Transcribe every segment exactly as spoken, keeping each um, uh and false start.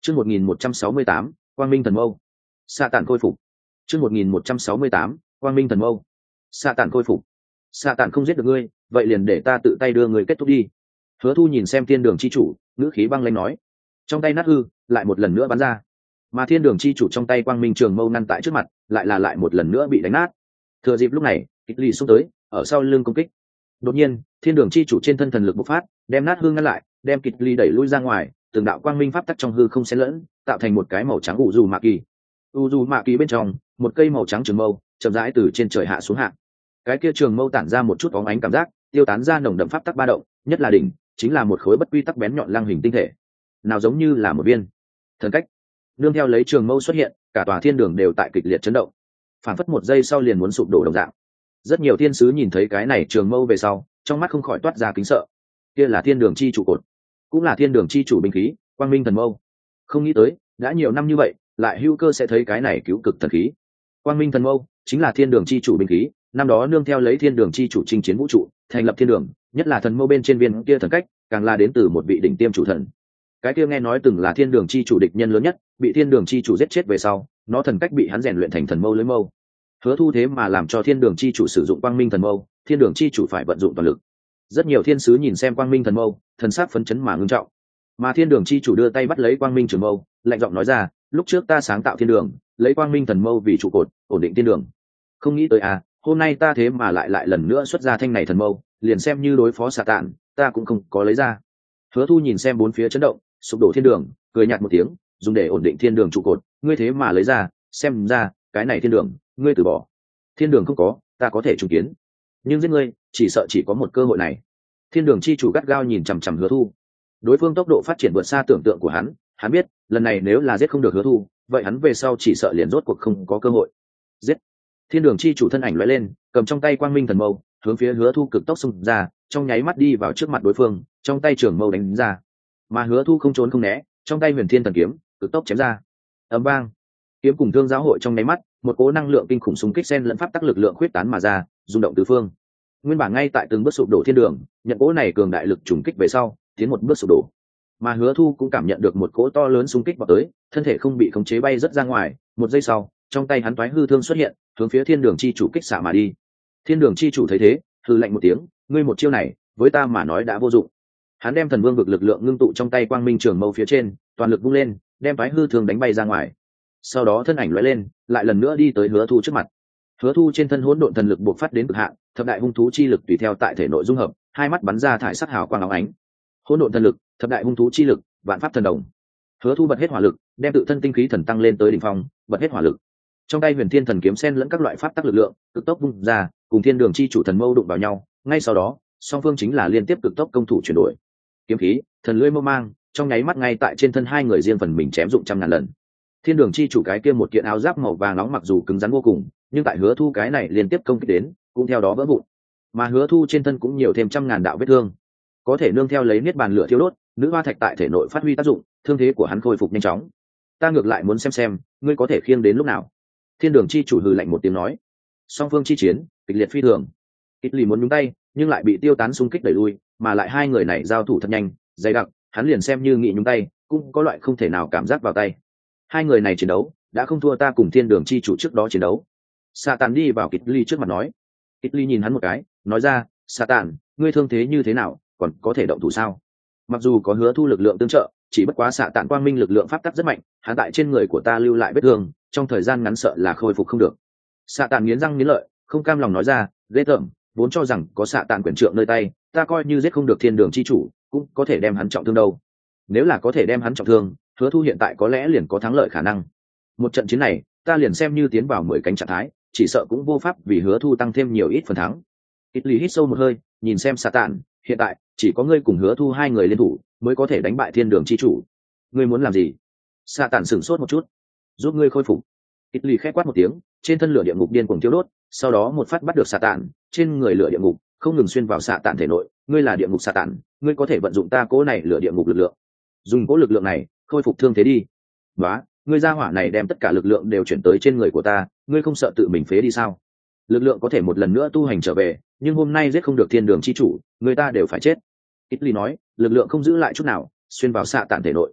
Chương một nghìn một trăm sáu mươi tám, Quang Minh Thần Mâu. Sa tản khôi phục. Chương một nghìn một trăm sáu mươi tám, Quang Minh Thần Mâu. Sa tản khôi phục. Sa tản không giết được ngươi, vậy liền để ta tự tay đưa người kết thúc đi. Hứa Thu nhìn xem Thiên Đường chi chủ, ngữ khí băng lãnh nói. Trong tay nát hư, lại một lần nữa bắn ra. Mà Thiên Đường chi chủ trong tay Quang Minh Trường Mâu ngăn tại trước mặt, lại là lại một lần nữa bị đánh nát. Thừa dịp lúc này, Kịch Lì xông tới, ở sau lưng công kích. Đột nhiên, Thiên Đường chi chủ trên thân thần lực bộc phát, đem nát hư ngăn lại, đem Kịch Lì đẩy lui ra ngoài, từng đạo quang minh pháp tắc trong hư không xen lẫn, tạo thành một cái màu trắng u dù mạ kỳ. U dù mạ kỳ bên trong, một cây màu trắng trường mâu chậm rãi từ trên trời hạ xuống hạ. Cái kia trường mâu tản ra một chút bóng ánh cảm giác, tiêu tán ra nồng đậm pháp tắc ba động, nhất là đỉnh, chính là một khối bất quy tắc bén nhọn lăng hình tinh thể, nào giống như là một viên thần cách. Nương theo lấy trường mâu xuất hiện, cả tòa thiên đường đều tại kịch liệt chấn động, phản phất một giây sau liền muốn sụp đổ đồng dạng. Rất nhiều thiên sứ nhìn thấy cái này trường mâu về sau, trong mắt không khỏi toát ra kính sợ. Kia là thiên đường chi chủ cột, cũng là thiên đường chi chủ binh khí, Quang Minh Thần Mâu. Không nghĩ tới, đã nhiều năm như vậy, lại hữu cơ sẽ thấy cái này cứu cực thần khí. Quang Minh Thần Mâu chính là thiên đường chi chủ binh khí, năm đó nương theo lấy thiên đường chi chủ chinh chiến vũ trụ, thành lập thiên đường, nhất là thần mâu bên trên viên kia thần cách, càng là đến từ một vị đỉnh tiêm chủ thần. Cái kia nghe nói từng là thiên đường chi chủ địch nhân lớn nhất, bị thiên đường chi chủ giết chết về sau, nó thần cách bị hắn rèn luyện thành thần mâu lưới mâu. Hứa Thu thế mà làm cho thiên đường chi chủ sử dụng Quang Minh Thần Mâu, thiên đường chi chủ phải vận dụng toàn lực. Rất nhiều thiên sứ nhìn xem Quang Minh Thần Mâu, thần sắc phấn chấn mà ngưng trọng. Mà thiên đường chi chủ đưa tay bắt lấy Quang Minh Trường Mâu, lạnh giọng nói ra, lúc trước ta sáng tạo thiên đường, lấy Quang Minh Thần Mâu vì trụ cột, ổn định thiên đường. Không nghĩ tới à, hôm nay ta thế mà lại lại lần nữa xuất ra thanh này thần mâu, liền xem như đối phó Sa Tản, ta cũng không có lấy ra. Hứa Thu nhìn xem bốn phía chấn động, sụp đổ thiên đường, cười nhạt một tiếng, dùng để ổn định thiên đường trụ cột, ngươi thế mà lấy ra, xem ra, cái này thiên đường, ngươi từ bỏ. Thiên đường không có, ta có thể trùng kiến, nhưng giết ngươi, chỉ sợ chỉ có một cơ hội này. Thiên đường chi chủ gắt gao nhìn chằm chằm Hứa Thu. Đối phương tốc độ phát triển vượt xa tưởng tượng của hắn, hắn biết, lần này nếu là giết không được Hứa Thu, vậy hắn về sau chỉ sợ liền rốt cuộc không có cơ hội. Giết! Thiên đường chi chủ thân ảnh lóe lên, cầm trong tay Quang Minh Thần Mâu, hướng phía Hứa Thu cực tốc xung ra, trong nháy mắt đi vào trước mặt đối phương, trong tay trường mâu đánh ra. Mà Hứa Thu không trốn không né, trong tay Huyền Thiên Thần Kiếm, cực tốc chém ra. Ầm vang! Kiếm cùng thương giáo hội trong nháy mắt, một cỗ năng lượng kinh khủng xung kích xen lẫn pháp tắc lực lượng khuyết tán mà ra, rung động tứ phương. Nguyên bản ngay tại từng bước sụp đổ thiên đường, nhận cỗ này cường đại lực trùng kích về sau, tiến một bước sụp đổ. Mà Hứa Thu cũng cảm nhận được một cỗ to lớn xung kích vào tới, thân thể không bị khống chế bay rất ra ngoài, một giây sau, trong tay hắn toái hư thương xuất hiện, hướng phía thiên đường chi chủ kích xạ mà đi. Thiên đường chi chủ thấy thế, hừ lạnh một tiếng, ngươi một chiêu này, với ta mà nói đã vô dụng. Hắn đem thần vương vực lực lượng ngưng tụ trong tay Quang Minh Trường Mâu phía trên, toàn lực vung lên, đem toái hư thương đánh bay ra ngoài. Sau đó thân ảnh lóe lên, lại lần nữa đi tới Hứa Thu trước mặt. Hứa Thu trên thân hỗn độn thần lực bộc phát đến cực hạn, thập đại hung thú chi lực tùy theo tại thể nội dung hợp, hai mắt bắn ra thải sắc hào quang óng ánh. Hỗn độn thần lực, thập đại hung thú chi lực, vạn pháp thần đồng. Hứa Thu bật hết hỏa lực, đem tự thân tinh khí thần tăng lên tới đỉnh phong, bật hết hỏa lực. Trong tay Huyền Thiên Thần Kiếm xen lẫn các loại pháp tắc lực lượng, cực tốc vung ra, cùng thiên đường chi chủ thần mâu đụng vào nhau, ngay sau đó, song phương chính là liên tiếp cực tốc công thủ chuyển đổi. Kiếm khí, thần lưỡi mâu mang, trong nháy mắt ngay tại trên thân hai người riêng phần mình chém dụng trăm ngàn lần. Thiên đường chi chủ cái kia một kiện áo giáp màu vàng nóng mặc dù cứng rắn vô cùng, nhưng tại Hứa Thu cái này liên tiếp công kích đến, cũng theo đó vỡ vụn. Mà Hứa Thu trên thân cũng nhiều thêm trăm ngàn đạo vết thương, có thể nương theo lấy niết bàn lửa thiêu đốt, nữ hoa thạch tại thể nội phát huy tác dụng, thương thế của hắn khôi phục nhanh chóng. Ta ngược lại muốn xem xem, ngươi có thể khiêng đến lúc nào. Thiên đường chi chủ hừ lạnh một tiếng nói. Song phương chi chiến kịch liệt phi thường, ít lì muốn nhúng tay nhưng lại bị tiêu tán xung kích đẩy lui, mà lại hai người này giao thủ thật nhanh dày đặc, hắn liền xem như nghị nhúng tay cũng có loại không thể nào cảm giác vào tay. Hai người này chiến đấu đã không thua ta cùng thiên đường chi chủ trước đó chiến đấu. Sa Tàn đi vào Kịch Ly trước mặt nói. Kịch Ly nhìn hắn một cái, nói ra, Sa Tàn, ngươi thương thế như thế nào, còn có thể động thủ sao? Mặc dù có Hứa Thu lực lượng tương trợ, chỉ bất quá Sa Tàn Quang Minh lực lượng pháp tắc rất mạnh, hắn tại trên người của ta lưu lại vết thương, trong thời gian ngắn sợ là khôi phục không được. Sa Tàn nghiến răng nghiến lợi, không cam lòng nói ra, ghê tởm, vốn cho rằng có Sa Tàn quyền trượng nơi tay, ta coi như giết không được thiên đường chi chủ, cũng có thể đem hắn trọng thương đâu. Nếu là có thể đem hắn trọng thương, Hứa Thu hiện tại có lẽ liền có thắng lợi khả năng. Một trận chiến này, ta liền xem như tiến vào mười cánh trạng thái, chỉ sợ cũng vô pháp vì Hứa Thu tăng thêm nhiều ít phần thắng. Ít Lý hít sâu một hơi, nhìn xem Sa Tàn, hiện tại chỉ có ngươi cùng Hứa Thu hai người liên thủ mới có thể đánh bại thiên đường chi chủ. Ngươi muốn làm gì? Sa Tàn sửng sốt một chút. Giúp ngươi khôi phục. Ít Lý khẽ quát một tiếng, trên thân lửa địa ngục điên cuồng thiêu đốt, sau đó một phát bắt được Sa Tàn, trên người lửa địa ngục không ngừng xuyên vào Sa Tàn thể nội. Ngươi là địa ngục Sa Tàn, ngươi có thể vận dụng ta cố này lửa địa ngục lực lượng, dùng cố lực lượng này khôi phục thương thế đi. Đó, ngươi gia hỏa này đem tất cả lực lượng đều chuyển tới trên người của ta, ngươi không sợ tự mình phế đi sao? Lực lượng có thể một lần nữa tu hành trở về, nhưng hôm nay giết không được thiên đường chi chủ, người ta đều phải chết. Ít Ly nói, lực lượng không giữ lại chút nào, xuyên vào Sa Tàn thể nội.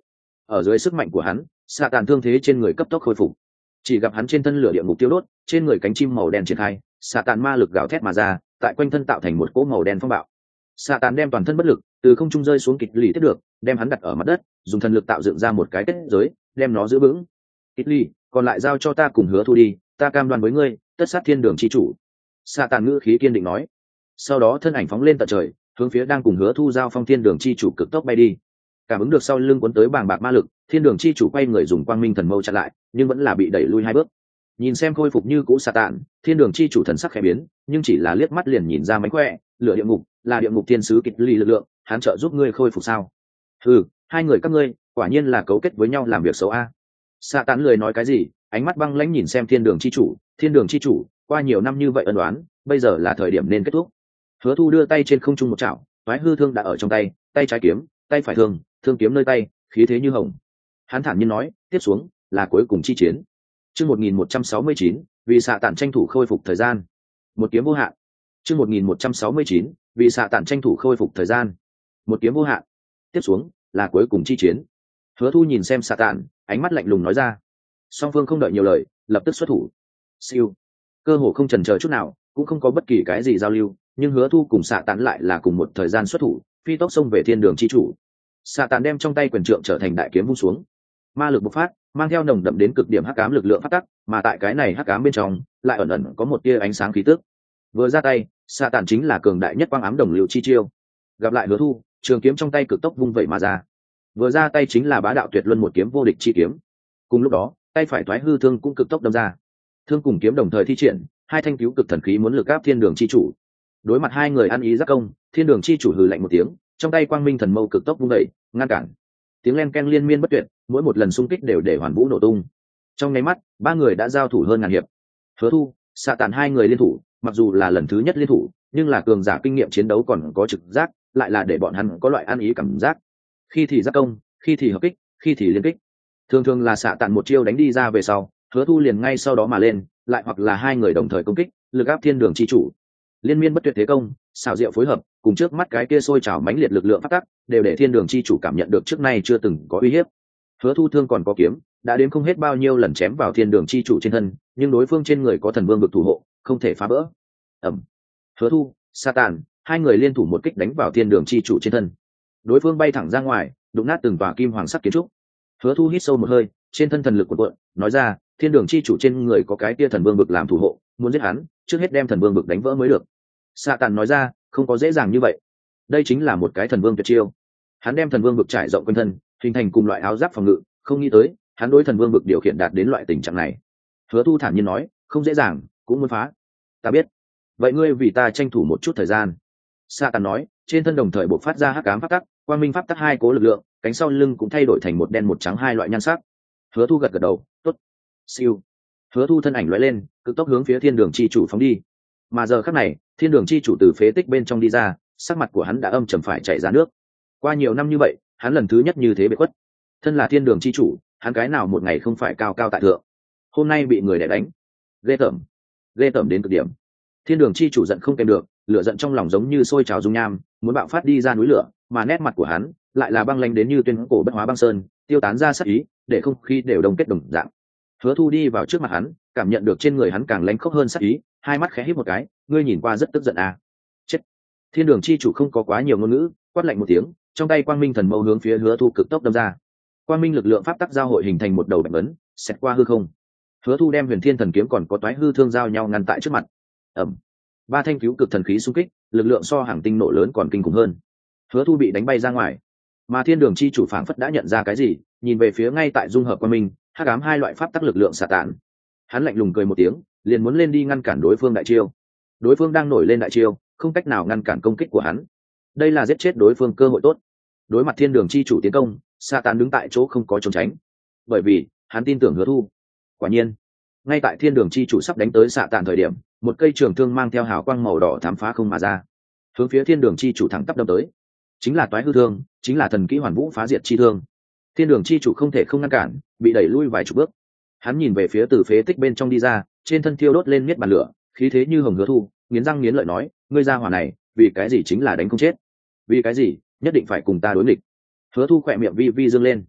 ở dưới sức mạnh của hắn, xạ tàn thương thế trên người cấp tốc khôi phục. Chỉ gặp hắn trên thân lửa địa ngục tiêu đốt, trên người cánh chim màu đen triển khai, xạ tàn ma lực gào thét mà ra, tại quanh thân tạo thành một cỗ màu đen phong bạo. Xạ tàn đem toàn thân bất lực từ không trung rơi xuống kịch lì tiếp được, đem hắn đặt ở mặt đất, dùng thần lực tạo dựng ra một cái kết giới, đem nó giữ vững. Kịch lì, còn lại giao cho ta cùng Hứa Thu đi, ta cam đoan với ngươi, tất sát thiên đường chi chủ. Xạ tàn ngữ khí kiên định nói. Sau đó thân ảnh phóng lên tận trời, hướng phía đang cùng Hứa Thu giao phong thiên đường chi chủ cực tốc bay đi. Cảm ứng được sau lưng cuốn tới bàng bạc ma lực, thiên đường chi chủ quay người dùng quang minh thần mâu chặn lại, nhưng vẫn là bị đẩy lui hai bước. Nhìn xem khôi phục như cũ xạ tàn, thiên đường chi chủ thần sắc khẽ biến, nhưng chỉ là liếc mắt liền nhìn ra mánh khỏe, lửa địa ngục là địa ngục thiên sứ kịch lì lực lượng, hắn trợ giúp ngươi khôi phục sao? Ừ, hai người các ngươi quả nhiên là cấu kết với nhau làm việc xấu a. Xạ tàn lười nói cái gì, ánh mắt băng lãnh nhìn xem thiên đường chi chủ, thiên đường chi chủ, qua nhiều năm như vậy ân đoán, bây giờ là thời điểm nên kết thúc. Hứa Thu đưa tay trên không trung một chảo, toái hư thương đã ở trong tay, tay trái kiếm, tay phải thương, thương kiếm nơi tay, khí thế như hồng. Hắn thản nhiên nói, tiếp xuống là cuối cùng chi chiến. Chương một nghìn một trăm sáu mươi chín, vì xạ tản tranh thủ khôi phục thời gian. Một kiếm vô hạn. Chương một nghìn một trăm sáu mươi chín, vì xạ tản tranh thủ khôi phục thời gian. Một kiếm vô hạn. Tiếp xuống là cuối cùng chi chiến. Hứa Thu nhìn xem xạ tản, ánh mắt lạnh lùng nói ra. Song phương không đợi nhiều lời, lập tức xuất thủ. Siêu. Cơ hồ không chần chờ chút nào, cũng không có bất kỳ cái gì giao lưu, nhưng Hứa Thu cùng xạ tản lại là cùng một thời gian xuất thủ, phi tốc xông về thiên đường chi chủ. Xạ tản đem trong tay quyền trượng trở thành đại kiếm vung xuống, ma lực bộc phát, mang theo nồng đậm đến cực điểm hắc ám lực lượng phát tắc, mà tại cái này hắc ám bên trong lại ẩn ẩn có một tia ánh sáng khí tức. Vừa ra tay, xạ tản chính là cường đại nhất quang ám đồng liệu chi chiêu. Gặp lại Hứa Thu, trường kiếm trong tay cực tốc vung vẩy mà ra. Vừa ra tay chính là bá đạo tuyệt luân một kiếm vô địch chi kiếm. Cùng lúc đó, tay phải thoái hư thương cũng cực tốc đâm ra. Thương cùng kiếm đồng thời thi triển, hai thanh cứu cực thần khí muốn lực áp thiên đường chi chủ. Đối mặt hai người ăn ý giác công, thiên đường chi chủ hừ lạnh một tiếng, trong tay quang minh thần mâu cực tốc vung đẩy, ngăn cản. Tiếng len keng liên miên bất tuyệt, mỗi một lần xung kích đều để hoàn vũ nổ tung. Trong nháy mắt, ba người đã giao thủ hơn ngàn hiệp. Hứa Thu, xạ tản hai người liên thủ, mặc dù là lần thứ nhất liên thủ, nhưng là cường giả kinh nghiệm chiến đấu còn có trực giác, lại là để bọn hắn có loại ăn ý cảm giác. Khi thì giác công, khi thì hợp kích, khi thì liên kích. Thường thường là xạ tản một chiêu đánh đi ra về sau, Hứa Thu liền ngay sau đó mà lên, lại hoặc là hai người đồng thời công kích, lực áp thiên đường chi chủ. Liên miên bất tuyệt thế công, xảo diệu phối hợp, cùng trước mắt cái kia sôi trào mãnh liệt lực lượng phát tắc, đều để thiên đường chi chủ cảm nhận được trước nay chưa từng có uy hiếp. Hứa Thu thương còn có kiếm, đã đến không hết bao nhiêu lần chém vào thiên đường chi chủ trên thân, nhưng đối phương trên người có thần vương vực thủ hộ, không thể phá vỡ. Ẩm. Hứa Thu, Satan, hai người liên thủ một kích đánh vào thiên đường chi chủ trên thân. Đối phương bay thẳng ra ngoài, đụng nát từng tòa kim hoàng sắc kiến trúc. Hứa Thu hít sâu một hơi, trên thân thần lực của cuộn, nói ra, thiên đường chi chủ trên người có cái kia thần vương vực làm thủ hộ, muốn giết hắn, trước hết đem thần vương vực đánh vỡ mới được. Satan nói ra, không có dễ dàng như vậy. Đây chính là một cái thần vương tuyệt chiêu. Hắn đem thần vương vực trải rộng quanh thân, hình thành cùng loại áo giáp phòng ngự, không nghĩ tới, hắn đối thần vương vực điều khiển đạt đến loại tình trạng này. Hứa Thu thản nhiên nói, không dễ dàng, cũng muốn phá. Ta biết. Vậy ngươi vì ta tranh thủ một chút thời gian. Satan nói, trên thân đồng thời bộc phát ra hắc ám pháp tắc, quang minh pháp tắc hai cố lực lượng, cánh sau lưng cũng thay đổi thành một đen một trắng hai loại nhan sắc. Hứa Thu gật gật đầu, tốt. Siêu. Hứa Thu thân ảnh lóe lên, cực tốc hướng phía thiên đường chi chủ phóng đi. Mà giờ khắc này, thiên đường chi chủ từ phế tích bên trong đi ra, sắc mặt của hắn đã âm trầm phải chảy ra nước. Qua nhiều năm như vậy, hắn lần thứ nhất như thế bị khuất. Thân là thiên đường chi chủ, hắn cái nào một ngày không phải cao cao tại thượng. Hôm nay bị người đè đánh, ghê tởm, ghê tởm đến cực điểm. Thiên đường chi chủ giận không kèm được, lửa giận trong lòng giống như sôi trào dung nham, muốn bạo phát đi ra núi lửa, mà nét mặt của hắn lại là băng lãnh đến như tuyên cổ bất hóa băng sơn, tiêu tán ra sát ý, để không khí đều đông kết đồng dạng. Hứa Thu đi vào trước mặt hắn, cảm nhận được trên người hắn càng lãnh khốc hơn sát ý, hai mắt khẽ híp một cái, ngươi nhìn qua rất tức giận à? Chết! Thiên đường chi chủ không có quá nhiều ngôn ngữ, quát lạnh một tiếng, trong tay quang minh thần mâu hướng phía Hứa Thu cực tốc đâm ra. Quang minh lực lượng pháp tắc giao hội hình thành một đầu bạch ấn, xẹt qua hư không. Hứa Thu đem huyền thiên thần kiếm còn có toái hư thương giao nhau ngăn tại trước mặt. Ẩm! Ba thanh cứu cực thần khí xung kích, lực lượng so hàng tinh nổ lớn còn kinh khủng hơn. Hứa Thu bị đánh bay ra ngoài, mà thiên đường chi chủ phảng phất đã nhận ra cái gì, nhìn về phía ngay tại dung hợp quang minh, hắc ám hai loại pháp tắc lực lượng xả tản. Hắn lạnh lùng cười một tiếng, liền muốn lên đi ngăn cản đối phương đại chiêu. Đối phương đang nổi lên đại chiêu, không cách nào ngăn cản công kích của hắn. Đây là giết chết đối phương cơ hội tốt. Đối mặt thiên đường chi chủ tiến công, sa tán đứng tại chỗ không có trốn tránh, bởi vì hắn tin tưởng Hứa Thu. Quả nhiên, ngay tại thiên đường chi chủ sắp đánh tới xạ tàn thời điểm, một cây trường thương mang theo hào quang màu đỏ thám phá không mà ra, hướng phía thiên đường chi chủ thẳng tắp đâm tới. Chính là toái hư thương, chính là thần kỹ hoàn vũ phá diệt chi thương. Thiên đường chi chủ không thể không ngăn cản, bị đẩy lui vài chục bước. Hắn nhìn về phía từ phế tích bên trong đi ra, trên thân thiêu đốt lên miết bàn lửa, khí thế như hồng Hứa Thu, nghiến răng nghiến lợi nói, ngươi ra hỏa này, vì cái gì chính là đánh không chết, vì cái gì nhất định phải cùng ta đối nghịch. Hứa Thu khỏe miệng vi vi dương lên,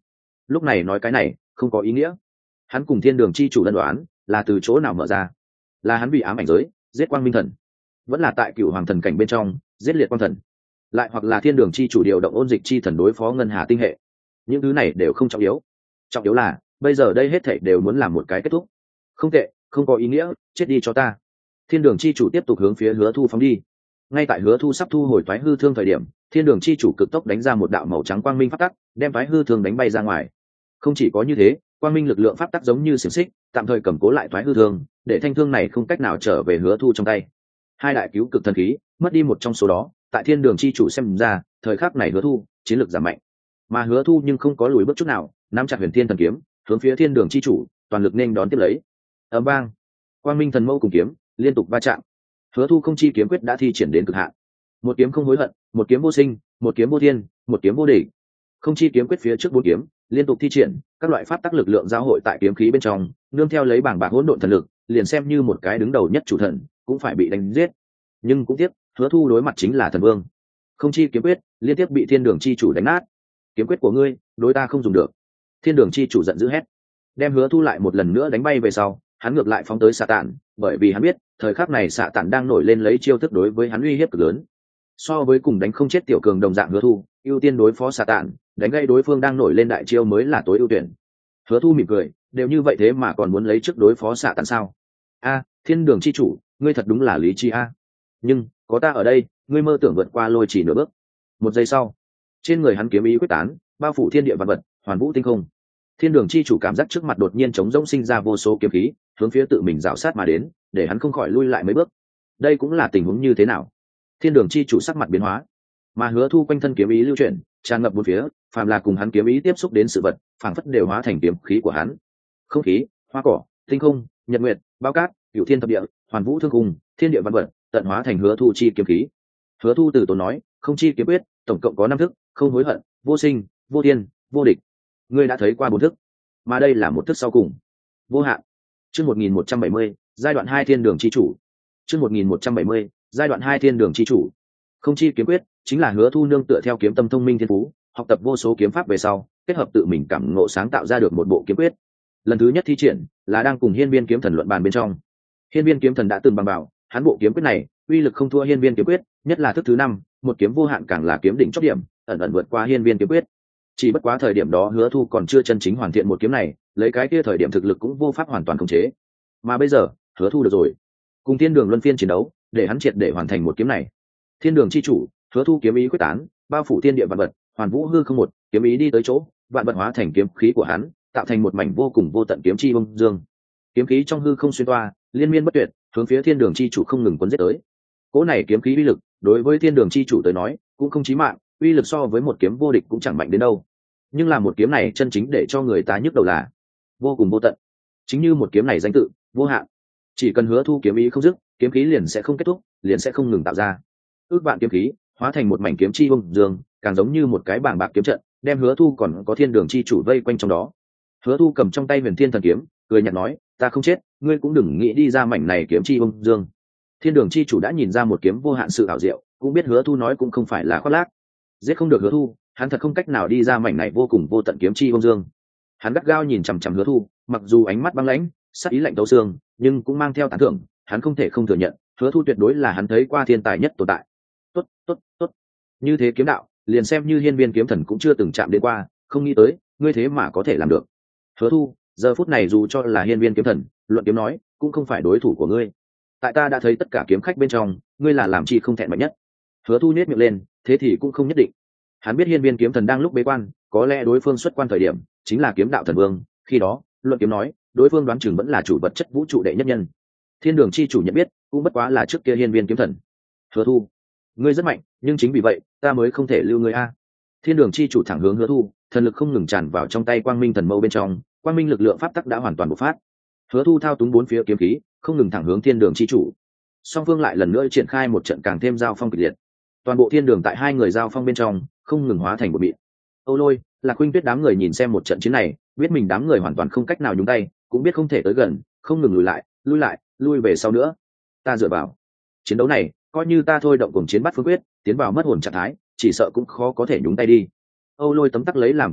lúc này nói cái này không có ý nghĩa. Hắn cùng thiên đường chi chủ lân đoán là từ chỗ nào mở ra? Là hắn bị ám ảnh giới giết quang minh thần, vẫn là tại cựu hoàng thần cảnh bên trong giết liệt quang thần, lại hoặc là thiên đường chi chủ điều động ôn dịch chi thần đối phó ngân hà tinh hệ? Những thứ này đều không trọng yếu, trọng yếu là bây giờ đây hết thảy đều muốn làm một cái kết thúc. Không tệ, không có ý nghĩa, chết đi cho ta. Thiên đường chi chủ tiếp tục hướng phía Hứa Thu phóng đi. Ngay tại Hứa Thu sắp thu hồi toái hư thương thời điểm, thiên đường chi chủ cực tốc đánh ra một đạo màu trắng quang minh pháp tắc, đem toái hư thương đánh bay ra ngoài. Không chỉ có như thế, quang minh lực lượng pháp tắc giống như xiềng xích, tạm thời cầm cố lại toái hư thương, để thanh thương này không cách nào trở về Hứa Thu trong tay. Hai đại cứu cực thần khí mất đi một trong số đó, tại thiên đường chi chủ xem ra, thời khắc này Hứa Thu chiến lực giảm mạnh, mà Hứa Thu nhưng không có lùi bước chút nào, nắm chặt huyền thiên thần kiếm, hướng phía thiên đường chi chủ toàn lực nên đón tiếp lấy. Ầm vang, quang minh thần mâu cùng kiếm liên tục va chạm. Hứa Thu không chi kiếm quyết đã thi triển đến cực hạn, một kiếm không hối hận, một kiếm vô sinh, một kiếm vô thiên, một kiếm vô địch. Không chi kiếm quyết phía trước bốn kiếm liên tục thi triển, các loại pháp tắc lực lượng giao hội tại kiếm khí bên trong, nương theo lấy bảng bạc hỗn độn thần lực, liền xem như một cái đứng đầu nhất chủ thần cũng phải bị đánh giết. Nhưng cũng tiếc, Hứa Thu đối mặt chính là thần vương. Không chi kiếm quyết liên tiếp bị thiên đường chi chủ đánh nát. Kiếm quyết của ngươi đối ta không dùng được. Thiên đường chi chủ giận dữ hét, đem Hứa Thu lại một lần nữa đánh bay về sau, hắn ngược lại phóng tới xạ tản, bởi vì hắn biết thời khắc này xạ tản đang nổi lên lấy chiêu thức đối với hắn uy hiếp cực lớn. So với cùng đánh không chết tiểu cường đồng dạng Hứa Thu, ưu tiên đối phó xạ tản, đánh gây đối phương đang nổi lên đại chiêu mới là tối ưu tuyển. Hứa Thu mỉm cười, đều như vậy thế mà còn muốn lấy trước đối phó xạ tản sao? A, thiên đường chi chủ, ngươi thật đúng là lý trí a. Nhưng có ta ở đây, ngươi mơ tưởng vượt qua lôi chỉ nửa bước. Một giây sau, trên người hắn kiếm ý quyết tán, bao phủ thiên địa vạn vật, hoàn vũ tinh không. Thiên đường chi chủ cảm giác trước mặt đột nhiên trống rỗng sinh ra vô số kiếm khí, hướng phía tự mình rảo sát mà đến, để hắn không khỏi lui lại mấy bước. Đây cũng là tình huống như thế nào? Thiên đường chi chủ sắc mặt biến hóa, mà Hứa Thu quanh thân kiếm ý lưu chuyển, tràn ngập bốn phía, phàm là cùng hắn kiếm ý tiếp xúc đến sự vật, phảng phất đều hóa thành kiếm khí của hắn. Không khí, hoa cỏ, tinh không, nhật nguyệt, bao cát, cửu thiên thập địa, hoàn vũ thương cùng, thiên địa vạn vật, tận hóa thành Hứa Thu chi kiếm khí. Hứa Thu từ tốn nói, không chi kiếm quyết, tổng cộng có năm thức, không hối hận, vô sinh, vô thiên, vô địch. Ngươi đã thấy qua bốn thức, mà đây là một thức sau cùng, vô hạn. Chương một nghìn một trăm bảy mươi, giai đoạn hai thiên đường chi chủ. Chương một nghìn một trăm bảy mươi, giai đoạn hai thiên đường chi chủ. Không chi kiếm quyết chính là Hứa Thu nương tựa theo kiếm tâm thông minh thiên phú, học tập vô số kiếm pháp về sau, kết hợp tự mình cảm ngộ sáng tạo ra được một bộ kiếm quyết. Lần thứ nhất thi triển là đang cùng Hiên Viên kiếm thần luận bàn bên trong. Hiên Viên kiếm thần đã từng bằng bảo, hắn bộ kiếm quyết này uy lực không thua Hiên Viên kiếm quyết, nhất là thức thứ năm, một kiếm vô hạn càng là kiếm đỉnh chót điểm, ẩn ẩn vượt qua Hiên Viên kiếm quyết. Chỉ bất quá thời điểm đó Hứa Thu còn chưa chân chính hoàn thiện một kiếm này, lấy cái kia thời điểm thực lực cũng vô pháp hoàn toàn khống chế. Mà bây giờ, Hứa Thu được rồi, cùng thiên đường luân phiên chiến đấu, để hắn triệt để hoàn thành một kiếm này. Thiên đường chi chủ, Hứa Thu kiếm ý quyết tán, bao phủ thiên địa vạn vật, hoàn vũ hư không một, kiếm ý đi tới chỗ, vạn vật hóa thành kiếm khí của hắn, tạo thành một mảnh vô cùng vô tận kiếm chi bông dương. Kiếm khí trong hư không xuyên toa, liên miên bất tuyệt, hướng phía thiên đường chi chủ không ngừng cuốn giết tới. Cỗ này kiếm khí uy lực, đối với thiên đường chi chủ tới nói, cũng không chí mạng, uy lực so với một kiếm vô địch cũng chẳng mạnh đến đâu. Nhưng là một kiếm này chân chính để cho người ta nhức đầu là vô cùng vô tận. Chính như một kiếm này danh tự, vô hạn. Chỉ cần Hứa Thu kiếm ý không dứt, kiếm khí liền sẽ không kết thúc, liền sẽ không ngừng tạo ra. Ước vạn kiếm khí hóa thành một mảnh kiếm chi bông dương, càng giống như một cái bảng bạc kiếm trận, đem Hứa Thu còn có thiên đường chi chủ vây quanh trong đó. Hứa Thu cầm trong tay huyền thiên thần kiếm, cười nhạt nói, ta không chết, ngươi cũng đừng nghĩ đi ra mảnh này kiếm chi bông dương. Thiên đường chi chủ đã nhìn ra một kiếm vô hạn sự ảo diệu, cũng biết Hứa Thu nói cũng không phải là khoác lác. Giết không được Hứa Thu, hắn thật không cách nào đi ra mảnh này vô cùng vô tận kiếm chi bông dương. Hắn gắt gao nhìn chằm chằm Hứa Thu, mặc dù ánh mắt băng lãnh, sắc ý lạnh tấu xương, nhưng cũng mang theo tán thưởng. Hắn không thể không thừa nhận, Hứa Thu tuyệt đối là hắn thấy qua thiên tài nhất tồn tại. Tốt, tốt, tốt. Như thế kiếm đạo, liền xem như Hiên Viên kiếm thần cũng chưa từng chạm đến qua, không nghĩ tới, ngươi thế mà có thể làm được. Hứa Thu, giờ phút này dù cho là Hiên Viên kiếm thần, luận kiếm nói, cũng không phải đối thủ của ngươi. Tại ta đã thấy tất cả kiếm khách bên trong, ngươi là làm chi không thẹn mạnh nhất. Hứa Thu nhếch miệng lên, thế thì cũng không nhất định. Hắn biết Hiên Viên kiếm thần đang lúc bế quan, có lẽ đối phương xuất quan thời điểm chính là kiếm đạo thần vương, khi đó, luận kiếm nói, đối phương đoán chừng vẫn là chủ vật chất vũ trụ đệ nhất nhân. Thiên đường chi chủ nhận biết, cũng bất quá là trước kia Hiên Viên kiếm thần. Hứa Thu, ngươi rất mạnh, nhưng chính vì vậy, ta mới không thể lưu ngươi a. Thiên đường chi chủ thẳng hướng Hứa Thu, thần lực không ngừng tràn vào trong tay quang minh thần mâu bên trong, quang minh lực lượng pháp tắc đã hoàn toàn bộc phát. Hứa Thu thao túng bốn phía kiếm khí, không ngừng thẳng hướng thiên đường chi chủ. Song phương lại lần nữa triển khai một trận càng thêm giao phong kịch liệt. Toàn bộ thiên đường tại hai người giao phong bên trong, không ngừng hóa thành một mịn. Âu Lôi, Lạc Khuynh Tuyết đám người nhìn xem một trận chiến này, biết mình đám người hoàn toàn không cách nào nhúng tay, cũng biết không thể tới gần, không ngừng lùi lại, lùi lại, lui về sau nữa. Ta dựa vào chiến đấu này, coi như ta thôi động cùng chiến bắt phương quyết, tiến vào mất hồn trạng thái, chỉ sợ cũng khó có thể nhúng tay đi. Âu Lôi tấm tắc lấy làm kỳ lạ,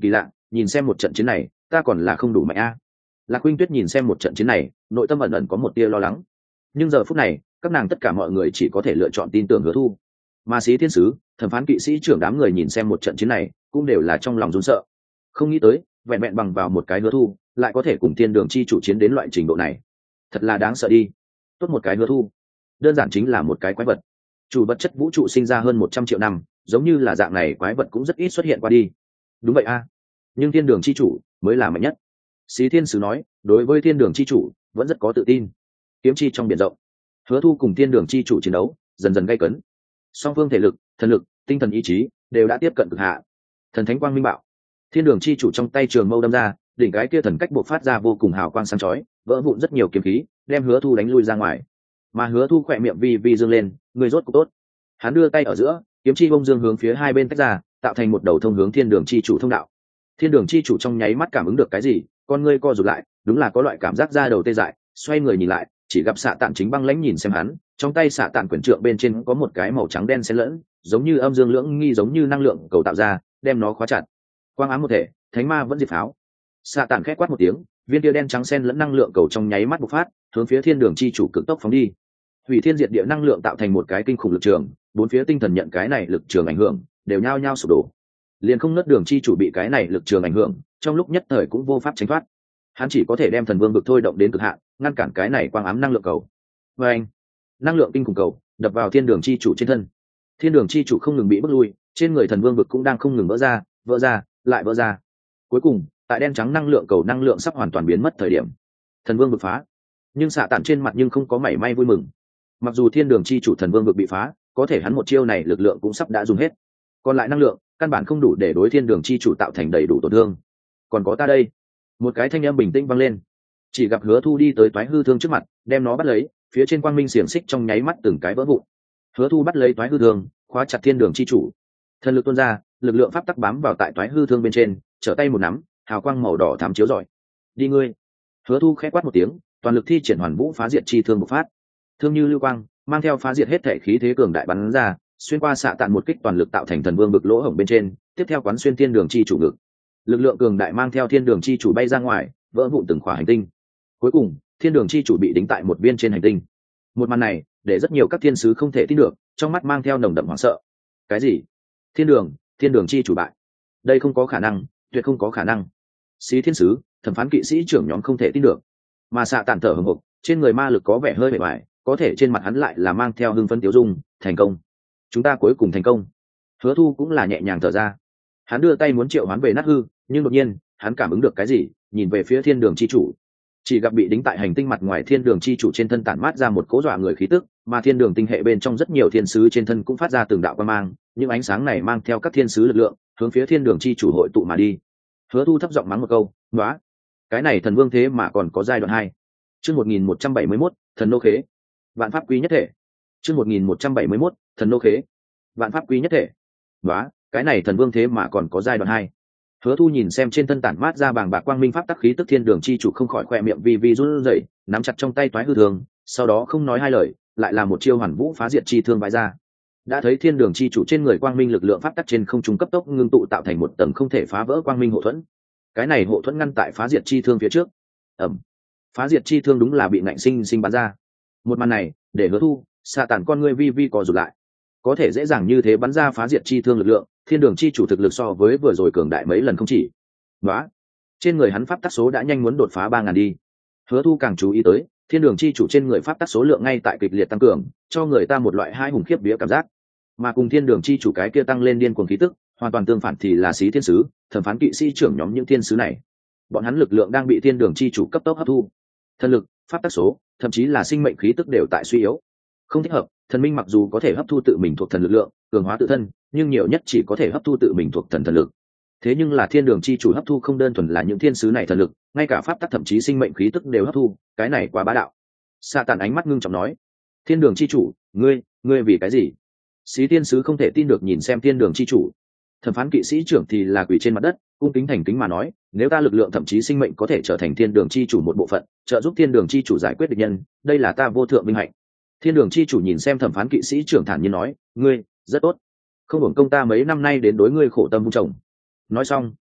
nhìn xem một trận chiến này ta còn là không đủ mạnh a. Lạc Khuynh Tuyết nhìn xem một trận chiến này nội tâm ẩn ẩn có một tia lo lắng, nhưng giờ phút này các nàng tất cả mọi người chỉ có thể lựa chọn tin tưởng Hứa Thu. Mà Xí Thiên Sứ, thẩm phán kỵ sĩ trưởng đám người nhìn xem một trận chiến này cũng đều là trong lòng run sợ, không nghĩ tới vẹn vẹn bằng vào một cái Hứa Thu lại có thể cùng thiên đường chi chủ chiến đến loại trình độ này, thật là đáng sợ đi. Tốt một cái Hứa Thu, đơn giản chính là một cái quái vật. Chủ vật chất vũ trụ sinh ra hơn một trăm triệu năm, giống như là dạng này quái vật cũng rất ít xuất hiện qua đi. Đúng vậy a, nhưng thiên đường chi chủ mới là mạnh nhất. Xí Thiên Sứ nói, đối với thiên đường chi chủ vẫn rất có tự tin. Kiếm chi trong biển rộng, Hứa Thu cùng thiên đường chi chủ chiến đấu dần dần gay cấn. Song phương thể lực, thần lực, tinh thần ý chí đều đã tiếp cận cực hạ. Thần thánh quang minh bạo, thiên đường chi chủ trong tay trường mâu đâm ra, đỉnh cái kia thần cách bộc phát ra vô cùng hào quang sáng chói, vỡ vụn rất nhiều kiếm khí, đem Hứa Thu đánh lui ra ngoài. Mà Hứa Thu khỏe miệng vi vi dương lên, người rốt cục tốt. Hắn đưa tay ở giữa, kiếm chi bông dương hướng phía hai bên tách ra, tạo thành một đầu thông hướng thiên đường chi chủ thông đạo. Thiên đường chi chủ trong nháy mắt cảm ứng được cái gì, con ngươi co rụt lại, đúng là có loại cảm giác da đầu tê dại, xoay người nhìn lại, chỉ gặp Xạ Tản chính băng lãnh nhìn xem hắn, trong tay Xạ Tản quyển trượng bên trên có một cái màu trắng đen xen lẫn, giống như âm dương lưỡng nghi, giống như năng lượng cầu tạo ra, đem nó khóa chặt. Quang ám một thể, thánh ma vẫn diệt pháo. Xạ Tản khẽ quát một tiếng, viên tia đen trắng xen lẫn năng lượng cầu trong nháy mắt bộc phát, hướng phía thiên đường chi chủ cực tốc phóng đi. Hủy thiên diệt địa năng lượng tạo thành một cái kinh khủng lực trường, bốn phía tinh thần nhận cái này lực trường ảnh hưởng, đều nhao nhao sụp đổ. Liền không nứt đường chi chủ bị cái này lực trường ảnh hưởng, trong lúc nhất thời cũng vô pháp tránh thoát. Hắn chỉ có thể đem thần vương vực thôi động đến cực hạn, ngăn cản cái này quang ám năng lượng cầu. Và anh, năng lượng kinh khủng cầu đập vào thiên đường chi chủ trên thân. Thiên đường chi chủ không ngừng bị bước lui, trên người thần vương vực cũng đang không ngừng vỡ ra, vỡ ra, lại vỡ ra. Cuối cùng, tại đen trắng năng lượng cầu năng lượng sắp hoàn toàn biến mất thời điểm, thần vương vực phá. Nhưng Xạ Tản trên mặt nhưng không có mảy may vui mừng. Mặc dù thiên đường chi chủ thần vương vực bị phá, có thể hắn một chiêu này lực lượng cũng sắp đã dùng hết, còn lại năng lượng căn bản không đủ để đối thiên đường chi chủ tạo thành đầy đủ tổn thương. Còn có ta đây. Một cái thanh âm bình tĩnh vang lên, chỉ gặp Hứa Thu đi tới toái hư thương trước mặt, đem nó bắt lấy, phía trên quang minh xiềng xích trong nháy mắt từng cái vỡ vụn. Hứa Thu bắt lấy toái hư thương, khóa chặt thiên đường chi chủ, thần lực tuôn ra, lực lượng pháp tắc bám vào tại toái hư thương bên trên, trở tay một nắm, hào quang màu đỏ thắm chiếu rọi. Đi ngươi. Hứa Thu khẽ quát một tiếng, toàn lực thi triển hoàn vũ phá diệt chi thương bộc phát, thương như lưu quang, mang theo phá diệt hết thể khí thế cường đại bắn ra, xuyên qua Xạ Tản một kích toàn lực tạo thành thần vương vực lỗ hổng bên trên, tiếp theo quán xuyên thiên đường chi chủ ngực. Lực lượng cường đại mang theo thiên đường chi chủ bay ra ngoài, vỡ vụn từng khỏa hành tinh. Cuối cùng, thiên đường chi chủ bị đính tại một viên trên hành tinh. Một màn này để rất nhiều các thiên sứ không thể tin được, trong mắt mang theo nồng đậm hoảng sợ. Cái gì? Thiên đường, thiên đường chi chủ bại? Đây không có khả năng, tuyệt không có khả năng. Xí Thiên Sứ, thẩm phán kỵ sĩ trưởng nhóm không thể tin được. Mà Xạ Tản thở hổn hộc, trên người ma lực có vẻ hơi bề ngoài, có thể trên mặt hắn lại là mang theo hưng phấn tiêu dung. Thành công, chúng ta cuối cùng thành công. Hứa Thu cũng là nhẹ nhàng thở ra. Hắn đưa tay muốn triệu hoán về nát hư, nhưng đột nhiên hắn cảm ứng được cái gì, nhìn về phía thiên đường chi chủ, chỉ gặp bị đính tại hành tinh mặt ngoài thiên đường chi chủ trên thân tản mát ra một cố dọa người khí tức, mà thiên đường tinh hệ bên trong rất nhiều thiên sứ trên thân cũng phát ra từng đạo quang mang, những ánh sáng này mang theo các thiên sứ lực lượng hướng phía thiên đường chi chủ hội tụ mà đi. Hứa Thu thấp giọng mắng một câu, "Nóa, cái này thần vương thế mà còn có giai đoạn hai." Chương một nghìn một trăm bảy mươi mốt, thần nô khế, vạn pháp quý nhất thể. Chương một nghìn một trăm bảy mươi mốt, thần nô khế, vạn pháp quý nhất thể. "Nóa, cái này thần vương thế mà còn có giai đoạn hai." Hứa Thu nhìn xem trên thân tản mát ra bàng bạc quang minh pháp tắc khí tức thiên đường chi chủ không khỏi khoe miệng vi vi run rẩy, nắm chặt trong tay toái hư thương, sau đó không nói hai lời, lại là một chiêu hoàn vũ phá diệt chi thương vãi ra. Đã thấy thiên đường chi chủ trên người quang minh lực lượng pháp tắc trên không trung cấp tốc ngưng tụ tạo thành một tầng không thể phá vỡ quang minh hộ thuẫn. Cái này hộ thuẫn ngăn tại phá diệt chi thương phía trước. Ầm. Phá diệt chi thương đúng là bị ngạnh sinh sinh bắn ra. Một màn này, để Hứa Thu, Xạ Tản con ngươi vi vi co rụt lại. Có thể dễ dàng như thế bắn ra phá diệt chi thương lực lượng, thiên đường chi chủ thực lực so với vừa rồi cường đại mấy lần không chỉ. Nóa, trên người hắn pháp tắc số đã nhanh muốn đột phá ba ngàn đi. Hứa Thu càng chú ý tới, thiên đường chi chủ trên người pháp tắc số lượng ngay tại kịch liệt tăng cường, cho người ta một loại hai hùng khiếp vía cảm giác. Mà cùng thiên đường chi chủ cái kia tăng lên điên cuồng khí tức, hoàn toàn tương phản thì là Xí Thiên Sứ, thẩm phán kỵ sĩ trưởng nhóm những thiên sứ này. Bọn hắn lực lượng đang bị thiên đường chi chủ cấp tốc hấp thu. Thần lực, pháp tắc số, thậm chí là sinh mệnh khí tức đều tại suy yếu. Không thích hợp, thần minh mặc dù có thể hấp thu tự mình thuộc thần lực lượng, cường hóa tự thân, nhưng nhiều nhất chỉ có thể hấp thu tự mình thuộc thần thần lực. Thế nhưng là thiên đường chi chủ hấp thu không đơn thuần là những thiên sứ này thần lực, ngay cả pháp tắc thậm chí sinh mệnh khí tức đều hấp thu, cái này quá bá đạo. Xạ Tản ánh mắt ngưng trọng nói, thiên đường chi chủ, ngươi, ngươi vì cái gì? Xí Thiên Sứ không thể tin được nhìn xem thiên đường chi chủ. Thẩm phán kỵ sĩ trưởng thì là quỳ trên mặt đất, cung kính thành kính mà nói, nếu ta lực lượng thậm chí sinh mệnh có thể trở thành thiên đường chi chủ một bộ phận, trợ giúp thiên đường chi chủ giải quyết địch nhân, đây là ta vô thượng vinh hạnh. Thiên đường chi chủ nhìn xem thẩm phán kỵ sĩ trưởng thản nhiên nói, ngươi rất tốt, không hưởng công ta mấy năm nay đến đối ngươi khổ tâm vun trồng. Nói xong,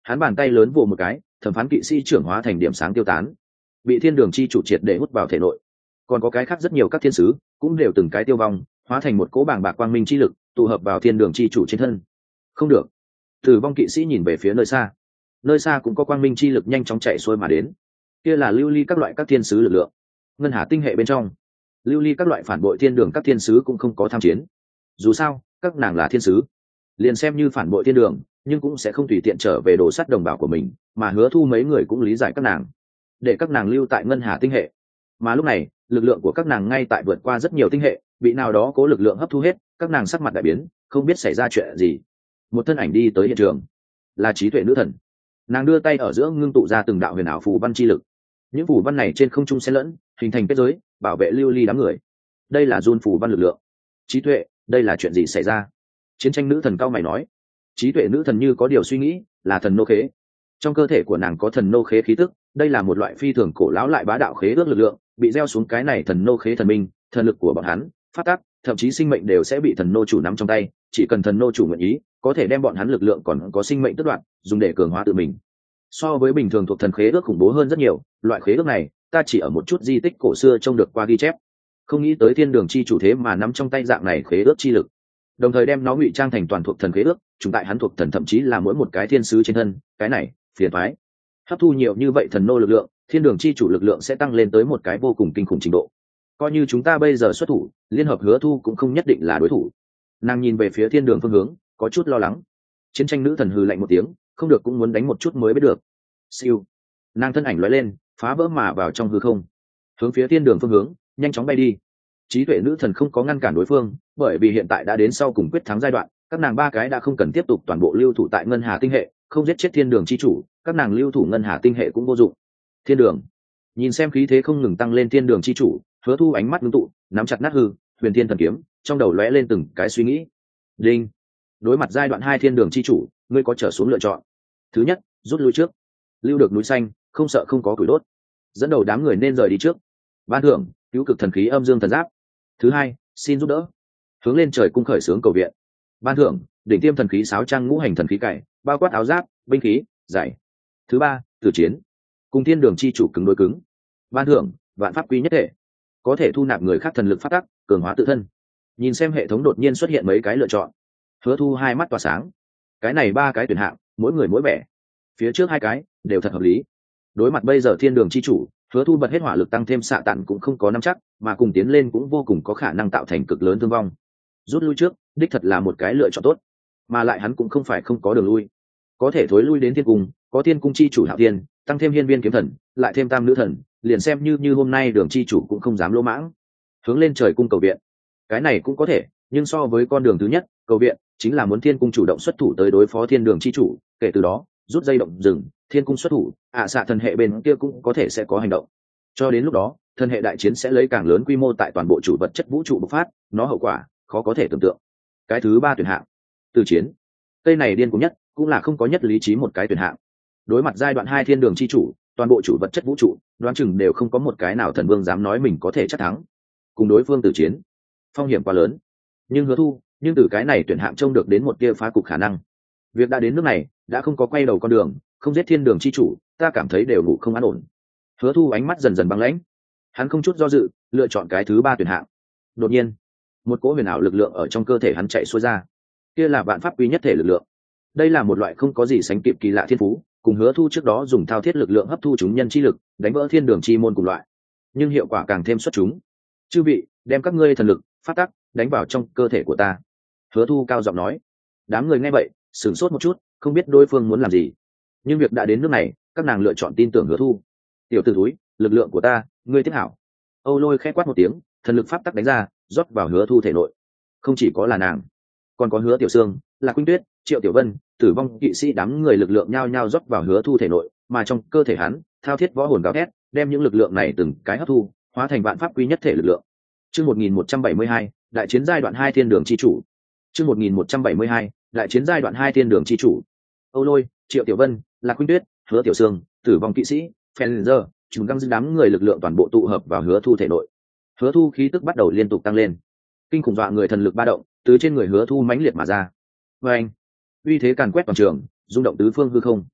hắn bàn tay lớn vồ một cái, thẩm phán kỵ sĩ trưởng hóa thành điểm sáng tiêu tán, bị thiên đường chi chủ triệt để hút vào thể nội. Còn có cái khác rất nhiều các thiên sứ cũng đều từng cái tiêu vong, hóa thành một cỗ bàng bạc quang minh chi lực tụ hợp vào thiên đường chi chủ trên thân. Không được. Tử vong kỵ sĩ nhìn về phía nơi xa, nơi xa cũng có quang minh chi lực nhanh chóng chạy xuôi mà đến, kia là lưu ly các loại các thiên sứ lực lượng. Ngân hà tinh hệ bên trong, lưu ly các loại phản bội thiên đường các thiên sứ cũng không có tham chiến, dù sao các nàng là thiên sứ, liền xem như phản bội thiên đường nhưng cũng sẽ không tùy tiện trở về đồ sắt đồng bào của mình, mà Hứa Thu mấy người cũng lý giải các nàng, để các nàng lưu tại ngân hà tinh hệ. Mà lúc này lực lượng của các nàng ngay tại vượt qua rất nhiều tinh hệ, bị nào đó cố lực lượng hấp thu hết, các nàng sắc mặt đại biến, không biết xảy ra chuyện gì. Một thân ảnh đi tới hiện trường, là trí tuệ nữ thần. Nàng đưa tay ở giữa ngưng tụ ra từng đạo huyền ảo phù văn chi lực, những phù văn này trên không trung xen lẫn, hình thành kết giới bảo vệ lưu ly đám người. Đây là run phù văn lực lượng. Trí tuệ, đây là chuyện gì xảy ra? Chiến tranh nữ thần cao mày nói. Trí tuệ nữ thần như có điều suy nghĩ, là thần nô khế. Trong cơ thể của nàng có thần nô khế khí tức, đây là một loại phi thường cổ lão lại bá đạo khế ước lực lượng, bị gieo xuống cái này thần nô khế thần minh, thần lực của bọn hắn, phát tác, thậm chí sinh mệnh đều sẽ bị thần nô chủ nắm trong tay, chỉ cần thần nô chủ nguyện ý, có thể đem bọn hắn lực lượng còn có sinh mệnh tước đoạt, dùng để cường hóa tự mình. So với bình thường thuộc thần khế ước khủng bố hơn rất nhiều, loại khế ước này, ta chỉ ở một chút di tích cổ xưa trông được qua ghi chép. Không nghĩ tới thiên đường chi chủ thế mà nắm trong tay dạng này khế ước chi lực, đồng thời đem nó ngụy trang thành toàn thuộc thần khế ước, chúng tại hắn thuộc thần thậm chí là mỗi một cái thiên sứ trên thân, cái này phiền toái. Hấp thu nhiều như vậy thần nô lực lượng, thiên đường chi chủ lực lượng sẽ tăng lên tới một cái vô cùng kinh khủng trình độ. Coi như chúng ta bây giờ xuất thủ, liên hợp Hứa Thu cũng không nhất định là đối thủ. Nàng nhìn về phía thiên đường phương hướng, có chút lo lắng. Chiến tranh nữ thần hừ lạnh một tiếng, không được cũng muốn đánh một chút mới biết được. Siêu, nàng thân ảnh lóe lên, phá vỡ mà vào trong hư không, hướng phía thiên đường phương hướng nhanh chóng bay đi. Trí tuệ nữ thần không có ngăn cản đối phương, bởi vì hiện tại đã đến sau cùng quyết thắng giai đoạn, các nàng ba cái đã không cần tiếp tục toàn bộ lưu thủ tại ngân hà tinh hệ, không giết chết thiên đường chi chủ, các nàng lưu thủ ngân hà tinh hệ cũng vô dụng. Thiên đường nhìn xem khí thế không ngừng tăng lên thiên đường chi chủ, Hứa Thu ánh mắt ngưng tụ, nắm chặt nát hư huyền thiên thần kiếm, trong đầu lóe lên từng cái suy nghĩ. Đinh, đối mặt giai đoạn hai thiên đường chi chủ, ngươi có trở xuống lựa chọn. Thứ nhất, rút lui trước, lưu được núi xanh, không sợ không có củi đốt, dẫn đầu đám người nên rời đi trước. Ban thưởng, cứu cực thần khí âm dương thần giáp. Thứ hai, xin giúp đỡ, hướng lên trời cung khởi sướng cầu viện. Ban thưởng, đỉnh tiêm thần khí sáo trang ngũ hành thần khí cày, bao quát áo giáp, binh khí, giải. Thứ ba, tử chiến, cùng thiên đường chi chủ cứng đối cứng. Ban thưởng, vạn pháp quy nhất thể, có thể thu nạp người khác thần lực phát tắc, cường hóa tự thân. Nhìn xem hệ thống đột nhiên xuất hiện mấy cái lựa chọn, Hứa Thu hai mắt tỏa sáng. Cái này ba cái tuyển hạng, mỗi người mỗi vẻ, phía trước hai cái đều thật hợp lý. Đối mặt bây giờ thiên đường chi chủ, Hứa Thu bật hết hỏa lực tăng thêm xạ tản cũng không có nắm chắc, mà cùng tiến lên cũng vô cùng có khả năng tạo thành cực lớn thương vong. Rút lui trước, đích thật là một cái lựa chọn tốt, mà lại hắn cũng không phải không có đường lui, có thể thối lui đến thiên cung, có thiên cung chi chủ Hạo Thiên, tăng thêm hiên viên kiếm thần, lại thêm tam nữ thần, liền xem như như hôm nay đường chi chủ cũng không dám lỗ mãng. Hướng lên trời cung cầu viện, cái này cũng có thể, nhưng so với con đường thứ nhất, cầu viện chính là muốn thiên cung chủ động xuất thủ tới đối phó thiên đường chi chủ, kể từ đó rút dây động rừng, thiên cung xuất thủ, ạ à, xạ thần hệ bên kia cũng có thể sẽ có hành động. Cho đến lúc đó, thần hệ đại chiến sẽ lấy càng lớn quy mô tại toàn bộ chủ vật chất vũ trụ bộc phát, nó hậu quả khó có thể tưởng tượng. Cái thứ ba tuyển hạng, từ chiến. Cây này điên cuồng nhất, cũng là không có nhất lý trí một cái tuyển hạng. Đối mặt giai đoạn hai thiên đường chi chủ, toàn bộ chủ vật chất vũ trụ, đoán chừng đều không có một cái nào thần vương dám nói mình có thể chắc thắng. Cùng đối phương từ chiến, phong hiểm quá lớn. Nhưng Hứa Thu, nhưng từ cái này tuyển hạng trông được đến một tia phá cục khả năng. Việc đã đến nước này, đã không có quay đầu con đường, không giết thiên đường chi chủ, ta cảm thấy đều ngủ không an ổn. Hứa Thu ánh mắt dần dần băng lãnh, hắn không chút do dự lựa chọn cái thứ ba tuyển hạng. Đột nhiên, một cỗ huyền ảo lực lượng ở trong cơ thể hắn chạy xuôi ra, kia là vạn pháp quy nhất thể lực lượng. Đây là một loại không có gì sánh kịp kỳ lạ thiên phú, cùng Hứa Thu trước đó dùng thao thiết lực lượng hấp thu chúng nhân chi lực, đánh vỡ thiên đường chi môn cùng loại, nhưng hiệu quả càng thêm xuất chúng. Chư vị, đem các ngươi thần lực phát tắc đánh vào trong cơ thể của ta. Hứa Thu cao giọng nói. Đám người nghe vậy sửng sốt một chút, không biết đối phương muốn làm gì, nhưng việc đã đến nước này, các nàng lựa chọn tin tưởng Hứa Thu. Tiểu tử túi, lực lượng của ta, ngươi tiếp hảo. Âu Lôi khẽ quát một tiếng, thần lực pháp tắc đánh ra, rót vào Hứa Thu thể nội. Không chỉ có là nàng, còn có Hứa Tiểu Sương, Lạc Quynh Tuyết, Triệu Tiểu Vân, Tử Vong kỵ sĩ đám người lực lượng nhao nhao rót vào Hứa Thu thể nội, mà trong cơ thể hắn, thao thiết võ hồn gào thét, đem những lực lượng này từng cái hấp thu, hóa thành vạn pháp quy nhất thể lực lượng. Chương một nghìn một trăm bảy mươi hai, đại chiến giai đoạn hai thiên đường chi chủ. Chương một nghìn một trăm bảy mươi hai, đại chiến giai đoạn hai thiên đường chi chủ. Âu Lôi, Triệu Tiểu Vân, Lạc Quynh Tuyết, Hứa Tiểu Sương, Tử Vong kỵ sĩ, Fenzer, chúng găng dư đám người lực lượng toàn bộ tụ hợp vào Hứa Thu thể nội. Hứa Thu khí tức bắt đầu liên tục tăng lên, kinh khủng dọa người thần lực ba động từ trên người Hứa Thu mãnh liệt mà ra. Và anh, uy thế càn quét toàn trường, rung động tứ phương hư không.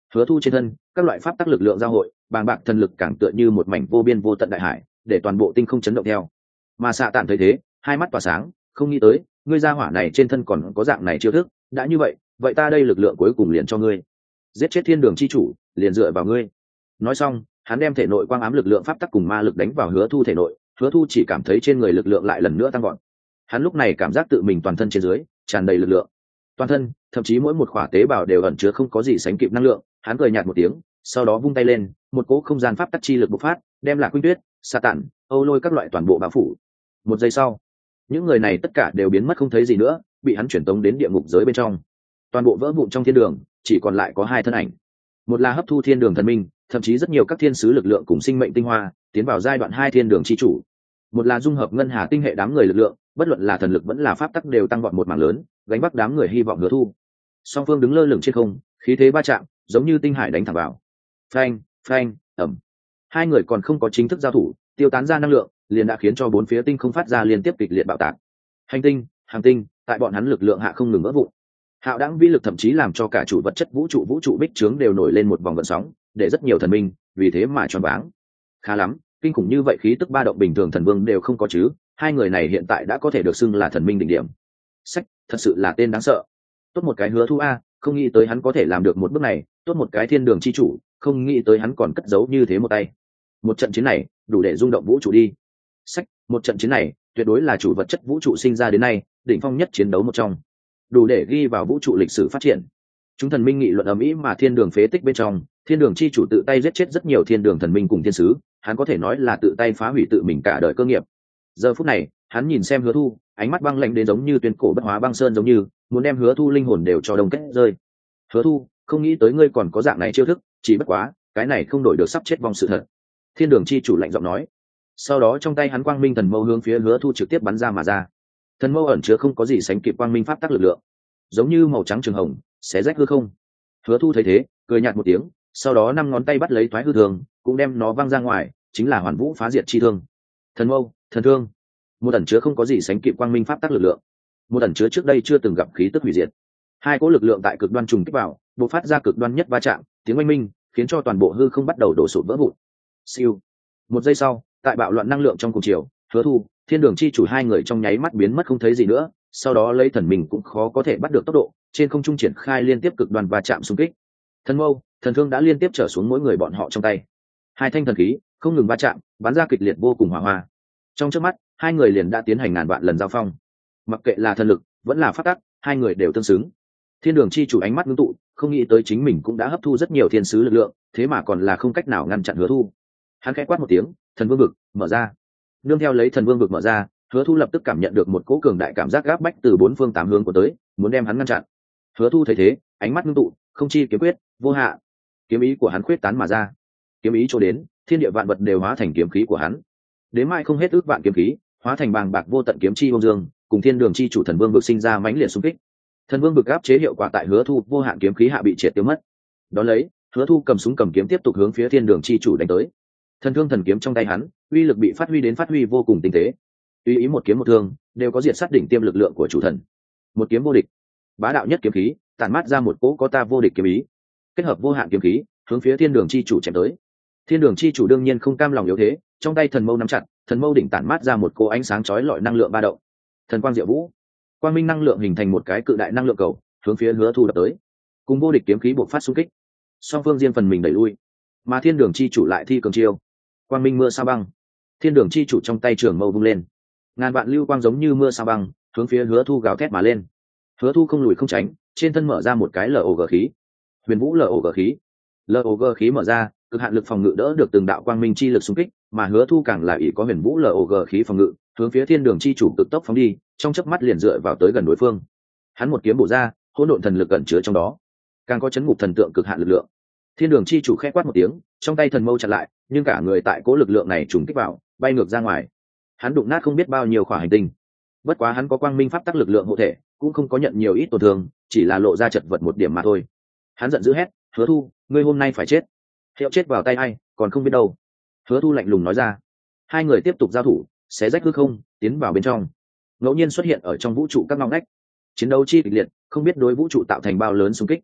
Hứa Thu trên thân các loại pháp tắc lực lượng giao hội, bàng bạc thần lực càng tựa như một mảnh vô biên vô tận đại hải, để toàn bộ tinh không chấn động theo. Mà Xạ Tản thấy thế, hai mắt tỏa sáng, không nghĩ tới ngươi gia hỏa này trên thân còn có dạng này chiêu thức, đã như vậy vậy ta đây lực lượng cuối cùng liền cho ngươi, giết chết thiên đường chi chủ liền dựa vào ngươi. Nói xong hắn đem thể nội quang ám lực lượng pháp tắc cùng ma lực đánh vào Hứa Thu thể nội. Hứa Thu chỉ cảm thấy trên người lực lượng lại lần nữa tăng gọn. Hắn lúc này cảm giác tự mình toàn thân trên dưới tràn đầy lực lượng, toàn thân thậm chí mỗi một khỏa tế bào đều ẩn chứa không có gì sánh kịp năng lượng. Hắn cười nhạt một tiếng, sau đó vung tay lên, một cỗ không gian pháp tắc chi lực bộc phát, đem Lạc Khuynh Tuyết, Xạ Tản, Âu Lôi các loại toàn bộ bao phủ. Một giây sau, những người này tất cả đều biến mất không thấy gì nữa, bị hắn chuyển tống đến địa ngục giới bên trong. Toàn bộ vỡ vụn trong thiên đường, chỉ còn lại có hai thân ảnh. Một là hấp thu thiên đường thần minh, thậm chí rất nhiều các thiên sứ lực lượng cùng sinh mệnh tinh hoa, tiến vào giai đoạn hai thiên đường chi chủ. Một là dung hợp ngân hà tinh hệ đám người lực lượng, bất luận là thần lực vẫn là pháp tắc đều tăng vọt một mảng lớn, gánh vác đám người hy vọng Hứa Thu. Song phương đứng lơ lửng trên không, khí thế va chạm, giống như tinh hải đánh thẳng vào. Phanh, phanh, ầm. Hai người còn không có chính thức giao thủ, tiêu tán ra năng lượng, liền đã khiến cho bốn phía tinh không phát ra liên tiếp kịch liệt bạo tạc. Hành tinh, hành tinh, tại bọn hắn lực lượng hạ không ngừng vỡ vụn. Hạo đãng vĩ lực thậm chí làm cho cả chủ vật chất vũ trụ vũ trụ bích trướng đều nổi lên một vòng gợn sóng, để rất nhiều thần minh vì thế mà choáng váng. Khá lắm, kinh khủng như vậy khí tức ba động bình thường thần vương đều không có chứ, hai người này hiện tại đã có thể được xưng là thần minh đỉnh điểm. Sách, thật sự là tên đáng sợ. Tốt một cái Hứa Thu a, không nghĩ tới hắn có thể làm được một bước này, tốt một cái thiên đường chi chủ, không nghĩ tới hắn còn cất giấu như thế một tay. Một trận chiến này, đủ để rung động vũ trụ đi. Sách, một trận chiến này, tuyệt đối là chủ vật chất vũ trụ sinh ra đến nay, đỉnh phong nhất chiến đấu một trong, đủ để ghi vào vũ trụ lịch sử phát triển. Chúng thần minh nghị luận ầm ĩ, mà thiên đường phế tích bên trong, thiên đường chi chủ tự tay giết chết rất nhiều thiên đường thần minh cùng thiên sứ, hắn có thể nói là tự tay phá hủy tự mình cả đời cơ nghiệp. Giờ phút này, hắn nhìn xem Hứa Thu, ánh mắt băng lạnh đến giống như tuyên cổ bất hóa băng sơn, giống như muốn đem Hứa Thu linh hồn đều cho đông kết rơi. Hứa Thu, không nghĩ tới ngươi còn có dạng này chiêu thức, chỉ bất quá cái này không đổi được sắp chết vong sự thật. Thiên đường chi chủ lạnh giọng nói. Sau đó trong tay hắn quang minh thần mâu hướng phía Hứa Thu trực tiếp bắn ra mà ra. Thần mâu ẩn chứa không có gì sánh kịp quang minh pháp tắc lực lượng, giống như màu trắng trường hồng, xé rách hư không. Hứa Thu thấy thế, cười nhạt một tiếng, sau đó năm ngón tay bắt lấy thoái hư thường, cũng đem nó văng ra ngoài, chính là hoàn vũ phá diệt chi thương. Thần mâu, thần thương, một ẩn chứa không có gì sánh kịp quang minh pháp tắc lực lượng, một ẩn chứa trước đây chưa từng gặp khí tức hủy diệt. Hai cỗ lực lượng tại cực đoan trùng kích vào, bộc phát ra cực đoan nhất va chạm, tiếng oanh minh khiến cho toàn bộ hư không bắt đầu đổ sụp vỡ vụn. Siêu. Một giây sau, tại bạo loạn năng lượng trong cùng chiều, Hứa Thu, thiên đường chi chủ hai người trong nháy mắt biến mất không thấy gì nữa, sau đó lấy thần mình cũng khó có thể bắt được tốc độ, trên không trung triển khai liên tiếp cực đoan va chạm xung kích. Thần mâu, thần thương đã liên tiếp trở xuống mỗi người bọn họ trong tay. Hai thanh thần khí không ngừng va chạm, bắn ra kịch liệt vô cùng hỏa hoa. Trong chớp mắt, hai người liền đã tiến hành ngàn vạn lần giao phong. Mặc kệ là thần lực, vẫn là pháp tắc, hai người đều tương xứng. Thiên đường chi chủ ánh mắt ngưng tụ, không nghĩ tới chính mình cũng đã hấp thu rất nhiều thiên sứ lực lượng, thế mà còn là không cách nào ngăn chặn Hứa Thu. Hắn khẽ quát một tiếng, thần vương vực mở ra. Nương theo lấy thần vương vực mở ra, Hứa Thu lập tức cảm nhận được một cỗ cường đại cảm giác gáp bách từ bốn phương tám hướng của tới, muốn đem hắn ngăn chặn. Hứa Thu thấy thế, ánh mắt ngưng tụ, không chi kiếm quyết, vô hạ. Kiếm ý của hắn khuyết tán mà ra. Kiếm ý chỗ đến, thiên địa vạn vật đều hóa thành kiếm khí của hắn. Đến mai không hết ước vạn kiếm khí, hóa thành bàng bạc vô tận kiếm chi bông dương, cùng thiên đường chi chủ thần vương vực sinh ra mãnh liệt xung kích. Thần vương vực áp chế hiệu quả tại Hứa Thu vô hạn kiếm khí hạ bị triệt tiêu mất. Đón lấy, Hứa Thu cầm súng cầm kiếm tiếp tục hướng phía thiên đường chi chủ đánh tới. Thần thương thần kiếm trong tay hắn, uy lực bị phát huy đến phát huy vô cùng tinh tế. Tùy ý một kiếm một thương, đều có diệt sát đỉnh tiêm lực lượng của chủ thần. Một kiếm vô địch, bá đạo nhất kiếm khí, tản mát ra một cỗ có ta vô địch kiếm ý. Kết hợp vô hạn kiếm khí, hướng phía thiên đường chi chủ chém tới. Thiên đường chi chủ đương nhiên không cam lòng yếu thế, trong tay thần mâu nắm chặt, thần mâu đỉnh tản mát ra một cỗ ánh sáng chói lọi năng lượng ba động. Thần quang diệu vũ, quang minh năng lượng hình thành một cái cự đại năng lượng cầu, hướng phía Hứa Thu đập tới. Cùng vô địch kiếm khí bộc phát xung kích, song phương riêng phần mình đẩy lui, mà thiên đường chi chủ lại thi cường chiêu. Quang minh mưa sao băng, thiên đường chi chủ trong tay trường mâu vung lên, ngàn vạn lưu quang giống như mưa sao băng, hướng phía Hứa Thu gào thét mà lên. Hứa Thu không lùi không tránh, trên thân mở ra một cái log khí, huyền vũ log khí. Log khí mở ra, cực hạn lực phòng ngự đỡ được từng đạo quang minh chi lực xung kích, mà Hứa Thu càng là ỷ có huyền vũ log khí phòng ngự, hướng phía thiên đường chi chủ cực tốc phóng đi, trong chớp mắt liền dựa vào tới gần đối phương. Hắn một kiếm bổ ra, hỗn độn thần lực ẩn chứa trong đó, càng có chấn ngục thần tượng cực hạn lực lượng. Thiên đường chi chủ khẽ quát một tiếng, trong tay thần mâu chặn lại, nhưng cả người tại cố lực lượng này trùng kích vào, bay ngược ra ngoài. Hắn đụng nát không biết bao nhiêu khỏa hành tinh. Bất quá hắn có quang minh pháp tắc lực lượng hộ thể, cũng không có nhận nhiều ít tổn thương, chỉ là lộ ra chật vật một điểm mà thôi. Hắn giận dữ hét, Hứa Thu, ngươi hôm nay phải chết. Hiệu chết vào tay ai, còn không biết đâu. Hứa Thu lạnh lùng nói ra. Hai người tiếp tục giao thủ, xé rách hư không, tiến vào bên trong. Ngẫu nhiên xuất hiện ở trong vũ trụ các ngóc ngách. Chiến đấu chi kịch liệt, không biết đối vũ trụ tạo thành bao lớn xung kích.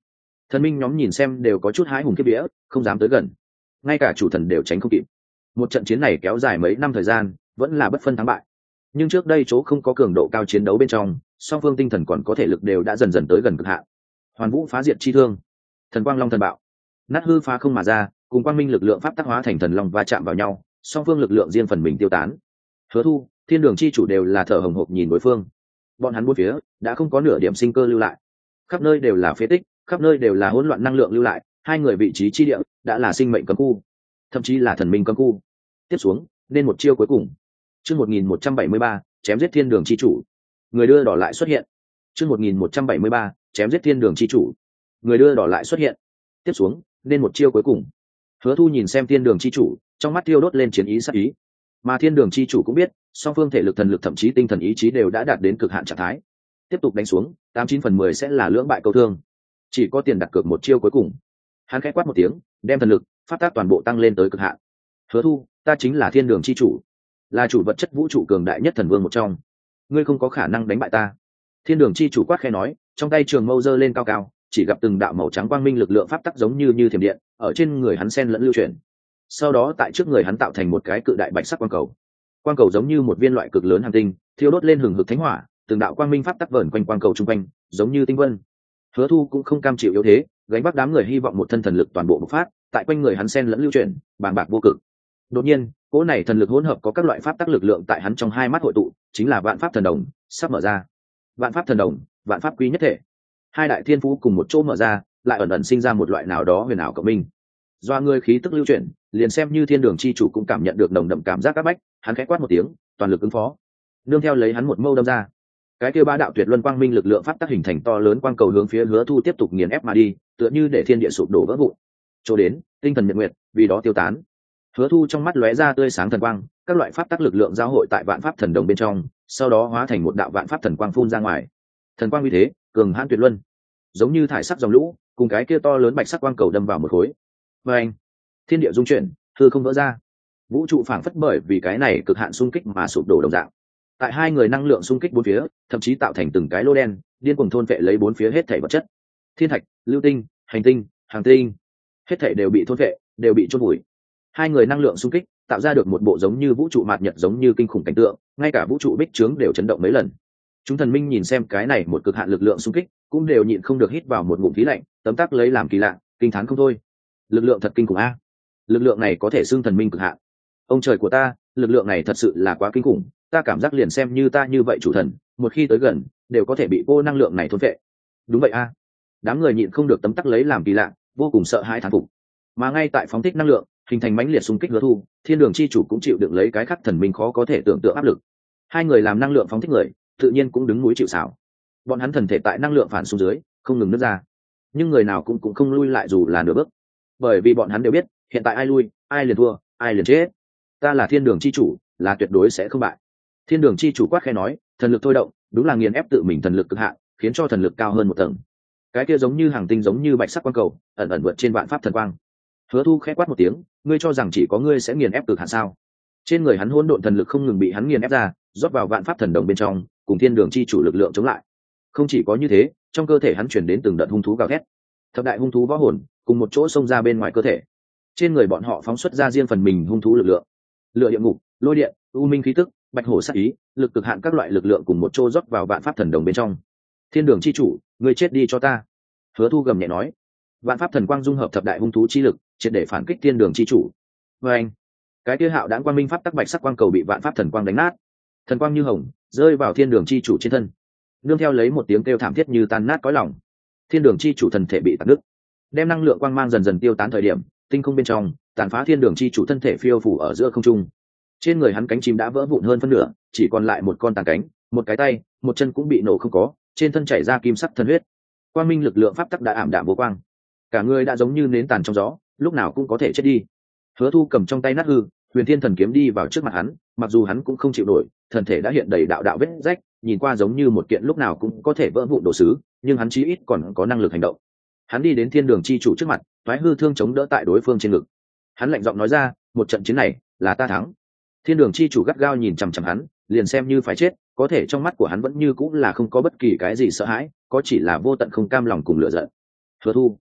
Thần minh nhóm nhìn xem đều có chút hái hùng kiếp vía, không dám tới gần, ngay cả chủ thần đều tránh không kịp. Một trận chiến này kéo dài mấy năm thời gian, vẫn là bất phân thắng bại. Nhưng trước đây chỗ không có cường độ cao chiến đấu bên trong, song phương tinh thần còn có thể lực đều đã dần dần tới gần cực hạn. Hoàn vũ phá diệt chi thương, thần quang long thần bạo, nát hư phá không mà ra, cùng quang minh lực lượng pháp tác hóa thành thần long va chạm vào nhau, song phương lực lượng riêng phần mình tiêu tán. Hứa Thu, thiên đường chi chủ đều là thở hồng hộc nhìn đối phương. Bọn hắn bốn phía đã không có nửa điểm sinh cơ lưu lại, khắp nơi đều là phế tích, khắp nơi đều là hỗn loạn năng lượng lưu lại. Hai người vị trí chi địa đã là sinh mệnh cấm khu, thậm chí là thần minh cấm khu. Tiếp xuống nên một chiêu cuối cùng. Chương một nghìn một trăm bảy mươi ba, chém giết thiên đường chi chủ. Người đưa đỏ lại xuất hiện. Chương một nghìn một trăm bảy mươi ba, chém giết thiên đường chi chủ. Người đưa đỏ lại xuất hiện. Tiếp xuống nên một chiêu cuối cùng. Hứa Thu nhìn xem thiên đường chi chủ, trong mắt tiêu đốt lên chiến ý sát ý. Mà thiên đường chi chủ cũng biết, song phương thể lực thần lực thậm chí tinh thần ý chí đều đã đạt đến cực hạn trạng thái. Tiếp tục đánh xuống, tám chín phần mười sẽ là lưỡng bại câu thương. Chỉ có tiền đặt cược một chiêu cuối cùng. Hắn khẽ quát một tiếng, đem thần lực, pháp tác toàn bộ tăng lên tới cực hạn. Hứa Thu, ta chính là thiên đường chi chủ, là chủ vật chất vũ trụ cường đại nhất thần vương một trong, ngươi không có khả năng đánh bại ta. Thiên đường chi chủ quát khẽ nói, trong tay trường mâu giơ lên cao cao, chỉ gặp từng đạo màu trắng quang minh lực lượng pháp tắc giống như như thiểm điện ở trên người hắn xen lẫn lưu chuyển. Sau đó tại trước người hắn tạo thành một cái cự đại bạch sắc quang cầu. Quang cầu giống như một viên loại cực lớn hành tinh, thiêu đốt lên hừng hực thánh hỏa, từng đạo quang minh pháp tắc vờn quanh quang cầu trung quanh, giống như tinh vân. Hứa Thu cũng không cam chịu yếu thế, gánh vác đám người hy vọng một thân thần lực toàn bộ bộc phát, tại quanh người hắn xen lẫn lưu chuyển, bàng bạc vô cực. Đột nhiên, cỗ này thần lực hỗn hợp có các loại pháp tắc lực lượng tại hắn trong hai mắt hội tụ, chính là vạn pháp thần đồng sắp mở ra. Vạn pháp thần đồng, vạn pháp quý nhất thể. Hai đại thiên phú cùng một chỗ mở ra, lại ẩn ẩn sinh ra một loại nào đó huyền ảo cộng minh. Do người khí tức lưu chuyển, liền xem như thiên đường chi chủ cũng cảm nhận được nồng đậm cảm giác áp bách, hắn khẽ quát một tiếng, toàn lực ứng phó. Nương theo lấy hắn một mâu đâm ra, cái kia ba đạo tuyệt luân quang minh lực lượng pháp tắc hình thành to lớn quang cầu hướng phía Hứa Thu tiếp tục nghiền ép mà đi, tựa như để thiên địa sụp đổ vỡ vụn. Chỗ đến, tinh thần nhật nguyệt, vì đó tiêu tán. Hứa Thu trong mắt lóe ra tươi sáng thần quang, các loại pháp tắc lực lượng giao hội tại vạn pháp thần đồng bên trong, sau đó hóa thành một đạo vạn pháp thần quang phun ra ngoài. Thần quang uy thế, cường hãn tuyệt luân, giống như thải sắc dòng lũ, cùng cái kia to lớn bạch sắc quang cầu đâm vào một khối. Và anh, thiên địa rung chuyển, hư không vỡ ra. Vũ trụ phảng phất bởi vì cái này cực hạn xung kích mà sụp đổ đồng dạng. Tại hai người năng lượng xung kích bốn phía, thậm chí tạo thành từng cái lô đen, điên cuồng thôn vệ lấy bốn phía hết thảy vật chất. Thiên thạch, lưu tinh, hành tinh, hàng tinh, hết thảy đều bị thôn vệ, đều bị chôn vùi. Hai người năng lượng xung kích tạo ra được một bộ giống như vũ trụ mạt nhật giống như kinh khủng cảnh tượng, ngay cả vũ trụ bích trướng đều chấn động mấy lần. Chúng thần minh nhìn xem cái này một cực hạn lực lượng xung kích, cũng đều nhịn không được hít vào một ngụm khí lạnh, tấm tắc lấy làm kỳ lạ, kinh thán không thôi. Lực lượng thật kinh khủng a! Lực lượng này có thể xưng thần minh cực hạn. Ông trời của ta, lực lượng này thật sự là quá kinh khủng, ta cảm giác liền xem như ta như vậy chủ thần, một khi tới gần, đều có thể bị cô năng lượng này thôn phệ. Đúng vậy a! Đám người nhịn không được tấm tắc lấy làm kỳ lạ, vô cùng sợ hãi thán phục. Mà ngay tại phóng thích năng lượng, hình thành mãnh liệt xung kích Hứa Thu, thiên đường chi chủ cũng chịu đựng lấy cái khắc thần minh khó có thể tưởng tượng áp lực. Hai người làm năng lượng phóng thích người, tự nhiên cũng đứng núi chịu sào. Bọn hắn thần thể tại năng lượng phản xuống dưới, không ngừng nứt ra, nhưng người nào cũng cũng không lui lại dù là nửa bước, bởi vì bọn hắn đều biết, hiện tại ai lui, ai liền thua, ai liền chết. Ta là thiên đường chi chủ, là tuyệt đối sẽ không bại. Thiên đường chi chủ quát khẽ nói, thần lực thôi động, đúng là nghiền ép tự mình thần lực cực hạn, khiến cho thần lực cao hơn một tầng. Cái kia giống như hàng tinh giống như bạch sắc quang cầu, ẩn ẩn vượt trên vạn pháp thần quang. Hứa Thu khẽ quát một tiếng, ngươi cho rằng chỉ có ngươi sẽ nghiền ép cực hạn sao? Trên người hắn hỗn độn thần lực không ngừng bị hắn nghiền ép ra, rót vào vạn pháp thần đồng bên trong, cùng thiên đường chi chủ lực lượng chống lại. Không chỉ có như thế, trong cơ thể hắn truyền đến từng đợt hung thú gào thét. Thập đại hung thú võ hồn cùng một chỗ xông ra bên ngoài cơ thể. Trên người bọn họ phóng xuất ra riêng phần mình hung thú lực lượng. Lửa địa ngục, lôi điện, u minh khí tức, bạch hổ sát ý, lực cực hạn các loại lực lượng cùng một chỗ rót vào vạn pháp thần đồng bên trong. Thiên đường chi chủ, ngươi chết đi cho ta! Hứa Thu gầm nhẹ nói. Vạn pháp thần quang dung hợp thập đại hung thú chi lực, triệt để phản kích thiên đường chi chủ. Và anh, cái kia hạo đãng quang minh pháp tắc bạch sắc quang cầu bị vạn pháp thần quang đánh nát, thần quang như hồng rơi vào thiên đường chi chủ trên thân, nương theo lấy một tiếng kêu thảm thiết như tan nát cõi lòng. Thiên đường chi chủ thần thể bị tạt đứt, đem năng lượng quang mang dần dần tiêu tán thời điểm, tinh không bên trong tàn phá thiên đường chi chủ thân thể phiêu phủ ở giữa không trung. Trên người hắn cánh chim đã vỡ vụn hơn phân nửa, chỉ còn lại một con tàn cánh, một cái tay, một chân cũng bị nổ không có, trên thân chảy ra kim sắc thần huyết. Quang minh lực lượng pháp tắc đã ảm đạm vô quang, cả người đã giống như nến tàn trong gió, lúc nào cũng có thể chết đi. Hứa Thu cầm trong tay nát hư huyền thiên thần kiếm đi vào trước mặt hắn, mặc dù hắn cũng không chịu nổi, thần thể đã hiện đầy đạo đạo vết rách, nhìn qua giống như một kiện lúc nào cũng có thể vỡ vụn đồ sứ, nhưng hắn chí ít còn có năng lực hành động. Hắn đi đến thiên đường chi chủ trước mặt, thoái hư thương chống đỡ tại đối phương trên ngực. Hắn lạnh giọng nói ra, một trận chiến này là ta thắng. Thiên đường chi chủ gắt gao nhìn chằm chằm hắn, liền xem như phải chết, có thể trong mắt của hắn vẫn như cũng là không có bất kỳ cái gì sợ hãi, có chỉ là vô tận không cam lòng cùng lửa giận. Hứa Thu,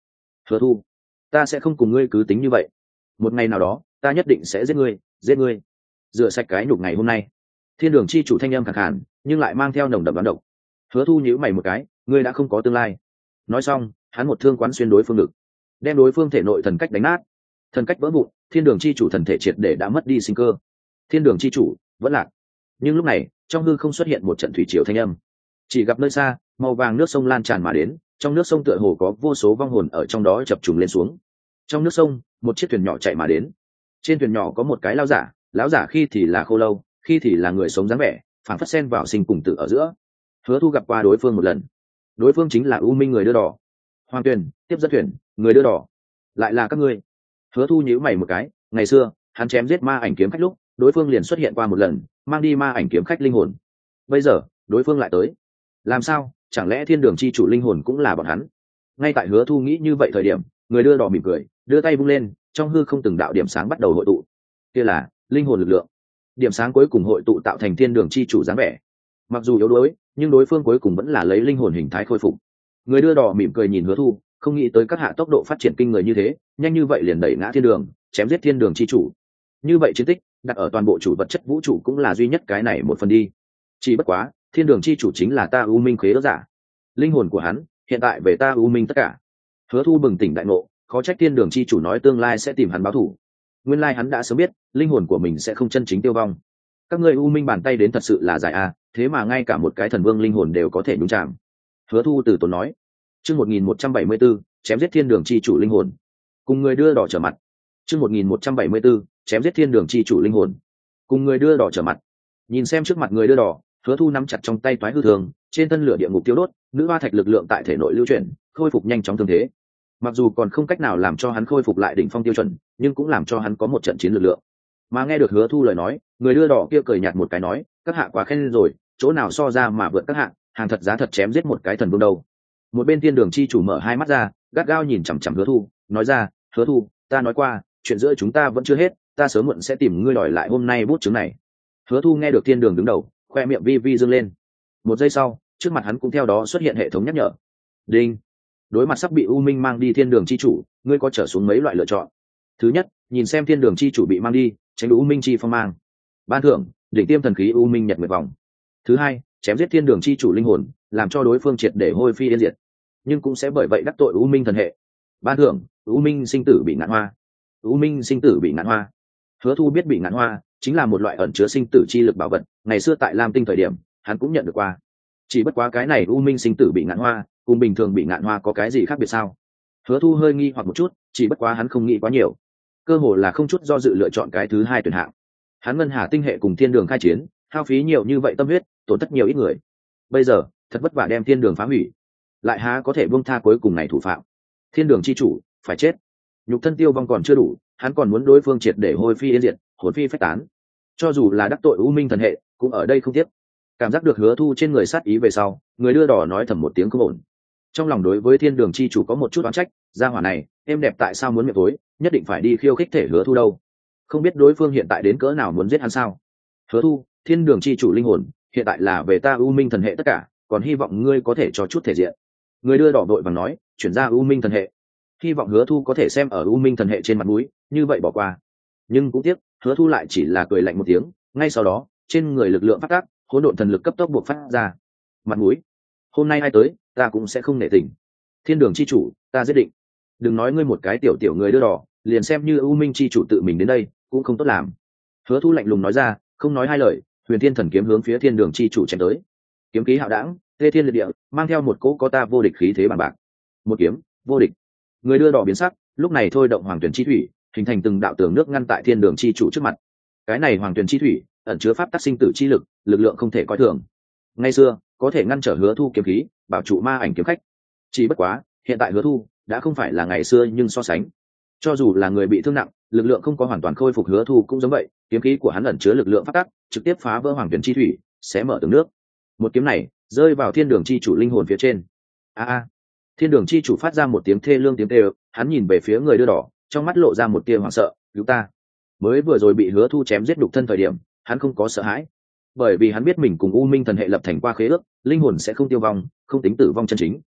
Hứa Thu, ta sẽ không cùng ngươi cứ tính như vậy. Một ngày nào đó ta nhất định sẽ giết ngươi, giết ngươi, rửa sạch cái nhục ngày hôm nay. Thiên đường chi chủ thanh âm khàn khàn nhưng lại mang theo nồng đậm đoán độc. Hứa Thu nhíu mày một cái, ngươi đã không có tương lai. Nói xong hắn một thương quán xuyên đối phương ngực, đem đối phương thể nội thần cách đánh nát. Thần cách vỡ vụn, thiên đường chi chủ thần thể triệt để đã mất đi sinh cơ. Thiên đường chi chủ vẫn lạc. Nhưng lúc này trong hư không xuất hiện một trận thủy triều thanh âm, chỉ gặp nơi xa màu vàng nước sông lan tràn mà đến, trong nước sông tựa hồ có vô số vong hồn ở trong đó chập trùng lên xuống. Trong nước sông một chiếc thuyền nhỏ chạy mà đến, trên thuyền nhỏ có một cái lão giả, lão giả khi thì là khô lâu, khi thì là người sống dáng vẻ, phảng phất xen vào sinh cùng tử ở giữa. Hứa Thu gặp qua đối phương một lần, đối phương chính là U Minh người đưa đỏ. Hoàng Tuyền tiếp dẫn thuyền, người đưa đỏ, lại là các ngươi. Hứa Thu nhíu mày một cái, ngày xưa hắn chém giết ma ảnh kiếm khách lúc, đối phương liền xuất hiện qua một lần, mang đi ma ảnh kiếm khách linh hồn. Bây giờ đối phương lại tới, làm sao? Chẳng lẽ thiên đường chi chủ linh hồn cũng là bọn hắn? Ngay tại Hứa Thu nghĩ như vậy thời điểm, người đưa đỏ mỉm cười, đưa tay vung lên, trong hư không từng đạo điểm sáng bắt đầu hội tụ. Kia là linh hồn lực lượng. Điểm sáng cuối cùng hội tụ tạo thành thiên đường chi chủ dáng vẻ. Mặc dù yếu đuối, nhưng đối phương cuối cùng vẫn là lấy linh hồn hình thái khôi phục. Người đưa đỏ mỉm cười nhìn Hứa Thu, không nghĩ tới các hạ tốc độ phát triển kinh người như thế, nhanh như vậy liền đẩy ngã thiên đường, chém giết thiên đường chi chủ. Như vậy chiến tích đặt ở toàn bộ chủ vật chất vũ trụ cũng là duy nhất cái này một phần đi. Chỉ bất quá thiên đường chi chủ chính là ta U Minh khế ước giả, linh hồn của hắn hiện tại về ta U Minh tất cả. Hứa Thu bừng tỉnh đại ngộ, khó trách thiên đường chi chủ nói tương lai sẽ tìm hắn báo thù. Nguyên lai hắn đã sớm biết linh hồn của mình sẽ không chân chính tiêu vong. Các ngươi U Minh bàn tay đến thật sự là dài a, thế mà ngay cả một cái thần vương linh hồn đều có thể nhúng chạm. Hứa Thu từ tốn nói. Chương một nghìn một trăm bảy mươi bốn, chém giết thiên đường chi chủ linh hồn. Cùng người đưa đỏ trở mặt. Chương một nghìn một trăm bảy mươi bốn, chém giết thiên đường chi chủ linh hồn. Cùng người đưa đỏ trở mặt. Nhìn xem trước mặt người đưa đỏ, Hứa Thu nắm chặt trong tay toái hư thường, trên thân lửa địa ngục tiêu đốt, nữ hoa thạch lực lượng tại thể nội lưu chuyển, khôi phục nhanh chóng thương thế. Mặc dù còn không cách nào làm cho hắn khôi phục lại đỉnh phong tiêu chuẩn, nhưng cũng làm cho hắn có một trận chiến lực lượng. Mà nghe được Hứa Thu lời nói, người đưa đỏ kia cười nhạt một cái nói, các hạ quá khen rồi, chỗ nào so ra mà vượt các hạ, hàng thật giá thật chém giết một cái thần vương đâu. Một bên thiên đường chi chủ mở hai mắt ra, gắt gao nhìn chằm chằm Hứa Thu, nói ra, Hứa Thu, ta nói qua, chuyện giữa chúng ta vẫn chưa hết, ta sớm muộn sẽ tìm ngươi đòi lại hôm nay bút chứng này. Hứa Thu nghe được thiên đường đứng đầu, khoe miệng vi vi dương lên. Một giây sau, trước mặt hắn cũng theo đó xuất hiện hệ thống nhắc nhở. Đinh. Đối mặt sắp bị U Minh mang đi thiên đường chi chủ, ngươi có trở xuống mấy loại lựa chọn. Thứ nhất, nhìn xem thiên đường chi chủ bị mang đi, tránh U Minh chi phong mang. Ban thưởng, đỉnh tiêm thần khí U Minh nhật nguyệt vòng. Thứ hai, chém giết thiên đường chi chủ linh hồn, làm cho đối phương triệt để hôi phi yên diệt, nhưng cũng sẽ bởi vậy đắc tội U Minh thần hệ. Ban thưởng, U Minh sinh tử bị ngạn hoa. U Minh sinh tử bị ngạn hoa. Hứa Thu biết bị ngạn hoa chính là một loại ẩn chứa sinh tử chi lực bảo vật, ngày xưa tại Lam Tinh thời điểm, hắn cũng nhận được qua. Chỉ bất quá cái này U Minh sinh tử bị ngạn hoa, cùng bình thường bị ngạn hoa có cái gì khác biệt sao? Hứa Thu hơi nghi hoặc một chút, chỉ bất quá hắn không nghĩ quá nhiều, cơ hồ là không chút do dự lựa chọn cái thứ hai tuyển hạng. Hắn ngân hà tinh hệ cùng thiên đường khai chiến, hao phí nhiều như vậy tâm huyết, tổn thất nhiều ít người, bây giờ thật vất vả đem thiên đường phá hủy, lại há có thể buông tha cuối cùng này thủ phạm. Thiên đường chi chủ phải chết, nhục thân tiêu vong còn chưa đủ, hắn còn muốn đối phương triệt để hôi phi yên diệt, hồn phi phách tán. Cho dù là đắc tội U Minh thần hệ, cũng ở đây không tiếc. Cảm giác được Hứa Thu trên người sát ý về sau, người đưa đỏ nói thầm một tiếng không ổn. Trong lòng đối với thiên đường chi chủ có một chút oán trách, gia hỏa này êm đẹp tại sao muốn miệng tối, nhất định phải đi khiêu khích thể Hứa Thu đâu. Không biết đối phương hiện tại đến cỡ nào muốn giết hắn sao? Hứa Thu, thiên đường chi chủ linh hồn hiện tại là về ta U Minh thần hệ tất cả, còn hy vọng ngươi có thể cho chút thể diện. Người đưa đỏ đội vàng nói, chuyển ra U Minh thần hệ, hy vọng Hứa Thu có thể xem ở U Minh thần hệ trên mặt mũi, như vậy bỏ qua. Nhưng cũng tiếc, Hứa Thu lại chỉ là cười lạnh một tiếng, ngay sau đó trên người lực lượng phát tác, hỗn độn thần lực cấp tốc buộc phát ra. Mặt mũi, hôm nay ai tới ta cũng sẽ không nể tình. Thiên đường chi chủ, ta giết định. Đừng nói ngươi một cái tiểu tiểu người đưa đỏ, liền xem như U Minh chi chủ tự mình đến đây cũng không tốt làm. Hứa Thu lạnh lùng nói ra, không nói hai lời, huyền thiên thần kiếm hướng phía thiên đường chi chủ chém tới. Kiếm khí hạo đãng, tê thiên liệt địa, mang theo một cỗ có ta vô địch khí thế bằng bạc. Một kiếm vô địch. Người đưa đỏ biến sắc, lúc này thôi động hoàng tuyển chi thủy, hình thành từng đạo tường nước ngăn tại thiên đường chi chủ trước mặt. Cái này hoàng tuyển chi thủy ẩn chứa pháp tắc sinh tử chi lực, lực lượng không thể coi thường. Ngày xưa có thể ngăn trở Hứa Thu kiếm khí, bảo trụ ma ảnh kiếm khách. Chỉ bất quá hiện tại Hứa Thu đã không phải là ngày xưa, nhưng so sánh, cho dù là người bị thương nặng, lực lượng không có hoàn toàn khôi phục Hứa Thu cũng giống vậy. Kiếm khí của hắn ẩn chứa lực lượng pháp tắc, trực tiếp phá vỡ hoàng tuyển chi thủy, xé mở tường nước. Một kiếm này rơi vào thiên đường chi chủ linh hồn phía trên. A a! Thiên đường chi chủ phát ra một tiếng thê lương tiếng kêu, hắn nhìn về phía người đưa đỏ, trong mắt lộ ra một tia hoảng sợ. Cứu ta! Mới vừa rồi bị Hứa Thu chém giết đục thân thời điểm, hắn không có sợ hãi, bởi vì hắn biết mình cùng U Minh thần hệ lập thành qua khế ước, linh hồn sẽ không tiêu vong, không tính tử vong chân chính.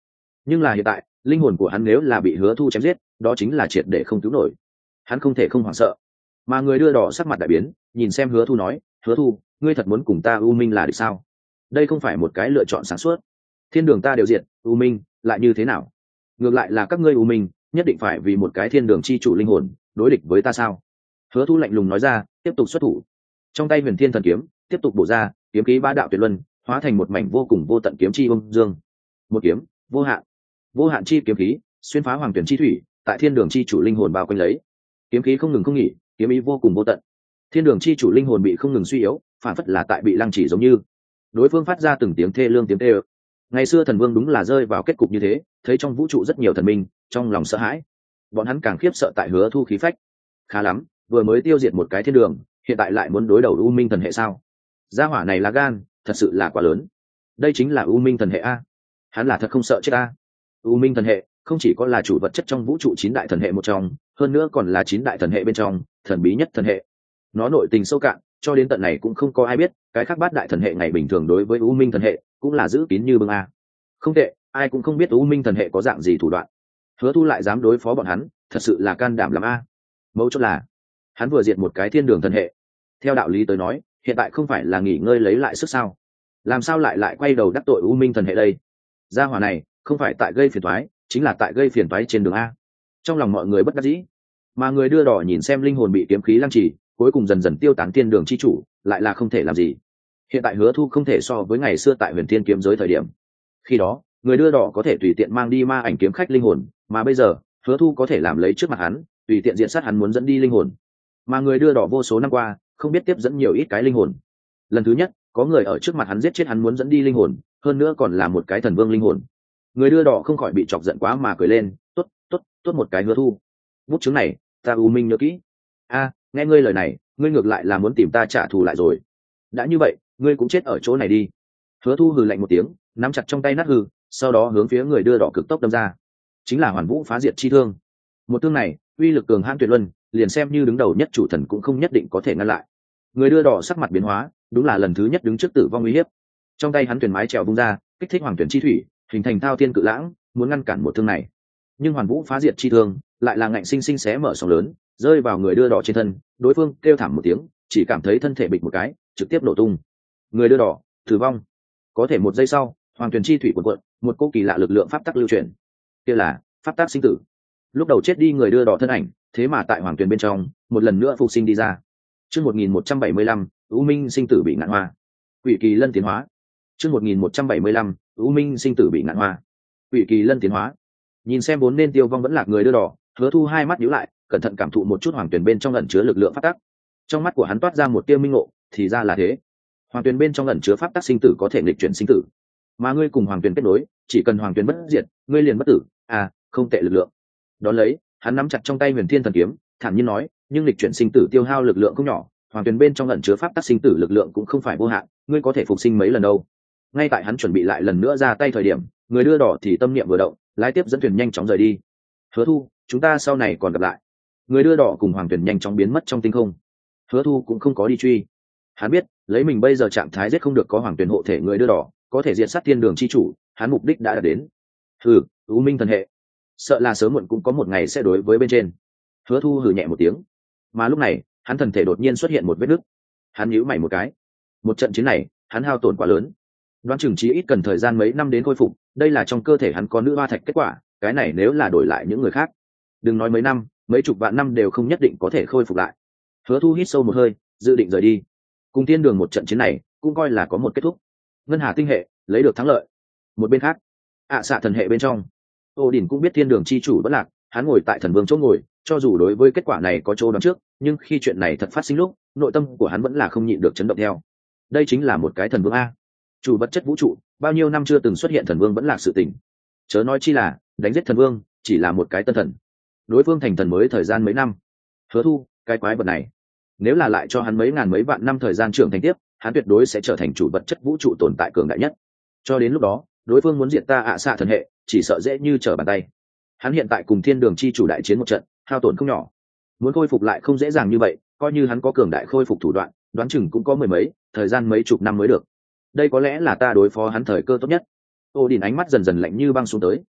Nhưng là hiện tại linh hồn của hắn nếu là bị hứa thu chém giết, đó chính là triệt để không cứu nổi. Hắn không thể không hoảng sợ. Mà người đưa đỏ sắc mặt đại biến, nhìn xem hứa thu nói, hứa thu, ngươi thật muốn cùng ta u minh là địch sao? Đây không phải một cái lựa chọn sáng suốt. Thiên đường ta đều diệt, u minh lại như thế nào? Ngược lại là các ngươi u minh nhất định phải vì một cái thiên đường chi chủ linh hồn đối địch với ta sao? Hứa thu lạnh lùng nói ra, tiếp tục xuất thủ. Trong tay huyền thiên thần kiếm tiếp tục bổ ra, kiếm khí ba đạo tuyệt luân hóa thành một mảnh vô cùng vô tận kiếm chi âm dương. Một kiếm vô hạn, vô hạn chi kiếm khí xuyên phá hoàng tuyển chi thủy, tại thiên đường chi chủ linh hồn bao quanh lấy. Kiếm khí không ngừng không nghỉ, kiếm ý vô cùng vô tận. Thiên đường chi chủ linh hồn bị không ngừng suy yếu, phản phất là tại bị lăng chỉ giống như. Đối phương phát ra từng tiếng thê lương tiếng tê ơ. Ngày xưa thần vương đúng là rơi vào kết cục như thế, thấy trong vũ trụ rất nhiều thần minh, trong lòng sợ hãi. Bọn hắn càng khiếp sợ tại hứa thu khí phách. Khá lắm, vừa mới tiêu diệt một cái thiên đường, hiện tại lại muốn đối đầu u minh thần hệ sao? Gia hỏa này là gan thật sự là quá lớn. Đây chính là u minh thần hệ a. Hắn là thật không sợ chết a. U minh thần hệ không chỉ có là chủ vật chất trong vũ trụ chín đại thần hệ một trong, hơn nữa còn là chín đại thần hệ bên trong thần bí nhất thần hệ. Nó nội tình sâu cạn, cho đến tận này cũng không có ai biết, cái khác bát đại thần hệ ngày bình thường đối với u minh thần hệ cũng là giữ kín như bưng a. Không tệ, ai cũng không biết u minh thần hệ có dạng gì thủ đoạn. Hứa thu lại dám đối phó bọn hắn, thật sự là can đảm lắm a. Mấu chốt là hắn vừa diệt một cái thiên đường thần hệ. Theo đạo lý tới nói, hiện tại không phải là nghỉ ngơi lấy lại sức sao? Làm sao lại lại quay đầu đắc tội u minh thần hệ đây? Gia hỏa này không phải tại gây phiền toái, chính là tại gây phiền toái trên đường a. Trong lòng mọi người bất đắc dĩ, mà người đưa đỏ nhìn xem linh hồn bị kiếm khí lăng trì, cuối cùng dần dần tiêu tán thiên đường chi chủ, lại là không thể làm gì. Hiện tại hứa thu không thể so với ngày xưa tại huyền thiên kiếm giới thời điểm. Khi đó người đưa đỏ có thể tùy tiện mang đi ma ảnh kiếm khách linh hồn, mà bây giờ hứa thu có thể làm lấy trước mặt hắn, tùy tiện diện sát hắn muốn dẫn đi linh hồn. Mà người đưa đỏ vô số năm qua không biết tiếp dẫn nhiều ít cái linh hồn. Lần thứ nhất có người ở trước mặt hắn giết chết hắn muốn dẫn đi linh hồn, hơn nữa còn là một cái thần vương linh hồn. Người đưa đỏ không khỏi bị chọc giận quá mà cười lên, tốt tốt tốt một cái hứa thu. Bút chứng này ta u minh nhớ kỹ. A, nghe ngươi lời này, ngươi ngược lại là muốn tìm ta trả thù lại rồi. Đã như vậy ngươi cũng chết ở chỗ này đi. Hứa thu hừ lạnh một tiếng, nắm chặt trong tay nát hư, sau đó hướng phía người đưa đỏ cực tốc đâm ra. Chính là hoàn vũ phá diệt chi thương. Một thương này uy lực cường hãn tuyệt luân, liền xem như đứng đầu nhất chủ thần cũng không nhất định có thể ngăn lại. Người đưa đỏ sắc mặt biến hóa, đúng là lần thứ nhất đứng trước tử vong uy hiếp. Trong tay hắn thuyền mái chèo vung ra, kích thích hoàng tuyển chi thủy, hình thành thao thiên cự lãng, muốn ngăn cản một thương này. Nhưng hoàn vũ phá diệt chi thương lại là ngạnh sinh sinh xé mở sóng lớn, rơi vào người đưa đỏ trên thân. Đối phương kêu thảm một tiếng, chỉ cảm thấy thân thể bịch một cái, trực tiếp nổ tung. Người đưa đỏ tử vong. Có thể một giây sau, hoàng tuyển chi thủy cuộn cuộn, một cô kỳ lạ lực lượng pháp tắc lưu chuyển. Kia là pháp tắc sinh tử. Lúc đầu chết đi người đưa đỏ thân ảnh, thế mà tại hoàng tuyển bên trong một lần nữa phục sinh đi ra. Chương một nghìn một trăm bảy mươi lăm, U Minh sinh tử bị ngạn hoa. Quỷ kỳ lân tiến hóa. Chương một nghìn một trăm bảy mươi lăm, U Minh sinh tử bị ngạn hoa. Quỷ kỳ lân tiến hóa. Nhìn xem vốn nên tiêu vong vẫn lạc người đưa đỏ, hứa thu hai mắt nhíu lại, cẩn thận cảm thụ một chút hoàng tuyển bên trong ẩn chứa lực lượng pháp tắc. Trong mắt của hắn toát ra một tia minh ngộ, thì ra là thế. Hoàng tuyển bên trong ẩn chứa pháp tắc sinh tử có thể nghịch chuyển sinh tử. Mà ngươi cùng hoàng tuyển kết nối, chỉ cần hoàng tuyển bất diệt, ngươi liền bất tử. À, không tệ lực lượng. Đón lấy, hắn nắm chặt trong tay huyền thiên thần kiếm, thản nhiên nói, nhưng lịch chuyển sinh tử tiêu hao lực lượng không nhỏ, hoàng tuyển bên trong ẩn chứa pháp tắc sinh tử lực lượng cũng không phải vô hạn, ngươi có thể phục sinh mấy lần đâu. Ngay tại hắn chuẩn bị lại lần nữa ra tay thời điểm, người đưa đỏ thì tâm niệm vừa động, lái tiếp dẫn thuyền nhanh chóng rời đi. Hứa thu, chúng ta sau này còn gặp lại. Người đưa đỏ cùng hoàng tuyển nhanh chóng biến mất trong tinh không. Hứa thu cũng không có đi truy. Hắn biết lấy mình bây giờ trạng thái giết không được có hoàng tuyển hộ thể người đưa đỏ, có thể diệt sát thiên đường chi chủ, hắn mục đích đã đạt đến. Hừ, U Minh thần hệ, sợ là sớm muộn cũng có một ngày sẽ đối với bên trên. Hứa thu hừ nhẹ một tiếng, mà lúc này hắn thần thể đột nhiên xuất hiện một vết nứt. Hắn nhíu mày một cái, một trận chiến này hắn hao tổn quá lớn, đoán chừng chí ít cần thời gian mấy năm đến khôi phục. Đây là trong cơ thể hắn có nữ hoa thạch kết quả, cái này nếu là đổi lại những người khác, đừng nói mấy năm, mấy chục vạn năm đều không nhất định có thể khôi phục lại. Hứa thu hít sâu một hơi, dự định rời đi. Cùng thiên đường một trận chiến này cũng coi là có một kết thúc. Ngân hà tinh hệ lấy được thắng lợi. Một bên khác, ạ à, xạ thần hệ bên trong, Ô Đình cũng biết thiên đường chi chủ bất lạc, hắn ngồi tại thần vương chỗ ngồi, cho dù đối với kết quả này có chỗ đoán trước, nhưng khi chuyện này thật phát sinh lúc, nội tâm của hắn vẫn là không nhịn được chấn động theo. Đây chính là một cái thần vương a, chủ vật chất vũ trụ, bao nhiêu năm chưa từng xuất hiện thần vương vẫn là sự tình. Chớ nói chi là đánh giết thần vương chỉ là một cái tân thần, đối phương thành thần mới thời gian mấy năm. Hứa thu, cái quái vật này, nếu là lại cho hắn mấy ngàn mấy vạn năm thời gian trưởng thành tiếp, hắn tuyệt đối sẽ trở thành chủ vật chất vũ trụ tồn tại cường đại nhất. Cho đến lúc đó, đối phương muốn diệt ta ạ à xạ thần hệ, chỉ sợ dễ như trở bàn tay. Hắn hiện tại cùng thiên đường chi chủ đại chiến một trận, hao tổn không nhỏ, muốn khôi phục lại không dễ dàng như vậy. Coi như hắn có cường đại khôi phục thủ đoạn, đoán chừng cũng có mười mấy, thời gian mấy chục năm mới được. Đây có lẽ là ta đối phó hắn thời cơ tốt nhất. Ô Đình ánh mắt dần dần lạnh như băng xuống tới.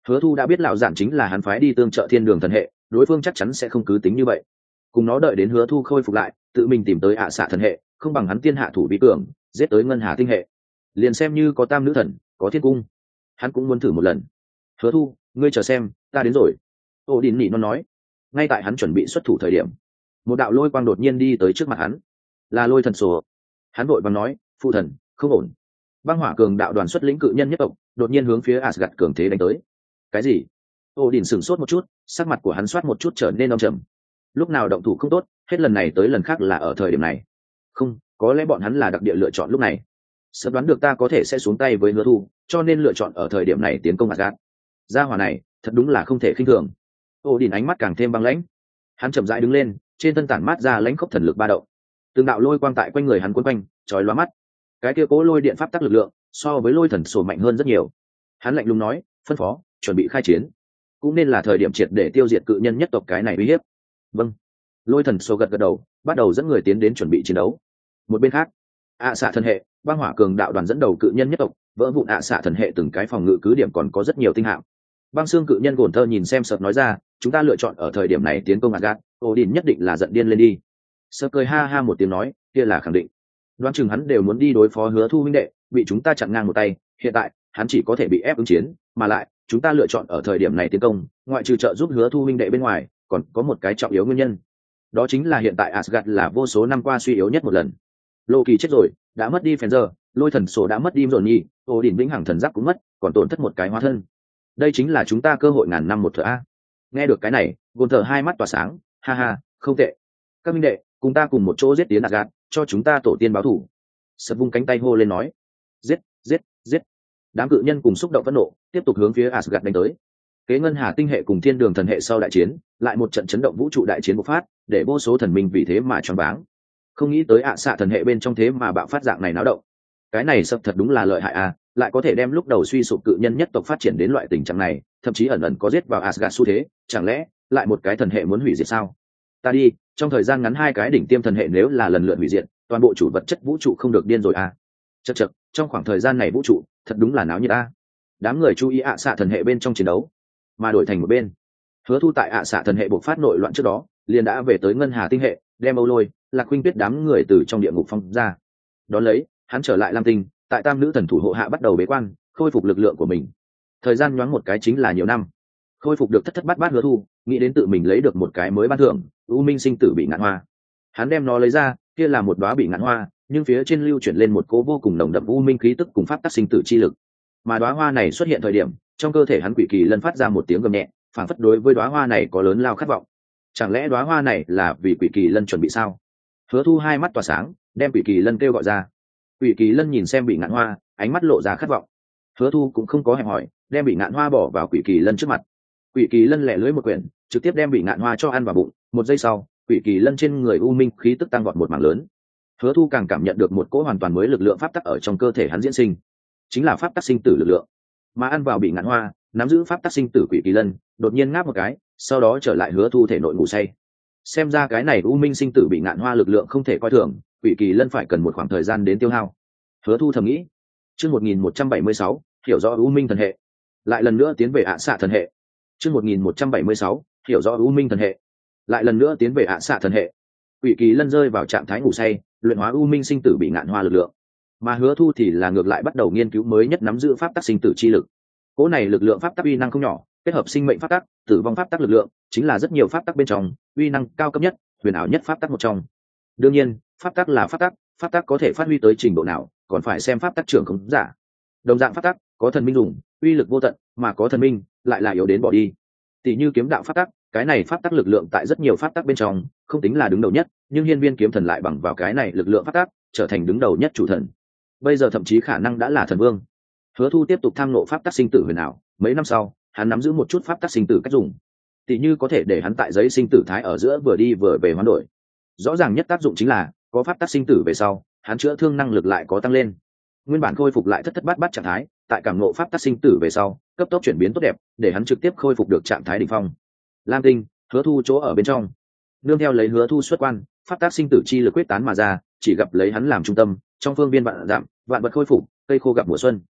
Hứa Thu đã biết lão giản chính là hắn phái đi tương trợ thiên đường thần hệ, đối phương chắc chắn sẽ không cứ tính như vậy. Cùng nó đợi đến Hứa Thu khôi phục lại, tự mình tìm tới ạ xạ thần hệ, không bằng hắn tiên hạ thủ vi cường, giết tới ngân hà tinh hệ. Liền xem như có tam nữ thần, có thiên cung, hắn cũng muốn thử một lần. Hứa Thu, ngươi chờ xem, ta đến rồi. Ô Đình Nị nó nói. Ngay tại hắn chuẩn bị xuất thủ thời điểm, một đạo lôi quang đột nhiên đi tới trước mặt hắn, là lôi thần sổ. Hắn vội vàng nói, phụ thần, không ổn. Băng hỏa cường đạo đoàn xuất lĩnh cự nhân nhất tộc, đột nhiên hướng phía Asgard cường thế đánh tới. Cái gì? Ô Đình sửng sốt một chút, sắc mặt của hắn soát một chút trở nên âm trầm. Lúc nào động thủ không tốt, hết lần này tới lần khác là ở thời điểm này. Không, có lẽ bọn hắn là đặc địa lựa chọn lúc này. Sớm đoán được ta có thể sẽ xuống tay với Hứa Thu, cho nên lựa chọn ở thời điểm này tiến công Asgard. Gia hỏa này, thật đúng là không thể khinh thường. Ô Đình ánh mắt càng thêm băng lãnh. Hắn chậm rãi đứng lên, trên thân tản mát ra lãnh khốc thần lực ba động. Từng đạo lôi quang tại quanh người hắn quấn quanh, chói lóa mắt. Cái kia cố lôi điện pháp tắc lực lượng, so với lôi thần sổ mạnh hơn rất nhiều. Hắn lạnh lùng nói, phân phó, chuẩn bị khai chiến. Cũng nên là thời điểm triệt để tiêu diệt cự nhân nhất tộc cái này uy hiếp. Vâng. Lôi thần sổ gật gật đầu, bắt đầu dẫn người tiến đến chuẩn bị chiến đấu. Một bên khác, ạ xạ thần hệ, băng hỏa cường đạo đoàn dẫn đầu cự nhân nhất tộc, vỡ vụn ạ xạ thần hệ từng cái phòng ngự cứ điểm còn có rất nhiều tinh hạm. Băng xương cự nhân gồn thơ nhìn xem Sợt nói ra, chúng ta lựa chọn ở thời điểm này tiến công Asgard, Odin nhất định là giận điên lên đi. Sợt cười ha ha một tiếng nói, kia là khẳng định. Đoán chừng hắn đều muốn đi đối phó Hứa Thu huynh đệ, bị chúng ta chặn ngang một tay, hiện tại hắn chỉ có thể bị ép ứng chiến, mà lại chúng ta lựa chọn ở thời điểm này tiến công, ngoại trừ trợ giúp Hứa Thu huynh đệ bên ngoài, còn có một cái trọng yếu nguyên nhân. Đó chính là hiện tại Asgard là vô số năm qua suy yếu nhất một lần. Loki chết rồi, đã mất đi Fenrir, lôi thần sổ đã mất đi Mjolnir, Odin vĩnh hằng thần giáp cũng mất, còn tổn thất một cái hóa thân. Đây chính là chúng ta cơ hội ngàn năm một thở a. Nghe được cái này, gồn thở hai mắt tỏa sáng, ha ha, không tệ. Các minh đệ, cùng ta cùng một chỗ giết tiến Asgard, cho chúng ta tổ tiên báo thù. Sập vung cánh tay hô lên nói, giết, giết, giết. Đám cự nhân cùng xúc động phẫn nộ, tiếp tục hướng phía Asgard đánh tới. Kế ngân hà tinh hệ cùng thiên đường thần hệ sau đại chiến, lại một trận chấn động vũ trụ đại chiến bộc phát, để vô số thần minh vì thế mà choáng váng. Không nghĩ tới ạ xạ thần hệ bên trong thế mà bạo phát dạng này náo động. Cái này sập thật đúng là lợi hại a, lại có thể đem lúc đầu suy sụp cự nhân nhất tộc phát triển đến loại tình trạng này, thậm chí ẩn ẩn có giết vào Asgard xu thế, chẳng lẽ lại một cái thần hệ muốn hủy diệt sao? Ta đi, trong thời gian ngắn hai cái đỉnh tiêm thần hệ nếu là lần lượt hủy diệt, toàn bộ chủ vật chất vũ trụ không được điên rồi a. Chậc chậc, trong khoảng thời gian này vũ trụ thật đúng là náo nhiệt a. Đám người chú ý ạ xạ thần hệ bên trong chiến đấu, mà đổi thành một bên. Hứa Thu tại ạ xạ thần hệ bộc phát nội loạn trước đó, liền đã về tới ngân hà tinh hệ, đem Âu Lôi, Lạc Huynh Tuyết đám người từ trong địa ngục phong ra. Đón lấy, hắn trở lại Lam Tinh, tại tam nữ thần thủ hộ hạ bắt đầu bế quan, khôi phục lực lượng của mình. Thời gian nhoáng một cái chính là nhiều năm, khôi phục được thất thất bát bát. Hứa Thu nghĩ đến tự mình lấy được một cái mới ban thưởng, U Minh sinh tử bị ngạn hoa. Hắn đem nó lấy ra, kia là một đóa bị ngạn hoa, nhưng phía trên lưu chuyển lên một cỗ vô cùng nồng đậm u minh khí tức cùng pháp tắc sinh tử chi lực. Mà đóa hoa này xuất hiện thời điểm, trong cơ thể hắn quỷ kỳ lân phát ra một tiếng gầm nhẹ, phảng phất đối với đóa hoa này có lớn lao khát vọng. Chẳng lẽ đóa hoa này là vì quỷ kỳ lân chuẩn bị sao? Hứa Thu hai mắt tỏa sáng, đem quỷ kỳ lân kêu gọi ra. Quỷ kỳ lân nhìn xem bị ngạn hoa, ánh mắt lộ ra khát vọng. Hứa Thu cũng không có hẹn hỏi, đem bị ngạn hoa bỏ vào quỷ kỳ lân trước mặt. Quỷ kỳ lân lẻ lưỡi một quyển, trực tiếp đem bị ngạn hoa cho ăn vào bụng. Một giây sau, quỷ kỳ lân trên người u minh khí tức tăng vọt một mảng lớn. Hứa Thu càng cảm nhận được một cỗ hoàn toàn mới lực lượng pháp tắc ở trong cơ thể hắn diễn sinh, chính là pháp tắc sinh tử lực lượng. Mà ăn vào bị ngạn hoa, nắm giữ pháp tắc sinh tử quỷ kỳ lân đột nhiên ngáp một cái, sau đó trở lại Hứa Thu thể nội ngủ say. Xem ra cái này u minh sinh tử bị ngạn hoa lực lượng không thể coi thường, quỷ kỳ lân phải cần một khoảng thời gian đến tiêu hao. Hứa Thu thầm nghĩ. Chương một nghìn một trăm bảy mươi sáu, hiểu rõ u minh thần hệ. Lại lần nữa tiến về ạ xạ thần hệ. Chương một nghìn một trăm bảy mươi sáu, hiểu rõ u minh thần hệ. Lại lần nữa tiến về ạ xạ thần hệ. Quỷ kỳ lân rơi vào trạng thái ngủ say, luyện hóa u minh sinh tử bị ngạn hoa lực lượng. Mà Hứa Thu thì là ngược lại bắt đầu nghiên cứu mới nhất nắm giữ pháp tắc sinh tử chi lực. Cỗ này lực lượng pháp tắc uy năng không nhỏ, kết hợp sinh mệnh pháp tắc, tử vong pháp tắc lực lượng, chính là rất nhiều pháp tắc bên trong uy năng cao cấp nhất, huyền ảo nhất pháp tắc một trong. Đương nhiên, pháp tắc là pháp tắc, pháp tắc có thể phát huy tới trình độ nào, còn phải xem pháp tắc trưởng không giả. Đồng dạng pháp tắc, có thần minh dùng, uy lực vô tận, mà có thần minh lại là yếu đến bỏ đi. Tỷ như kiếm đạo pháp tắc, cái này pháp tắc lực lượng tại rất nhiều pháp tắc bên trong không tính là đứng đầu nhất, nhưng hiên viên kiếm thần lại bằng vào cái này lực lượng pháp tắc trở thành đứng đầu nhất chủ thần. Bây giờ thậm chí khả năng đã là thần vương. Hứa Thu tiếp tục tham ngộ pháp tắc sinh tử huyền ảo, mấy năm sau, hắn nắm giữ một chút pháp tắc sinh tử cách dùng. Tỷ như có thể để hắn tại giấy sinh tử thái ở giữa vừa đi vừa về hoán đổi. Rõ ràng nhất tác dụng chính là có pháp tắc sinh tử về sau, hắn chữa thương năng lực lại có tăng lên. Nguyên bản khôi phục lại thất thất bát bát trạng thái, tại cảm ngộ pháp tắc sinh tử về sau, cấp tốc chuyển biến tốt đẹp, để hắn trực tiếp khôi phục được trạng thái đỉnh phong. Lam Tinh, Hứa Thu chỗ ở bên trong. Nương theo lấy Hứa Thu xuất quan, pháp tắc sinh tử chi lực quyết tán mà ra, chỉ gặp lấy hắn làm trung tâm, trong phương viên vạn dặm, vạn vật khôi phục, cây khô gặp mùa xuân.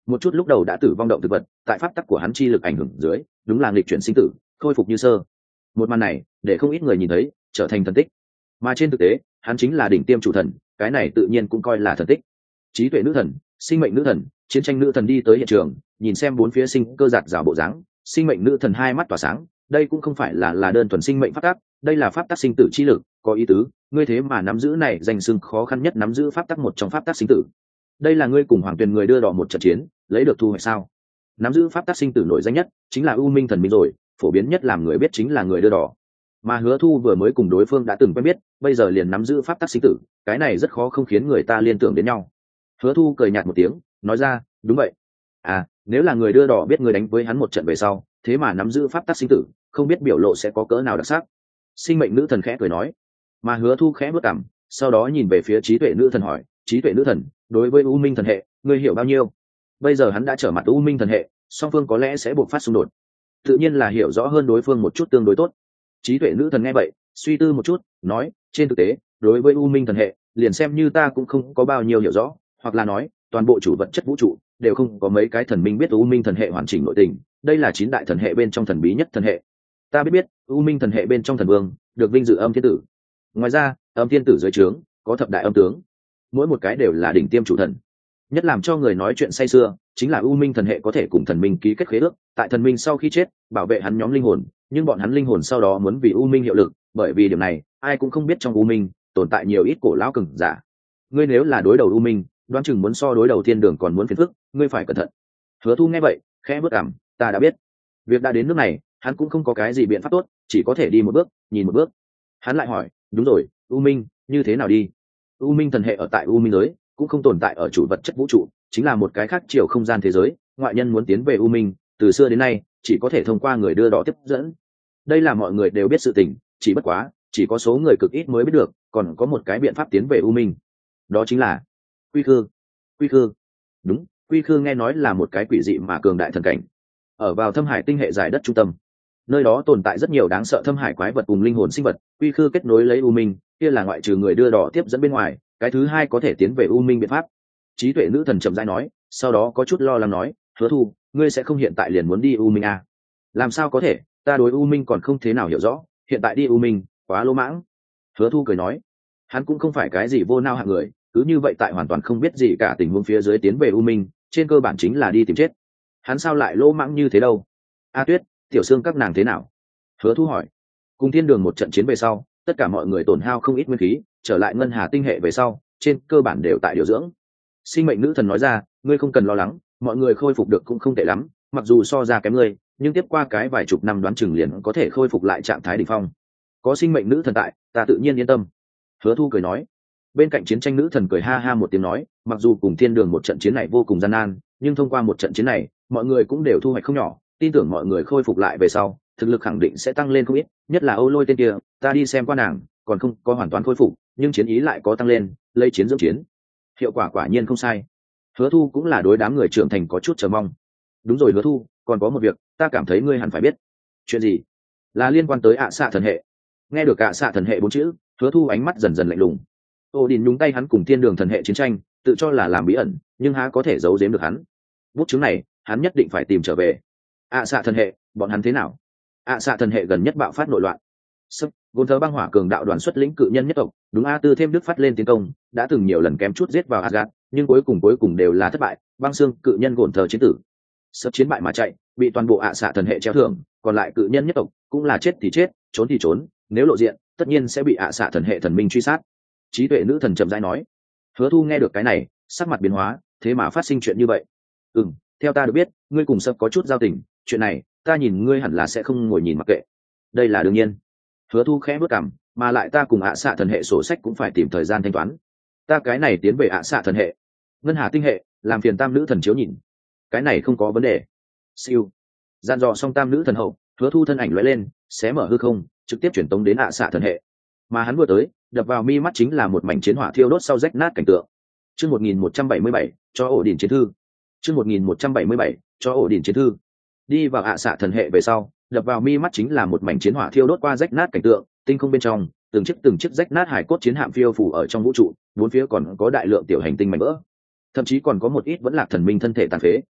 một chút lúc đầu đã tử vong động thực vật tại pháp tắc của hắn chi lực ảnh hưởng dưới đúng là nghịch chuyển sinh tử, khôi phục như sơ. Một màn này để không ít người nhìn thấy trở thành thần tích, mà trên thực tế hắn chính là đỉnh tiêm chủ thần, cái này tự nhiên cũng coi là thần tích. Trí tuệ nữ thần, sinh mệnh nữ thần, chiến tranh nữ thần đi tới hiện trường, nhìn xem bốn phía sinh cơ giạt rào bộ dáng, sinh mệnh nữ thần hai mắt tỏa sáng. Đây cũng không phải là là đơn thuần sinh mệnh pháp tắc, đây là pháp tắc sinh tử chi lực, có ý tứ. Ngươi thế mà nắm giữ này danh xưng khó khăn nhất nắm giữ pháp tắc một trong pháp tắc sinh tử. Đây là ngươi cùng hoàng tuyền người đưa đỏ một trận chiến lấy được thu hoạch sao? Nắm giữ pháp tắc sinh tử nổi danh nhất chính là U Minh thần minh rồi, phổ biến nhất làm người biết chính là người đưa đỏ. Mà Hứa Thu vừa mới cùng đối phương đã từng quen biết, bây giờ liền nắm giữ pháp tắc sinh tử, cái này rất khó không khiến người ta liên tưởng đến nhau. Hứa Thu cười nhạt một tiếng, nói ra, đúng vậy. À, nếu là người đưa đỏ biết người đánh với hắn một trận về sau, thế mà nắm giữ pháp tắc sinh tử, không biết biểu lộ sẽ có cỡ nào đặc sắc. Sinh mệnh nữ thần khẽ cười nói. Mà Hứa Thu khẽ bước cằm, sau đó nhìn về phía trí tuệ nữ thần hỏi, trí tuệ nữ thần, đối với U Minh thần hệ, ngươi hiểu bao nhiêu? Bây giờ hắn đã trở mặt U Minh thần hệ, song phương có lẽ sẽ buộc phát xung đột, tự nhiên là hiểu rõ hơn đối phương một chút tương đối tốt. Trí tuệ nữ thần nghe vậy suy tư một chút, nói, trên thực tế đối với U Minh thần hệ liền xem như ta cũng không có bao nhiêu hiểu rõ, hoặc là nói toàn bộ chủ vật chất vũ trụ đều không có mấy cái thần minh biết U Minh thần hệ hoàn chỉnh nội tình. Đây là chín đại thần hệ bên trong thần bí nhất thần hệ. Ta biết biết U Minh thần hệ bên trong thần vương được vinh dự âm thiên tử, ngoài ra âm thiên tử dưới trướng có thập đại âm tướng, mỗi một cái đều là đỉnh tiêm chủ thần. Nhất làm cho người nói chuyện say sưa chính là U Minh thần hệ có thể cùng thần minh ký kết khế ước, tại thần minh sau khi chết bảo vệ hắn nhóm linh hồn, nhưng bọn hắn linh hồn sau đó muốn vì U Minh hiệu lực, bởi vì điều này ai cũng không biết trong U Minh tồn tại nhiều ít cổ lão cường giả. Ngươi nếu là đối đầu U Minh, đoán chừng muốn so đối đầu thiên đường còn muốn phiền phức, ngươi phải cẩn thận. Hứa Thu nghe vậy khẽ bước cằm, ta đã biết. Việc đã đến nước này hắn cũng không có cái gì biện pháp tốt, chỉ có thể đi một bước nhìn một bước. Hắn lại hỏi, đúng rồi, U Minh như thế nào đi? U Minh thần hệ ở tại U Minh giới, cũng không tồn tại ở chủ vật chất vũ trụ, chính là một cái khác chiều không gian thế giới. Ngoại nhân muốn tiến về U Minh từ xưa đến nay chỉ có thể thông qua người đưa đỏ tiếp dẫn. Đây là mọi người đều biết sự tình, chỉ bất quá chỉ có số người cực ít mới biết được. Còn có một cái biện pháp tiến về U Minh, đó chính là quy khư. Quy khư, đúng, quy khư nghe nói là một cái quỷ dị mà cường đại thần cảnh, ở vào thâm hải tinh hệ giải đất trung tâm. Nơi đó tồn tại rất nhiều đáng sợ thâm hải quái vật cùng linh hồn sinh vật. Quy khư kết nối lấy U Minh, kia là ngoại trừ người đưa đỏ tiếp dẫn bên ngoài cái thứ hai có thể tiến về U Minh biện pháp. Trí tuệ nữ thần chậm rãi nói, sau đó có chút lo lắng nói, Hứa Thu, ngươi sẽ không hiện tại liền muốn đi U Minh à? Làm sao có thể, ta đối U Minh còn không thế nào hiểu rõ, hiện tại đi U Minh quá lỗ mãng. Hứa Thu cười nói, hắn cũng không phải cái gì vô nao hạng người, cứ như vậy tại hoàn toàn không biết gì cả tình huống phía dưới tiến về U Minh, trên cơ bản chính là đi tìm chết. Hắn sao lại lỗ mãng như thế đâu? A Tuyết, Tiểu Sương các nàng thế nào? Hứa Thu hỏi. Cùng thiên đường một trận chiến về sau, tất cả mọi người tổn hao không ít nguyên khí, trở lại ngân hà tinh hệ về sau trên cơ bản đều tại điều dưỡng. Sinh mệnh nữ thần nói ra, ngươi không cần lo lắng, mọi người khôi phục được cũng không tệ lắm, mặc dù so ra kém ngươi, nhưng tiếp qua cái vài chục năm đoán chừng liền có thể khôi phục lại trạng thái đỉnh phong. Có sinh mệnh nữ thần tại, ta tự nhiên yên tâm. Hứa Thu cười nói. Bên cạnh chiến tranh nữ thần cười ha ha một tiếng nói, mặc dù cùng thiên đường một trận chiến này vô cùng gian nan, nhưng thông qua một trận chiến này mọi người cũng đều thu hoạch không nhỏ, tin tưởng mọi người khôi phục lại về sau thực lực khẳng định sẽ tăng lên không ít, nhất là Âu Lôi tên kia, ta đi xem qua nàng, còn không có hoàn toàn khôi phục, nhưng chiến ý lại có tăng lên, lấy chiến dưỡng chiến, hiệu quả quả nhiên không sai. Hứa Thu cũng là đối đám người trưởng thành có chút chờ mong. Đúng rồi Hứa Thu, còn có một việc ta cảm thấy ngươi hẳn phải biết. Chuyện gì? Là liên quan tới ạ xạ thần hệ. Nghe được ạ xạ thần hệ bốn chữ, Hứa Thu ánh mắt dần dần lạnh lùng. Ô Đình nhúng tay hắn cùng thiên đường thần hệ chiến tranh, tự cho là làm bí ẩn, nhưng há có thể giấu giếm được hắn. Bút chứng này hắn nhất định phải tìm trở về. ạ xạ thần hệ bọn hắn thế nào? ạ xạ thần hệ gần nhất bạo phát nội loạn. Sắp, gôn thớ băng hỏa cường đạo đoàn xuất lĩnh cự nhân nhất tộc, đúng A Tư thêm đức phát lên tiến công, đã từng nhiều lần kém chút giết vào Asgard, nhưng cuối cùng cuối cùng đều là thất bại, băng xương cự nhân gồn thờ chiến tử. Sắp chiến bại mà chạy, bị toàn bộ ạ xạ thần hệ treo thưởng, còn lại cự nhân nhất tộc cũng là chết thì chết, trốn thì trốn, nếu lộ diện, tất nhiên sẽ bị ạ xạ thần hệ thần minh truy sát. Trí tuệ nữ thần chậm rãi nói. Hứa Thu nghe được cái này, sắc mặt biến hóa, thế mà phát sinh chuyện như vậy. Ừm, theo ta được biết, ngươi cùng Sắp có chút giao tình, chuyện này, ta nhìn ngươi hẳn là sẽ không ngồi nhìn mặc kệ. Đây là đương nhiên. Hứa Thu khẽ bước cằm, mà lại ta cùng ạ xạ thần hệ sổ sách cũng phải tìm thời gian thanh toán. Ta cái này tiến về ạ xạ thần hệ, ngân hà tinh hệ, làm phiền tam nữ thần chiếu nhìn. Cái này không có vấn đề. Siêu. Gian dò xong tam nữ thần hậu, Hứa Thu thân ảnh lóe lên, xé mở hư không, trực tiếp chuyển tống đến ạ xạ thần hệ. Mà hắn vừa tới, đập vào mi mắt chính là một mảnh chiến hỏa thiêu đốt sau rách nát cảnh tượng. Chương một nghìn một trăm bảy mươi bảy, cho ổ đỉnh chiến thư. Chương một nghìn một trăm bảy mươi bảy, cho ổ đỉnh chiến thư. Đi vào ạ xạ thần hệ về sau, đập vào mi mắt chính là một mảnh chiến hỏa thiêu đốt qua rách nát cảnh tượng, tinh không bên trong, từng chiếc từng chiếc rách nát hải cốt chiến hạm phiêu phù ở trong vũ trụ, bốn phía còn có đại lượng tiểu hành tinh mảnh vỡ, thậm chí còn có một ít vẫn lạc thần minh thân thể tàn phế,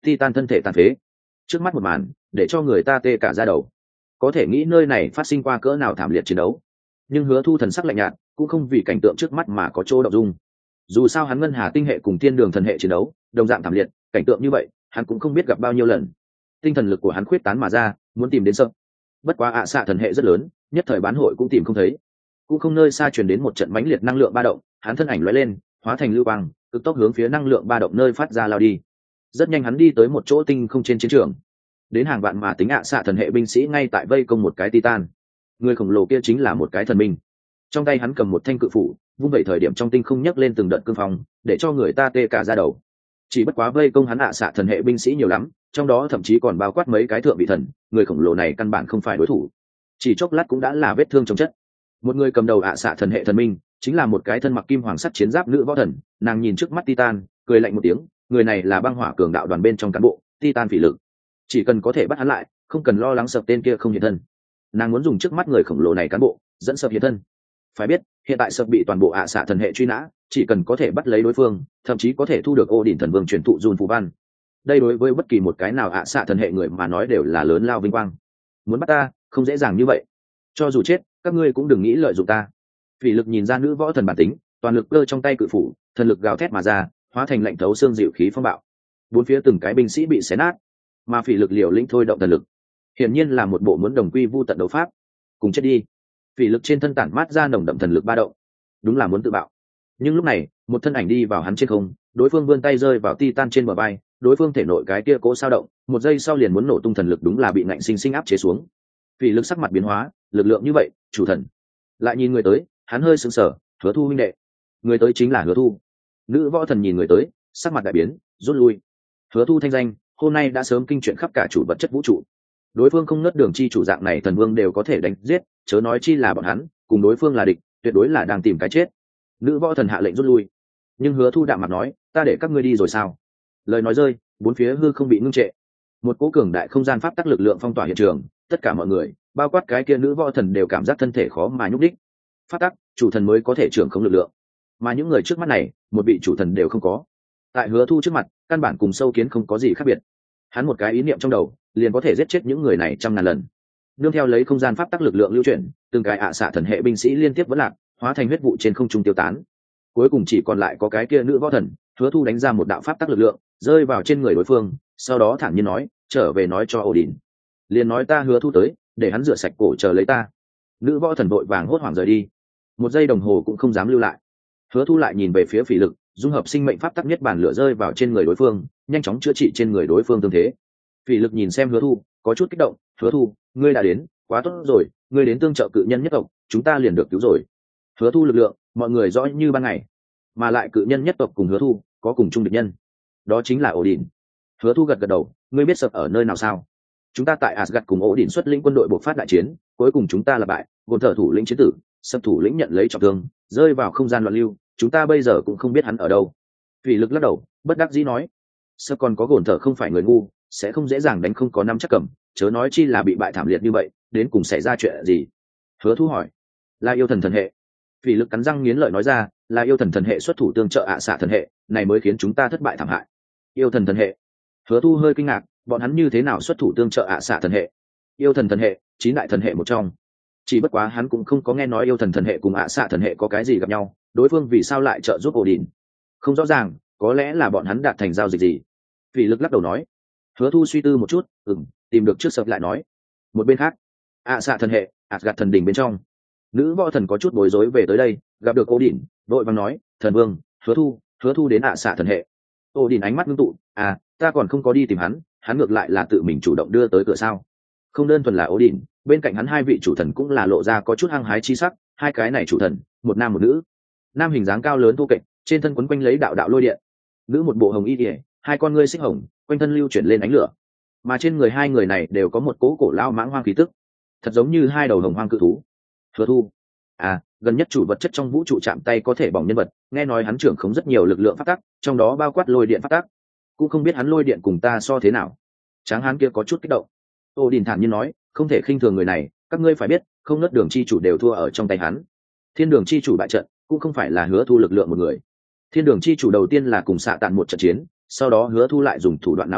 Titan thân thể tàn phế. Trước mắt một màn để cho người ta tê cả da đầu, có thể nghĩ nơi này phát sinh qua cỡ nào thảm liệt chiến đấu. Nhưng Hứa Thu thần sắc lạnh nhạt, cũng không vì cảnh tượng trước mắt mà có chỗ động dung. Dù sao hắn ngân hà tinh hệ cùng thiên đường thần hệ chiến đấu đồng dạng thảm liệt, cảnh tượng như vậy hắn cũng không biết gặp bao nhiêu lần. Tinh thần lực của hắn khuyết tán mà ra, muốn tìm đến sợ. Bất quá ạ xạ thần hệ rất lớn, nhất thời bán hội cũng tìm không thấy. Cũng không nơi xa truyền đến một trận mãnh liệt năng lượng ba động, hắn thân ảnh lóe lên, hóa thành lưu quang, cực tốc hướng phía năng lượng ba động nơi phát ra lao đi. Rất nhanh hắn đi tới một chỗ tinh không trên chiến trường. Đến hàng vạn mà tính ạ xạ thần hệ binh sĩ ngay tại vây công một cái titan. Người khổng lồ kia chính là một cái thần minh. Trong tay hắn cầm một thanh cự phủ, vung vậy thời điểm trong tinh không nhấc lên từng đợt cương phong, để cho người ta tê cả da đầu. Chỉ bất quá vây công hắn ạ xạ thần hệ binh sĩ nhiều lắm, trong đó thậm chí còn bao quát mấy cái thượng vị thần, người khổng lồ này căn bản không phải đối thủ. Chỉ chốc lát cũng đã là vết thương trong chất. Một người cầm đầu ạ xạ thần hệ thần minh, chính là một cái thân mặc kim hoàng sắt chiến giáp nữ võ thần, nàng nhìn trước mắt titan, cười lạnh một tiếng, người này là băng hỏa cường đạo đoàn bên trong cán bộ, titan phỉ lực. Chỉ cần có thể bắt hắn lại, không cần lo lắng sập tên kia không hiện thân. Nàng muốn dùng trước mắt người khổng lồ này cán bộ, dẫn sập hiện thân. Phải biết, hiện tại sập bị toàn bộ ạ xạ thần hệ truy nã, chỉ cần có thể bắt lấy đối phương, thậm chí có thể thu được ô đỉnh thần vương truyền thụ dùn phù văn. Đây đối với bất kỳ một cái nào ạ xạ thần hệ người mà nói đều là lớn lao vinh quang. Muốn bắt ta, không dễ dàng như vậy. Cho dù chết, các ngươi cũng đừng nghĩ lợi dụng ta. Phỉ lực nhìn ra nữ võ thần bản tính, toàn lực cơ trong tay cự phủ, thần lực gào thét mà ra, hóa thành lạnh thấu xương dịu khí phong bạo. Bốn phía từng cái binh sĩ bị xé nát, mà phỉ lực liều lĩnh thôi động thần lực, hiển nhiên là một bộ muốn đồng quy vu tận đấu pháp. Cùng chết đi. Phỉ lực trên thân tản mát ra nồng đậm thần lực ba động, đúng là muốn tự bạo. Nhưng lúc này, một thân ảnh đi vào hắn trên không, đối phương vươn tay rơi vào titan trên bờ vai, đối phương thể nội cái kia cố sao động, một giây sau liền muốn nổ tung thần lực, đúng là bị ngạnh sinh sinh áp chế xuống. Phỉ lực sắc mặt biến hóa, lực lượng như vậy, chủ thần. Lại nhìn người tới, hắn hơi sững sờ, Hứa Thu huynh đệ. Người tới chính là Hứa Thu. Nữ võ thần nhìn người tới, sắc mặt đại biến, rút lui. Hứa Thu thanh danh, hôm nay đã sớm kinh chuyển khắp cả chủ vật chất vũ trụ. Đối phương không ngớt đường chi chủ dạng này thần vương đều có thể đánh giết, chớ nói chi là bọn hắn, cùng đối phương là địch, tuyệt đối là đang tìm cái chết. Nữ võ thần hạ lệnh rút lui. Nhưng Hứa Thu đạm mặt nói, ta để các ngươi đi rồi sao? Lời nói rơi, bốn phía hư không bị ngưng trệ. Một cỗ cường đại không gian pháp tắc lực lượng phong tỏa hiện trường, tất cả mọi người, bao quát cái kia nữ võ thần đều cảm giác thân thể khó mà nhúc đích. Pháp tắc, chủ thần mới có thể trưởng khống lực lượng, mà những người trước mắt này, một vị chủ thần đều không có. Tại Hứa Thu trước mặt, căn bản cùng sâu kiến không có gì khác biệt. Hắn một cái ý niệm trong đầu, liền có thể giết chết những người này trăm ngàn lần. Nương theo lấy không gian pháp tắc lực lượng lưu chuyển, từng cái ạ xạ thần hệ binh sĩ liên tiếp vẫn lạc, hóa thành huyết vụ trên không trung tiêu tán. Cuối cùng chỉ còn lại có cái kia nữ võ thần. Hứa Thu đánh ra một đạo pháp tắc lực lượng, rơi vào trên người đối phương, sau đó thản nhiên nói, trở về nói cho Odin, liền nói ta Hứa Thu tới, để hắn rửa sạch cổ chờ lấy ta. Nữ võ thần vội vàng hốt hoảng rời đi, một giây đồng hồ cũng không dám lưu lại. Hứa Thu lại nhìn về phía phỉ lực, dung hợp sinh mệnh pháp tắc nhất bản lửa rơi vào trên người đối phương, nhanh chóng chữa trị trên người đối phương tương thế. Phỉ lực nhìn xem Hứa Thu, có chút kích động, Hứa Thu, ngươi đã đến, quá tốt rồi, ngươi đến tương trợ cự nhân nhất tộc, chúng ta liền được cứu rồi. Hứa Thu lực lượng, mọi người rõ như ban ngày, mà lại cự nhân nhất tộc cùng Hứa Thu có cùng chung địch nhân, đó chính là Odin. Hứa Thu gật gật đầu, ngươi biết sập ở nơi nào sao? Chúng ta tại Asgard cùng Odin xuất lĩnh quân đội bộc phát đại chiến, cuối cùng chúng ta là bại, gồm thở thủ lĩnh chiến tử, sập thủ lĩnh nhận lấy trọng thương, rơi vào không gian loạn lưu, chúng ta bây giờ cũng không biết hắn ở đâu. Phỉ lực lắc đầu, bất đắc dĩ nói, sập còn có gồm thở không phải người ngu, sẽ không dễ dàng đánh không có năm chắc cầm, chớ nói chi là bị bại thảm liệt như vậy, đến cùng xảy ra chuyện gì? Hứa Thu hỏi. Là yêu thần thần hệ. Phỉ lực cắn răng nghiến lợi nói ra, là yêu thần thần hệ xuất thủ tương trợ ạ xạ thần hệ, này mới khiến chúng ta thất bại thảm hại. Yêu thần thần hệ. Hứa Thu hơi kinh ngạc, bọn hắn như thế nào xuất thủ tương trợ ạ xạ thần hệ? Yêu thần thần hệ, chín đại thần hệ một trong. Chỉ bất quá hắn cũng không có nghe nói yêu thần thần hệ cùng ạ xạ thần hệ có cái gì gặp nhau, đối phương vì sao lại trợ giúp Odin? Không rõ ràng, có lẽ là bọn hắn đạt thành giao dịch gì. Phỉ lực lắc đầu nói. Hứa Thu suy tư một chút, ừm, tìm được trước sập lại nói. Một bên khác, ạ xạ thần hệ, Asgard thần đỉnh bên trong, nữ võ thần có chút bối rối về tới đây, gặp được Odin, vội vàng nói, thần vương, Hứa Thu, Hứa Thu đến ạ xạ thần hệ. Odin ánh mắt ngưng tụ, à, ta còn không có đi tìm hắn, hắn ngược lại là tự mình chủ động đưa tới cửa sao? Không đơn thuần là Odin, bên cạnh hắn hai vị chủ thần cũng là lộ ra có chút hăng hái chi sắc, hai cái này chủ thần, một nam một nữ. Nam hình dáng cao lớn tu kệch, trên thân quấn quanh lấy đạo đạo lôi điện. Nữ một bộ hồng y liễu, hai con ngươi xích hồng, quanh thân lưu chuyển lên ánh lửa. Mà trên người hai người này đều có một cỗ cổ lao mãng hoang khí tức, thật giống như hai đầu hồng hoang cự thú. Hứa Thu, à, gần nhất chủ vật chất trong vũ trụ chạm tay có thể bỏng nhân vật, nghe nói hắn trưởng khống rất nhiều lực lượng phát tắc, trong đó bao quát lôi điện phát tắc, cũng không biết hắn lôi điện cùng ta so thế nào. Tráng hán kia có chút kích động. Odin thản nhiên nói, không thể khinh thường người này, các ngươi phải biết, không nớt đường chi chủ đều thua ở trong tay hắn. Thiên đường chi chủ bại trận, cũng không phải là Hứa Thu lực lượng một người. Thiên đường chi chủ đầu tiên là cùng xạ tàn một trận chiến, sau đó Hứa Thu lại dùng thủ đoạn nào đó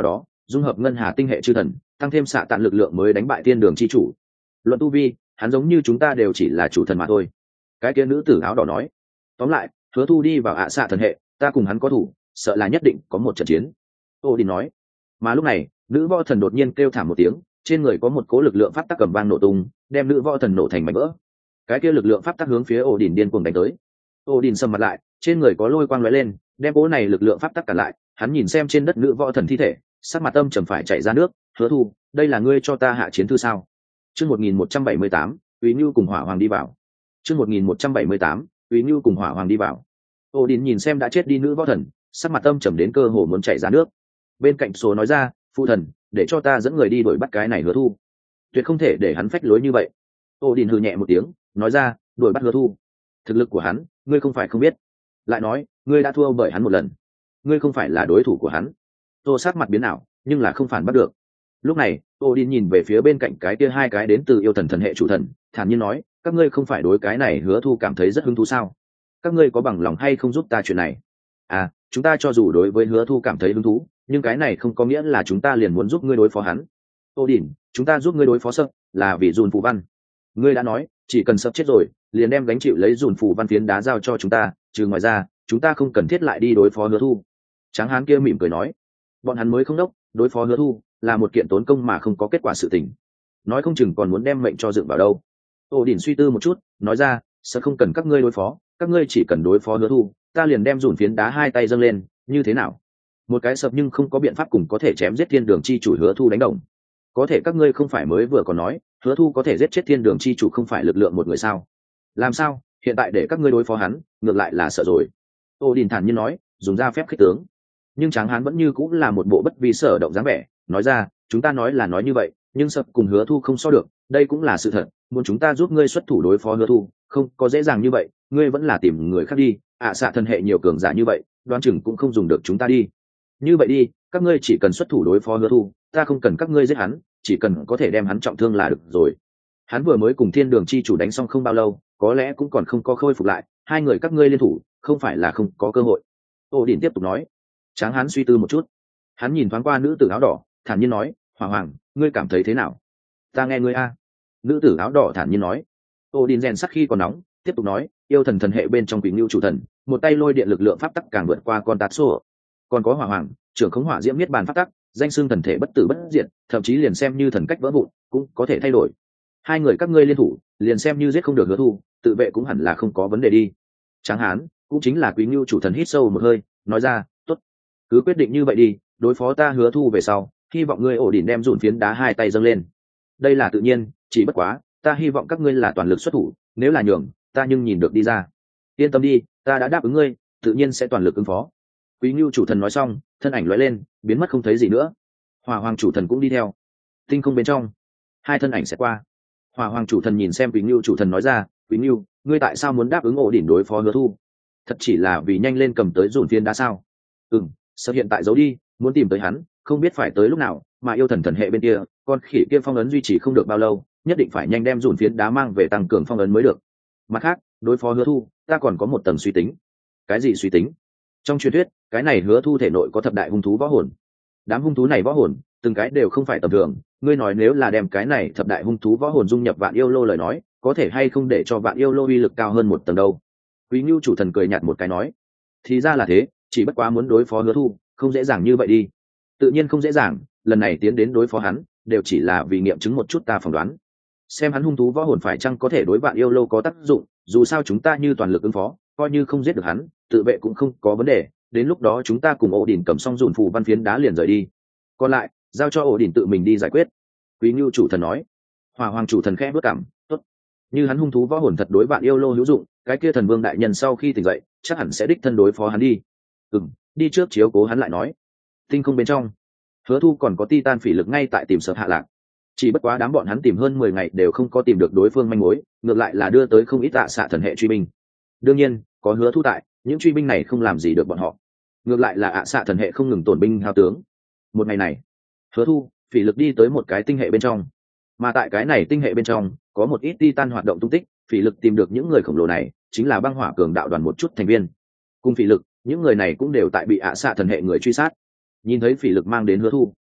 dung hợp ngân hà tinh hệ chư thần, tăng thêm xạ tạn lực lượng mới đánh bại thiên đường chi chủ. Luận tu vi, hắn giống như chúng ta đều chỉ là chủ thần mà thôi. Cái kia nữ tử áo đỏ nói. Tóm lại, hứa thu đi vào ạ xạ thần hệ, ta cùng hắn có thủ, sợ là nhất định có một trận chiến. Ô Đình nói. Mà lúc này, nữ võ thần đột nhiên kêu thảm một tiếng, trên người có một cố lực lượng pháp tắc cầm vang nổ tung, đem nữ võ thần nổ thành mảnh vỡ. Cái kia lực lượng pháp tắc hướng phía Ô Đình điên cuồng đánh tới. Ô Đình sầm mặt lại, trên người có lôi quang lóe lên, đem cố này lực lượng pháp tắc cản lại. Hắn nhìn xem trên đất nữ võ thần thi thể, sắc mặt âm trầm phải chảy ra nước. Hứa thu, đây là ngươi cho ta hạ chiến thư sao? Chương một nghìn một trăm bảy mươi tám, Úy Nưu cùng Hỏa Hoàng đi vào. Chương một nghìn một trăm bảy mươi tám, Úy Nưu cùng Hỏa Hoàng đi vào. Ô Đình nhìn xem đã chết đi nữ võ thần, sắc mặt âm trầm đến cơ hồ muốn chảy ra nước. Bên cạnh số nói ra, phụ thần, để cho ta dẫn người đi đuổi bắt cái này Hứa thu. Tuyệt không thể để hắn phách lối như vậy. Ô Đình hừ nhẹ một tiếng, nói ra, đuổi bắt Hứa thu. Thực lực của hắn, ngươi không phải không biết. Lại nói, ngươi đã thua bởi hắn một lần. Ngươi không phải là đối thủ của hắn. Tô sát mặt biến ảo, nhưng là không phản bắt được. Lúc này, Ô Đình nhìn về phía bên cạnh cái kia hai cái đến từ yêu thần thần hệ chủ thần, thản nhiên nói, các ngươi không phải đối cái này Hứa thu cảm thấy rất hứng thú sao? Các ngươi có bằng lòng hay không giúp ta chuyện này? À, chúng ta cho dù đối với Hứa thu cảm thấy hứng thú, nhưng cái này không có nghĩa là chúng ta liền muốn giúp ngươi đối phó hắn. Ô Đình, chúng ta giúp ngươi đối phó Sập, là vì dùn phù văn. Ngươi đã nói, chỉ cần Sập chết rồi, liền đem gánh chịu lấy dùn phù văn phiến đá giao cho chúng ta, trừ ngoài ra, chúng ta không cần thiết lại đi đối phó Hứa thu. Tráng hán kia mỉm cười nói, bọn hắn mới không đốc, đối phó Hứa thu là một kiện tốn công mà không có kết quả sự tình, nói không chừng còn muốn đem mệnh cho dựng vào đâu. Ô Đình suy tư một chút, nói ra, sợ không cần các ngươi đối phó, các ngươi chỉ cần đối phó Hứa thu, ta liền đem dùn phiến đá hai tay dâng lên, như thế nào? Một cái Sập nhưng không có biện pháp cùng có thể chém giết thiên đường chi chủ Hứa thu đánh đồng. Có thể các ngươi không phải mới vừa còn nói, Hứa thu có thể giết chết thiên đường chi chủ không phải lực lượng một người sao? Làm sao? Hiện tại để các ngươi đối phó hắn, ngược lại là sợ rồi. Ô Đình thản nhiên nói, dùng ra phép khích tướng. Nhưng Tráng hán vẫn như cũng là một bộ bất vi sở động dáng vẻ, nói ra, chúng ta nói là nói như vậy, nhưng Sập cùng Hứa thu không so được, đây cũng là sự thật. Muốn chúng ta giúp ngươi xuất thủ đối phó Hứa thu, không có dễ dàng như vậy, ngươi vẫn là tìm người khác đi. ạ xạ thần hệ nhiều cường giả như vậy, đoán chừng cũng không dùng được chúng ta đi. Như vậy đi, các ngươi chỉ cần xuất thủ đối phó Hứa thu, ta không cần các ngươi giết hắn, chỉ cần có thể đem hắn trọng thương là được rồi. Hắn vừa mới cùng thiên đường chi chủ đánh xong không bao lâu, có lẽ cũng còn không có khôi phục lại, hai người các ngươi liên thủ, không phải là không có cơ hội. Ô Đình tiếp tục nói. Tráng hán suy tư một chút, hắn nhìn thoáng qua nữ tử áo đỏ, thản nhiên nói, Hoàng Hoàng, ngươi cảm thấy thế nào? Ta nghe ngươi a. Nữ tử áo đỏ thản nhiên nói. Ô Đình rèn sắc khi còn nóng, tiếp tục nói, yêu thần thần hệ bên trong Quỷ Ngưu chủ thần, một tay lôi điện lực lượng pháp tắc càng vượt qua con tát xô. Còn có Hoàng Hoàng, trưởng khống hỏa diễm niết bàn pháp tắc, danh xưng thần thể bất tử bất diệt, thậm chí liền xem như thần cách vỡ vụn, cũng có thể thay đổi. Hai người các ngươi liên thủ, liền xem như giết không được Hứa thu, tự vệ cũng hẳn là không có vấn đề đi. Tráng hán, cũng chính là Quý Ngưu chủ thần hít sâu một hơi, nói ra, tốt, cứ quyết định như vậy đi, đối phó ta Hứa thu về sau, hy vọng ngươi ổ đỉnh đem dùn phiến đá hai tay dâng lên. Đây là tự nhiên, chỉ bất quá, ta hy vọng các ngươi là toàn lực xuất thủ, nếu là nhường, ta nhưng nhìn được đi ra. Yên tâm đi, ta đã đáp ứng ngươi, tự nhiên sẽ toàn lực ứng phó. Quý Ngưu chủ thần nói xong, thân ảnh lóe lên, biến mất không thấy gì nữa. Hỏa Hoàng chủ thần cũng đi theo. Tinh không bên trong, hai thân ảnh sẽ qua. Hỏa Hoàng chủ thần nhìn xem Quý Ngưu chủ thần nói ra, Quý Ngưu, ngươi tại sao muốn đáp ứng ổ đỉnh đối phó Hứa thu? Thật chỉ là vì nhanh lên cầm tới dùn phiến đá sao? Ừm, sợ hiện tại giấu đi, muốn tìm tới hắn, không biết phải tới lúc nào, mà yêu thần thần hệ bên kia, con khỉ kia phong ấn duy trì không được bao lâu, nhất định phải nhanh đem dùn phiến đá mang về tăng cường phong ấn mới được. Mặt khác, đối phó Hứa thu, ta còn có một tầng suy tính. Cái gì suy tính? Trong truyền thuyết, cái này Hứa thu thể nội có thập đại hung thú võ hồn. Đám hung thú này võ hồn, từng cái đều không phải tầm thường, ngươi nói nếu là đem cái này thập đại hung thú võ hồn dung nhập vạn yêu lô lời nói, có thể hay không để cho vạn yêu lô uy lực cao hơn một tầng đâu? Quý Ngưu chủ thần cười nhạt một cái nói, thì ra là thế, chỉ bất quá muốn đối phó Hứa thu, không dễ dàng như vậy đi. Tự nhiên không dễ dàng, lần này tiến đến đối phó hắn, đều chỉ là vì nghiệm chứng một chút ta phỏng đoán. Xem hắn hung thú võ hồn phải chăng có thể đối vạn yêu lô có tác dụng, dù sao chúng ta như toàn lực ứng phó, coi như không giết được hắn, tự vệ cũng không có vấn đề, đến lúc đó chúng ta cùng ổ đỉnh cầm xong dùn phù văn phiến đá liền rời đi. Còn lại, giao cho ổ đỉnh tự mình đi giải quyết. Quý Ngưu chủ thần nói. Hỏa Hoàng chủ thần khẽ bước cảm, tốt. Như hắn hung thú võ hồn thật đối vạn yêu lô hữu dụng, cái kia thần vương đại nhân sau khi tỉnh dậy, chắc hẳn sẽ đích thân đối phó hắn đi. Ừm, đi trước chiếu cố hắn lại nói. Tinh không bên trong, Hứa thu còn có Titan phỉ lực ngay tại tìm Sợ hạ lạc. Chỉ bất quá đám bọn hắn tìm hơn mười ngày đều không có tìm được đối phương manh mối, ngược lại là đưa tới không ít tạ xạ thần hệ truy binh. Đương nhiên, có Hứa thu tại, những truy binh này không làm gì được bọn họ. Ngược lại là ạ xạ thần hệ không ngừng tổn binh hao tướng. Một ngày này, Hứa thu phỉ lực đi tới một cái tinh hệ bên trong, mà tại cái này tinh hệ bên trong có một ít Titan hoạt động tung tích. Phỉ lực tìm được những người khổng lồ này chính là băng hỏa cường đạo đoàn một chút thành viên. Cùng phỉ lực, những người này cũng đều tại bị ạ xạ thần hệ người truy sát. Nhìn thấy phỉ lực mang đến Hứa thu,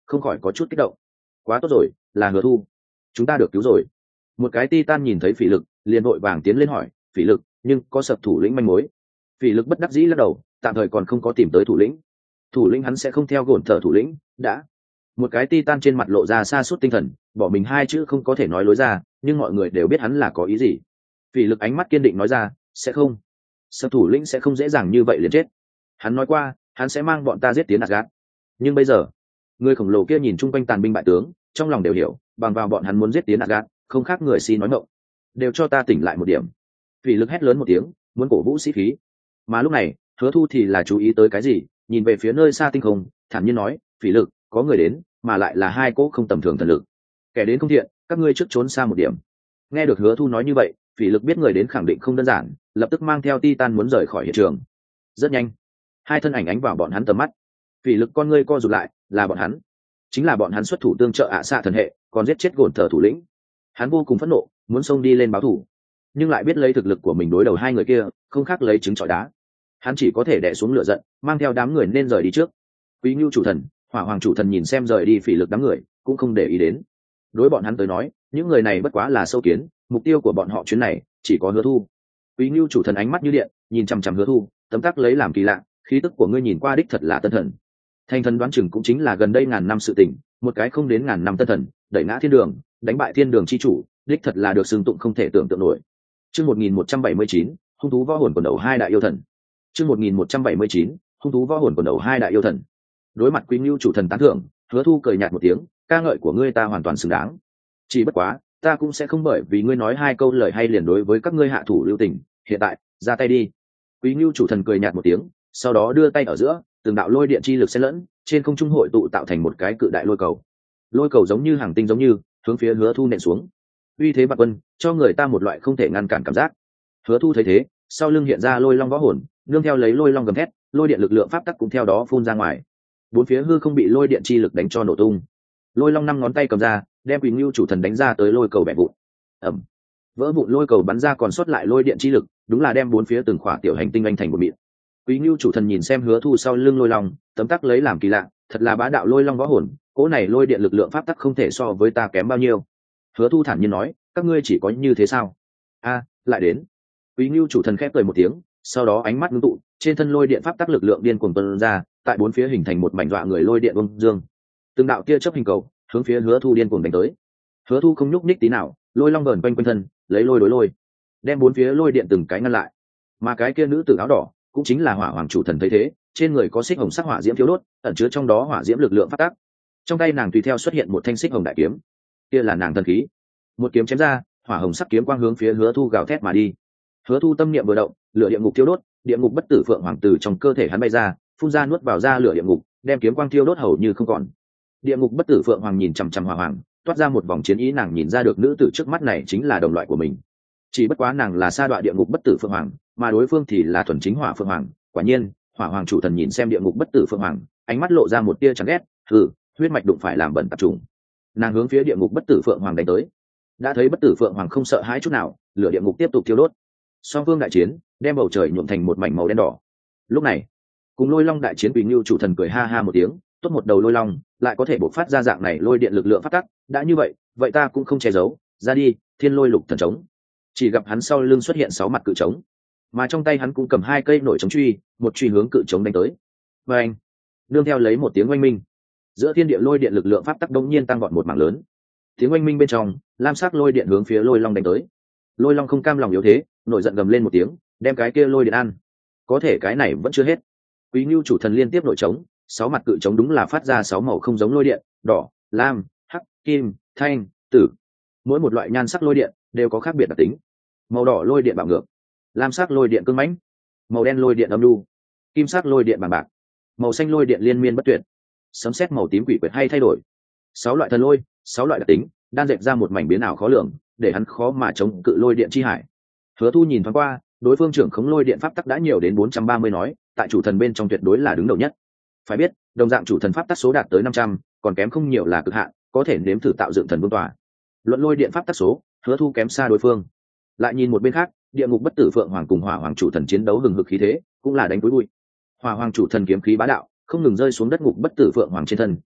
không khỏi có chút kích động. Quá tốt rồi, là Hứa Thu, chúng ta được cứu rồi. Một cái Titan nhìn thấy Phỉ Lực liền vội vàng tiến lên hỏi, Phỉ Lực, nhưng có sập thủ lĩnh manh mối. Phỉ Lực bất đắc dĩ lắc đầu, tạm thời còn không có tìm tới thủ lĩnh. Thủ lĩnh hắn sẽ không theo gồn thở thủ lĩnh đã. Một cái Titan trên mặt lộ ra sa sút tinh thần, bỏ mình hai chữ không có thể nói lối ra, nhưng mọi người đều biết hắn là có ý gì. Phỉ Lực ánh mắt kiên định nói ra, sẽ không, sập thủ lĩnh sẽ không dễ dàng như vậy liền chết. Hắn nói qua, hắn sẽ mang bọn ta giết tiến Asgard. Nhưng bây giờ, người khổng lồ kia nhìn chung quanh tàn binh bại tướng, trong lòng đều hiểu, bằng vào bọn hắn muốn giết tiến Asgard, không khác người si nói mộng. Đều cho ta tỉnh lại một điểm. Phỉ Lực hét lớn một tiếng, muốn cổ vũ sĩ khí. Mà lúc này, Hứa Thu thì là chú ý tới cái gì, nhìn về phía nơi xa tinh không, thản nhiên nói, Phỉ Lực, có người đến, mà lại là hai cỗ không tầm thường thần lực. Kẻ đến không thiện, các ngươi trước trốn xa một điểm. Nghe được Hứa Thu nói như vậy, Phỉ Lực biết người đến khẳng định không đơn giản, lập tức mang theo Titan muốn rời khỏi hiện trường. Rất nhanh, hai thân ảnh ánh vào bọn hắn tầm mắt. Phỉ Lực con ngươi co rụt lại, là bọn hắn, chính là bọn hắn xuất thủ tương trợ ạ xạ thần hệ, còn giết chết gồn thở thủ lĩnh. Hắn vô cùng phẫn nộ, muốn xông đi lên báo thù, nhưng lại biết lấy thực lực của mình đối đầu hai người kia, không khác lấy trứng trọi đá. Hắn chỉ có thể đè xuống lửa giận, mang theo đám người nên rời đi trước. Quý Ngưu chủ thần, Hỏa Hoàng chủ thần nhìn xem rời đi Phỉ Lực đám người, cũng không để ý đến. Đối bọn hắn tới nói, những người này bất quá là sâu kiến, mục tiêu của bọn họ chuyến này chỉ có Hứa Thu. Quý Ngưu chủ thần ánh mắt như điện, nhìn chằm chằm Hứa Thu, tấm tắc lấy làm kỳ lạ, khí tức của ngươi nhìn qua đích thật là tân thần. Thanh thần đoán chừng cũng chính là gần đây ngàn năm sự tình, một cái không đến ngàn năm tân thần, đẩy ngã thiên đường, đánh bại thiên đường chi chủ, đích thật là được xưng tụng không thể tưởng tượng nổi. Chương một nghìn một trăm bảy mươi chín, hung thú võ hồn quần đầu hai đại yêu thần. Chương một nghìn một trăm bảy mươi chín, hung thú võ hồn quần đầu hai đại yêu thần. Đối mặt Quý Ngưu chủ thần tán thưởng, Hứa Thu cười nhạt một tiếng, ca ngợi của ngươi ta hoàn toàn xứng đáng. Chỉ bất quá, ta cũng sẽ không bởi vì ngươi nói hai câu lời hay liền đối với các ngươi hạ thủ lưu tình, hiện tại, ra tay đi. Quý Ngưu chủ thần cười nhạt một tiếng, sau đó đưa tay ở giữa, từng đạo lôi điện chi lực xen lẫn, trên không trung hội tụ tạo thành một cái cự đại lôi cầu. Lôi cầu giống như hàng tinh giống như, hướng phía Hứa Thu nện xuống. Uy thế bạc quân, cho người ta một loại không thể ngăn cản cảm giác. Hứa Thu thấy thế, sau lưng hiện ra lôi long võ hồn, nương theo lấy lôi long gầm thét, lôi điện lực lượng pháp tắc cũng theo đó phun ra ngoài. Bốn phía hư không bị lôi điện chi lực đánh cho nổ tung. Lôi long năm ngón tay cầm ra, đem Quý Ngưu chủ thần đánh ra tới lôi cầu bẻ vụn. Ầm. Vỡ vụn lôi cầu bắn ra còn sót lại lôi điện chi lực, đúng là đem bốn phía từng khỏa tiểu hành tinh anh thành một mịn. Quý Ngưu chủ thần nhìn xem Hứa Thu sau lưng lôi long, tấm tắc lấy làm kỳ lạ, thật là bá đạo lôi long võ hồn, cỗ này lôi điện lực lượng pháp tắc không thể so với ta kém bao nhiêu. Hứa Thu thản nhiên nói, các ngươi chỉ có như thế sao? A, lại đến. Quý Ngưu chủ thần khép cười một tiếng, sau đó ánh mắt ngưng tụ, trên thân lôi điện pháp tắc lực lượng điên cuồng tuôn ra, tại bốn phía hình thành một mảnh dọa người lôi điện bông dương. Từng đạo tia chớp hình cầu, hướng phía Hứa Thu điên cuồng đánh tới. Hứa Thu không nhúc nhích tí nào, lôi long vờn quanh quanh thân, lấy lôi đối lôi, đem bốn phía lôi điện từng cái ngăn lại. Mà cái kia nữ tử áo đỏ, cũng chính là Hỏa Hoàng chủ thần thấy thế, trên người có xích hồng sắc hỏa diễm thiếu đốt, ẩn chứa trong đó hỏa diễm lực lượng phát tác. Trong tay nàng tùy theo xuất hiện một thanh xích hồng đại kiếm, kia là nàng thần khí. Một kiếm chém ra, hỏa hồng sắc kiếm quang hướng phía Hứa Thu gào thét mà đi. Hứa Thu tâm niệm vừa động, lửa địa ngục thiêu đốt, địa ngục bất tử phượng hoàng tử trong cơ thể hắn bay ra, phun ra nuốt vào ra lửa địa ngục, đem kiếm quang thiêu đốt hầu như không còn. Địa ngục bất tử phượng hoàng nhìn chằm chằm hỏa hoàng, toát ra một vòng chiến ý, nàng nhìn ra được nữ tử trước mắt này chính là đồng loại của mình. Chỉ bất quá nàng là sa đoạ địa ngục bất tử phượng hoàng, mà đối phương thì là thuần chính hỏa phượng hoàng. Quả nhiên, hỏa hoàng chủ thần nhìn xem địa ngục bất tử phượng hoàng, ánh mắt lộ ra một tia chán ghét, hừ, huyết mạch đụng phải làm bẩn tạp trùng. Nàng hướng phía địa ngục bất tử phượng hoàng đánh tới. Đã thấy bất tử phượng hoàng không sợ hãi chút nào, lửa địa ngục tiếp tục thiêu đốt. Song phương đại chiến, đem bầu trời nhuộm thành một mảnh màu đen đỏ. Lúc này, cùng lôi long đại chiến, Quý Ngưu chủ thần cười ha ha một tiếng, tốt một đầu lôi long, lại có thể bộc phát ra dạng này lôi điện lực lượng phát tắc, đã như vậy, vậy ta cũng không che giấu, ra đi, thiên lôi lục thần trống. Chỉ gặp hắn sau lưng xuất hiện sáu mặt cự trống, mà trong tay hắn cũng cầm hai cây nổi trống truy, một truy hướng cự trống đánh tới. Và anh, đương theo lấy một tiếng oanh minh, giữa thiên địa lôi điện lực lượng pháp tắc đống nhiên tăng vọt một mảng lớn. Tiếng oanh minh bên trong, lam sắc lôi điện hướng phía lôi long đánh tới. Lôi long không cam lòng yếu thế, nổi giận gầm lên một tiếng, đem cái kia lôi điện ăn. Có thể cái này vẫn chưa hết. Quý Ngưu chủ thần liên tiếp nổi trống, sáu mặt cự trống đúng là phát ra sáu màu không giống lôi điện, đỏ, lam, hắc, kim, thanh, tử. Mỗi một loại nhan sắc lôi điện đều có khác biệt đặc tính. Màu đỏ lôi điện bạo ngược, lam sắc lôi điện cứng mãnh, màu đen lôi điện âm nhu, kim sắc lôi điện bằng bạc, màu xanh lôi điện liên miên bất tuyệt, sấm sét màu tím quỷ quyệt hay thay đổi. Sáu loại thần lôi, sáu loại đặc tính, đan dệt ra một mảnh biến ảo khó lường, để hắn khó mà chống cự lôi điện chi hải. Hứa Thu nhìn thoáng qua, đối phương trưởng khống lôi điện pháp tắc đã nhiều đến bốn trăm ba mươi nói, tại chủ thần bên trong tuyệt đối là đứng đầu nhất. Phải biết, đồng dạng chủ thần pháp tắc số đạt tới năm trăm, còn kém không nhiều là cực hạn, có thể nếm thử tạo dựng thần vương tòa. Luận lôi điện pháp tắc số, Hứa Thu kém xa đối phương. Lại nhìn một bên khác, địa ngục bất tử phượng hoàng cùng hỏa hoàng chủ thần chiến đấu hừng hực khí thế, cũng là đánh cuối bụi. Hỏa hoàng chủ thần kiếm khí bá đạo, không ngừng rơi xuống đất ngục bất tử phượng hoàng trên thân,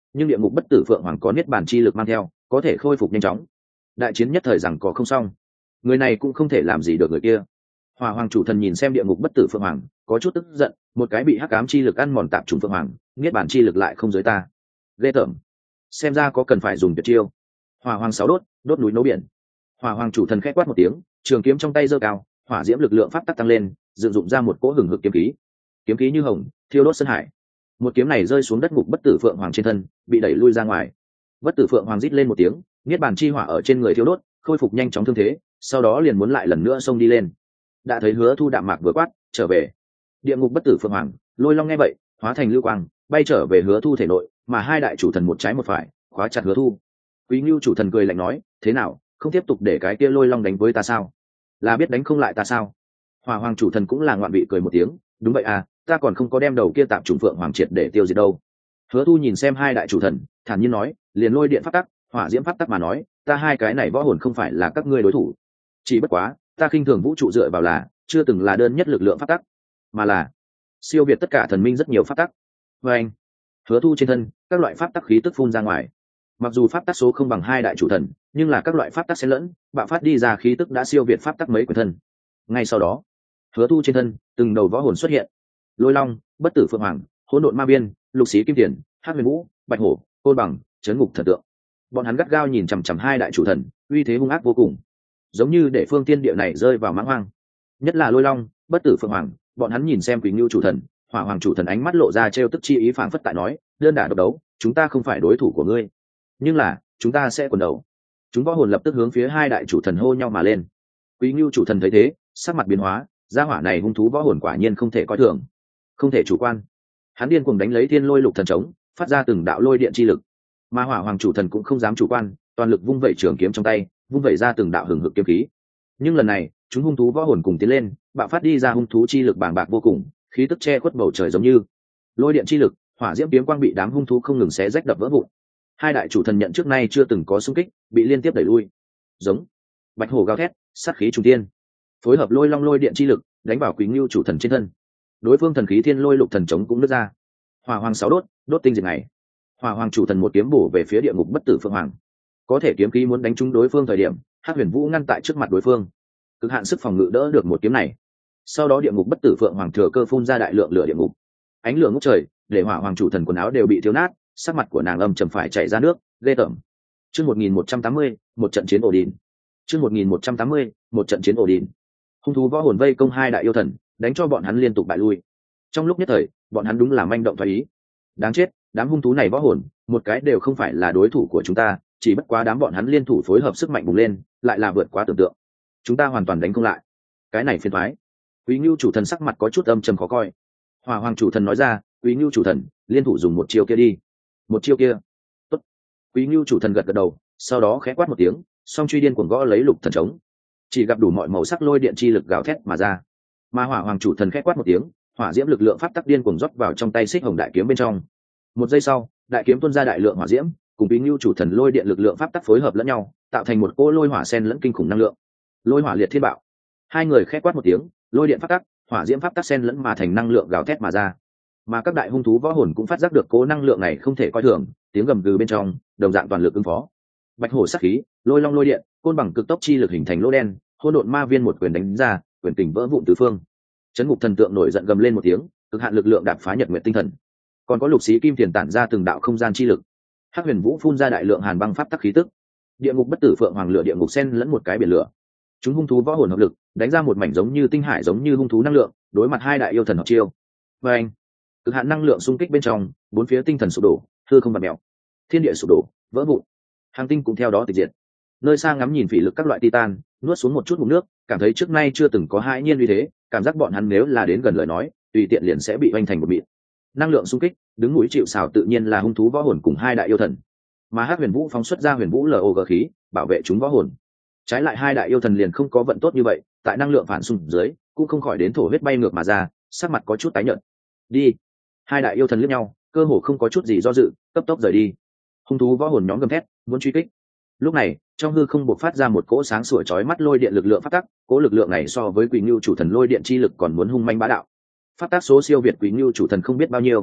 nhưng địa ngục bất tử phượng hoàng có niết bàn chi lực mang theo, có thể khôi phục nhanh chóng. Đại chiến nhất thời rằng có không xong, người này cũng không thể làm gì được người kia. Hỏa hoàng chủ thần nhìn xem địa ngục bất tử phượng hoàng, có chút tức giận, một cái bị hắc ám chi lực ăn mòn tạp trùng phượng hoàng, niết bàn chi lực lại không giới ta, ghê tởm. Xem ra có cần phải dùng tuyệt chiêu. Hỏa hoàng sáu đốt, đốt núi nấu biển. Hỏa hoàng chủ thần khẽ quát một tiếng, trường kiếm trong tay giơ cao, hỏa diễm lực lượng pháp tắc tăng lên, dựng dụng ra một cỗ hừng hực kiếm khí. Kiếm khí như hồng, thiêu đốt sơn hải. Một kiếm này rơi xuống đất ngục bất tử phượng hoàng trên thân, bị đẩy lui ra ngoài. Bất tử phượng hoàng rít lên một tiếng, niết bàn chi hỏa ở trên người thiêu đốt, khôi phục nhanh chóng thương thế, sau đó liền muốn lại lần nữa xông đi lên. Đã thấy Hứa Thu đạm mạc vừa quát, trở về. Địa ngục bất tử phượng hoàng, Lôi Long nghe vậy, hóa thành lưu quang, bay trở về Hứa Thu thể nội, mà hai đại chủ thần một trái một phải, khóa chặt Hứa Thu. Quý Ngưu chủ thần cười lạnh nói, thế nào, không tiếp tục để cái kia Lôi Long đánh với ta sao? Là biết đánh không lại ta sao? Hỏa hoàng chủ thần cũng là ngoạn vị cười một tiếng, đúng vậy à, ta còn không có đem đầu kia tạm trùng phượng hoàng triệt để tiêu diệt đâu. Hứa Thu nhìn xem hai đại chủ thần, thản nhiên nói, liền lôi điện pháp tắc, hỏa diễm pháp tắc mà nói, ta hai cái này võ hồn không phải là các ngươi đối thủ. Chỉ bất quá, ta khinh thường vũ trụ dựa vào là, chưa từng là đơn nhất lực lượng pháp tắc, mà là siêu việt tất cả thần minh rất nhiều pháp tắc. Và anh, Hứa Thu trên thân, các loại pháp tắc khí tức phun ra ngoài. Mặc dù pháp tắc số không bằng hai đại chủ thần, nhưng là các loại pháp tắc xen lẫn, bạo phát đi ra khí tức đã siêu việt pháp tắc mấy quyển thân. Ngay sau đó, Hứa Thu trên thân, từng đầu võ hồn xuất hiện. Lôi Long, bất tử phượng hoàng, hỗn độn ma biên, lục xí kim tiền, hắc huyền vũ, bạch hổ, côn bằng, chấn ngục thần tượng. Bọn hắn gắt gao nhìn chằm chằm hai đại chủ thần, uy thế hung ác vô cùng, giống như để phương tiên địa này rơi vào mãng hoang. Nhất là Lôi Long, bất tử phượng hoàng, bọn hắn nhìn xem Quỳnh Ngưu chủ thần, hỏa hoàng chủ thần ánh mắt lộ ra trêu tức chi ý, phảng phất tại nói, đơn đả độc đấu, chúng ta không phải đối thủ của ngươi, nhưng là chúng ta sẽ quần đầu. Chúng võ hồn lập tức hướng phía hai đại chủ thần hô nhau mà lên. Quý Ngưu chủ thần thấy thế, sắc mặt biến hóa, gia hỏa này hung thú võ hồn quả nhiên không thể coi thường, không thể chủ quan. Hắn điên cuồng đánh lấy thiên lôi lục thần trống, phát ra từng đạo lôi điện chi lực. Mà hỏa hoàng chủ thần cũng không dám chủ quan, toàn lực vung vẩy trường kiếm trong tay, vung vẩy ra từng đạo hừng hực kiếm khí. Nhưng lần này, chúng hung thú võ hồn cùng tiến lên, bạo phát đi ra hung thú chi lực bàng bạc vô cùng, khí tức che khuất bầu trời giống như lôi điện chi lực, hỏa diễm kiếm quang bị đám hung thú không ngừng xé rách đập vỡ vụn. Hai đại chủ thần nhận trước nay chưa từng có xung kích, bị liên tiếp đẩy lui. Giống bạch hổ gào thét, sát khí trùng thiên, phối hợp Lôi Long lôi điện chi lực, đánh vào Quý Ngưu chủ thần trên thân. Đối phương thần khí thiên lôi lục thần chống cũng nứt ra. Hỏa hoàng sáu đốt, đốt tinh diệt ngày. Hỏa hoàng chủ thần một kiếm bổ về phía địa ngục bất tử phượng hoàng. Có thể kiếm khí muốn đánh trúng đối phương thời điểm, hắc huyền vũ ngăn tại trước mặt đối phương, cực hạn sức phòng ngự đỡ được một kiếm này. Sau đó địa ngục bất tử phượng hoàng thừa cơ phun ra đại lượng lửa địa ngục, ánh lửa ngút trời, để hỏa hoàng chủ thần quần áo đều bị thiếu nát, sắc mặt của nàng âm trầm phải chảy ra nước, ghê tởm. Chương một nghìn một trăm tám mươi, một trận chiến ổ đỉnh. Chương một nghìn một trăm tám mươi, một trận chiến ổ đỉnh. Hung thú võ hồn vây công hai đại yêu thần, đánh cho bọn hắn liên tục bại lui. Trong lúc nhất thời, bọn hắn đúng là manh động thoái ý. Đáng chết, đám hung thú này võ hồn, một cái đều không phải là đối thủ của chúng ta, chỉ bất quá đám bọn hắn liên thủ phối hợp sức mạnh bùng lên, lại là vượt quá tưởng tượng. Chúng ta hoàn toàn đánh không lại. Cái này phiền toái. Quý Ngưu chủ thần sắc mặt có chút âm trầm khó coi. Hỏa hoàng chủ thần nói ra, Quý Ngưu chủ thần, liên thủ dùng một chiêu kia đi. Một chiêu kia. Tốt. Quý Ngưu chủ thần gật gật đầu, sau đó khẽ quát một tiếng, song truy điên cuồng gõ lấy lục thần trống. Chỉ gặp đủ mọi màu sắc lôi điện chi lực gào thét mà ra. Mà hỏa hoàng chủ thần khẽ quát một tiếng, hỏa diễm lực lượng pháp tắc điên cuồng rót vào trong tay xích hồng đại kiếm bên trong. Một giây sau, đại kiếm tuôn ra đại lượng hỏa diễm, cùng Quý Ngưu chủ thần lôi điện lực lượng pháp tắc phối hợp lẫn nhau, tạo thành một cỗ lôi hỏa sen lẫn kinh khủng năng lượng. Lôi hỏa liệt thiên bạo. Hai người khẽ quát một tiếng, lôi điện pháp tắc, hỏa diễm pháp tắc sen lẫn mà thành năng lượng gào thét mà ra. Mà các đại hung thú võ hồn cũng phát giác được cỗ năng lượng này không thể coi thường, tiếng gầm gừ bên trong, đồng dạng toàn lực ứng phó. Bạch hổ sát khí, Lôi Long lôi điện, côn bằng cực tốc chi lực hình thành lỗ đen, hỗn độn ma viên một quyền đánh ra, quyền kình vỡ vụn tứ phương. Chấn ngục thần tượng nổi giận gầm lên một tiếng, cực hạn lực lượng đạp phá nhật nguyệt tinh thần. Còn có lục xí kim tiền tản ra từng đạo không gian chi lực. Hắc huyền vũ phun ra đại lượng hàn băng pháp tắc khí tức. Địa ngục bất tử phượng hoàng lửa địa ngục sen lẫn một cái biển lửa. Chúng hung thú võ hồn hợp lực, đánh ra một mảnh giống như tinh hải giống như hung thú năng lượng, đối mặt hai đại yêu thần hợp chiêu. Và anh, cực hạn năng lượng xung kích bên trong, bốn phía tinh thần sụp đổ, hư không bạt mèo, thiên địa sụp đổ, vỡ vụn, hàng tinh cũng theo đó tịch diệt. Nơi xa ngắm nhìn phỉ lực các loại titan, nuốt xuống một chút ngụm nước, cảm thấy trước nay chưa từng có hãi nhiên như thế, cảm giác bọn hắn nếu là đến gần lời nói, tùy tiện liền sẽ bị hoành thành một mịn. Năng lượng xung kích, đứng núi chịu sào tự nhiên là hung thú võ hồn cùng hai đại yêu thần. Mà Hắc Huyền Vũ phóng xuất ra Huyền Vũ log khí, bảo vệ chúng võ hồn. Trái lại hai đại yêu thần liền không có vận tốt như vậy, tại năng lượng phản xung dưới, cũng không khỏi đến thổ huyết bay ngược mà ra, sắc mặt có chút tái nhợt. Đi. Hai đại yêu thần liếc nhau, cơ hồ không có chút gì do dự, cấp tốc rời đi. Hung thú võ hồn nhóm gầm thét, muốn truy kích. Lúc này, trong hư không bộc phát ra một cỗ sáng sủa chói mắt lôi điện lực lượng phát tắc, cỗ lực lượng này so với Quỷ Ngưu chủ thần lôi điện chi lực còn muốn hung manh bá đạo. Phát tác số siêu việt Quỷ Ngưu chủ thần không biết bao nhiêu.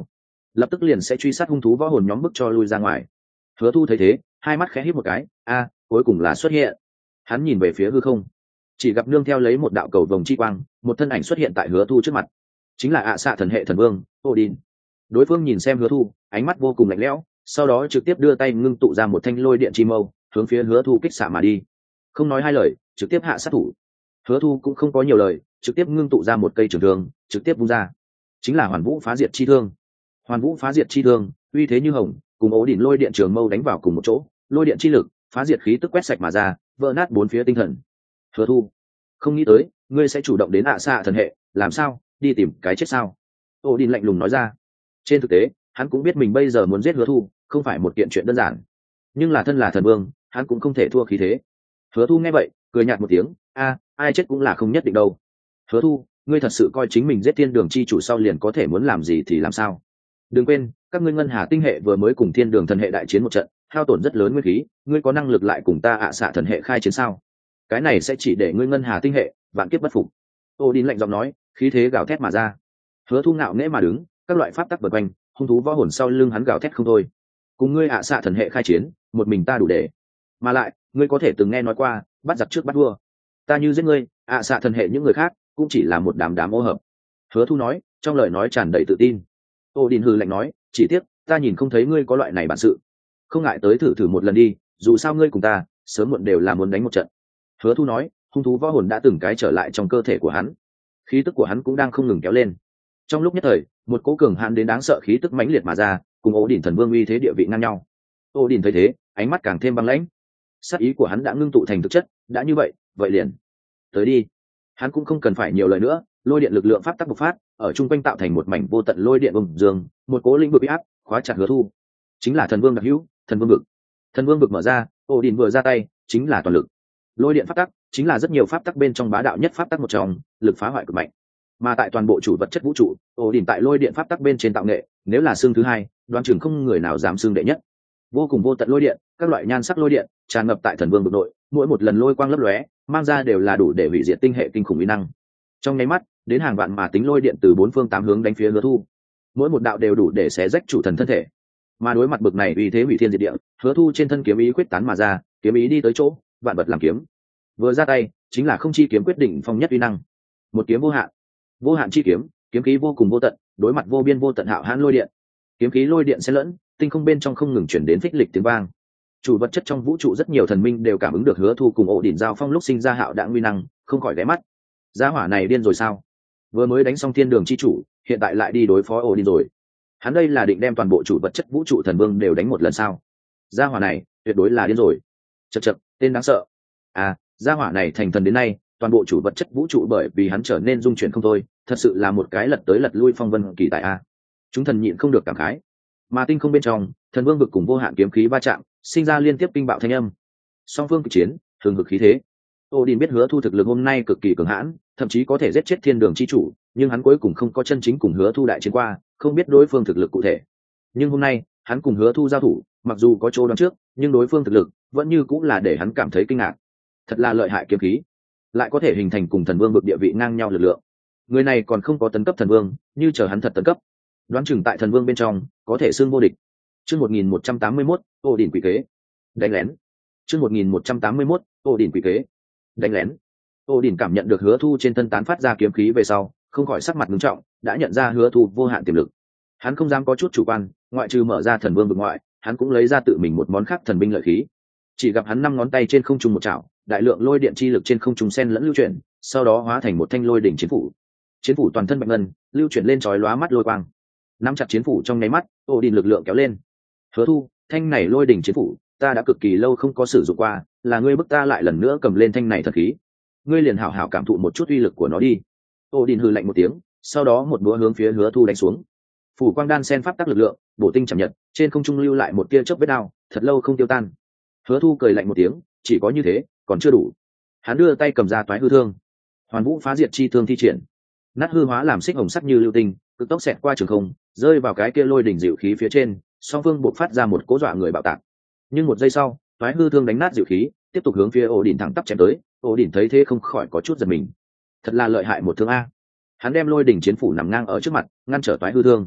lập tức liền sẽ truy sát hung thú võ hồn nhóm bức cho lui ra ngoài. Hứa Thu thấy thế, hai mắt khẽ híp một cái, a, cuối cùng là xuất hiện. Hắn nhìn về phía hư không, chỉ gặp nương theo lấy một đạo cầu vồng chi quang, một thân ảnh xuất hiện tại Hứa Thu trước mặt, chính là ạ xạ thần hệ thần vương Odin. Đối phương nhìn xem Hứa Thu, ánh mắt vô cùng lạnh lẽo, sau đó trực tiếp đưa tay ngưng tụ ra một thanh lôi điện chi mâu, hướng phía Hứa Thu kích xạ mà đi. Không nói hai lời, trực tiếp hạ sát thủ. Hứa Thu cũng không có nhiều lời, trực tiếp ngưng tụ ra một cây trường thương, trực tiếp vung ra, chính là Hoàn Vũ phá diệt chi thương. Hoàn Vũ phá diệt chi thương, uy thế như hồng, cùng ố đỉnh lôi điện trường mâu đánh vào cùng một chỗ, lôi điện chi lực, phá diệt khí tức quét sạch mà ra, vỡ nát bốn phía tinh thần. Hứa Thu, không nghĩ tới, ngươi sẽ chủ động đến ạ xạ thần hệ, làm sao, đi tìm cái chết sao? Ố đỉnh lạnh lùng nói ra. Trên thực tế, hắn cũng biết mình bây giờ muốn giết Hứa Thu, không phải một kiện chuyện đơn giản. Nhưng là thân là thần vương, hắn cũng không thể thua khí thế. Hứa Thu nghe vậy, cười nhạt một tiếng, a, ai chết cũng là không nhất định đâu. Hứa Thu, ngươi thật sự coi chính mình giết thiên đường chi chủ sau liền có thể muốn làm gì thì làm sao? Đừng quên, các ngươi ngân hà tinh hệ vừa mới cùng thiên đường thần hệ đại chiến một trận, hao tổn rất lớn nguyên khí, ngươi có năng lực lại cùng ta ạ xạ thần hệ khai chiến sao? Cái này sẽ chỉ để ngươi ngân hà tinh hệ vạn kiếp bất phục. Odin lạnh giọng nói, khí thế gào thét mà ra. Hứa Thu ngạo nghễ mà đứng, các loại pháp tắc vần quanh, hung thú võ hồn sau lưng hắn gào thét không thôi. Cùng ngươi ạ xạ thần hệ khai chiến, một mình ta đủ để. Mà lại, ngươi có thể từng nghe nói qua, bắt giặc trước bắt vua. Ta như giết ngươi, ạ xạ thần hệ những người khác cũng chỉ là một đám đám ô hợp. Hứa Thu nói, trong lời nói tràn đầy tự tin. Odin hừ lạnh nói, chỉ tiếc ta nhìn không thấy ngươi có loại này bản sự, không ngại tới thử thử một lần đi, dù sao ngươi cùng ta sớm muộn đều là muốn đánh một trận. Hứa Thu nói, hung thú võ hồn đã từng cái trở lại trong cơ thể của hắn, khí tức của hắn cũng đang không ngừng kéo lên. Trong lúc nhất thời, một cỗ cường hãn đến đáng sợ khí tức mãnh liệt mà ra, cùng Odin thần vương uy thế địa vị ngang nhau. Odin thấy thế, ánh mắt càng thêm băng lãnh. Sát ý của hắn đã ngưng tụ thành thực chất, đã như vậy, vậy liền tới đi. Hắn cũng không cần phải nhiều lời nữa, lôi điện lực lượng pháp tắc bộc phát, ở trung quanh tạo thành một mảnh vô tận lôi điện bùng dương, một cố lĩnh vực bị áp, khóa chặt Hứa Thu. Chính là thần vương đặc hữu, thần vương vực. Thần vương vực mở ra, Odin vừa ra tay, chính là toàn lực. Lôi điện pháp tắc, chính là rất nhiều pháp tắc bên trong bá đạo nhất pháp tắc một trong, lực phá hoại cực mạnh. Mà tại toàn bộ chủ vật chất vũ trụ, Odin tại lôi điện pháp tắc bên trên tạo nghệ, nếu là xương thứ hai, đoán chừng không người nào dám xương đệ nhất. Vô cùng vô tận lôi điện, các loại nhan sắc lôi điện tràn ngập tại thần vương vực nội, mỗi một lần lôi quang lấp lóe, mang ra đều là đủ để hủy diệt tinh hệ kinh khủng uy năng. Trong nháy mắt, đến hàng vạn mà tính lôi điện từ bốn phương tám hướng đánh phía Hứa Thu, mỗi một đạo đều đủ để xé rách chủ thần thân thể. Mà đối mặt bực này uy thế hủy thiên diệt địa, Hứa Thu trên thân kiếm ý quyết tán mà ra, kiếm ý đi tới chỗ, vạn vật làm kiếm. Vừa ra tay, chính là không chi kiếm quyết định phong nhất uy năng. Một kiếm vô hạn, vô hạn chi kiếm, kiếm khí vô cùng vô tận, đối mặt vô biên vô tận hạo hãn lôi điện. Kiếm khí lôi điện xen lẫn, tinh không bên trong không ngừng chuyển đến phích lịch tiếng vang. Chủ vật chất trong vũ trụ rất nhiều thần minh đều cảm ứng được Hứa Thu cùng ổ đỉnh giao phong lúc sinh ra hạo đãng uy năng, không khỏi ghé mắt. Gia hỏa này điên rồi sao? Vừa mới đánh xong thiên đường chi chủ, hiện tại lại đi đối phó Odin rồi. Hắn đây là định đem toàn bộ chủ vật chất vũ trụ thần vương đều đánh một lần sao? Gia hỏa này tuyệt đối là điên rồi. Chậc chậc, tên đáng sợ. À, gia hỏa này thành thần đến nay, toàn bộ chủ vật chất vũ trụ bởi vì hắn trở nên dung chuyển không thôi, thật sự là một cái lật tới lật lui phong vân kỳ tài a. Chúng thần nhịn không được cảm khái. Mà tinh không bên trong, thần vương vực cùng vô hạn kiếm khí va chạm, sinh ra liên tiếp kinh bạo thanh âm. Song phương kịch chiến, thường hực khí thế. Odin biết Hứa Thu thực lực hôm nay cực kỳ cường hãn, thậm chí có thể giết chết thiên đường chi chủ, nhưng hắn cuối cùng không có chân chính cùng Hứa Thu đại chiến qua, không biết đối phương thực lực cụ thể. Nhưng hôm nay, hắn cùng Hứa Thu giao thủ, mặc dù có chỗ đoán trước, nhưng đối phương thực lực vẫn như cũng là để hắn cảm thấy kinh ngạc. Thật là lợi hại kiếm khí, lại có thể hình thành cùng thần vương vực địa vị ngang nhau lực lượng. Người này còn không có tấn cấp thần vương, như chờ hắn thật tấn cấp, đoán chừng tại thần vương bên trong có thể xương vô địch. Chương một nghìn một trăm tám mươi mốt, Odin quỷ kế. Đánh lén. Chương một nghìn một trăm tám mươi mốt, Odin quỷ kế. Đánh lén. Odin cảm nhận được Hứa Thu trên thân tán phát ra kiếm khí về sau, không khỏi sắc mặt nghiêm trọng, đã nhận ra Hứa Thu vô hạn tiềm lực. Hắn không dám có chút chủ quan, ngoại trừ mở ra thần vương vực ngoại, hắn cũng lấy ra tự mình một món khác thần binh lợi khí. Chỉ gặp hắn năm ngón tay trên không trung một chảo, đại lượng lôi điện chi lực trên không trung xen lẫn lưu chuyển, sau đó hóa thành một thanh lôi đỉnh chiến phủ. Chiến phủ toàn thân bạch ngân, lưu chuyển lên chói lóa mắt lôi quang. Nắm chặt chiến phủ trong nháy mắt, Odin lực lượng kéo lên. Hứa Thu, thanh này lôi đỉnh chiến phủ, ta đã cực kỳ lâu không có sử dụng qua, là ngươi bức ta lại lần nữa cầm lên thanh này thật khí. Ngươi liền hảo hảo cảm thụ một chút uy lực của nó đi. Odin hừ lạnh một tiếng, sau đó một búa hướng phía Hứa Thu đánh xuống. Phủ quang đan sen pháp tắc lực lượng, bổ tinh chạm nhật, trên không trung lưu lại một tia chớp vết đao, thật lâu không tiêu tan. Hứa Thu cười lạnh một tiếng, chỉ có như thế, còn chưa đủ. Hắn đưa tay cầm ra toái hư thương, Hoàn Vũ phá diệt chi thương thi triển, nát hư hóa làm xích hồng sắc như lưu tinh, cực tốc xẹt qua trường không, rơi vào cái kia lôi đỉnh dịu khí phía trên, song phương buộc phát ra một cỗ dọa người bạo tạc. Nhưng một giây sau, toái hư thương đánh nát dịu khí, tiếp tục hướng phía Odin thẳng tắp chém tới. Odin thấy thế không khỏi có chút giật mình. Thật là lợi hại một thương a. Hắn đem lôi đỉnh chiến phủ nằm ngang ở trước mặt, ngăn trở toái hư thương.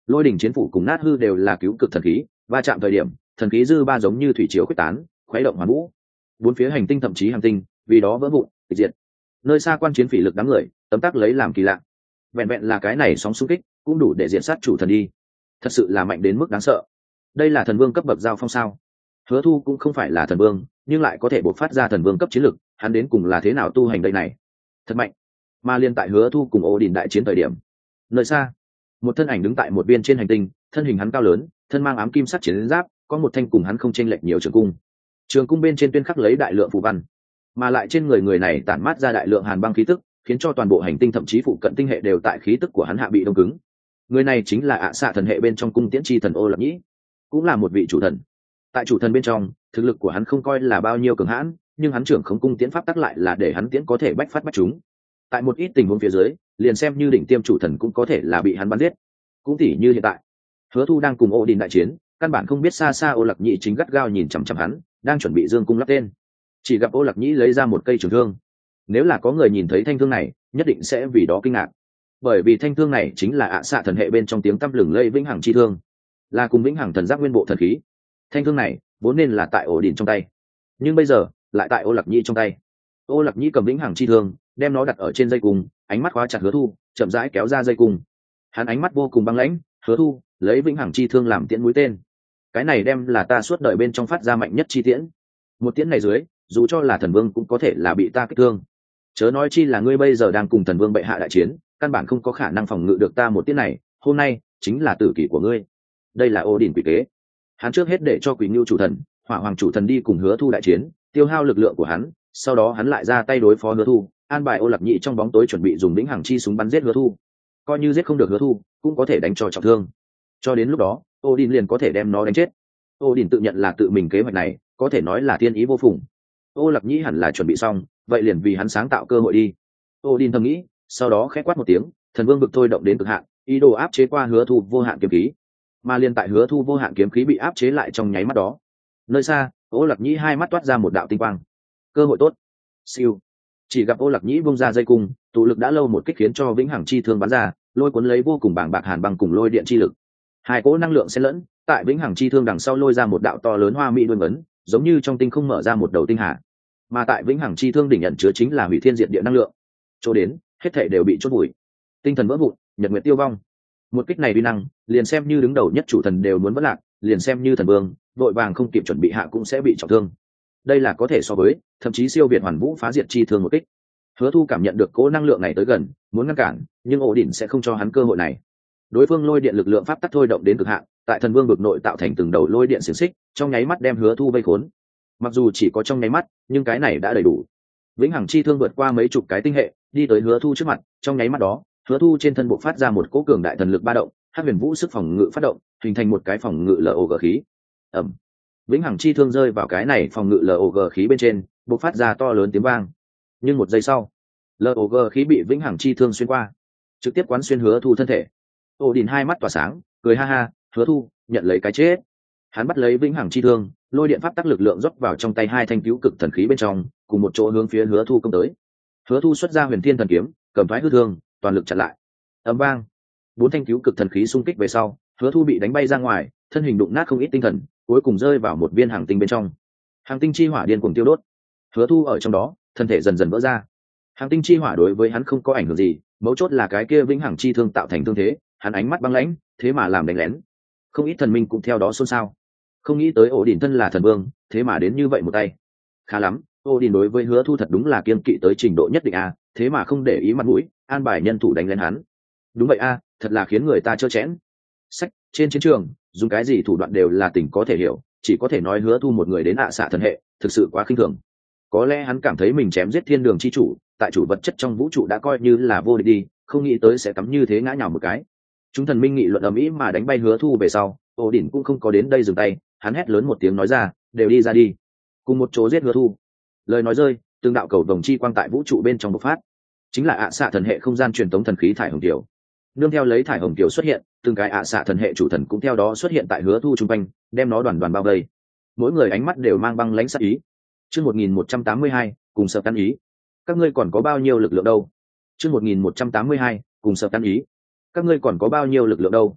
Lôi đỉnh chiến phủ cùng nát hư đều là cứu cực thần khí, va chạm thời điểm thần khí dư ba giống như thủy triều quyết tán, khuấy động hoàn vũ, bốn phía hành tinh thậm chí hành tinh vì đó vỡ vụn tịch diệt. Nơi xa quan chiến phỉ lực đám người tấm tắc lấy làm kỳ lạ, vẹn vẹn là cái này sóng xung kích cũng đủ để diện sát chủ thần đi, thật sự là mạnh đến mức đáng sợ. Đây là thần vương cấp bậc giao phong sao? Hứa Thu cũng không phải là thần vương, nhưng lại có thể bộc phát ra thần vương cấp chiến lực, hắn đến cùng là thế nào tu hành đây này? Thật mạnh. Mà liên tại Hứa Thu cùng Odin đại chiến thời điểm, nơi xa, một thân ảnh đứng tại một viên trên hành tinh, thân hình hắn cao lớn, thân mang ám kim sắc chiến giáp, có một thanh cùng hắn không chênh lệch nhiều trường cung. Trường cung bên trên tuyên khắc lấy đại lượng phù văn, mà lại trên người người này tản mát ra đại lượng hàn băng khí tức, khiến cho toàn bộ hành tinh thậm chí phụ cận tinh hệ đều tại khí tức của hắn hạ bị đông cứng. Người này chính là ạ xạ thần hệ bên trong cung tiễn chi thần Ô Lập Nhĩ, cũng là một vị chủ thần. Tại chủ thần bên trong, thực lực của hắn không coi là bao nhiêu cường hãn, nhưng hắn trưởng không cung tiễn pháp tắc lại là để hắn tiễn có thể bách phát bách chúng. Tại một ít tình huống phía dưới, liền xem như đỉnh tiêm chủ thần cũng có thể là bị hắn bắn giết. Cũng tỉ như hiện tại, Hứa Thu đang cùng Odin đại chiến, căn bản không biết xa xa Ô Lập Nhĩ chính gắt gao nhìn chằm chằm hắn, đang chuẩn bị dương cung lắp tên. Chỉ gặp Ô Lập Nhĩ lấy ra một cây trường thương. Nếu là có người nhìn thấy thanh thương này, nhất định sẽ vì đó kinh ngạc, bởi vì thanh thương này chính là ạ xạ thần hệ bên trong tiếng tăm lừng lây vĩnh hằng chi thương, là cùng vĩnh hằng thần giác nguyên bộ thần khí. Thanh thương này vốn nên là tại Odin trong tay, nhưng bây giờ lại tại Ô Lập Nhĩ trong tay. Ô Lập Nhĩ cầm vĩnh hằng chi thương, đem nó đặt ở trên dây cung, ánh mắt khóa chặt Hứa Thu, chậm rãi kéo ra dây cung. Hắn ánh mắt vô cùng băng lãnh. Hứa Thu lấy vĩnh hằng chi thương làm tiễn mũi tên, cái này đem là ta suốt đời bên trong phát ra mạnh nhất chi tiễn. Một tiễn này dưới, dù cho là thần vương cũng có thể là bị ta kích thương, chớ nói chi là ngươi bây giờ đang cùng thần vương bệ hạ đại chiến, căn bản không có khả năng phòng ngự được ta một tiễn này. Hôm nay chính là tử kỷ của ngươi. Đây là Odin quỷ kế. Hắn trước hết để cho Quỷ Ngưu chủ thần, Hỏa Hoàng chủ thần đi cùng Hứa Thu đại chiến, tiêu hao lực lượng của hắn, sau đó hắn lại ra tay đối phó Hứa Thu, an bài Ô Lập Nhĩ trong bóng tối chuẩn bị dùng vĩnh hằng chi súng bắn giết Hứa Thu. Coi như giết không được Hứa Thu, cũng có thể đánh cho trọng thương. Cho đến lúc đó, Odin liền có thể đem nó đánh chết. Odin tự nhận là tự mình kế hoạch này, có thể nói là thiên ý vô phùng. Ô Lập Nhĩ hẳn là chuẩn bị xong, vậy liền vì hắn sáng tạo cơ hội đi. Odin thầm nghĩ, sau đó khẽ quát một tiếng, thần vương vực thôi động đến cực hạn, ý đồ áp chế qua Hứa Thu vô hạn kiếm khí. Mà liên tại Hứa Thu vô hạn kiếm khí bị áp chế lại trong nháy mắt đó, nơi xa, Ô Lập Nhĩ hai mắt toát ra một đạo tinh quang. Cơ hội tốt. Siêu. Chỉ gặp Ô Lập Nhĩ bung ra dây cung, tụ lực đã lâu một kích khiến cho vĩnh hằng chi thương bắn ra, lôi cuốn lấy vô cùng bàng bạc hàn băng cùng lôi điện chi lực. Hai cỗ năng lượng xen lẫn, tại vĩnh hằng chi thương đằng sau lôi ra một đạo to lớn hoa mỹ đuôi ngấn, giống như trong tinh không mở ra một đầu tinh hà. Mà tại vĩnh hằng chi thương đỉnh nhận chứa chính là hủy thiên diệt địa năng lượng. Chỗ đến, hết thảy đều bị chôn vùi. Tinh thần vỡ vụn, nhật nguyệt tiêu vong. Một kích này uy năng, liền xem như đứng đầu nhất chủ thần đều muốn vỡ lạc, liền xem như thần vương, vội vàng không kịp chuẩn bị hạ cũng sẽ bị trọng thương. Đây là có thể so với, thậm chí siêu việt hoàn vũ phá diệt chi thương một kích. Hứa Thu cảm nhận được cỗ năng lượng này tới gần, muốn ngăn cản, nhưng Odin sẽ không cho hắn cơ hội này. Đối phương lôi điện lực lượng pháp tắc thôi động đến cực hạn, tại thần vương vực nội tạo thành từng đầu lôi điện xiềng xích, trong nháy mắt đem Hứa Thu vây khốn. Mặc dù chỉ có trong nháy mắt, nhưng cái này đã đầy đủ. Vĩnh hằng chi thương vượt qua mấy chục cái tinh hệ, đi tới Hứa Thu trước mặt, trong nháy mắt đó, Hứa Thu trên thân bộ phát ra một cỗ cường đại thần lực ba động, Hắc Huyền Vũ sức phòng ngự phát động, hình thành một cái phòng ngự lờ ô gờ khí. Ầm. Vĩnh hằng chi thương rơi vào cái này phòng ngự lờ ô gờ khí bên trên, bộc phát ra to lớn tiếng vang. Nhưng một giây sau, lờ ô gờ khí bị vĩnh hằng chi thương xuyên qua, trực tiếp quán xuyên Hứa Thu thân thể. Odin hai mắt tỏa sáng, cười ha ha, Hứa Thu, nhận lấy cái chết. Hắn bắt lấy vĩnh hằng chi thương, lôi điện pháp tắc lực lượng rót vào trong tay hai thanh cứu cực thần khí bên trong, cùng một chỗ hướng phía Hứa Thu công tới. Hứa Thu xuất ra Huyền Thiên thần kiếm, cầm thoái hư thương, toàn lực chặn lại. Ầm vang, bốn thanh cứu cực thần khí xung kích về sau, Hứa Thu bị đánh bay ra ngoài, thân hình đụng nát không ít tinh thần, cuối cùng rơi vào một viên hành tinh bên trong. Hành tinh chi hỏa điên cuồng tiêu đốt. Hứa Thu ở trong đó, thân thể dần dần vỡ ra. Hành tinh chi hỏa đối với hắn không có ảnh hưởng gì, mấu chốt là cái kia vĩnh hằng chi thương tạo thành thương thế, hắn ánh mắt băng lãnh, thế mà làm đánh lén. Không ít thần minh cũng theo đó xôn xao. Không nghĩ tới Odin thân là thần vương, thế mà đến như vậy một tay. Khá lắm, Odin đối với Hứa Thu thật đúng là kiêng kỵ tới trình độ nhất định a, thế mà không để ý mặt mũi, an bài nhân thủ đánh lên hắn. Đúng vậy a, thật là khiến người ta trơ chẽn. Sách, trên chiến trường, dùng cái gì thủ đoạn đều là tình có thể hiểu, chỉ có thể nói Hứa Thu một người đến ạ xạ thần hệ, thực sự quá khinh thường. Có lẽ hắn cảm thấy mình chém giết thiên đường chi chủ, tại chủ vật chất trong vũ trụ đã coi như là vô địch đi, không nghĩ tới sẽ cắm như thế ngã nhào một cái. Chúng thần minh nghị luận ầm ĩ mà đánh bay Hứa Thu về sau, Odin cũng không có đến đây dừng tay, hắn hét lớn một tiếng nói ra, đều đi ra đi, cùng một chỗ giết Hứa Thu. Lời nói rơi, từng đạo cầu vồng chi quang tại vũ trụ bên trong bộc phát, chính là ạ xạ thần hệ không gian truyền tống thần khí thải hồng tiểu. Nương theo lấy thải hồng tiểu xuất hiện, từng cái ạ xạ thần hệ chủ thần cũng theo đó xuất hiện tại Hứa Thu trung quanh, đem nó đoàn đoàn bao vây. Mỗi người ánh mắt đều mang băng lãnh sát ý. Chương một nghìn một trăm tám mươi hai, cùng sợ căn ý. Các ngươi còn có bao nhiêu lực lượng đâu? Chương một nghìn một trăm tám mươi hai, cùng sợ căn ý. Các ngươi còn có bao nhiêu lực lượng đâu?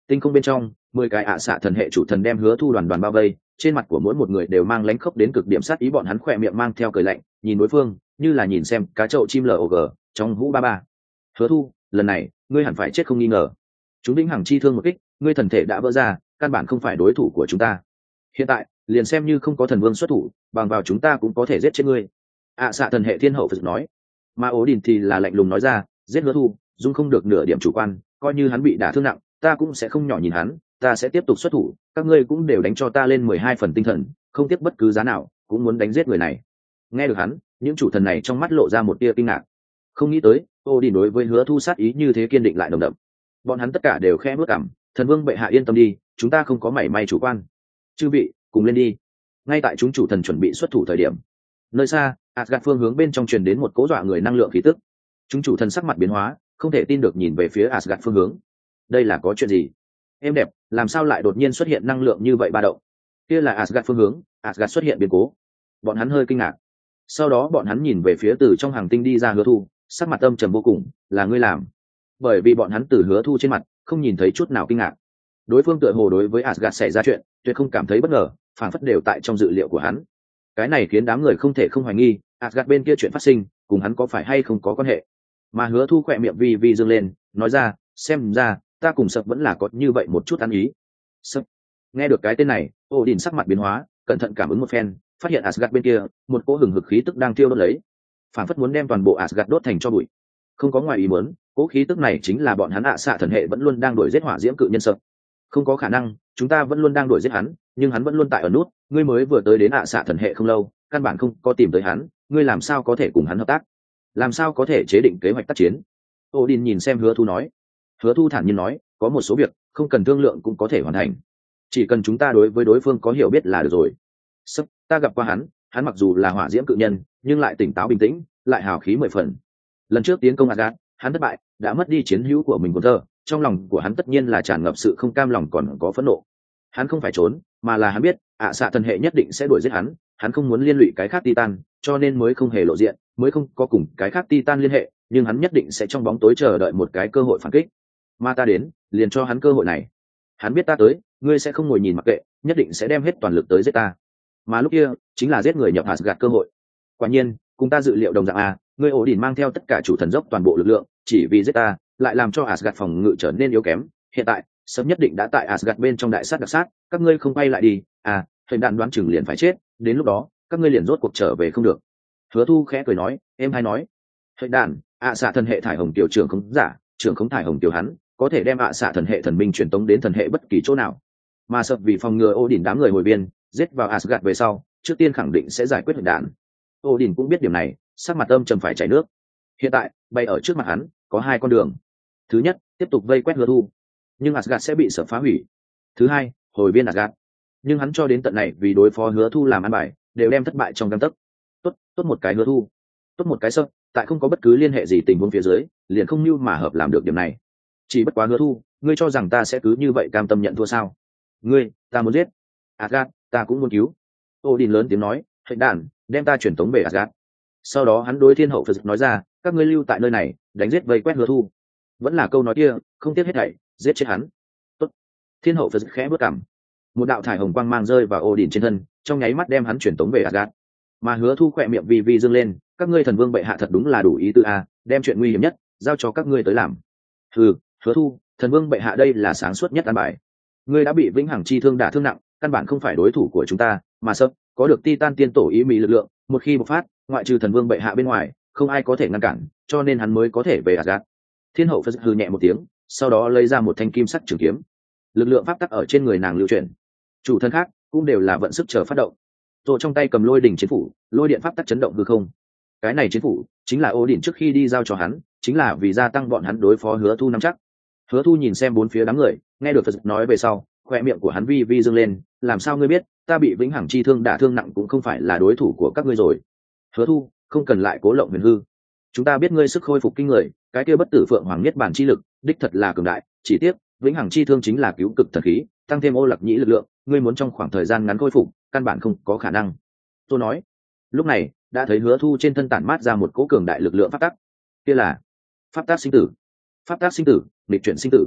Tinh không bên trong, mười cái ạ xạ thần hệ chủ thần đem Hứa Thu đoàn đoàn bao vây, trên mặt của mỗi một người đều mang lánh khốc đến cực điểm sát ý, bọn hắn khỏe miệng mang theo cười lạnh, nhìn đối phương như là nhìn xem cá trậu chim lờ log trong hũ ba ba. Hứa Thu, lần này ngươi hẳn phải chết không nghi ngờ. Chúng vĩnh hằng chi thương một kích, ngươi thần thể đã vỡ ra, căn bản không phải đối thủ của chúng ta. Hiện tại liền xem như không có thần vương xuất thủ, bằng vào chúng ta cũng có thể giết chết ngươi. ạ xạ thần hệ thiên hậu Phật nói. Mà Ố Đình thì là lạnh lùng nói ra, giết Hứa Thu dung không được nửa điểm chủ quan, coi như hắn bị đả thương nặng ta cũng sẽ không nhỏ nhìn hắn, ta sẽ tiếp tục xuất thủ, các ngươi cũng đều đánh cho ta lên mười hai phần tinh thần, không tiếc bất cứ giá nào cũng muốn đánh giết người này. Nghe được hắn, những chủ thần này trong mắt lộ ra một tia kinh ngạc, không nghĩ tới Ô Đình đối với Hứa Thu sát ý như thế kiên định lại nồng đậm. Bọn hắn tất cả đều khẽ bước cảm, thần vương bệ hạ yên tâm đi, chúng ta không có mảy may chủ quan. Chư vị cùng lên đi. Ngay tại chúng chủ thần chuẩn bị xuất thủ thời điểm, nơi xa Asgard phương hướng bên trong truyền đến một cỗ dọa người năng lượng khí tức. Chúng chủ thần sắc mặt biến hóa, không thể tin được nhìn về phía Asgard phương hướng. Đây là có chuyện gì? Êm đẹp, làm sao lại đột nhiên xuất hiện năng lượng như vậy ba động? Kia là Asgard phương hướng, Asgard xuất hiện biến cố. Bọn hắn hơi kinh ngạc. Sau đó bọn hắn nhìn về phía từ trong hàng tinh đi ra Hứa Thu, sắc mặt âm trầm vô cùng, là ngươi làm. Bởi vì bọn hắn từ Hứa Thu trên mặt không nhìn thấy chút nào kinh ngạc. Đối phương tựa hồ đối với Asgard xảy ra chuyện, tuyệt không cảm thấy bất ngờ, phản phất đều tại trong dự liệu của hắn. Cái này khiến đám người không thể không hoài nghi, Asgard bên kia chuyện phát sinh, cùng hắn có phải hay không có quan hệ. Mà Hứa Thu khỏe miệng vi vi dương lên, nói ra, xem ra ta cùng Sập vẫn là có như vậy một chút ăn ý. Sập. Nghe được cái tên này, Odin sắc mặt biến hóa, cẩn thận cảm ứng một phen, phát hiện Asgard bên kia, một cỗ hừng hực khí tức đang thiêu đốt lấy, phản phất muốn đem toàn bộ Asgard đốt thành tro bụi. Không có ngoài ý muốn, cỗ khí tức này chính là bọn hắn ạ xạ thần hệ vẫn luôn đang đuổi giết hỏa diễm cự nhân Sập. Không có khả năng, chúng ta vẫn luôn đang đuổi giết hắn, nhưng hắn vẫn luôn tại ở nút, ngươi mới vừa tới đến ạ xạ thần hệ không lâu, căn bản không có tìm tới hắn, ngươi làm sao có thể cùng hắn hợp tác? Làm sao có thể chế định kế hoạch tác chiến? Odin nhìn xem Hứa Thu nói. Hứa Thu thản nhiên nói, có một số việc không cần thương lượng cũng có thể hoàn thành, chỉ cần chúng ta đối với đối phương có hiểu biết là được rồi. Sắp, ta gặp qua hắn, hắn mặc dù là hỏa diễm cự nhân, nhưng lại tỉnh táo bình tĩnh, lại hào khí mười phần. Lần trước tiến công Asgard, hắn thất bại, đã mất đi chiến hữu của mình của thơ, trong lòng của hắn tất nhiên là tràn ngập sự không cam lòng còn có phẫn nộ. Hắn không phải trốn, mà là hắn biết, ạ xạ thần hệ nhất định sẽ đuổi giết hắn, hắn không muốn liên lụy cái khác Titan, cho nên mới không hề lộ diện, mới không có cùng cái khác Titan liên hệ, nhưng hắn nhất định sẽ trong bóng tối chờ đợi một cái cơ hội phản kích. Mà ta đến, liền cho hắn cơ hội này. Hắn biết ta tới, ngươi sẽ không ngồi nhìn mặc kệ, nhất định sẽ đem hết toàn lực tới giết ta. Mà lúc kia, chính là giết người nhập Asgard cơ hội. Quả nhiên, cùng ta dự liệu đồng dạng à, ngươi ổ đỉnh mang theo tất cả chủ thần dốc toàn bộ lực lượng, chỉ vì giết ta, lại làm cho Asgard phòng ngự trở nên yếu kém. Hiện tại, sớm nhất định đã tại Asgard bên trong đại sát đặc sát, các ngươi không bay lại đi, à, hình đạn đoán chừng liền phải chết, đến lúc đó, các ngươi liền rốt cuộc trở về không được. Hứa Thu khẽ cười nói, em hay nói, hình đạn, ạ xạ thần hệ thải hồng tiểu trưởng không giả, trưởng không thải hồng tiểu hắn, có thể đem ạ xạ thần hệ thần minh truyền tống đến thần hệ bất kỳ chỗ nào. Mà sập vì phòng ngừa Odin đám người hồi biên, giết vào Asgard về sau, trước tiên khẳng định sẽ giải quyết hình đạn. Odin cũng biết điểm này, sắc mặt âm trầm phải chảy nước. Hiện tại, bay ở trước mặt hắn, có hai con đường. Thứ nhất, tiếp tục vây quét Hứa Thu, nhưng Asgard sẽ bị sở phá hủy. Thứ hai, hồi biên Asgard. Nhưng hắn cho đến tận này vì đối phó Hứa Thu làm ăn bài, đều đem thất bại trong gang tấc. Tốt, tốt một cái Hứa Thu, tốt một cái sập, tại không có bất cứ liên hệ gì tình huống phía dưới, liền không như mà hợp làm được điểm này. Chỉ bất quá Hứa Thu, ngươi cho rằng ta sẽ cứ như vậy cam tâm nhận thua sao? Ngươi, ta muốn giết Asgard, ta cũng muốn cứu. Odin lớn tiếng nói, hệ đàn, đem ta chuyển tống về Asgard. Sau đó hắn đối thiên hậu Phật nói ra, các ngươi lưu tại nơi này, đánh giết vây quét Hứa Thu. Vẫn là câu nói kia, không tiếc hết thảy, giết chết hắn. Tốt. Thiên hậu Phật khẽ bước cằm. Một đạo thải hồng quang mang rơi vào Odin trên thân, trong nháy mắt đem hắn chuyển tống về Asgard. Mà Hứa Thu khỏe miệng vi vi dương lên, các ngươi thần vương bệ hạ thật đúng là đủ ý tư a, đem chuyện nguy hiểm nhất giao cho các ngươi tới làm. Ừ, Hứa Thu, thần vương bệ hạ đây là sáng suốt nhất an bài. Ngươi đã bị vĩnh hằng chi thương đả thương nặng, căn bản không phải đối thủ của chúng ta, mà sắp có được Titan tiên tổ ý mỹ lực lượng, một khi bộc phát, ngoại trừ thần vương bệ hạ bên ngoài, không ai có thể ngăn cản, cho nên hắn mới có thể về Asgard. Thiên hậu Phật hừ nhẹ một tiếng, sau đó lấy ra một thanh kim sắc trường kiếm. Lực lượng pháp tắc ở trên người nàng lưu chuyển. Chủ thân khác cũng đều là vận sức chờ phát động. Rồi trong tay cầm lôi đỉnh chiến phủ, lôi điện pháp tắc chấn động hư không. Cái này chiến phủ chính là Odin trước khi đi giao cho hắn, chính là vì gia tăng bọn hắn đối phó Hứa Thu nắm chắc. Hứa Thu nhìn xem bốn phía đám người, nghe được Phật nói về sau, khoe miệng của hắn vi vi dương lên, làm sao ngươi biết ta bị vĩnh hằng chi thương đả thương nặng cũng không phải là đối thủ của các ngươi rồi? Hứa Thu, không cần lại cố lộng huyền hư, chúng ta biết ngươi sức khôi phục kinh người, cái kia bất tử phượng hoàng niết bàn chi lực đích thật là cường đại, chỉ tiếc vĩnh hằng chi thương chính là cứu cực thần khí, tăng thêm ô lạc nhĩ lực lượng, ngươi muốn trong khoảng thời gian ngắn khôi phục căn bản không có khả năng. Tôi nói. Lúc này đã thấy Hứa Thu trên thân tản mát ra một cỗ cường đại lực lượng pháp tắc, kia là pháp tắc sinh tử. Pháp tắc sinh tử, nghịch chuyển sinh tử.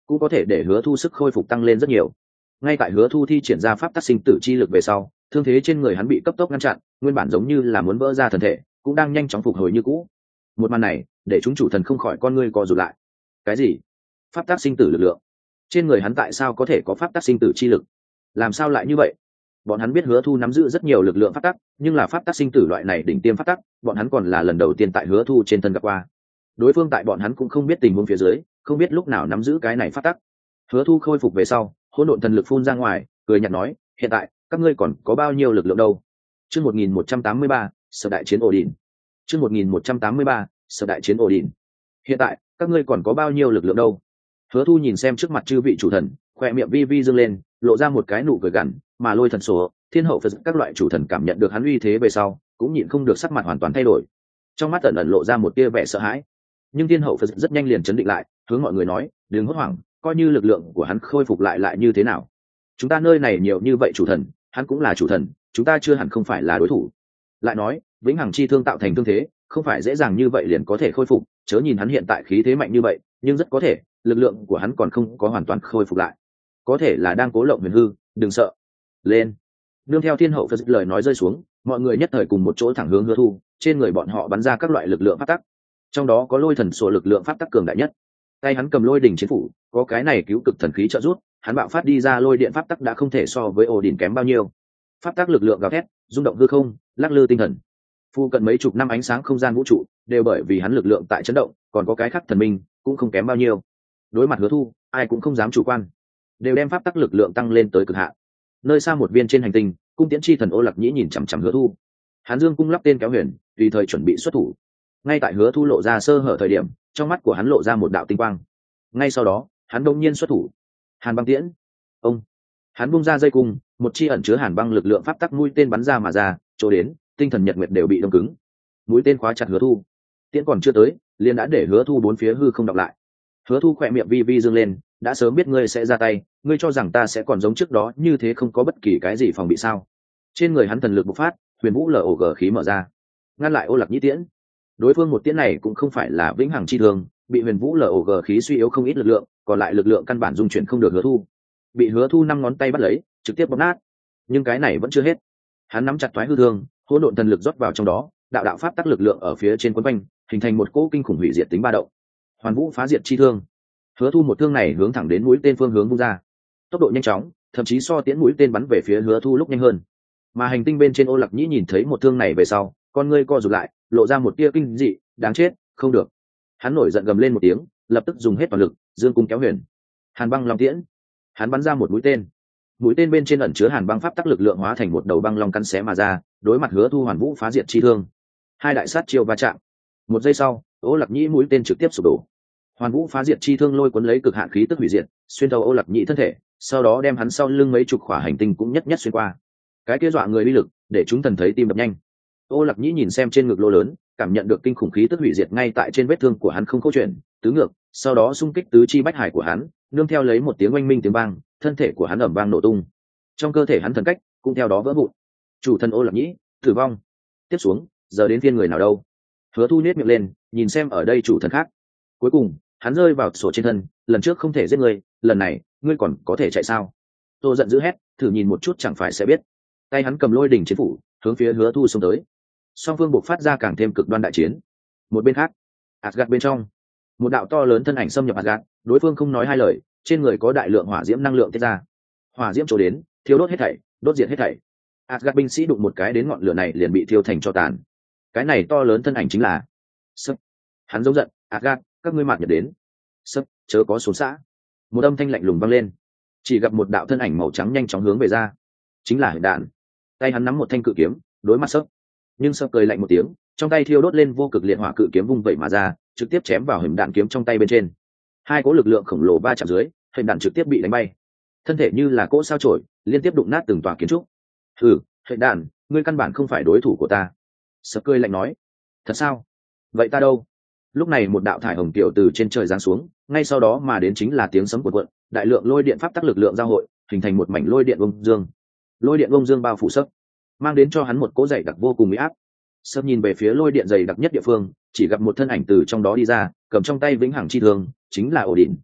cũng có thể để Hứa Thu sức khôi phục tăng lên rất nhiều. Ngay tại Hứa Thu thi triển ra pháp tắc sinh tử chi lực về sau, thương thế trên người hắn bị cấp tốc ngăn chặn, nguyên bản giống như là muốn vỡ ra thân thể, cũng đang nhanh chóng phục hồi như cũ. Một màn này, để chúng chủ thần không khỏi con ngươi co rụt lại. Cái gì? Pháp tắc sinh tử lực lượng? Trên người hắn tại sao có thể có pháp tắc sinh tử chi lực? Làm sao lại như vậy? Bọn hắn biết Hứa Thu nắm giữ rất nhiều lực lượng pháp tắc, nhưng là pháp tắc sinh tử loại này đỉnh tiêm pháp tắc, bọn hắn còn là lần đầu tiên tại Hứa Thu trên thân gặp qua. Đối phương tại bọn hắn cũng không biết tình huống phía dưới, không biết lúc nào nắm giữ cái này pháp tắc. Hứa Thu khôi phục về sau, hỗn độn thần lực phun ra ngoài, cười nhạt nói, hiện tại các ngươi còn có bao nhiêu lực lượng đâu? Chương một nghìn một trăm tám mươi ba, Sở đại chiến ổ đỉnh. Chương một nghìn một trăm tám mươi ba, Sở đại chiến ổ đỉnh. Hiện tại các ngươi còn có bao nhiêu lực lượng đâu? Hứa Thu nhìn xem trước mặt chư vị chủ thần, khoe miệng vi vi dương lên, lộ ra một cái nụ cười gằn, mà Lôi Thần Số, Thiên Hậu Phật các loại chủ thần cảm nhận được hắn uy thế về sau, cũng nhịn không được sắc mặt hoàn toàn thay đổi. Trong mắt ẩn ẩn lộ ra một tia vẻ sợ hãi. Nhưng Thiên Hậu Phật rất nhanh liền trấn định lại, hướng mọi người nói, đừng hốt hoảng, coi như lực lượng của hắn khôi phục lại lại như thế nào? Chúng ta nơi này nhiều như vậy chủ thần, hắn cũng là chủ thần, chúng ta chưa hẳn không phải là đối thủ. Lại nói, vĩnh hằng chi thương tạo thành thương thế, không phải dễ dàng như vậy liền có thể khôi phục, chớ nhìn hắn hiện tại khí thế mạnh như vậy, nhưng rất có thể, lực lượng của hắn còn không có hoàn toàn khôi phục lại. Có thể là đang cố lộng huyền hư, đừng sợ. Lên. Nương theo Thiên Hậu Phật lời nói rơi xuống, mọi người nhất thời cùng một chỗ thẳng hướng Hứa Thu, trên người bọn họ bắn ra các loại lực lượng pháp tắc. Trong đó có Lôi Thần Sổ lực lượng pháp tắc cường đại nhất. Tay hắn cầm lôi đỉnh chiến phủ, có cái này cứu cực thần khí trợ giúp, hắn bạo phát đi ra lôi điện pháp tắc đã không thể so với ổ đỉnh kém bao nhiêu. Pháp tắc lực lượng gào thét, rung động hư không, lắc lư tinh thần. Phu cận mấy chục năm ánh sáng không gian vũ trụ, đều bởi vì hắn lực lượng tại chấn động, còn có cái khác thần minh, cũng không kém bao nhiêu. Đối mặt Hứa Thu, ai cũng không dám chủ quan, đều đem pháp tắc lực lượng tăng lên tới cực hạn. Nơi xa một viên trên hành tinh, cung tiễn chi thần Ô Lạc Nhĩ nhìn chằm chằm Hứa Thu. Hắn dương cung lắp tên kéo huyền, tùy thời chuẩn bị xuất thủ. Ngay tại Hứa Thu lộ ra sơ hở thời điểm, trong mắt của hắn lộ ra một đạo tinh quang. Ngay sau đó, hắn đột nhiên xuất thủ. Hàn băng tiễn. Ông. Hắn bung ra dây cung, một chi ẩn chứa hàn băng lực lượng pháp tắc mũi tên bắn ra mà ra, chỗ đến, tinh thần nhật nguyệt đều bị đông cứng. Mũi tên khóa chặt Hứa Thu. Tiễn còn chưa tới, liền đã để Hứa Thu bốn phía hư không đọc lại. Hứa Thu khỏe miệng vi vi dương lên, đã sớm biết ngươi sẽ ra tay, ngươi cho rằng ta sẽ còn giống trước đó như thế không có bất kỳ cái gì phòng bị sao? Trên người hắn thần lực bộc phát, huyền vũ lở ổ gờ khí mở ra, ngăn lại Ô Lạc Nhĩ tiễn. Đối phương một tiễn này cũng không phải là vĩnh hằng chi thương, bị huyền vũ lở ổ gờ khí suy yếu không ít lực lượng, còn lại lực lượng căn bản dung chuyển không được Hứa Thu. Bị Hứa Thu năm ngón tay bắt lấy, trực tiếp bóp nát. Nhưng cái này vẫn chưa hết. Hắn nắm chặt thoái hư thương, hỗn độn thần lực rót vào trong đó, đạo đạo pháp tắc lực lượng ở phía trên quấn quanh, hình thành một cỗ kinh khủng hủy diệt tính ba động. Hoàn vũ phá diệt chi thương. Hứa Thu một thương này hướng thẳng đến mũi tên phương hướng vung ra, tốc độ nhanh chóng, thậm chí so tiễn mũi tên bắn về phía Hứa Thu lúc nhanh hơn. Mà hành tinh bên trên Ô Lạc Nhĩ nhìn thấy một thương này về sau, con ngươi co rụt lại, lộ ra một tia kinh dị, đáng chết, không được. Hắn nổi giận gầm lên một tiếng, lập tức dùng hết toàn lực, dương cung kéo huyền. Hàn băng long tiễn. Hắn bắn ra một mũi tên. Mũi tên bên trên ẩn chứa hàn băng pháp tắc lực lượng hóa thành một đầu băng long căn xé mà ra, đối mặt Hứa Thu hoàn vũ phá diệt chi thương. Hai đại sát chiêu va chạm. Một giây sau, Ô Lạc Nhĩ mũi tên trực tiếp sụp đổ. Hoàn vũ phá diệt chi thương lôi cuốn lấy cực hạn khí tức hủy diệt, xuyên thấu Ô Lạc Nhĩ thân thể, sau đó đem hắn sau lưng mấy chục khỏa hành tinh cũng nhất nhất xuyên qua. Cái kia dọa người uy lực, để chúng thần thấy tim đập nhanh. Ô Lạc Nhĩ nhìn xem trên ngực lỗ lớn, cảm nhận được kinh khủng khí tức hủy diệt ngay tại trên vết thương của hắn không câu chuyện, tứ ngược, sau đó xung kích tứ chi bách hải của hắn, nương theo lấy một tiếng oanh minh tiếng vang, thân thể của hắn ầm vang nổ tung. Trong cơ thể hắn thần cách cũng theo đó vỡ vụn. Chủ thần Ô Lạc Nhĩ tử vong. Tiếp xuống, giờ đến phiên người nào đâu? Hứa Thu nhếch miệng lên, nhìn xem ở đây chủ thần khác. Cuối cùng, hắn rơi vào sổ trên thân, lần trước không thể giết ngươi, lần này, ngươi còn có thể chạy sao? Tô giận dữ hét, thử nhìn một chút chẳng phải sẽ biết. Tay hắn cầm lôi đỉnh chiến phủ, hướng phía Hứa Thu xông tới. Song phương buộc phát ra càng thêm cực đoan đại chiến. Một bên khác, Asgard bên trong, một đạo to lớn thân ảnh xâm nhập Asgard, đối phương không nói hai lời, trên người có đại lượng hỏa diễm năng lượng tiết ra. Hỏa diễm trổ đến, thiêu đốt hết thảy, đốt diệt hết thảy. Asgard binh sĩ đụng một cái đến ngọn lửa này liền bị thiêu thành tro tàn. Cái này to lớn thân ảnh chính là Sấp. Hắn giống giận, Asgard, các ngươi mạt nhật đến. Sấp, chớ có xuống xã. Một âm thanh lạnh lùng vang lên. Chỉ gặp một đạo thân ảnh màu trắng nhanh chóng hướng về ra, chính là Hiểm Đạn. Tay hắn nắm một thanh cự kiếm, đối mặt Sấp. Nhưng Sấp cười lạnh một tiếng, trong tay thiêu đốt lên vô cực liệt hỏa cự kiếm vung vẩy mà ra, trực tiếp chém vào Hiểm Đạn kiếm trong tay bên trên. Hai cỗ lực lượng khổng lồ va chạm dưới, Hiểm Đạn trực tiếp bị đánh bay. Thân thể như là cỗ sao chổi, liên tiếp đụng nát từng tòa kiến trúc. "Hừ, Hiểm Đạn, ngươi căn bản không phải đối thủ của ta." Sấp cười lạnh nói. "Thật sao? Vậy ta đâu?" Lúc này một đạo thải hồng tiểu từ trên trời giáng xuống, ngay sau đó mà đến chính là tiếng sấm cuộn cuộn, đại lượng lôi điện pháp tắc lực lượng giao hội, hình thành một mảnh lôi điện bông dương. Lôi điện bông dương bao phủ Sấp, mang đến cho hắn một cỗ dày đặc vô cùng uy áp. Sấp nhìn về phía lôi điện dày đặc nhất địa phương, chỉ gặp một thân ảnh từ trong đó đi ra, cầm trong tay vĩnh hằng chi thương, chính là Ổ Đỉnh.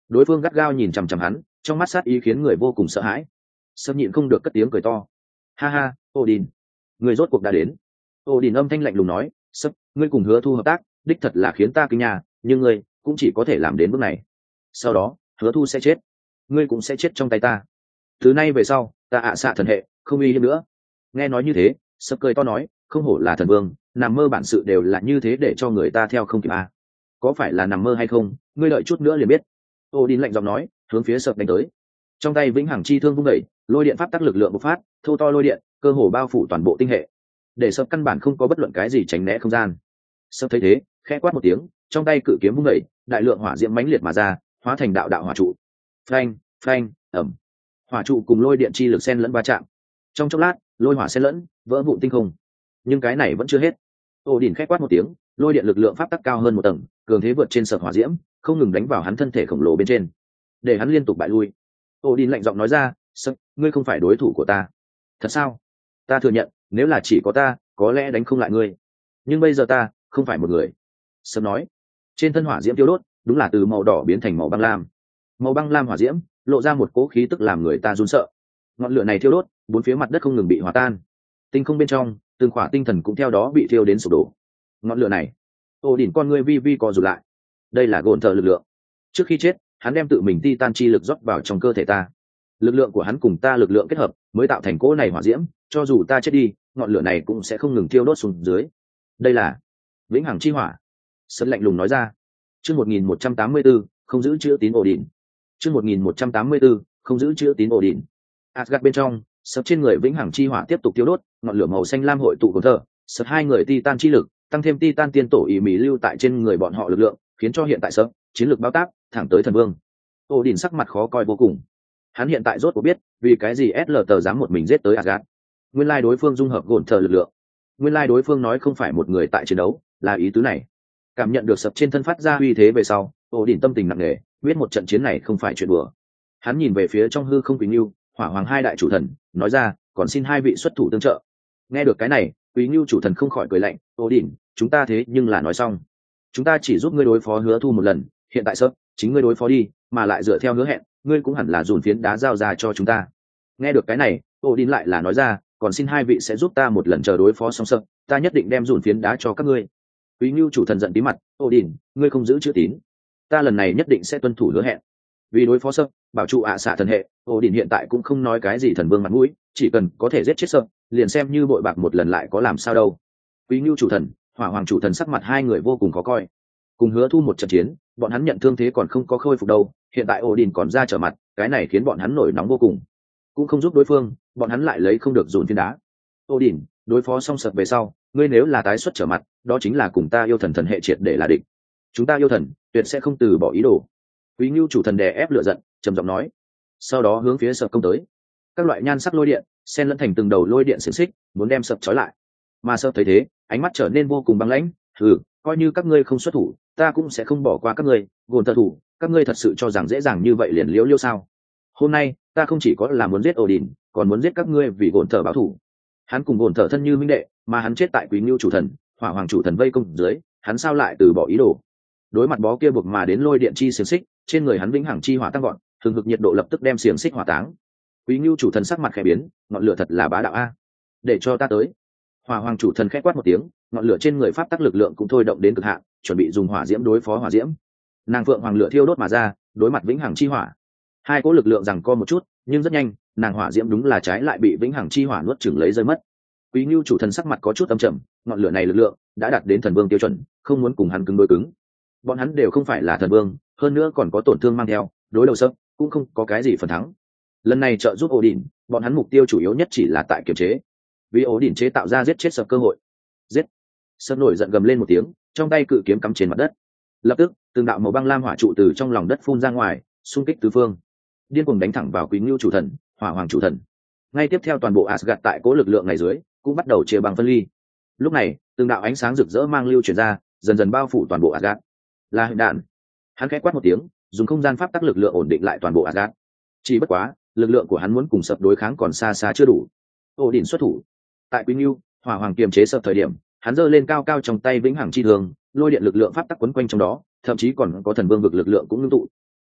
đối phương gắt gao nhìn chằm chằm hắn, trong mắt sát ý khiến người vô cùng sợ hãi. Sập nhịn không được cất tiếng cười to. Ha ha, Odin, người rốt cuộc đã đến. Odin âm thanh lạnh lùng nói, Sập, ngươi cùng Hứa Thu hợp tác, đích thật là khiến ta kinh ngạc, nhưng ngươi cũng chỉ có thể làm đến bước này. Sau đó, Hứa Thu sẽ chết, ngươi cũng sẽ chết trong tay ta. Từ nay về sau, ta ạ xạ thần hệ, không uy hiếp nữa. Nghe nói như thế, Sập cười to nói, không hổ là thần vương, nằm mơ bản sự đều là như thế để cho người ta theo không kịp à. Có phải là nằm mơ hay không, ngươi đợi chút nữa liền biết. Odin lạnh giọng nói, hướng phía Sập đánh tới. Trong tay vĩnh hằng chi thương vung đẩy, lôi điện pháp tắc lực lượng bộc phát, thô to lôi điện, cơ hồ bao phủ toàn bộ tinh hệ, để Sập căn bản không có bất luận cái gì tránh né không gian. Sập thấy thế, khẽ quát một tiếng, trong tay cự kiếm vung đẩy, đại lượng hỏa diễm mãnh liệt mà ra, hóa thành đạo đạo hỏa trụ. Phanh, phanh, ầm. Hỏa trụ cùng lôi điện chi lực xen lẫn va chạm. Trong chốc lát, lôi hỏa xen lẫn, vỡ vụn tinh không. Nhưng cái này vẫn chưa hết. Odin khẽ quát một tiếng, lôi điện lực lượng pháp tắc cao hơn một tầng, cường thế vượt trên Sập hỏa diễm, không ngừng đánh vào hắn thân thể khổng lồ bên trên, để hắn liên tục bại lui. Odin lạnh giọng nói ra, Sập, ngươi không phải đối thủ của ta. Thật sao? Ta thừa nhận, nếu là chỉ có ta, có lẽ đánh không lại ngươi. Nhưng bây giờ ta, không phải một người. Sập nói. Trên thân hỏa diễm tiêu đốt, đúng là từ màu đỏ biến thành màu băng lam. Màu băng lam hỏa diễm, lộ ra một cỗ khí tức làm người ta run sợ. Ngọn lửa này thiêu đốt, bốn phía mặt đất không ngừng bị hòa tan. Tinh không bên trong, từng khỏa tinh thần cũng theo đó bị thiêu đến sụp đổ. Ngọn lửa này, Odin con ngươi vi vi co rụt lại. Đây là gồn thờ lực lượng. Trước khi chết, hắn đem tự mình titan chi lực rót vào trong cơ thể ta. Lực lượng của hắn cùng ta lực lượng kết hợp, mới tạo thành cỗ này hỏa diễm, cho dù ta chết đi, ngọn lửa này cũng sẽ không ngừng thiêu đốt xuống dưới. Đây là vĩnh hằng chi hỏa. Sân lạnh lùng nói ra. Chương một nghìn một trăm tám mươi tư, không giữ chữ tín Odin. Chương một nghìn một trăm tám mươi tư, không giữ chữ tín Odin. Asgard bên trong, sập trên người vĩnh hằng chi hỏa tiếp tục thiêu đốt, ngọn lửa màu xanh lam hội tụ cùng thờ, sập hai người titan chi lực, tăng thêm titan tiên tổ ý mỹ lưu tại trên người bọn họ lực lượng, khiến cho hiện tại sập chiến lược bao tác, thẳng tới thần vương. Odin sắc mặt khó coi vô cùng. Hắn hiện tại rốt cuộc biết, vì cái gì ét lờ tờ dám một mình giết tới Asgard. Nguyên lai đối phương dung hợp gồn thờ lực lượng. Nguyên lai đối phương nói không phải một người tại chiến đấu, là ý tứ này. Cảm nhận được sập trên thân phát ra uy thế về sau, Odin tâm tình nặng nề, biết một trận chiến này không phải chuyện đùa. Hắn nhìn về phía trong hư không Quý Nưu, Hỏa Hoàng hai đại chủ thần, nói ra, còn xin hai vị xuất thủ tương trợ. Nghe được cái này, Quý Nưu chủ thần không khỏi cười lạnh, Odin, chúng ta thế nhưng là nói xong, chúng ta chỉ giúp ngươi đối phó Hứa Thu một lần, hiện tại sắp chính ngươi đối phó đi, mà lại dựa theo hứa hẹn, ngươi cũng hẳn là dùn phiến đá giao ra cho chúng ta. Nghe được cái này, Odin lại là nói ra, còn xin hai vị sẽ giúp ta một lần chờ đối phó xong sập, ta nhất định đem dùn phiến đá cho các ngươi. Quý Nưu chủ thần giận tí mặt, Odin, ngươi không giữ chữ tín, ta lần này nhất định sẽ tuân thủ hứa hẹn. Vì đối phó sập, bảo trụ ạ xạ thần hệ, Odin hiện tại cũng không nói cái gì thần vương mặt mũi, chỉ cần có thể giết chết sập, liền xem như bội bạc một lần lại có làm sao đâu. Quý Nưu chủ thần, Hỏa Hoàng chủ thần sắc mặt hai người vô cùng khó coi. Cùng Hứa Thu một trận chiến, bọn hắn nhận thương thế còn không có khôi phục đâu, hiện tại Odin còn ra trở mặt, cái này khiến bọn hắn nổi nóng vô cùng. Cũng không giúp đối phương, bọn hắn lại lấy không được dồn phiến đá. Odin, đối phó xong sập về sau, ngươi nếu là tái xuất trở mặt, đó chính là cùng ta yêu thần thần hệ triệt để là địch. Chúng ta yêu thần, tuyệt sẽ không từ bỏ ý đồ. Quý Nưu chủ thần đè ép lửa giận, trầm giọng nói. Sau đó hướng phía sập công tới. Các loại nhan sắc lôi điện, xen lẫn thành từng đầu lôi điện xiềng xích, muốn đem sập trói lại. Mà sập thấy thế, ánh mắt trở nên vô cùng băng lãnh, "Hừ, coi như các ngươi không xuất thủ, ta cũng sẽ không bỏ qua các ngươi, gồn thợ thủ, các ngươi thật sự cho rằng dễ dàng như vậy liền liễu liêu sao? Hôm nay, ta không chỉ có là muốn giết Odin, còn muốn giết các ngươi vì gồn thợ báo thù." Hắn cùng gồn thợ thân như minh đệ, mà hắn chết tại Quý Nưu chủ thần, Hỏa Hoàng chủ thần vây công dưới, hắn sao lại từ bỏ ý đồ? Đối mặt bó kia buộc mà đến lôi điện chi xiềng xích, trên người hắn vĩnh hằng chi hỏa tăng gọn, thường hực nhiệt độ lập tức đem xiềng xích hỏa táng. Quý Nưu chủ thần sắc mặt khẽ biến, ngọn lửa thật là bá đạo a. Để cho ta tới. Hỏa Hoàng chủ thần khẽ quát một tiếng, ngọn lửa trên người pháp tắc lực lượng cũng thôi động đến cực hạn, chuẩn bị dùng hỏa diễm đối phó hỏa diễm. Nàng Phượng Hoàng lửa thiêu đốt mà ra, đối mặt vĩnh hằng chi hỏa. Hai cỗ lực lượng giằng co một chút, nhưng rất nhanh, nàng hỏa diễm đúng là trái lại bị vĩnh hằng chi hỏa nuốt chửng lấy rơi mất. Quý Nưu chủ thần sắc mặt có chút âm trầm, ngọn lửa này lực lượng đã đạt đến thần vương tiêu chuẩn, không muốn cùng hắn cứng đối cứng. Bọn hắn đều không phải là thần vương, hơn nữa còn có tổn thương mang theo, đối đầu sấp cũng không có cái gì phần thắng. Lần này trợ giúp Odin, bọn hắn mục tiêu chủ yếu nhất chỉ là tại kiềm chế, vì Odin chế tạo ra giết chết sập cơ hội. Giết! Sập nổi giận gầm lên một tiếng, trong tay cự kiếm cắm trên mặt đất. Lập tức, từng đạo màu băng lam hỏa trụ từ trong lòng đất phun ra ngoài, xung kích tứ phương, điên cuồng đánh thẳng vào Quý Nưu chủ thần, Hỏa Hoàng chủ thần. Ngay tiếp theo toàn bộ Asgard tại cố lực lượng này dưới, cũng bắt đầu chia băng phân ly. Lúc này, từng đạo ánh sáng rực rỡ mang lưu truyền ra, dần dần bao phủ toàn bộ Asgard. Là hình đạn. Hắn khẽ quát một tiếng, dùng không gian pháp tắc lực lượng ổn định lại toàn bộ Asgard. Chỉ bất quá, lực lượng của hắn muốn cùng sập đối kháng còn xa xa chưa đủ. Odin xuất thủ. Tại Quý Nưu, Hỏa Hoàng kiềm chế sập thời điểm, hắn giơ lên cao cao trong tay vĩnh hằng chi thường, lôi điện lực lượng pháp tắc quấn quanh trong đó, thậm chí còn có thần vương vực lực lượng cũng ngưng tụ.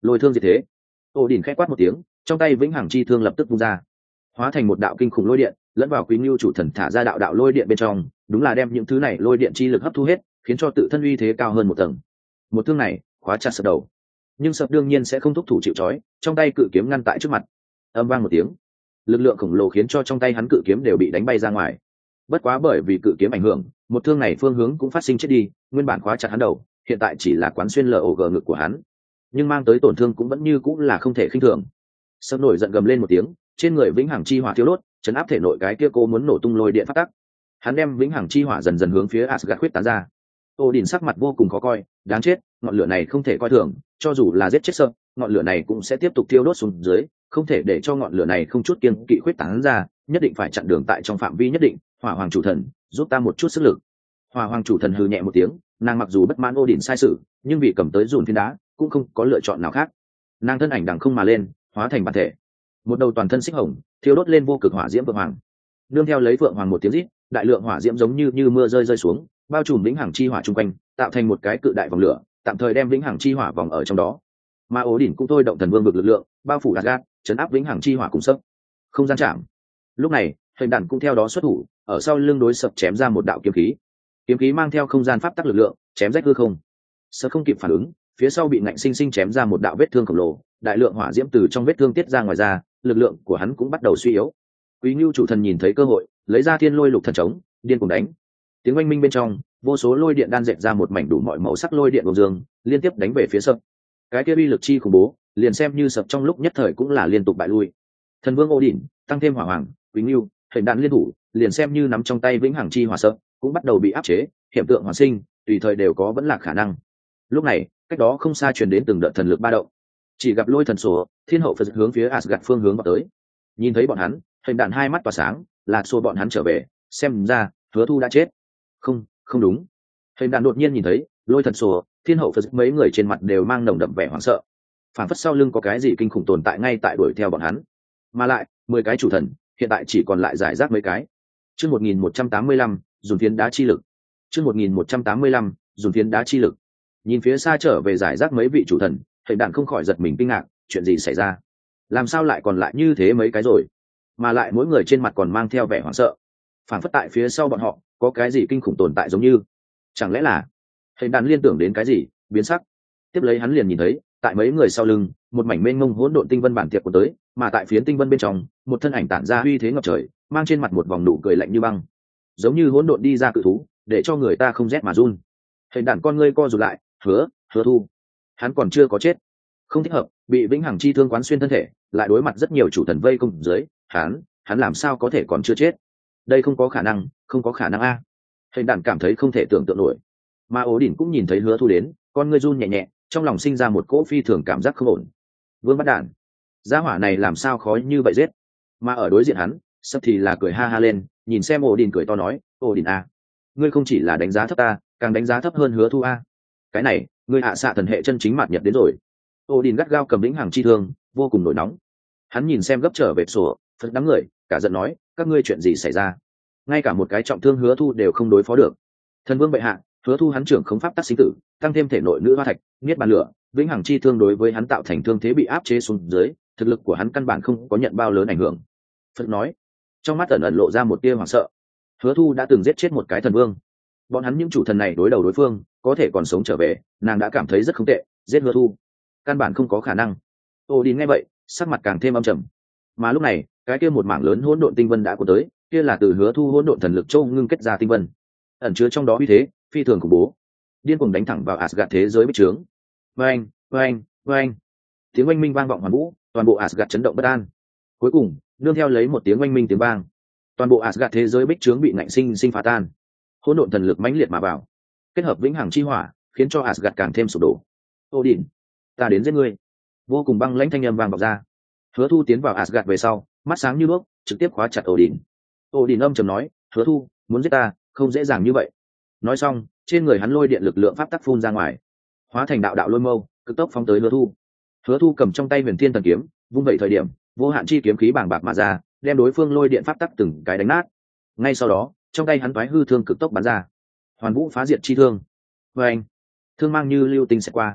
lôi thương diệt thế. Ô đình khẽ quát một tiếng, trong tay vĩnh hằng chi thương lập tức vung ra, hóa thành một đạo kinh khủng lôi điện lẫn vào quý ngưu chủ thần thả ra đạo đạo lôi điện bên trong, đúng là đem những thứ này lôi điện chi lực hấp thu hết, khiến cho tự thân uy thế cao hơn một tầng. Một thương này khóa chặt Sập đầu, nhưng Sập đương nhiên sẽ không thúc thủ chịu trói, trong tay cự kiếm ngăn tại trước mặt. Âm vang một tiếng, lực lượng khổng lồ khiến cho trong tay hắn cự kiếm đều bị đánh bay ra ngoài. Bất quá bởi vì cự kiếm ảnh hưởng, một thương này phương hướng cũng phát sinh chết đi, nguyên bản khóa chặt hắn đầu, hiện tại chỉ là quán xuyên lở ổ gờ ngực của hắn, nhưng mang tới tổn thương cũng vẫn như cũng là không thể khinh thường. Sập nổi giận gầm lên một tiếng, trên người vĩnh hằng chi hỏa thiêu đốt, chấn áp thể nội cái kia cô muốn nổ tung lôi điện phát tắc. Hắn đem vĩnh hằng chi hỏa dần dần hướng phía Asgard khuyết tán ra. Odin sắc mặt vô cùng khó coi, đáng chết, ngọn lửa này không thể coi thường, cho dù là giết chết Sập, ngọn lửa này cũng sẽ tiếp tục thiêu đốt xuống dưới, không thể để cho ngọn lửa này không chút kiêng kỵ khuyết tán ra, nhất định phải chặn đường tại trong phạm vi nhất định. Hỏa hoàng chủ thần, giúp ta một chút sức lực. Hỏa hoàng chủ thần hừ nhẹ một tiếng, nàng mặc dù bất mãn Odin sai sự, nhưng vì cầm tới dùn phiến đá, cũng không có lựa chọn nào khác. Nàng thân ảnh đằng không mà lên, hóa thành bản thể, một đầu toàn thân xích hồng, thiêu đốt lên vô cực hỏa diễm vượng hoàng. Nương theo lấy vượng hoàng một tiếng rít, đại lượng hỏa diễm giống như như mưa rơi rơi xuống, bao trùm vĩnh hằng chi hỏa chung quanh, tạo thành một cái cự đại vòng lửa, tạm thời đem vĩnh hằng chi hỏa vòng ở trong đó. Mà ố đỉnh cũng thôi động thần vương vực lực lượng, bao phủ Asgard, chấn áp vĩnh hằng chi hỏa cùng sấp. Không gian chạm. Lúc này, hình đàn cũng theo đó xuất thủ, ở sau lưng đối Sập chém ra một đạo kiếm khí. Kiếm khí mang theo không gian pháp tắc lực lượng, chém rách hư không. Sập không kịp phản ứng, phía sau bị ngạnh sinh sinh chém ra một đạo vết thương khổng lồ, đại lượng hỏa diễm từ trong vết thương tiết ra ngoài ra, lực lượng của hắn cũng bắt đầu suy yếu. Quý Ngưu chủ thần nhìn thấy cơ hội, lấy ra thiên lôi lục thần trống, điên cuồng đánh. Tiếng oanh minh bên trong, vô số lôi điện đan dệt ra một mảnh đủ mọi màu sắc lôi điện bồng dương, liên tiếp đánh về phía Sập. Cái kia uy lực chi khủng bố, liền xem như Sập trong lúc nhất thời cũng là liên tục bại lui. Thần vương Odin, tăng thêm hỏa hoàng, Quý Ngưu, hình đạn liên thủ, liền xem như nắm trong tay vĩnh hằng chi hỏa Sập, cũng bắt đầu bị áp chế, hiện tượng hoàn sinh, tùy thời đều có vẫn là khả năng. Lúc này, cách đó không xa truyền đến từng đợt thần lực ba động. Chỉ gặp lôi thần sổ, thiên hậu Phật hướng phía Asgard phương hướng vào tới. Nhìn thấy bọn hắn, hình đạn hai mắt tỏa sáng, là xô bọn hắn trở về, xem ra Hứa Thu đã chết. Không, không đúng. Hình đạn đột nhiên nhìn thấy lôi thần sổ, thiên hậu Phật mấy người trên mặt đều mang nồng đậm vẻ hoảng sợ, phản phất sau lưng có cái gì kinh khủng tồn tại ngay tại đuổi theo bọn hắn. Mà lại, mười cái chủ thần, hiện tại chỉ còn lại giải rác mấy cái. Chương một nghìn một trăm tám mươi lăm, dùng phiến đá chi lực. Chương một nghìn một trăm tám mươi lăm, dùng phiến đá chi lực. Nhìn phía xa trở về giải rác mấy vị chủ thần, hình đạn không khỏi giật mình kinh ngạc, chuyện gì xảy ra? Làm sao lại còn lại như thế mấy cái rồi? Mà lại mỗi người trên mặt còn mang theo vẻ hoảng sợ, phản phất tại phía sau bọn họ có cái gì kinh khủng tồn tại, giống như chẳng lẽ là hình đạn liên tưởng đến cái gì, biến sắc. Tiếp lấy hắn liền nhìn thấy tại mấy người sau lưng, một mảnh mênh mông hỗn độn tinh vân bản tiệc của tới, mà tại phiến tinh vân bên trong, một thân ảnh tản ra uy thế ngập trời, mang trên mặt một vòng nụ cười lạnh như băng, giống như hỗn độn đi ra cự thú, để cho người ta không rét mà run. Hình đạn con ngươi co rụt lại, hứa hứa thu, hắn còn chưa có chết, không thích hợp, bị vĩnh hằng chi thương quán xuyên thân thể, lại đối mặt rất nhiều chủ thần vây công dưới, hắn hắn làm sao có thể còn chưa chết? Đây không có khả năng, không có khả năng a. Hình đạn cảm thấy không thể tưởng tượng nổi. Mà ố đỉnh cũng nhìn thấy Hứa Thu đến, con ngươi run nhẹ nhẹ, trong lòng sinh ra một cỗ phi thường cảm giác không ổn. Vương bắt đạn, gia hỏa này làm sao khó như vậy giết? Mà ở đối diện hắn, Sắp thì là cười ha ha lên, nhìn xem ố đỉnh cười to nói, ố đỉnh a, ngươi không chỉ là đánh giá thấp ta, càng đánh giá thấp hơn Hứa Thu a. Cái này, ngươi hạ xạ thần hệ chân chính mạt nhật đến rồi. Odin gắt gao cầm lĩnh hàng chi thương, vô cùng nổi nóng. Hắn nhìn xem gấp trở về sổ, phật đám người, cả giận nói, các ngươi chuyện gì xảy ra? Ngay cả một cái trọng thương Hứa Thu đều không đối phó được. Thần vương bệ hạ, Hứa Thu hắn trưởng không pháp tắc sinh tử, tăng thêm thể nội nữ hoa thạch, niết bàn lửa, vĩnh hằng chi thương đối với hắn tạo thành thương thế bị áp chế xuống dưới, thực lực của hắn căn bản không có nhận bao lớn ảnh hưởng. Phật nói, trong mắt ẩn ẩn lộ ra một tia hoảng sợ. Hứa Thu đã từng giết chết một cái thần vương, bọn hắn những chủ thần này đối đầu đối phương có thể còn sống trở về, nàng đã cảm thấy rất không tệ, giết Hứa Thu căn bản không có khả năng. Odin nghe vậy, sắc mặt càng thêm âm trầm. Mà lúc này, cái kia một mảng lớn hỗn độn tinh vân đã cuốn tới, kia là từ Hứa Thu hỗn độn thần lực châu ngưng kết ra tinh vân, ẩn chứa trong đó uy thế phi thường khủng bố, điên cuồng đánh thẳng vào Asgard thế giới bích trướng. Oeng, oeng, oeng, tiếng oanh minh vang vọng hoàn vũ, toàn bộ Asgard chấn động bất an. Cuối cùng, nương theo lấy một tiếng oanh minh tiếng vang, toàn bộ Asgard thế giới bích trướng bị ngạnh sinh sinh phá tan. Hỗn độn thần lực mãnh liệt mà vào, kết hợp vĩnh hằng chi hỏa, khiến cho Asgard càng thêm sụp đổ. Odin, ta đến giết ngươi. Vô cùng băng lãnh thanh âm vang vọng ra. Hứa Thu tiến vào Asgard về sau, mắt sáng như đuốc, trực tiếp khóa chặt Odin. Odin âm trầm nói, Hứa Thu, muốn giết ta, không dễ dàng như vậy. Nói xong, trên người hắn lôi điện lực lượng pháp tắc phun ra ngoài, hóa thành đạo đạo lôi mâu, cực tốc phóng tới Hứa Thu. Hứa Thu cầm trong tay Huyền Thiên Thần Kiếm, vung vậy thời điểm, vô hạn chi kiếm khí bàng bạc mà ra, đem đối phương lôi điện pháp tắc từng cái đánh nát. Ngay sau đó, trong tay hắn toái hư thương cực tốc bắn ra, hoàn vũ phá diệt chi thương. Và anh, thương mang như lưu tinh sẽ qua,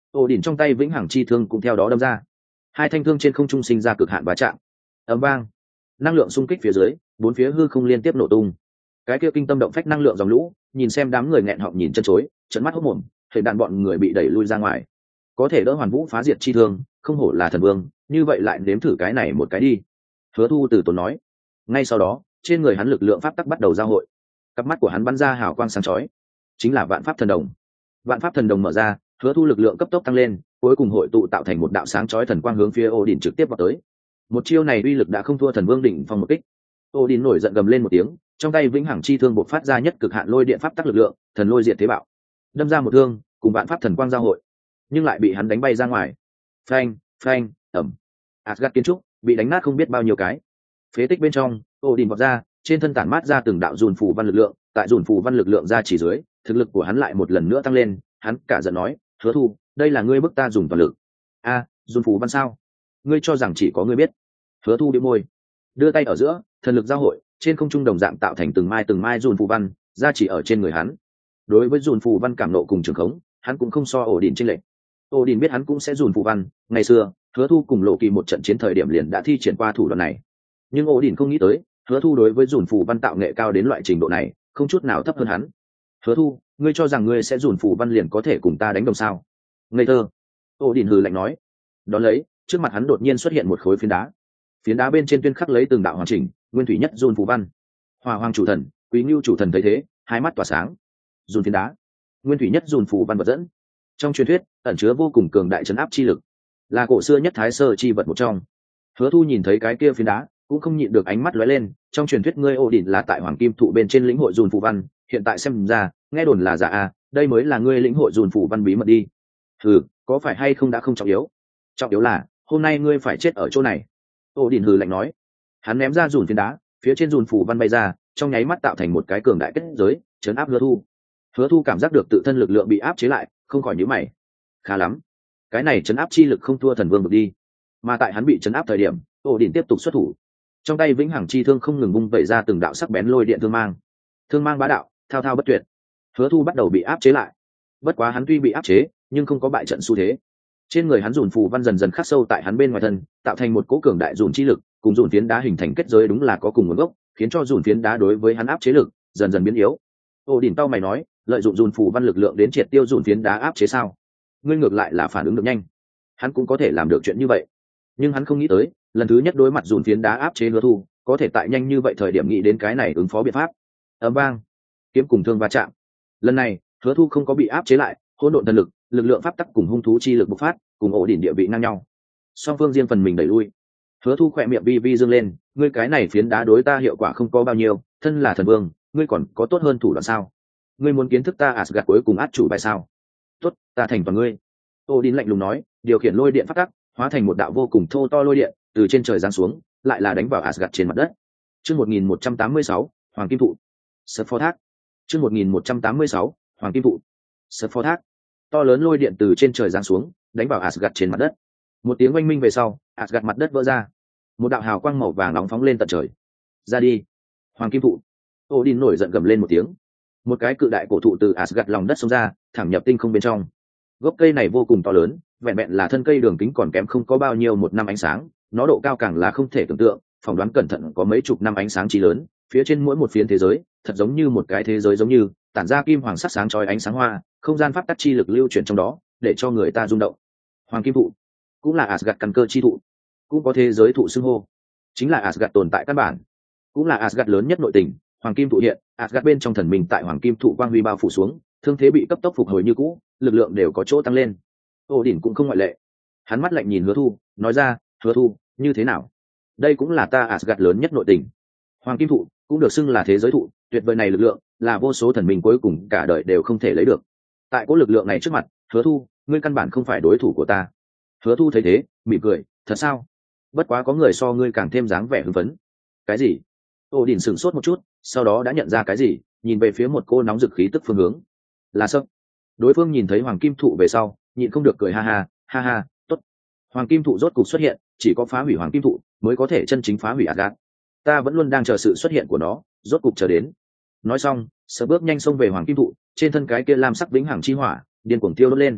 ổ đỉnh trong tay vĩnh hằng chi thương cũng theo đó đâm ra. Hai thanh thương trên không trung sinh ra cực hạn va chạm. Ầm vang, năng lượng xung kích phía dưới, bốn phía hư không liên tiếp nổ tung. Cái kia kinh tâm động phách năng lượng dòng lũ, nhìn xem đám người nghẹn họng nhìn chân chối, trợn mắt hốt mồm, thấy đàn bọn người bị đẩy lui ra ngoài. Có thể đỡ Hoàn Vũ phá diệt chi thương, không hổ là thần vương, như vậy lại nếm thử cái này một cái đi. Hứa Thu từ tốn nói. Ngay sau đó, trên người hắn lực lượng pháp tắc bắt đầu giao hội. Cặp mắt của hắn bắn ra hào quang sáng chói, chính là Vạn Pháp Thần Đồng. Vạn Pháp Thần Đồng mở ra, Hứa Thu lực lượng cấp tốc tăng lên, cuối cùng hội tụ tạo thành một đạo sáng chói thần quang hướng phía Odin trực tiếp vào tới. Một chiêu này uy lực đã không thua thần vương đỉnh phong một kích. Odin nổi giận gầm lên một tiếng, trong tay vĩnh hằng chi thương bộc phát ra nhất cực hạn lôi điện pháp tắc lực lượng, thần lôi diệt thế bạo. Đâm ra một thương, cùng Vạn Pháp Thần Quang giao hội, nhưng lại bị hắn đánh bay ra ngoài. Phanh, phanh, ầm. Asgard kiến trúc bị đánh nát không biết bao nhiêu cái. Phế tích bên trong, Odin vọt ra, trên thân tản mát ra từng đạo dùn phù văn lực lượng, tại dùn phù văn lực lượng ra chỉ dưới, thực lực của hắn lại một lần nữa tăng lên. Hắn cả giận nói, Hứa Thu, đây là ngươi bức ta dùng toàn lực. A, à, dùn phù văn sao? Ngươi cho rằng chỉ có ngươi biết? Hứa Thu bĩu môi, đưa tay ở giữa, thần lực giao hội, trên không trung đồng dạng tạo thành từng mai từng mai dùn phù văn, ra chỉ ở trên người hắn. Đối với dùn phù văn cảm nộ cùng trường khống, hắn cũng không so Odin chênh lệch. Odin biết hắn cũng sẽ dùn phù văn, ngày xưa, Hứa Thu cùng Lộ Kỳ một trận chiến thời điểm liền đã thi triển qua thủ đoạn này. Nhưng Odin không nghĩ tới, Hứa Thu đối với dùn phù văn tạo nghệ cao đến loại trình độ này, không chút nào thấp hơn hắn. Hứa Thu, ngươi cho rằng ngươi sẽ dùn phù văn liền có thể cùng ta đánh đồng sao? Ngây thơ. Odin hừ lạnh nói. Đón lấy, trước mặt hắn đột nhiên xuất hiện một khối phiến đá. Phiến đá bên trên tuyên khắc lấy từng đạo hoàn chỉnh, nguyên thủy nhất dùn phù văn. Hỏa Hoàng chủ thần, Quý Ngưu chủ thần thấy thế, hai mắt tỏa sáng. Dùn phiến đá, nguyên thủy nhất dùn phù văn vật dẫn. Trong truyền thuyết, ẩn chứa vô cùng cường đại trấn áp chi lực, là cổ xưa nhất thái sơ chi vật một trong. Hứa Thu nhìn thấy cái kia phiến đá, cũng không nhịn được ánh mắt lóe lên. Trong truyền thuyết ngươi Odin là tại Hoàng Kim Thụ bên trên lĩnh hội dùn phù văn, hiện tại xem ra, nghe đồn là giả à, đây mới là ngươi lĩnh hội dùn phù văn bí mật đi. Hừ, có phải hay không đã không trọng yếu? Trọng yếu là, hôm nay ngươi phải chết ở chỗ này. Odin hừ lạnh nói. Hắn ném ra dùn phiến đá, phía trên dùn phù văn bay ra, trong nháy mắt tạo thành một cái cường đại kết giới, chấn áp Hứa Thu. Hứa Thu cảm giác được tự thân lực lượng bị áp chế lại, không khỏi nhíu mày. Khá lắm, cái này chấn áp chi lực không thua thần vương được đi. Mà tại hắn bị chấn áp thời điểm, Odin tiếp tục xuất thủ. Trong tay vĩnh hằng chi thương không ngừng vung vẩy ra từng đạo sắc bén lôi điện thương mang. Thương mang bá đạo, thao thao bất tuyệt. Hứa Thu bắt đầu bị áp chế lại. Bất quá hắn tuy bị áp chế, nhưng không có bại trận xu thế. Trên người hắn dùn phù văn dần dần khắc sâu tại hắn bên ngoài thân, tạo thành một cỗ cường đại dùn chi lực, cùng dùn phiến đá hình thành kết giới đúng là có cùng nguồn gốc, khiến cho dùn phiến đá đối với hắn áp chế lực dần dần biến yếu. Odin tao mày nói, lợi dụng dùn phù văn lực lượng đến triệt tiêu dùn phiến đá áp chế sao? Ngươi ngược lại là phản ứng được nhanh. Hắn cũng có thể làm được chuyện như vậy, nhưng hắn không nghĩ tới, lần thứ nhất đối mặt dùn phiến đá áp chế Hứa Thu, có thể tại nhanh như vậy thời điểm nghĩ đến cái này ứng phó biện pháp. Ầm vang, kiếm cùng thương va chạm. Lần này, Hứa Thu không có bị áp chế lại, hỗn độn thần lực, lực lượng pháp tắc cùng hung thú chi lực bộc phát, cùng ổ đỉnh địa vị ngang nhau. Song phương riêng phần mình đẩy lui. Hứa Thu khỏe miệng vi vi dương lên, ngươi cái này phiến đá đối ta hiệu quả không có bao nhiêu, thân là thần vương, ngươi còn có tốt hơn thủ đoạn sao? Ngươi muốn kiến thức ta Asgard cuối cùng át chủ bài sao? Tốt, ta thành toàn ngươi. Odin lạnh lùng nói, điều khiển lôi điện pháp tắc, hóa thành một đạo vô cùng thô to lôi điện, từ trên trời giáng xuống, lại là đánh vào Asgard trên mặt đất. Chương một nghìn một trăm tám mươi sáu, Hoàng Kim Thụ. Sật phó thác. Chương một nghìn một trăm tám mươi sáu, Hoàng Kim Thụ. Sật phó thác. To lớn lôi điện từ trên trời giáng xuống, đánh vào Asgard trên mặt đất. Một tiếng oanh minh về sau, Asgard mặt đất vỡ ra. Một đạo hào quang màu vàng nóng phóng lên tận trời. Ra đi, Hoàng Kim Thụ. Odin nổi giận gầm lên một tiếng. Một cái cự đại cổ thụ từ Asgard lòng đất xông ra, thẳng nhập tinh không bên trong. Gốc cây này vô cùng to lớn, vẹn vẹn là thân cây đường kính còn kém không có bao nhiêu một năm ánh sáng, nó độ cao càng là không thể tưởng tượng, phỏng đoán cẩn thận có mấy chục năm ánh sáng chí lớn, phía trên mỗi một phiến thế giới, thật giống như một cái thế giới giống như, tản ra kim hoàng sắc sáng chói ánh sáng hoa, không gian pháp tắc chi lực lưu chuyển trong đó, để cho người ta rung động. Hoàng Kim Thụ cũng là Asgard căn cơ chi thụ, cũng có thế giới thụ xưng hô, chính là Asgard tồn tại căn bản, cũng là Asgard lớn nhất nội tình. Hoàng Kim Thụ hiện, Asgard bên trong thần mình tại Hoàng Kim Thụ quang huy bao phủ xuống, thương thế bị cấp tốc phục hồi như cũ, lực lượng đều có chỗ tăng lên. Odin cũng không ngoại lệ. Hắn mắt lạnh nhìn Hứa Thu, nói ra, Hứa Thu, như thế nào? Đây cũng là ta Asgard lớn nhất nội tình. Hoàng Kim Thụ cũng được xưng là thế giới thụ, tuyệt vời này lực lượng là vô số thần minh cuối cùng cả đời đều không thể lấy được. Tại cỗ lực lượng này trước mặt, Hứa Thu, ngươi căn bản không phải đối thủ của ta. Hứa Thu thấy thế, mỉm cười, thật sao? Bất quá có người so ngươi càng thêm dáng vẻ hưng phấn. Cái gì? Odin sửng sốt một chút, sau đó đã nhận ra cái gì, nhìn về phía một cô nóng dực khí tức phương hướng. Là Sâm. Đối phương nhìn thấy Hoàng Kim Thụ về sau, nhịn không được cười ha ha, ha ha, tốt. Hoàng Kim Thụ rốt cục xuất hiện, chỉ có phá hủy Hoàng Kim Thụ mới có thể chân chính phá hủy Asgard. Ta vẫn luôn đang chờ sự xuất hiện của nó, rốt cục chờ đến. Nói xong, Sở bước nhanh xông về Hoàng Kim Thụ, trên thân cái kia lam sắc vĩnh hằng chi hỏa điên cuồng tiêu đốt lên.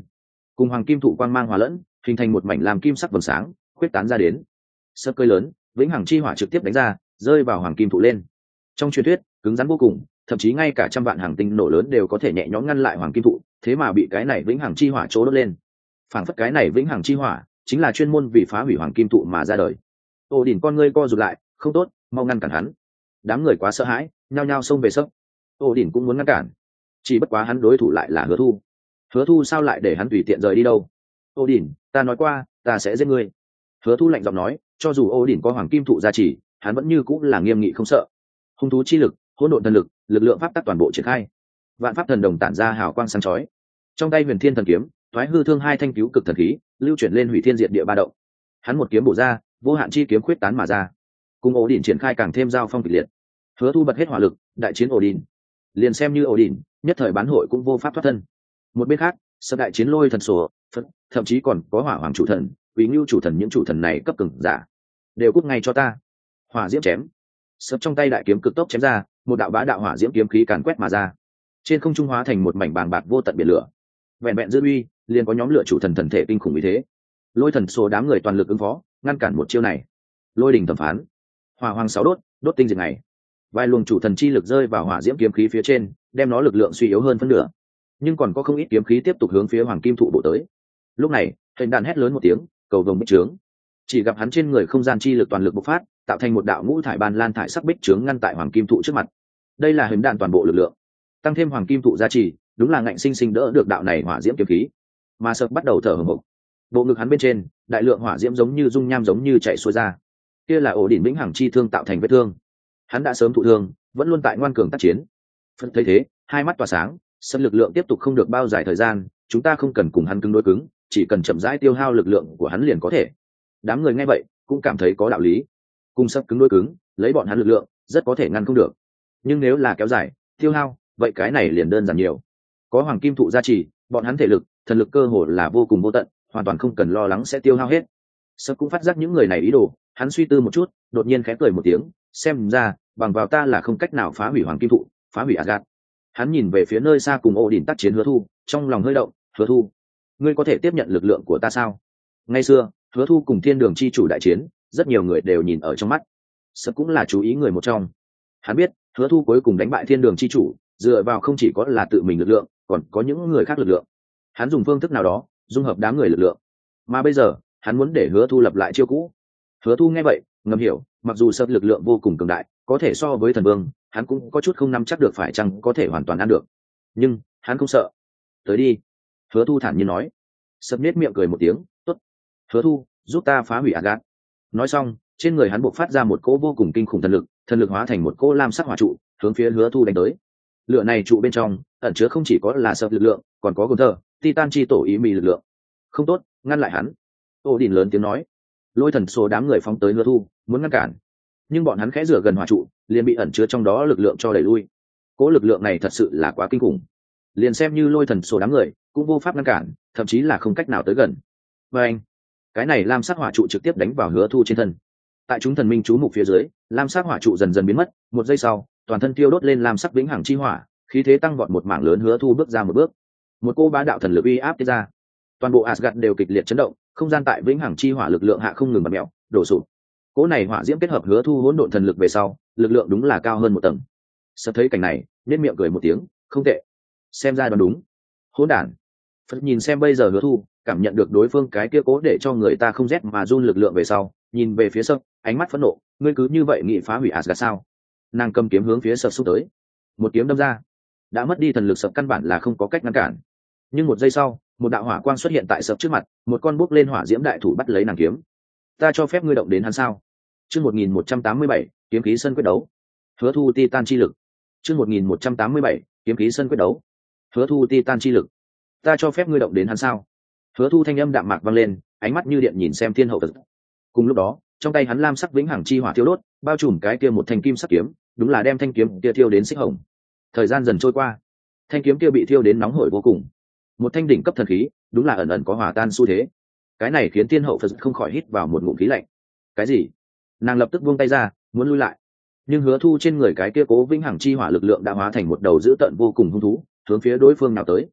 cùng hoàng kim thụ quang mang hòa lẫn, hình thành một mảnh làm kim sắc vầng sáng khuyết tán ra đến. Sấp cơi lớn vĩnh hằng chi hỏa trực tiếp đánh ra, rơi vào hoàng kim thụ lên. Trong truyền thuyết cứng rắn vô cùng, thậm chí ngay cả trăm vạn hàng tinh nổ lớn đều có thể nhẹ nhõm ngăn lại hoàng kim thụ, thế mà bị cái này vĩnh hằng chi hỏa chỗ đốt lên. Phảng phất cái này vĩnh hằng chi hỏa chính là chuyên môn vì phá hủy hoàng kim thụ mà ra đời. Ổ đỉnh con ngươi co rụt lại, không tốt, mau ngăn cản hắn. Đám người quá sợ hãi, nhao nhao xông về sấp. Ổ đỉnh cũng muốn ngăn cản, chỉ bất quá hắn đối thủ lại là Hứa Thu. Hứa Thu sao lại để hắn tùy tiện rời đi đâu? Ổ đỉnh, ta nói qua, ta sẽ giết ngươi. Hứa Thu lạnh giọng nói, cho dù Ổ đỉnh có hoàng kim thụ gia trì, hắn vẫn như cũng là nghiêm nghị không sợ. Hung thú chi lực, hỗn độn thần lực, lực lượng pháp tắc toàn bộ triển khai. Vạn pháp thần đồng tản ra hào quang sáng chói. Trong tay Huyền Thiên thần kiếm, thoái hư thương hai thanh cứu cực thần khí, lưu chuyển lên hủy thiên diệt địa ba động. Hắn một kiếm bổ ra, vô hạn chi kiếm khuyết tán mà ra, cùng ổ đỉnh triển khai càng thêm giao phong kịch liệt. Hứa Thu bật hết hỏa lực, đại chiến ổ đỉnh. Liền xem như ổ đỉnh, nhất thời bán hội cũng vô pháp thoát thân. Một bên khác, sập đại chiến lôi thần sổ, thậm chí còn có hỏa hoàng chủ thần, quý ngưu chủ thần, những chủ thần này cấp cường giả đều cút ngay cho ta. Hỏa diễm chém, sập trong tay đại kiếm cực tốc chém ra, một đạo bá đạo hỏa diễm kiếm khí càn quét mà ra, trên không trung hóa thành một mảnh bàng bạc vô tận biển lửa. Vẹn vẹn dư uy, liền có nhóm lửa chủ thần thần thể kinh khủng như thế. Lôi thần số đám người toàn lực ứng phó, ngăn cản một chiêu này. Lôi đỉnh thẩm phán, hỏa hoàng sáu đốt, đốt tinh diệt ngày. Vài luồng chủ thần chi lực rơi vào hỏa diễm kiếm khí phía trên, đem nó lực lượng suy yếu hơn phân nửa. Nhưng còn có không ít kiếm khí tiếp tục hướng phía hoàng kim thụ bộ tới. Lúc này, hình đàn hét lớn một tiếng, cầu vồng bích trướng. Chỉ gặp hắn trên người không gian chi lực toàn lực bộc phát, tạo thành một đạo ngũ thải ban lan thải sắc bích trướng ngăn tại hoàng kim thụ trước mặt. Đây là hình đàn toàn bộ lực lượng, tăng thêm hoàng kim thụ gia trì, đúng là ngạnh sinh sinh đỡ được đạo này hỏa diễm kiếm khí. Mà Sập bắt đầu thở hổn hển. Bộ ngực hắn bên trên, đại lượng hỏa diễm giống như dung nham giống như chạy xuôi ra. Kia là ổ đỉnh vĩnh hằng chi thương tạo thành vết thương. Hắn đã sớm thụ thương, vẫn luôn tại ngoan cường tác chiến. Phân thấy thế, hai mắt tỏa sáng, Sập lực lượng tiếp tục không được bao dài thời gian, chúng ta không cần cùng hắn cứng đối cứng, chỉ cần chậm rãi tiêu hao lực lượng của hắn liền có thể. Đám người nghe vậy, cũng cảm thấy có đạo lý. Cùng Sập cứng đối cứng, lấy bọn hắn lực lượng, rất có thể ngăn không được. Nhưng nếu là kéo dài, tiêu hao, vậy cái này liền đơn giản nhiều. Có hoàng kim thụ gia trì, bọn hắn thể lực, thần lực cơ hồ là vô cùng vô tận, hoàn toàn không cần lo lắng sẽ tiêu hao hết. Sập cũng phát giác những người này ý đồ, hắn suy tư một chút, đột nhiên khẽ cười một tiếng, xem ra bằng vào ta là không cách nào phá hủy hoàng kim thụ, phá hủy Asgard. Hắn nhìn về phía nơi xa cùng Odin tác chiến Hứa Thu, trong lòng hơi động. Hứa Thu, ngươi có thể tiếp nhận lực lượng của ta sao? Ngày xưa, Hứa Thu cùng Thiên Đường chi chủ đại chiến, rất nhiều người đều nhìn ở trong mắt. Sập cũng là chú ý người một trong. Hắn biết, Hứa Thu cuối cùng đánh bại Thiên Đường chi chủ, dựa vào không chỉ có là tự mình lực lượng, còn có những người khác lực lượng. Hắn dùng phương thức nào đó dung hợp đám người lực lượng, mà bây giờ hắn muốn để Hứa Thu lập lại chiêu cũ. Hứa Thu nghe vậy ngầm hiểu, mặc dù Sập lực lượng vô cùng cường đại, có thể so với thần vương, hắn cũng có chút không nắm chắc được phải chăng có thể hoàn toàn ăn được, nhưng hắn không sợ. Tới đi. Hứa Thu thản nhiên nói. Sập nết miệng cười một tiếng, tốt. Hứa Thu, giúp ta phá hủy Asgard. Nói xong, trên người hắn bộc phát ra một cỗ vô cùng kinh khủng thần lực, thần lực hóa thành một cỗ lam sắc hỏa trụ, hướng phía Hứa Thu đánh tới. Lửa này trụ bên trong ẩn chứa không chỉ có là Sập lực lượng, còn có Gunther, Titan chi tổ ý mì lực lượng. Không tốt, ngăn lại hắn. Odin lớn tiếng nói. Lôi thần số đám người phóng tới Hứa Thu, muốn ngăn cản, nhưng bọn hắn khẽ rửa gần hỏa trụ, liền bị ẩn chứa trong đó lực lượng cho đẩy lui. Cỗ lực lượng này thật sự là quá kinh khủng, liền xem như lôi thần số đám người cũng vô pháp ngăn cản, thậm chí là không cách nào tới gần. Và anh, cái này lam sắc hỏa trụ trực tiếp đánh vào Hứa Thu trên thân. Tại chúng thần minh chú mục phía dưới, lam sắc hỏa trụ dần dần biến mất, một giây sau, toàn thân tiêu đốt lên lam sắc vĩnh hằng chi hỏa, khí thế tăng vọt, một mảng lớn Hứa Thu bước ra một bước. Một cô bá đạo thần lực uy áp tiết ra, toàn bộ Asgard đều kịch liệt chấn động, không gian tại vĩnh hằng chi hỏa lực lượng hạ không ngừng bật mèo, đổ sụp. Cỗ này hỏa diễm kết hợp Hứa Thu hỗn độn thần lực về sau, lực lượng đúng là cao hơn một tầng. Sắp thấy cảnh này, nên miệng cười một tiếng, không tệ, xem ra đoán đúng. Hỗn đản. Phật nhìn xem bây giờ Hứa Thu, cảm nhận được đối phương cái kia cố để cho người ta không rét mà run lực lượng về sau, nhìn về phía Sập, ánh mắt phẫn nộ, ngươi cứ như vậy nghĩ phá hủy Asgard sao? Nàng cầm kiếm hướng phía Sập xúc tới, một kiếm đâm ra. Đã mất đi thần lực Sập căn bản là không có cách ngăn cản. Nhưng một giây sau, một đạo hỏa quang xuất hiện tại Sập trước mặt, một con bốc lên hỏa diễm đại thủ bắt lấy nàng kiếm. Ta cho phép ngươi động đến hắn sao? Chương một nghìn một trăm tám mươi bảy, kiếm khí sân quyết đấu. Hứa Thu Titan chi lực. Chương một nghìn một trăm tám mươi bảy, kiếm khí sân quyết đấu. Hứa Thu Titan chi lực. Ta cho phép ngươi động đến hắn sao? Hứa Thu thanh âm đạm mạc vang lên, ánh mắt như điện nhìn xem thiên hậu Phật. Cùng lúc đó, trong tay hắn lam sắc vĩnh hằng chi hỏa thiêu đốt, bao trùm cái kia một thanh kim sắc kiếm, đúng là đem thanh kiếm kia thiêu đến xích hồng. Thời gian dần trôi qua, thanh kiếm kia bị thiêu đến nóng hổi vô cùng. Một thanh đỉnh cấp thần khí, đúng là ẩn ẩn có hòa tan xu thế. Cái này khiến thiên hậu Phật không khỏi hít vào một ngụm khí lạnh. Cái gì? Nàng lập tức buông tay ra, muốn lui lại. Nhưng Hứa Thu trên người cái kia cố vĩnh hằng chi hỏa lực lượng đã hóa thành một đầu dữ tợn vô cùng hung thú, hướng phía đối phương nào tới.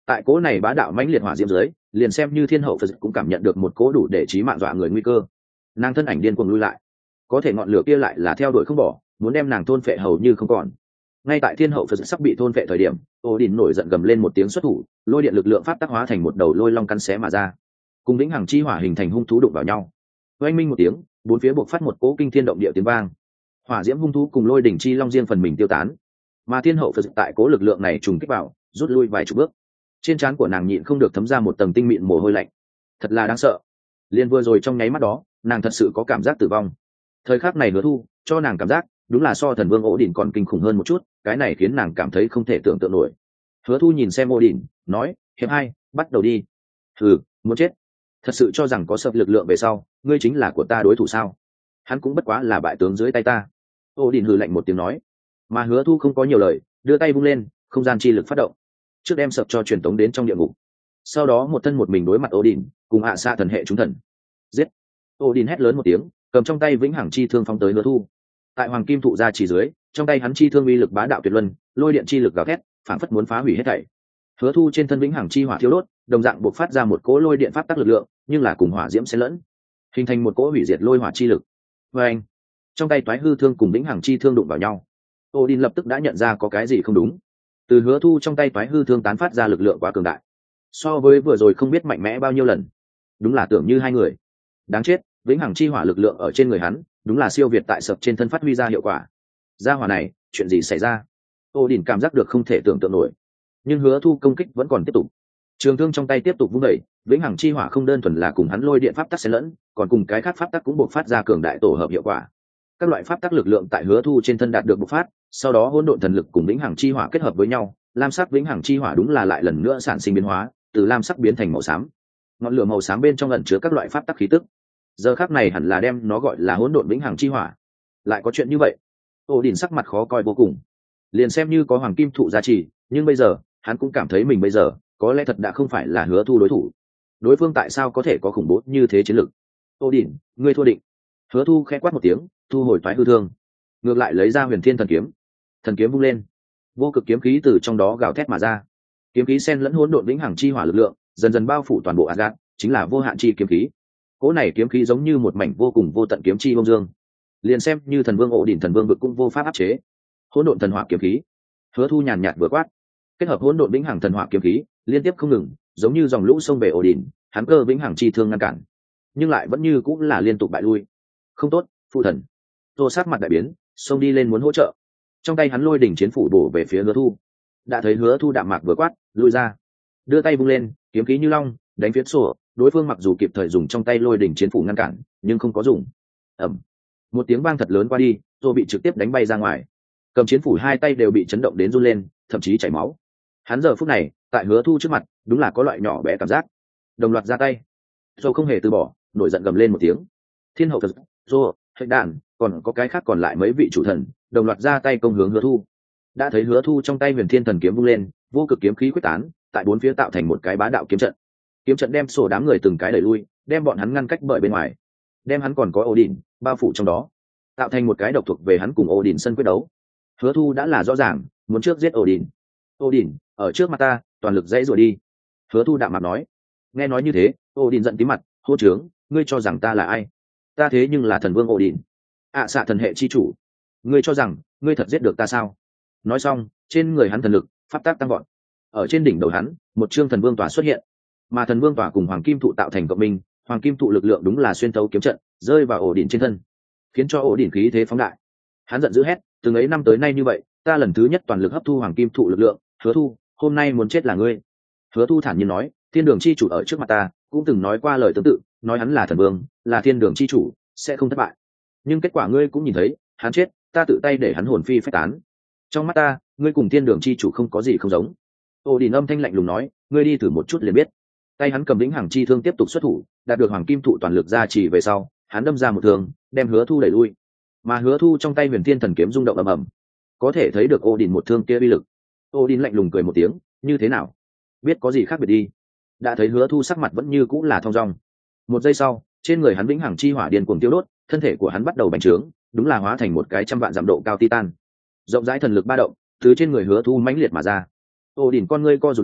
tại cỗ này bá đạo mãnh liệt hỏa diễm dưới, liền xem như thiên hậu phật cũng cảm nhận được một cỗ đủ để chí mạng dọa người nguy cơ. Nàng thân ảnh điên cuồng lui lại, có thể ngọn lửa kia lại là theo đuổi không bỏ, muốn đem nàng thôn phệ hầu như không còn. Ngay tại thiên hậu phật sắp bị thôn phệ thời điểm, Odin nổi giận gầm lên một tiếng xuất thủ, lôi điện lực lượng pháp tác hóa thành một đầu lôi long cắn xé mà ra, cùng vĩnh hằng chi hỏa hình thành hung thú đụng vào nhau. Oanh minh một tiếng, bốn phía buộc phát một cỗ kinh thiên động địa tiếng vang, hỏa diễm hung thú cùng lôi đỉnh chi long riêng phần mình tiêu tán, mà thiên hậu phật tại cỗ lực lượng này trùng kích vào, rút lui vài chục bước. Trên trán của nàng nhịn không được thấm ra một tầng tinh mịn mồ hôi lạnh, thật là đáng sợ. Liên vừa rồi trong nháy mắt đó, nàng thật sự có cảm giác tử vong. Thời khắc này Hứa Thu cho nàng cảm giác đúng là so thần vương Odin còn kinh khủng hơn một chút, cái này khiến nàng cảm thấy không thể tưởng tượng nổi. Hứa Thu nhìn xem Odin, nói: hiệp hai, bắt đầu đi. Hừ, muốn chết? Thật sự cho rằng có sập lực lượng về sau, ngươi chính là của ta đối thủ sao? Hắn cũng bất quá là bại tướng dưới tay ta. Odin hừ lạnh một tiếng nói. Mà Hứa Thu không có nhiều lời, đưa tay vung lên, không gian chi lực phát động, trước đem sập cho truyền tống đến trong địa ngục. Sau đó một thân một mình đối mặt Odin, cùng hạ xa thần hệ chúng thần. Giết! Odin hét lớn một tiếng, cầm trong tay vĩnh hằng chi thương phóng tới Hứa Thu. Tại hoàng kim thụ ra chỉ dưới, trong tay hắn chi thương uy lực bá đạo tuyệt luân, lôi điện chi lực gào thét, phảng phất muốn phá hủy hết thảy. Hứa Thu trên thân vĩnh hằng chi hỏa thiêu đốt, đồng dạng bộc phát ra một cỗ lôi điện pháp tắc lực lượng, nhưng là cùng hỏa diễm xen lẫn, hình thành một cỗ hủy diệt lôi hỏa chi lực. Và anh, trong tay toái hư thương cùng vĩnh hằng chi thương đụng vào nhau. Odin lập tức đã nhận ra có cái gì không đúng. Từ Hứa Thu trong tay toái hư thương tán phát ra lực lượng quá cường đại, so với vừa rồi không biết mạnh mẽ bao nhiêu lần. Đúng là tưởng như hai người. Đáng chết, vĩnh hằng chi hỏa lực lượng ở trên người hắn, đúng là siêu việt tại sập trên thân phát huy ra hiệu quả. Gia hỏa này, chuyện gì xảy ra? Odin cảm giác được không thể tưởng tượng nổi. Nhưng Hứa Thu công kích vẫn còn tiếp tục. Trường thương trong tay tiếp tục vung đẩy, vĩnh hằng chi hỏa không đơn thuần là cùng hắn lôi điện pháp tắc xen lẫn, còn cùng cái khác pháp tắc cũng bộc phát ra cường đại tổ hợp hiệu quả. Các loại pháp tắc lực lượng tại Hứa Thu trên thân đạt được bộc phát, sau đó hỗn độn thần lực cùng vĩnh hằng chi hỏa kết hợp với nhau, lam sắc vĩnh hằng chi hỏa đúng là lại lần nữa sản sinh biến hóa, từ lam sắc biến thành màu xám. Ngọn lửa màu xám bên trong ẩn chứa các loại pháp tắc khí tức. Giờ khắc này hẳn là đem nó gọi là hỗn độn vĩnh hằng chi hỏa. Lại có chuyện như vậy? Odin sắc mặt khó coi vô cùng. Liền xem như có hoàng kim thụ gia trì, nhưng bây giờ hắn cũng cảm thấy mình bây giờ có lẽ thật đã không phải là Hứa Thu đối thủ. Đối phương tại sao có thể có khủng bố như thế chiến lực? Odin, ngươi thua định. Hứa Thu khẽ quát một tiếng, thu hồi toái hư thương, ngược lại lấy ra huyền thiên thần kiếm. Thần kiếm vung lên, vô cực kiếm khí từ trong đó gào thét mà ra. Kiếm khí xen lẫn hỗn độn vĩnh hằng chi hỏa lực lượng, dần dần bao phủ toàn bộ Asgard, chính là vô hạn chi kiếm khí. Cỗ này kiếm khí giống như một mảnh vô cùng vô tận kiếm chi bông dương, liền xem như thần vương Odin thần vương vực cũng vô pháp áp chế. Hỗn độn thần hỏa kiếm khí. Hứa Thu nhàn nhạt vừa quát, kết hợp hỗn độn vĩnh hằng thần hỏa kiếm khí, liên tiếp không ngừng, giống như dòng lũ sông về Odin, hắn cơ vĩnh hằng chi thương ngăn cản, nhưng lại vẫn như cũng là liên tục bại lui. Không tốt, phụ thần. Tô sát mặt đại biến, xông đi lên muốn hỗ trợ. Trong tay hắn lôi đỉnh chiến phủ bổ về phía Hứa Thu. Đã thấy Hứa Thu đạm mạc vừa quát, lui ra. Đưa tay vung lên, kiếm khí như long, đánh phía sổ. Đối phương mặc dù kịp thời dùng trong tay lôi đỉnh chiến phủ ngăn cản, nhưng không có dùng. Ầm, một tiếng vang thật lớn qua đi, Tô bị trực tiếp đánh bay ra ngoài. Cầm chiến phủ hai tay đều bị chấn động đến run lên, thậm chí chảy máu. Hắn giờ phút này, tại Hứa Thu trước mặt, đúng là có loại nhỏ bé cảm giác. Đồng loạt ra tay. Tô không hề từ bỏ, nổi giận gầm lên một tiếng. Thiên hậu thật, Tô, Hệ Đạn, còn có cái khác còn lại mấy vị chủ thần, đồng loạt ra tay công hướng Hứa Thu. Đã thấy Hứa Thu trong tay huyền thiên thần kiếm vung lên, vô cực kiếm khí quyết tán, tại bốn phía tạo thành một cái bá đạo kiếm trận. Kiếm trận đem sổ đám người từng cái đẩy lui, đem bọn hắn ngăn cách bởi bên ngoài, đem hắn còn có Odin bao phủ trong đó, tạo thành một cái độc thuộc về hắn cùng Odin sân quyết đấu. Hứa Thu đã là rõ ràng, muốn trước giết Odin. Odin, ở trước mặt ta, toàn lực dãy rủa đi. Hứa Thu đạm mặt nói. Nghe nói như thế, Odin giận tím mặt, hô trướng, ngươi cho rằng ta là ai? Ta thế nhưng là thần vương Odin, ạ à, xạ thần hệ chi chủ. Ngươi cho rằng ngươi thật giết được ta sao? Nói xong, trên người hắn thần lực pháp tác tăng vọt. Ở trên đỉnh đầu hắn, một chương thần vương tòa xuất hiện, mà thần vương tòa cùng hoàng kim thụ tạo thành cộng minh, hoàng kim thụ lực lượng đúng là xuyên thấu kiếm trận, rơi vào ổ đỉnh trên thân, khiến cho ổ đỉnh khí thế phóng đại. Hắn giận dữ hét, từng ấy năm tới nay như vậy, ta lần thứ nhất toàn lực hấp thu hoàng kim thụ lực lượng, Hứa Thu, hôm nay muốn chết là ngươi. Hứa Thu thản nhiên nói, thiên đường chi chủ ở trước mặt ta cũng từng nói qua lời tương tự, nói hắn là thần vương, là thiên đường chi chủ, sẽ không thất bại. Nhưng kết quả ngươi cũng nhìn thấy, hắn chết, ta tự tay để hắn hồn phi phách tán. Trong mắt ta, ngươi cùng thiên đường chi chủ không có gì không giống. Ổ đỉnh âm thanh lạnh lùng nói, ngươi đi thử một chút liền biết. Tay hắn cầm vĩnh hằng chi thương tiếp tục xuất thủ, đạt được hoàng kim thụ toàn lực gia trì về sau, hắn đâm ra một thương, đem Hứa Thu đẩy lui. Mà Hứa Thu trong tay huyền thiên thần kiếm rung động ầm ầm, có thể thấy được Odin một thương kia uy lực. Odin lạnh lùng cười một tiếng, như thế nào, biết có gì khác biệt đi. Đã thấy Hứa Thu sắc mặt vẫn như cũng là thong dong. Một giây sau, trên người hắn vĩnh hằng chi hỏa điên cuồng tiêu đốt, thân thể của hắn bắt đầu bành trướng, đúng là hóa thành một cái trăm vạn dặm độ cao titan. Rộng rãi thần lực ba động từ trên người Hứa Thu mãnh liệt mà ra. Odin con ngươi co rụt lại,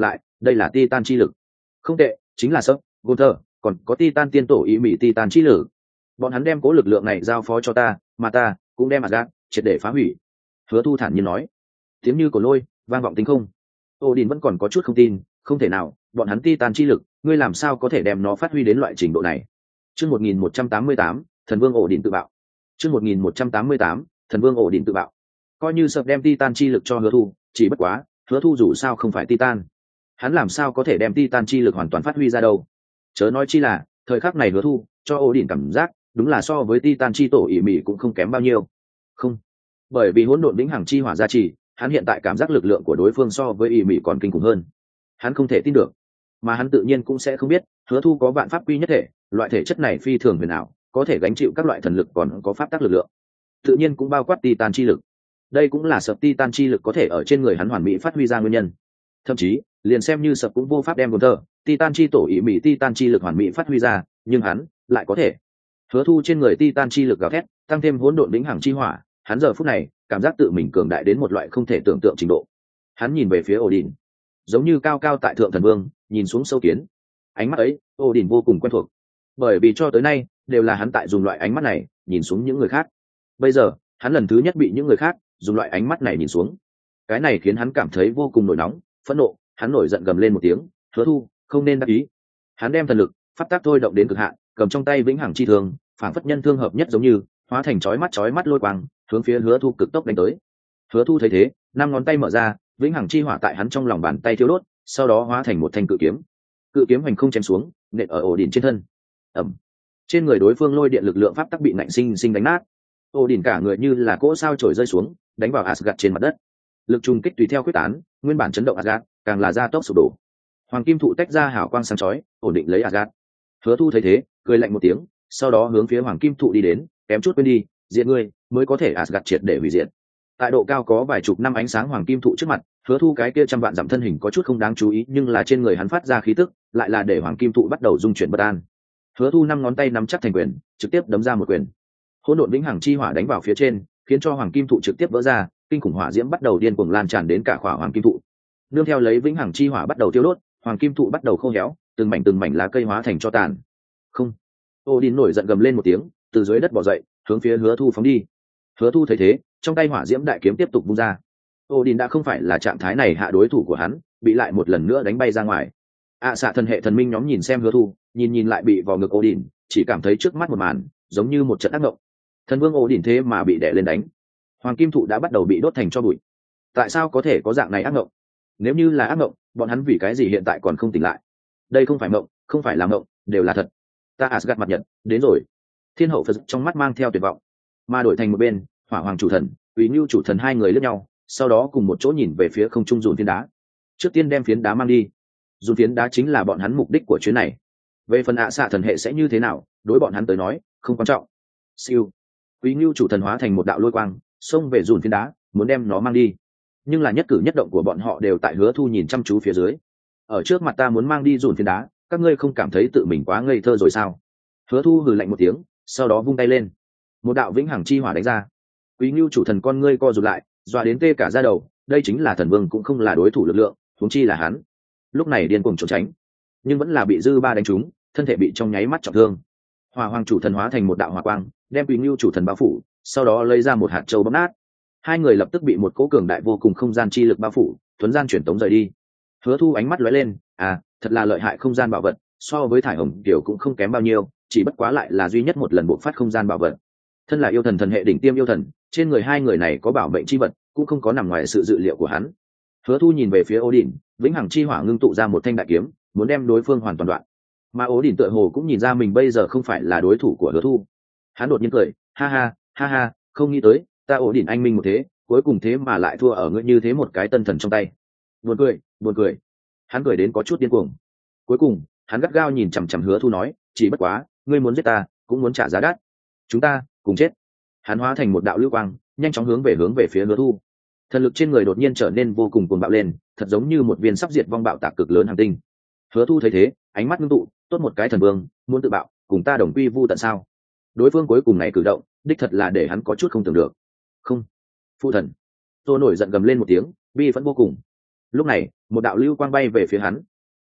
đây là titan chi lực. Không tệ, chính là sấp Gunter, còn có titan tiên tổ ý mỹ titan chi lực. Bọn hắn đem cố lực lượng này giao phó cho ta, mà ta cũng đem Asgard triệt để phá hủy. Hứa Thu thản nhiên nói. Tiếng như của lôi vang vọng tinh không. Odin vẫn còn có chút không tin, không thể nào, bọn hắn titan chi lực, ngươi làm sao có thể đem nó phát huy đến loại trình độ này? Chương một nghìn một trăm tám mươi tám, thần vương Odin tự bạo. Chương một nghìn một trăm tám mươi tám, thần vương Odin tự bạo. Coi như sập đem titan chi lực cho Hứa Thu, chỉ bất quá, Hứa Thu dù sao không phải titan, hắn làm sao có thể đem titan chi lực hoàn toàn phát huy ra đâu? Chớ nói chi là, thời khắc này Hứa Thu cho Odin cảm giác, đúng là so với titan chi tổ ỉ mỉ cũng không kém bao nhiêu. Không, bởi vì hỗn độn vĩnh hằng chi hỏa gia trì, hắn hiện tại cảm giác lực lượng của đối phương so với ỉ mỉ còn kinh khủng hơn. Hắn không thể tin được, mà hắn tự nhiên cũng sẽ không biết, Hứa Thu có vạn pháp quy nhất thể, loại thể chất này phi thường huyền ảo, có thể gánh chịu các loại thần lực còn có pháp tắc lực lượng, tự nhiên cũng bao quát titan chi lực. Đây cũng là sập titan chi lực có thể ở trên người hắn hoàn mỹ phát huy ra nguyên nhân. Thậm chí, liền xem như sập cũng vô pháp đem Gunter, titan chi tổ ỉ mỉ titan chi lực hoàn mỹ phát huy ra, nhưng hắn lại có thể. Hứa Thu trên người titan chi lực gào thét, tăng thêm hỗn độn vĩnh hằng chi hỏa, hắn giờ phút này cảm giác tự mình cường đại đến một loại không thể tưởng tượng trình độ. Hắn nhìn về phía Odin, giống như cao cao tại thượng thần vương nhìn xuống sâu kiến. Ánh mắt ấy, Odin vô cùng quen thuộc, bởi vì cho tới nay đều là hắn tại dùng loại ánh mắt này nhìn xuống những người khác. Bây giờ, hắn lần thứ nhất bị những người khác dùng loại ánh mắt này nhìn xuống. Cái này khiến hắn cảm thấy vô cùng nổi nóng, phẫn nộ, hắn nổi giận gầm lên một tiếng, Hứa Thu, không nên đắc ý. Hắn đem thần lực, pháp tắc thôi động đến cực hạn, cầm trong tay vĩnh hằng chi thương, phảng phất nhân thương hợp nhất giống như, hóa thành chói mắt chói mắt lôi quang, hướng phía Hứa Thu cực tốc đánh tới. Hứa Thu thấy thế, năm ngón tay mở ra, vĩnh hằng chi hỏa tại hắn trong lòng bàn tay thiêu đốt, sau đó hóa thành một thanh cự kiếm. Cự kiếm hành không chém xuống, nện ở Odin trên thân. Ầm. Trên người đối phương lôi điện lực lượng pháp tắc bị nạnh sinh sinh đánh nát. Odin cả người như là cỗ sao chổi rơi xuống, đánh vào Asgard trên mặt đất. Lực trùng kích tùy theo quyết tán, nguyên bản chấn động Asgard, càng là gia tốc sụp đổ. Hoàng kim thụ tách ra hào quang sáng chói, ổn định lấy Asgard. Hứa Thu thấy thế, cười lạnh một tiếng, sau đó hướng phía hoàng kim thụ đi đến, kém chút quên đi, diệt ngươi mới có thể Asgard triệt để hủy diệt. Tại độ cao có vài chục năm ánh sáng hoàng kim thụ trước mặt, Hứa Thu cái kia trăm vạn dặm thân hình có chút không đáng chú ý, nhưng là trên người hắn phát ra khí tức, lại là để hoàng kim thụ bắt đầu rung chuyển bất an. Hứa Thu năm ngón tay nắm chắc thành quyền, trực tiếp đấm ra một quyền. Hỗn độn vĩnh hằng chi hỏa đánh vào phía trên, khiến cho hoàng kim thụ trực tiếp vỡ ra, kinh khủng hỏa diễm bắt đầu điên cuồng lan tràn đến cả khỏa hoàng kim thụ. Nương theo lấy vĩnh hằng chi hỏa bắt đầu tiêu đốt, hoàng kim thụ bắt đầu khô héo, từng mảnh từng mảnh lá cây hóa thành tro tàn. Không. Odin nổi giận gầm lên một tiếng, từ dưới đất bò dậy, hướng phía Hứa Thu phóng đi. Hứa Thu thấy thế, trong tay hỏa diễm đại kiếm tiếp tục vung ra. Odin đã không phải là trạng thái này hạ đối thủ của hắn, bị lại một lần nữa đánh bay ra ngoài. À xạ thần hệ thần minh nhóm nhìn xem Hứa Thu, nhìn nhìn lại bị vò ngực Odin, chỉ cảm thấy trước mắt một màn, giống như một trận ác mộng. Thần vương Odin thế mà bị đè lên đánh. Hoàng kim thụ đã bắt đầu bị đốt thành tro bụi. Tại sao có thể có dạng này ác mộng? Nếu như là ác mộng, bọn hắn vì cái gì hiện tại còn không tỉnh lại? Đây không phải mộng, không phải là mộng, đều là thật. Ta Asgard mặt nhật, đến rồi. Thiên hậu Phật trong mắt mang theo tuyệt vọng, mà đổi thành một bên, Hỏa Hoàng chủ thần, Úy Nưu chủ thần hai người lướt nhau, sau đó cùng một chỗ nhìn về phía không trung dùn phiến đá. Trước tiên đem phiến đá mang đi. Dùn phiến đá chính là bọn hắn mục đích của chuyến này. Về phần ạ xạ thần hệ sẽ như thế nào, đối bọn hắn tới nói, không quan trọng. Siêu. Úy Nưu chủ thần hóa thành một đạo lôi quang, xông về dùn phiến đá, muốn đem nó mang đi. Nhưng là nhất cử nhất động của bọn họ đều tại Hứa Thu nhìn chăm chú phía dưới. Ở trước mặt ta muốn mang đi dùn phiến đá, các ngươi không cảm thấy tự mình quá ngây thơ rồi sao? Hứa Thu hừ lạnh một tiếng, sau đó vung tay lên, một đạo vĩnh hằng chi hỏa đánh ra. Quý Nưu chủ thần con ngươi co rụt lại, dọa đến tê cả da đầu, đây chính là thần vương cũng không là đối thủ lực lượng, huống chi là hắn. Lúc này điên cuồng trốn tránh, nhưng vẫn là bị dư ba đánh trúng, thân thể bị trong nháy mắt trọng thương. Hỏa Hoàng chủ thần hóa thành một đạo hỏa quang, đem Quý Nưu chủ thần bao phủ, sau đó lấy ra một hạt châu bóp nát. Hai người lập tức bị một cỗ cường đại vô cùng không gian chi lực bao phủ, thuấn gian chuyển tống rời đi. Hứa Thu ánh mắt lóe lên, à, thật là lợi hại không gian bảo vật, so với thải hồng kiểu cũng không kém bao nhiêu, chỉ bất quá lại là duy nhất một lần bộc phát không gian bảo vật. Thân là yêu thần thần hệ đỉnh tiêm yêu thần, trên người hai người này có bảo mệnh chi vật, cũng không có nằm ngoài sự dự liệu của hắn. Hứa Thu nhìn về phía Odin, vĩnh hằng chi hỏa ngưng tụ ra một thanh đại kiếm, muốn đem đối phương hoàn toàn đoạn. Mà Odin tựa hồ cũng nhìn ra mình bây giờ không phải là đối thủ của Hứa Thu. Hắn đột nhiên cười, ha ha, ha ha, không nghĩ tới, ta Odin anh minh một thế, cuối cùng thế mà lại thua ở ngươi như thế một cái tân thần trong tay. Buồn cười, buồn cười. Hắn cười đến có chút điên cuồng. Cuối cùng, hắn gắt gao nhìn chằm chằm Hứa Thu nói, chỉ bất quá, ngươi muốn giết ta, cũng muốn trả giá đắt. Chúng ta cùng chết. Hắn hóa thành một đạo lưu quang, nhanh chóng hướng về hướng về phía Hứa Thu. Thần lực trên người đột nhiên trở nên vô cùng cuồng bạo lên, thật giống như một viên sắp diệt vong bạo tạc cực lớn hành tinh. Hứa Thu thấy thế, ánh mắt ngưng tụ, tốt một cái thần vương, muốn tự bạo, cùng ta đồng quy vu tận sao? Đối phương cuối cùng này cử động, đích thật là để hắn có chút không tưởng được. Không, phụ thần. Tôi nổi giận gầm lên một tiếng, bi phẫn vô cùng. Lúc này, một đạo lưu quang bay về phía hắn,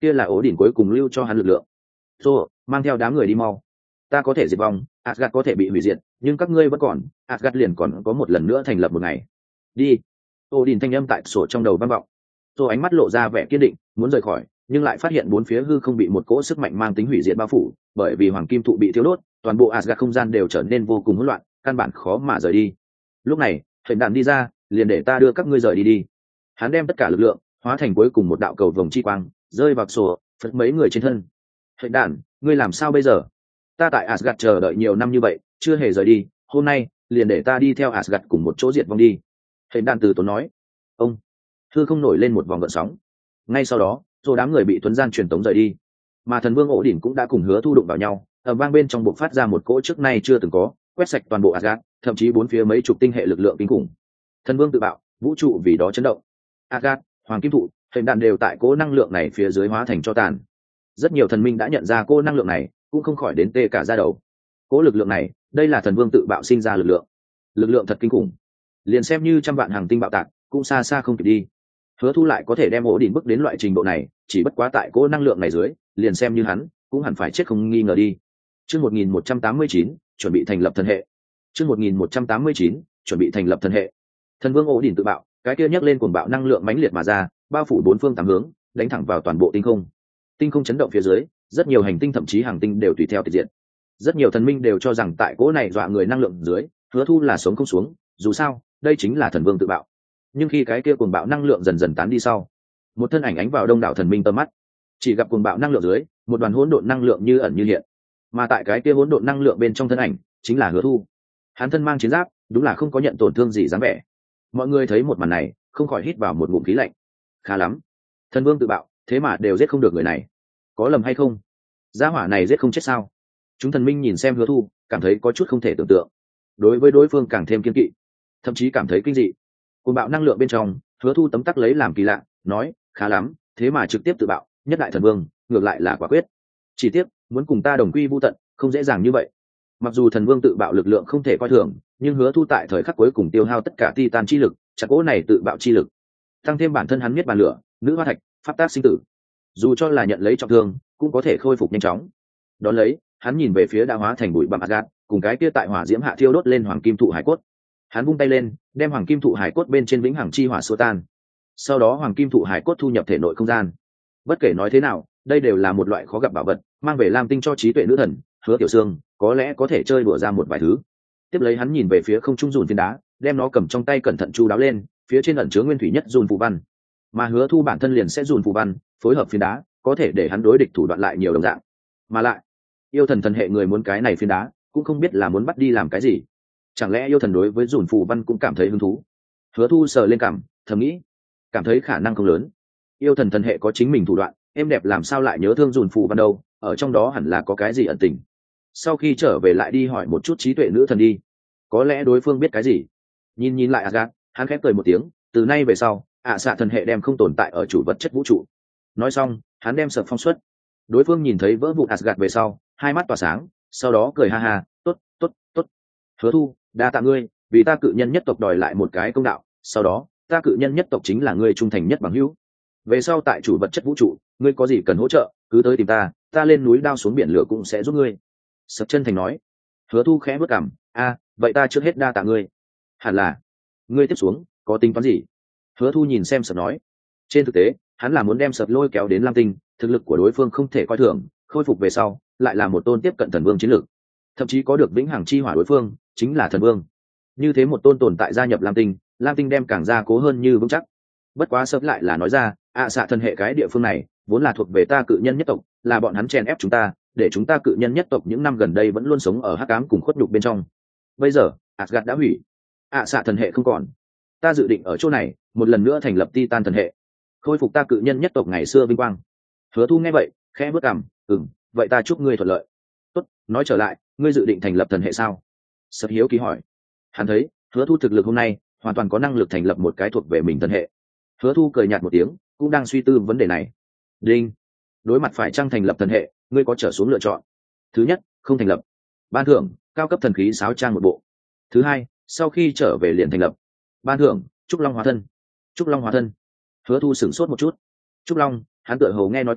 kia là ổ đỉnh cuối cùng lưu cho hắn lực lượng. Rồi, mang theo đám người đi mau. Ta có thể diệt vong, Asgard có thể bị hủy diệt, nhưng các ngươi vẫn còn, Asgard liền còn có một lần nữa thành lập một ngày. Đi. Ổ đỉnh thanh âm tại sổ trong đầu vang vọng. Rồi ánh mắt lộ ra vẻ kiên định, muốn rời khỏi, nhưng lại phát hiện bốn phía hư không bị một cỗ sức mạnh mang tính hủy diệt bao phủ, bởi vì hoàng kim thụ bị thiêu đốt, toàn bộ Asgard không gian đều trở nên vô cùng hỗn loạn, căn bản khó mà rời đi. Lúc này, Huyền Đản đi ra, liền để ta đưa các ngươi rời đi đi. Hắn đem tất cả lực lượng hóa thành cuối cùng một đạo cầu vồng chi quang, rơi vào sổ, phất mấy người trên thân. Huyền Đản, ngươi làm sao bây giờ? Ta tại Asgard chờ đợi nhiều năm như vậy, chưa hề rời đi, hôm nay liền để ta đi theo Asgard cùng một chỗ diệt vong đi. Huyền Đản từ tốn nói. Ông. Hư không nổi lên một vòng gợn sóng. Ngay sau đó, rồi đám người bị tuấn gian truyền tống rời đi, mà thần vương ổ đỉnh cũng đã cùng Hứa Thu đụng vào nhau, ở vang bên trong bộc phát ra một cỗ trước nay chưa từng có, quét sạch toàn bộ Asgard, thậm chí bốn phía mấy chục tinh hệ lực lượng kinh khủng. Thần vương tự bạo, vũ trụ vì đó chấn động. Asgard, hoàng kim thụ, Huyền Đản đều tại cỗ năng lượng này phía dưới hóa thành cho tàn. Rất nhiều thần minh đã nhận ra cỗ năng lượng này, cũng không khỏi đến tê cả da đầu. Cỗ lực lượng này, đây là thần vương tự bạo sinh ra lực lượng. Lực lượng thật kinh khủng. Liền xem như trăm vạn hàng tinh bạo tạc, cũng xa xa không kịp đi. Hứa Thu lại có thể đem ổ đỉnh bước đến loại trình độ này, chỉ bất quá tại cỗ năng lượng này dưới, liền xem như hắn, cũng hẳn phải chết không nghi ngờ đi. Chương một nghìn một trăm tám mươi chín, chuẩn bị thành lập thần hệ. Chương một nghìn một trăm tám mươi chín, chuẩn bị thành lập thần hệ. Thần vương ổ đỉnh tự bạo, cái kia nhấc lên cuồng bạo năng lượng mãnh liệt mà ra, bao phủ bốn phương tám hướng, đánh thẳng vào toàn bộ tinh không. Tinh không chấn động phía dưới, rất nhiều hành tinh thậm chí hàng tinh đều tùy theo tịch diệt. Rất nhiều thần minh đều cho rằng tại cỗ này dọa người năng lượng dưới, Hứa Thu là sống không xuống, dù sao, đây chính là thần vương tự bạo. Nhưng khi cái kia cuồng bạo năng lượng dần dần tán đi sau, một thân ảnh ánh vào đông đảo thần minh tầm mắt, chỉ gặp cuồng bạo năng lượng dưới, một đoàn hỗn độn năng lượng như ẩn như hiện, mà tại cái kia hỗn độn năng lượng bên trong thân ảnh chính là Hứa Thu. Hắn thân mang chiến giáp, đúng là không có nhận tổn thương gì dáng vẻ. Mọi người thấy một màn này, không khỏi hít vào một ngụm khí lạnh. Khá lắm, thần vương tự bạo, thế mà đều giết không được người này, có lầm hay không? Gia hỏa này giết không chết sao? Chúng thần minh nhìn xem Hứa Thu, cảm thấy có chút không thể tưởng tượng. Đối với đối phương càng thêm kiên kỵ, thậm chí cảm thấy kinh dị. Cuồng bạo năng lượng bên trong, Hứa Thu tấm tắc lấy làm kỳ lạ, nói, khá lắm, thế mà trực tiếp tự bạo, nhất đại thần vương, ngược lại là quả quyết. Chỉ tiếc, muốn cùng ta đồng quy vu tận, không dễ dàng như vậy. Mặc dù thần vương tự bạo lực lượng không thể coi thường, nhưng Hứa Thu tại thời khắc cuối cùng tiêu hao tất cả titan chi lực, chặt cỗ này tự bạo chi lực, tăng thêm bản thân hắn miết bàn lửa, nữ hoa thạch, pháp tác sinh tử, dù cho là nhận lấy trọng thương, cũng có thể khôi phục nhanh chóng. Đón lấy, hắn nhìn về phía đã hóa thành bụi bặm Asgard, cùng cái kia tại hỏa diễm hạ thiêu đốt lên hoàng kim thụ hải cốt. Hắn vung tay lên, đem hoàng kim thụ hải cốt bên trên vĩnh hằng chi hỏa xua tan. Sau đó hoàng kim thụ hải cốt thu nhập thể nội không gian. Bất kể nói thế nào, đây đều là một loại khó gặp bảo vật, mang về Lam Tinh cho trí tuệ nữ thần, Hứa Tiểu Sương, có lẽ có thể chơi đùa ra một vài thứ. Tiếp lấy hắn nhìn về phía không trung dùn phiến đá, đem nó cầm trong tay cẩn thận chu đáo lên, phía trên ẩn chứa nguyên thủy nhất dùn phù văn. Mà Hứa Thu bản thân liền sẽ dùn phù văn, phối hợp phiến đá, có thể để hắn đối địch thủ đoạn lại nhiều đồng dạng. Mà lại, yêu thần thần hệ người muốn cái này phiến đá, cũng không biết là muốn bắt đi làm cái gì. Chẳng lẽ yêu thần đối với dùn phù văn cũng cảm thấy hứng thú? Hứa Thu sờ lên cảm, thầm nghĩ, cảm thấy khả năng không lớn. Yêu thần thần hệ có chính mình thủ đoạn, em đẹp làm sao lại nhớ thương dùn phù văn đâu, ở trong đó hẳn là có cái gì ẩn tình. Sau khi trở về lại đi hỏi một chút trí tuệ nữ thần đi, có lẽ đối phương biết cái gì. Nhìn nhìn lại Asgard, hắn khép cười một tiếng, từ nay về sau, ạ xạ thần hệ đem không tồn tại ở chủ vật chất vũ trụ. Nói xong, hắn đem sập phong xuất. Đối phương nhìn thấy vỡ vụn Asgard về sau, hai mắt tỏa sáng, sau đó cười ha ha, tốt, tốt, tốt. Hứa Thu, đa tạ ngươi, vì ta cự nhân nhất tộc đòi lại một cái công đạo, sau đó, ta cự nhân nhất tộc chính là ngươi trung thành nhất bằng hữu. Về sau tại chủ vật chất vũ trụ, ngươi có gì cần hỗ trợ, cứ tới tìm ta, ta lên núi đao xuống biển lửa cũng sẽ giúp ngươi. Sập chân thành nói. Hứa Thu khẽ bước cằm, a, vậy ta trước hết đa tạ ngươi. Hẳn là, ngươi tiếp xuống, có tính toán gì? Hứa Thu nhìn xem Sập nói. Trên thực tế, hắn là muốn đem Sập lôi kéo đến Lam Tinh, thực lực của đối phương không thể coi thường, khôi phục về sau, lại là một tôn tiếp cận thần vương chiến lược, thậm chí có được vĩnh hằng chi hỏa đối phương chính là thần vương. Như thế một tôn tồn tại gia nhập Lam Tinh, Lam Tinh đem càng gia cố hơn như vững chắc. Bất quá Sập lại là nói ra, ạ xạ thần hệ cái địa phương này vốn là thuộc về ta cự nhân nhất tộc, là bọn hắn chèn ép chúng ta, để chúng ta cự nhân nhất tộc những năm gần đây vẫn luôn sống ở hắc ám cùng khuất nhục bên trong. Bây giờ Asgard đã hủy, ạ xạ thần hệ không còn, ta dự định ở chỗ này một lần nữa thành lập Titan thần hệ, khôi phục ta cự nhân nhất tộc ngày xưa vinh quang. Hứa Thu nghe vậy khẽ bước cằm, ừm, vậy ta chúc ngươi thuận lợi. Tốt, nói trở lại, ngươi dự định thành lập thần hệ sao? Sập hiếu kỳ hỏi. Hắn thấy Hứa Thu thực lực hôm nay hoàn toàn có năng lực thành lập một cái thuộc về mình thần hệ. Hứa Thu cười nhạt một tiếng, cũng đang suy tư vấn đề này. Đinh, đối mặt phải chăng thành lập thần hệ, ngươi có trở xuống lựa chọn. Thứ nhất, không thành lập, ban thưởng cao cấp thần khí sáo trang một bộ. Thứ hai, sau khi trở về liền thành lập, ban thưởng trúc long hóa thân. Trúc long hóa thân. Hứa Thu sửng sốt một chút. Trúc long, hắn tựa hồ nghe nói qua,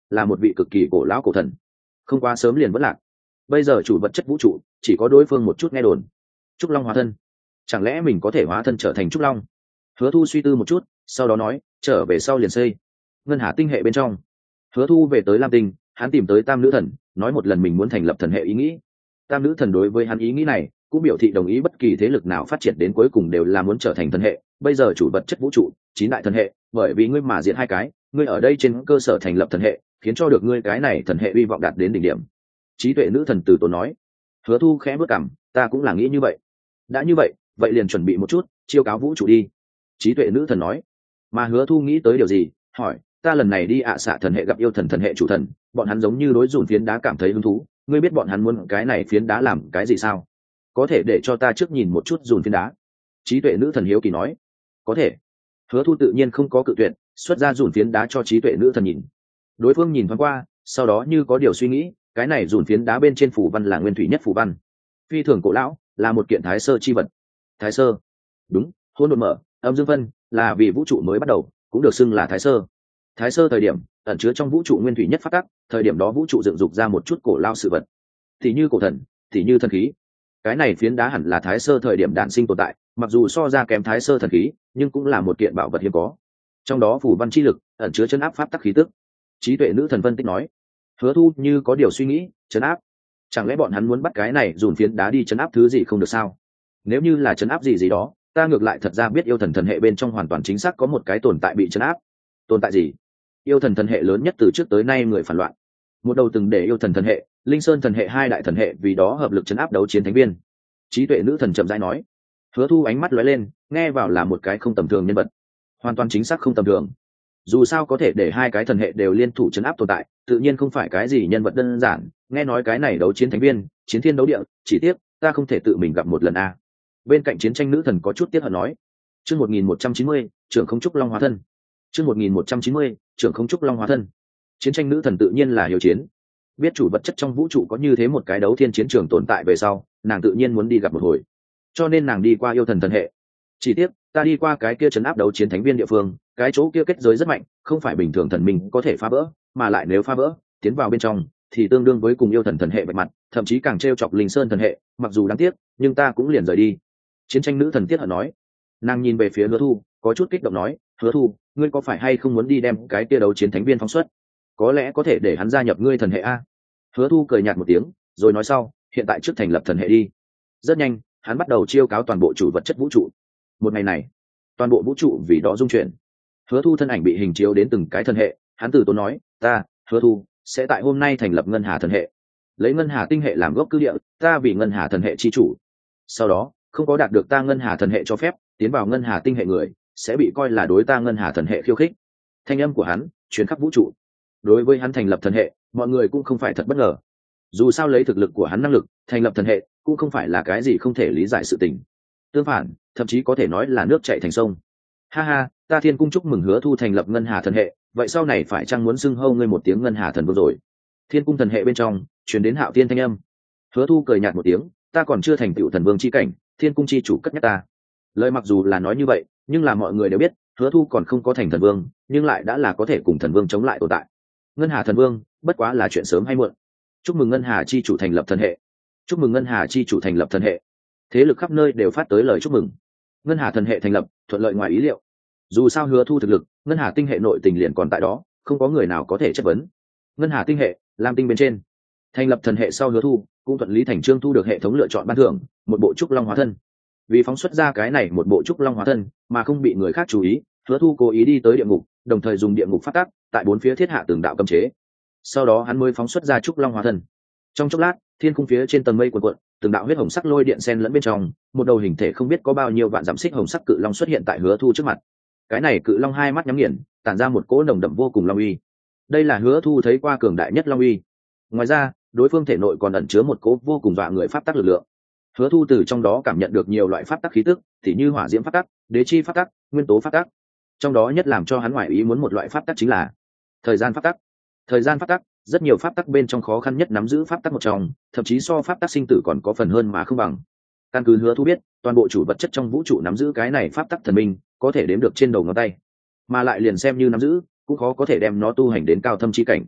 là một vị cực kỳ cổ lão cổ thần, không quá sớm liền vẫn lạc. Bây giờ chủ vật chất vũ trụ chỉ có đối phương một chút nghe đồn. Trúc Long hóa thân, chẳng lẽ mình có thể hóa thân trở thành Trúc Long? Hứa Thu suy tư một chút, sau đó nói, trở về sau liền xây ngân hà tinh hệ bên trong. Hứa Thu về tới Lam Tinh, hắn tìm tới Tam Nữ Thần, nói một lần mình muốn thành lập thần hệ ý nghĩ. Tam Nữ Thần đối với hắn ý nghĩ này cũng biểu thị đồng ý, bất kỳ thế lực nào phát triển đến cuối cùng đều là muốn trở thành thần hệ. Bây giờ chủ vật chất vũ trụ chín đại thần hệ, bởi vì ngươi mà diện hai cái, ngươi ở đây trên cơ sở thành lập thần hệ, khiến cho được ngươi cái này thần hệ uy vọng đạt đến đỉnh điểm. Trí tuệ nữ thần từ tốn nói. Hứa Thu khẽ bước cằm, ta cũng là nghĩ như vậy. Đã như vậy, vậy liền chuẩn bị một chút, chiêu cáo vũ trụ đi. Trí tuệ nữ thần nói. Mà Hứa Thu nghĩ tới điều gì, hỏi, ta lần này đi ạ à xạ thần hệ gặp yêu thần thần hệ chủ thần, bọn hắn giống như đối dùn phiến đá cảm thấy hứng thú, ngươi biết bọn hắn muốn cái này phiến đá làm cái gì sao? Có thể để cho ta trước nhìn một chút dùn phiến đá. Trí tuệ nữ thần hiếu kỳ nói. Có thể. Hứa Thu tự nhiên không có cự tuyệt, xuất ra dùn phiến đá cho trí tuệ nữ thần nhìn. Đối phương nhìn thoáng qua, sau đó như có điều suy nghĩ, cái này dùn phiến đá bên trên phủ văn là nguyên thủy nhất phủ văn, phi thường cổ lão, là một kiện thái sơ chi vật. Thái sơ, đúng, hỗn độn mở, âm dương phân, là vì vũ trụ mới bắt đầu, cũng được xưng là thái sơ. Thái sơ thời điểm ẩn chứa trong vũ trụ nguyên thủy nhất phát tắc, thời điểm đó vũ trụ dựng dục ra một chút cổ lao sự vật, thì như cổ thần, thì như thần khí. Cái này phiến đá hẳn là thái sơ thời điểm đản sinh tồn tại, mặc dù so ra kém thái sơ thần khí, nhưng cũng là một kiện bảo vật hiếm có. Trong đó phủ văn chi lực ẩn chứa chân áp pháp tắc khí tức. Trí tuệ nữ thần phân tích nói. Hứa Thu như có điều suy nghĩ, chấn áp, chẳng lẽ bọn hắn muốn bắt cái này dùn phiến đá đi chấn áp thứ gì không được sao? Nếu như là chấn áp gì gì đó, ta ngược lại thật ra biết yêu thần thần hệ bên trong hoàn toàn chính xác có một cái tồn tại bị chấn áp. Tồn tại gì? Yêu thần thần hệ lớn nhất từ trước tới nay người phản loạn, một đầu từng để yêu thần thần hệ, linh sơn thần hệ hai đại thần hệ vì đó hợp lực chấn áp đấu chiến thánh viên. Trí tuệ nữ thần chậm rãi nói. Hứa Thu ánh mắt lóe lên, nghe vào là một cái không tầm thường nhân vật, hoàn toàn chính xác không tầm thường. Dù sao có thể để hai cái thần hệ đều liên thủ chấn áp tồn tại, tự nhiên không phải cái gì nhân vật đơn giản. Nghe nói cái này đấu chiến thánh viên, chiến thiên đấu địa, chỉ tiếc ta không thể tự mình gặp một lần a. Bên cạnh chiến tranh nữ thần có chút tiếc hận nói. Chương một nghìn một trăm chín mươi, trưởng không trúc long hóa thân. Chương một nghìn một trăm chín mươi, trưởng không trúc long hóa thân. Chiến tranh nữ thần tự nhiên là hiếu chiến. Biết chủ vật chất trong vũ trụ có như thế một cái đấu thiên chiến trường tồn tại về sau, nàng tự nhiên muốn đi gặp một hồi. Cho nên nàng đi qua yêu thần thần hệ. Chỉ tiếc, ta đi qua cái kia trấn áp đấu chiến thánh viên địa phương, cái chỗ kia kết giới rất mạnh, không phải bình thường thần minh có thể phá vỡ, mà lại nếu phá vỡ, tiến vào bên trong thì tương đương với cùng yêu thần thần hệ bạch mặt, thậm chí càng trêu chọc linh sơn thần hệ, mặc dù đáng tiếc, nhưng ta cũng liền rời đi. Chiến tranh nữ thần tiếc hận nói. Nàng nhìn về phía Hứa Thu, có chút kích động nói, Hứa Thu, ngươi có phải hay không muốn đi đem cái kia đấu chiến thánh viên phóng xuất? Có lẽ có thể để hắn gia nhập ngươi thần hệ a. Hứa Thu cười nhạt một tiếng, rồi nói sau, hiện tại trước thành lập thần hệ đi. Rất nhanh, hắn bắt đầu chiêu cáo toàn bộ chủ vật chất vũ trụ. Một ngày này, toàn bộ vũ trụ vì đó rung chuyển. Hứa Thu thân ảnh bị hình chiếu đến từng cái thần hệ, hắn từ tốn nói, ta, Hứa Thu, sẽ tại hôm nay thành lập ngân hà thần hệ, lấy ngân hà tinh hệ làm gốc cứ địa, ta vì ngân hà thần hệ chi chủ. Sau đó, không có đạt được ta ngân hà thần hệ cho phép tiến vào ngân hà tinh hệ người sẽ bị coi là đối ta ngân hà thần hệ khiêu khích. Thanh âm của hắn truyền khắp vũ trụ. Đối với hắn thành lập thần hệ, mọi người cũng không phải thật bất ngờ. Dù sao lấy thực lực của hắn năng lực thành lập thần hệ cũng không phải là cái gì không thể lý giải sự tình. Tương phản, thậm chí có thể nói là nước chảy thành sông. Ha ha, ta Thiên Cung chúc mừng Hứa Thu thành lập ngân hà thần hệ, vậy sau này phải chăng muốn xưng hô ngươi một tiếng ngân hà thần vương rồi? Thiên Cung thần hệ bên trong truyền đến Hạo Thiên thanh âm. Hứa Thu cười nhạt một tiếng, ta còn chưa thành tựu thần vương chi cảnh, Thiên Cung chi chủ cất nhắc ta. Lời mặc dù là nói như vậy, nhưng là mọi người đều biết, Hứa Thu còn không có thành thần vương, nhưng lại đã là có thể cùng thần vương chống lại tồn tại. Ngân hà thần vương, bất quá là chuyện sớm hay muộn. Chúc mừng ngân hà chi chủ thành lập thần hệ. Chúc mừng ngân hà chi chủ thành lập thần hệ. Thế lực khắp nơi đều phát tới lời chúc mừng. Ngân hà thần hệ thành lập, thuận lợi ngoài ý liệu. Dù sao Hứa Thu thực lực, ngân hà tinh hệ nội tình liền còn tại đó, không có người nào có thể chất vấn. Ngân hà tinh hệ, lam tinh bên trên, thành lập thần hệ sau Hứa Thu cũng thuận lý thành chương thu được hệ thống lựa chọn ban thưởng, một bộ trúc long hóa thân. Vì phóng xuất ra cái này một bộ trúc long hóa thân mà không bị người khác chú ý, Hứa Thu cố ý đi tới địa ngục, đồng thời dùng địa ngục phát tác tại bốn phía thiết hạ từng đạo cấm chế. Sau đó hắn mới phóng xuất ra trúc long hóa thân. Trong chốc lát, thiên khung phía trên tầng mây cuộn cuộn, từng đạo huyết hồng sắc lôi điện xen lẫn bên trong, một đầu hình thể không biết có bao nhiêu vạn dặm xích hồng sắc cự long xuất hiện tại Hứa Thu trước mặt. Cái này cự long hai mắt nhắm nghiền, tản ra một cỗ nồng đậm vô cùng long uy. Đây là Hứa Thu thấy qua cường đại nhất long uy. Ngoài ra, đối phương thể nội còn ẩn chứa một cỗ vô cùng dọa người pháp tắc lực lượng. Hứa Thu từ trong đó cảm nhận được nhiều loại pháp tắc khí tức, tỉ như hỏa diễm pháp tắc, đế chi pháp tắc, nguyên tố pháp tắc. Trong đó nhất làm cho hắn ngoại ý muốn một loại pháp tắc chính là thời gian pháp tắc. Thời gian pháp tắc, rất nhiều pháp tắc bên trong khó khăn nhất nắm giữ pháp tắc một trong, thậm chí so pháp tắc sinh tử còn có phần hơn mà không bằng. Căn cứ Hứa Thu biết, toàn bộ chủ vật chất trong vũ trụ nắm giữ cái này pháp tắc thần minh, có thể đếm được trên đầu ngón tay, mà lại liền xem như nắm giữ, cũng khó có thể đem nó tu hành đến cao thâm chi cảnh.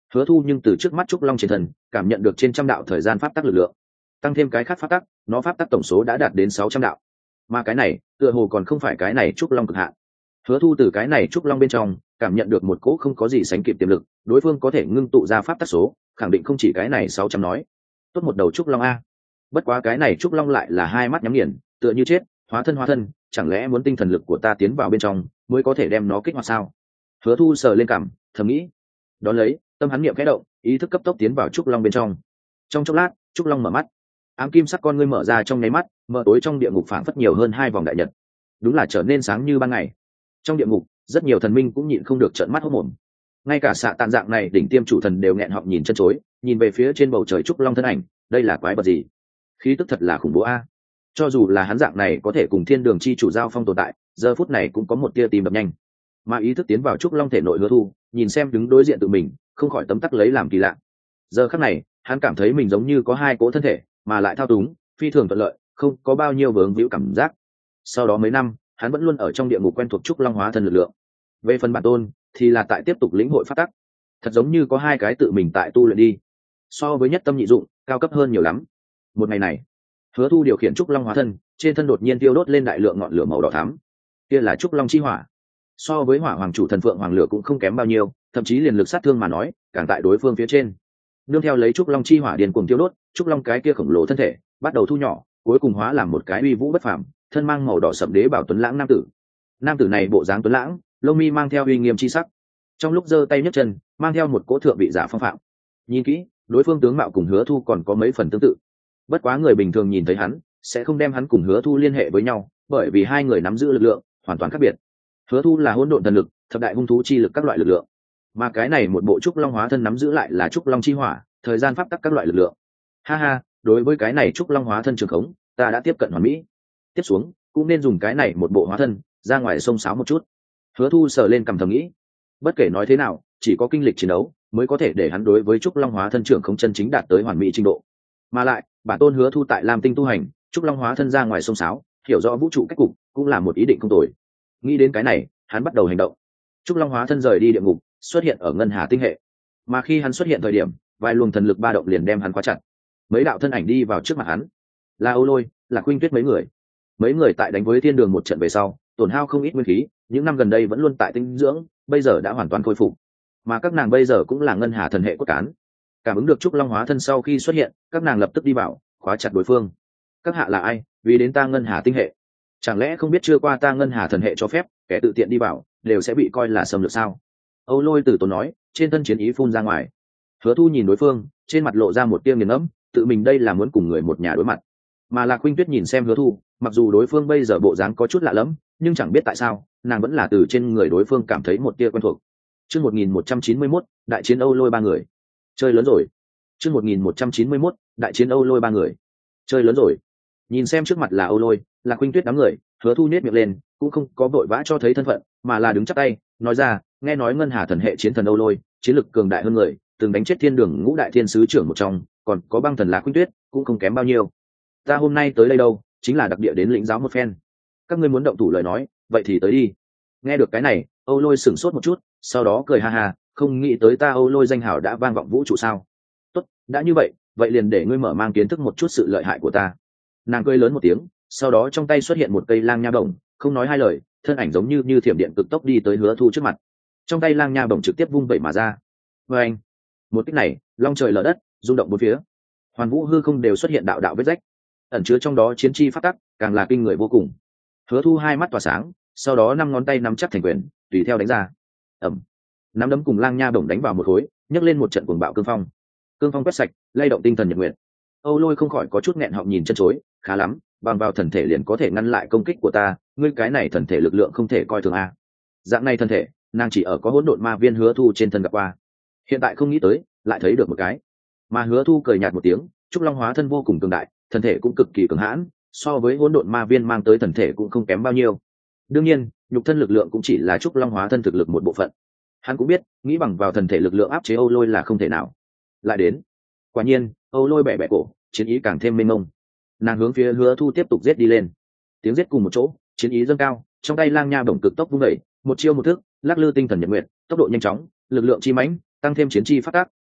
Hứa Thu nhưng từ trước mắt trúc long trên thần cảm nhận được trên trăm đạo thời gian pháp tắc lực lượng, tăng thêm cái khác pháp tắc, nó pháp tắc tổng số đã đạt đến sáu trăm đạo. Mà cái này tựa hồ còn không phải cái này trúc long cực hạn. Hứa Thu từ cái này trúc long bên trong cảm nhận được một cỗ không có gì sánh kịp tiềm lực, đối phương có thể ngưng tụ ra pháp tắc số, khẳng định không chỉ cái này sáu trăm nói. Tốt một đầu trúc long a. Bất quá cái này trúc long lại là hai mắt nhắm nghiền, tựa như chết, hóa thân hóa thân, chẳng lẽ muốn tinh thần lực của ta tiến vào bên trong mới có thể đem nó kích hoạt sao? Hứa Thu sờ lên cằm, thầm nghĩ. Đón lấy, tâm hắn niệm khẽ động, ý thức cấp tốc tiến vào trúc long bên trong. Trong chốc lát, trúc long mở mắt, ám kim sắc con ngươi mở ra trong nháy mắt, mở tối trong địa ngục phảng phất nhiều hơn hai vòng đại nhật, đúng là trở nên sáng như ban ngày. Trong địa ngục, rất nhiều thần minh cũng nhịn không được trợn mắt hốt mồm. Ngay cả xạ tàn dạng này đỉnh tiêm chủ thần đều nghẹn họng nhìn chân chối, nhìn về phía trên bầu trời trúc long thân ảnh, đây là quái vật gì? Khí tức thật là khủng bố a. Cho dù là hắn dạng này có thể cùng thiên đường chi chủ giao phong tồn tại, giờ phút này cũng có một tia tim đập nhanh. Mà ý thức tiến vào trúc long thể nội Hứa Thu, nhìn xem đứng đối diện tự mình, không khỏi tấm tắc lấy làm kỳ lạ. Giờ khắc này, hắn cảm thấy mình giống như có hai cỗ thân thể, mà lại thao túng phi thường thuận lợi, không có bao nhiêu vướng víu cảm giác. Sau đó mấy năm, hắn vẫn luôn ở trong địa ngục quen thuộc trúc long hóa thân lực lượng. Về phần bản tôn, thì là tại tiếp tục lĩnh hội pháp tắc. Thật giống như có hai cái tự mình tại tu luyện đi. So với nhất tâm nhị dụng, cao cấp hơn nhiều lắm. Một ngày này, Hứa Thu điều khiển trúc long hóa thân, trên thân đột nhiên tiêu đốt lên đại lượng ngọn lửa màu đỏ thắm. Kia là trúc long chi hỏa. So với hỏa hoàng chủ thần phượng hoàng lửa cũng không kém bao nhiêu, thậm chí liền lực sát thương mà nói, càng tại đối phương phía trên. Nương theo lấy trúc long chi hỏa điên cuồng tiêu đốt, trúc long cái kia khổng lồ thân thể bắt đầu thu nhỏ, cuối cùng hóa làm một cái uy vũ bất phàm, thân mang màu đỏ sậm đế bảo tuấn lãng nam tử. Nam tử này bộ dáng tuấn lãng, lông mi mang theo uy nghiêm chi sắc, trong lúc giơ tay nhấc chân mang theo một cỗ thượng vị giả phong phạm. Nhìn kỹ, đối phương tướng mạo cùng Hứa Thu còn có mấy phần tương tự. Bất quá người bình thường nhìn thấy hắn sẽ không đem hắn cùng Hứa Thu liên hệ với nhau, bởi vì hai người nắm giữ lực lượng hoàn toàn khác biệt. Hứa Thu là hỗn độn thần lực, thập đại hung thú chi lực các loại lực lượng, mà cái này một bộ trúc long hóa thân nắm giữ lại là trúc long chi hỏa, thời gian pháp tắc các loại lực lượng. Ha ha, đối với cái này trúc long hóa thân trường khống, ta đã tiếp cận hoàn mỹ. Tiếp xuống, cũng nên dùng cái này một bộ hóa thân ra ngoài sông sáo một chút. Hứa Thu sờ lên cầm thầm nghĩ. Bất kể nói thế nào, chỉ có kinh lịch chiến đấu mới có thể để hắn đối với trúc long hóa thân trưởng không chân chính đạt tới hoàn mỹ trình độ. Mà lại, bản tôn Hứa Thu tại Lam Tinh tu hành, trúc long hóa thân ra ngoài sông sáo, hiểu rõ vũ trụ cách cục, cũng là một ý định không tồi. Nghĩ đến cái này, hắn bắt đầu hành động. Trúc long hóa thân rời đi địa ngục, xuất hiện ở ngân hà tinh hệ. Mà khi hắn xuất hiện thời điểm, vài luồng thần lực ba động liền đem hắn khóa chặt. Mấy đạo thân ảnh đi vào trước mặt hắn, là Âu Lôi, là Khuynh Tuyết mấy người. Mấy người tại đánh với thiên đường một trận về sau, tổn hao không ít nguyên khí, những năm gần đây vẫn luôn tại tinh dưỡng, bây giờ đã hoàn toàn khôi phục. Mà các nàng bây giờ cũng là ngân hà thần hệ cốt cán. Cảm ứng được trúc long hóa thân sau khi xuất hiện, các nàng lập tức đi vào, khóa chặt đối phương. Các hạ là ai? Vì đến ta ngân hà tinh hệ, chẳng lẽ không biết chưa qua ta ngân hà thần hệ cho phép, kẻ tự tiện đi vào đều sẽ bị coi là xâm lược sao? Âu Lôi từ tốn nói, trên thân chiến ý phun ra ngoài. Hứa Thu nhìn đối phương, trên mặt lộ ra một tia nghiền ngẫm, tự mình đây là muốn cùng người một nhà đối mặt. Mà Lạc Khuynh Tuyết nhìn xem Hứa Thu, mặc dù đối phương bây giờ bộ dáng có chút lạ lẫm, nhưng chẳng biết tại sao nàng vẫn là từ trên người đối phương cảm thấy một tia quen thuộc. Chương một nghìn một trăm chín mươi mốt, đại chiến Âu Lôi ba người. Chơi lớn rồi. Chương một nghìn một trăm chín mươi mốt, đại chiến Âu Lôi ba người. Chơi lớn rồi. Nhìn xem trước mặt là Âu Lôi, Lạc Khuynh Tuyết đám người, Hứa Thu nhếch miệng lên, cũng không có vội vã cho thấy thân phận, mà là đứng chắp tay, nói ra, nghe nói ngân hà thần hệ chiến thần Âu Lôi, chiến lực cường đại hơn người, từng đánh chết thiên đường ngũ đại thiên sứ trưởng một trong, còn có băng thần Lạc Khuynh Tuyết, cũng không kém bao nhiêu. Ta hôm nay tới đây đâu, chính là đặc địa đến lĩnh giáo một phen. Các ngươi muốn động thủ lời nói, vậy thì tới đi. Nghe được cái này, Âu Lôi sửng sốt một chút, sau đó cười ha ha, không nghĩ tới ta Âu Lôi danh hào đã vang vọng vũ trụ sao? Tốt, đã như vậy, vậy liền để ngươi mở mang kiến thức một chút sự lợi hại của ta. Nàng cười lớn một tiếng, sau đó trong tay xuất hiện một cây lang nha bổng, không nói hai lời, thân ảnh giống như như thiểm điện cực tốc đi tới Hứa Thu trước mặt. Trong tay lang nha bổng trực tiếp vung vẩy mà ra. Và anh, một kích này, long trời lở đất, rung động bốn phía. Hoàn vũ hư không đều xuất hiện đạo đạo vết rách, ẩn chứa trong đó chiến chi phát tắc, càng là kinh người vô cùng. Hứa Thu hai mắt tỏa sáng, sau đó năm ngón tay nắm chắc thành quyền, tùy theo đánh ra. Ầm, nắm đấm cùng lang nha bổng đánh vào một khối, nhấc lên một trận cuồng bạo cương phong. Cương phong quét sạch, lay động tinh thần nhật nguyện. Âu Lôi không khỏi có chút nghẹn họng nhìn chân chối, khá lắm, bằng vào thần thể liền có thể ngăn lại công kích của ta, ngươi cái này thần thể lực lượng không thể coi thường a. Dạng này thần thể, nàng chỉ ở có hỗn độn ma viên Hứa Thu trên thân gặp qua, hiện tại không nghĩ tới, lại thấy được một cái. Mà Hứa Thu cười nhạt một tiếng, trúc long hóa thân vô cùng cường đại, thần thể cũng cực kỳ cường hãn, so với hỗn độn ma viên mang tới thần thể cũng không kém bao nhiêu. Đương nhiên, nhục thân lực lượng cũng chỉ là trúc long hóa thân thực lực một bộ phận. Hắn cũng biết, nghĩ bằng vào thần thể lực lượng áp chế Âu Lôi là không thể nào. Lại đến, quả nhiên, Âu Lôi bẻ bẻ cổ, chiến ý càng thêm mênh mông. Nàng hướng phía Hứa Thu tiếp tục giết đi lên. Tiếng giết cùng một chỗ, chiến ý dâng cao, trong tay lang nha bổng cực tốc vung đẩy, một chiêu một thức, lắc lư tinh thần nhật nguyệt, tốc độ nhanh chóng, lực lượng chi mãnh, tăng thêm chiến chi phát tác,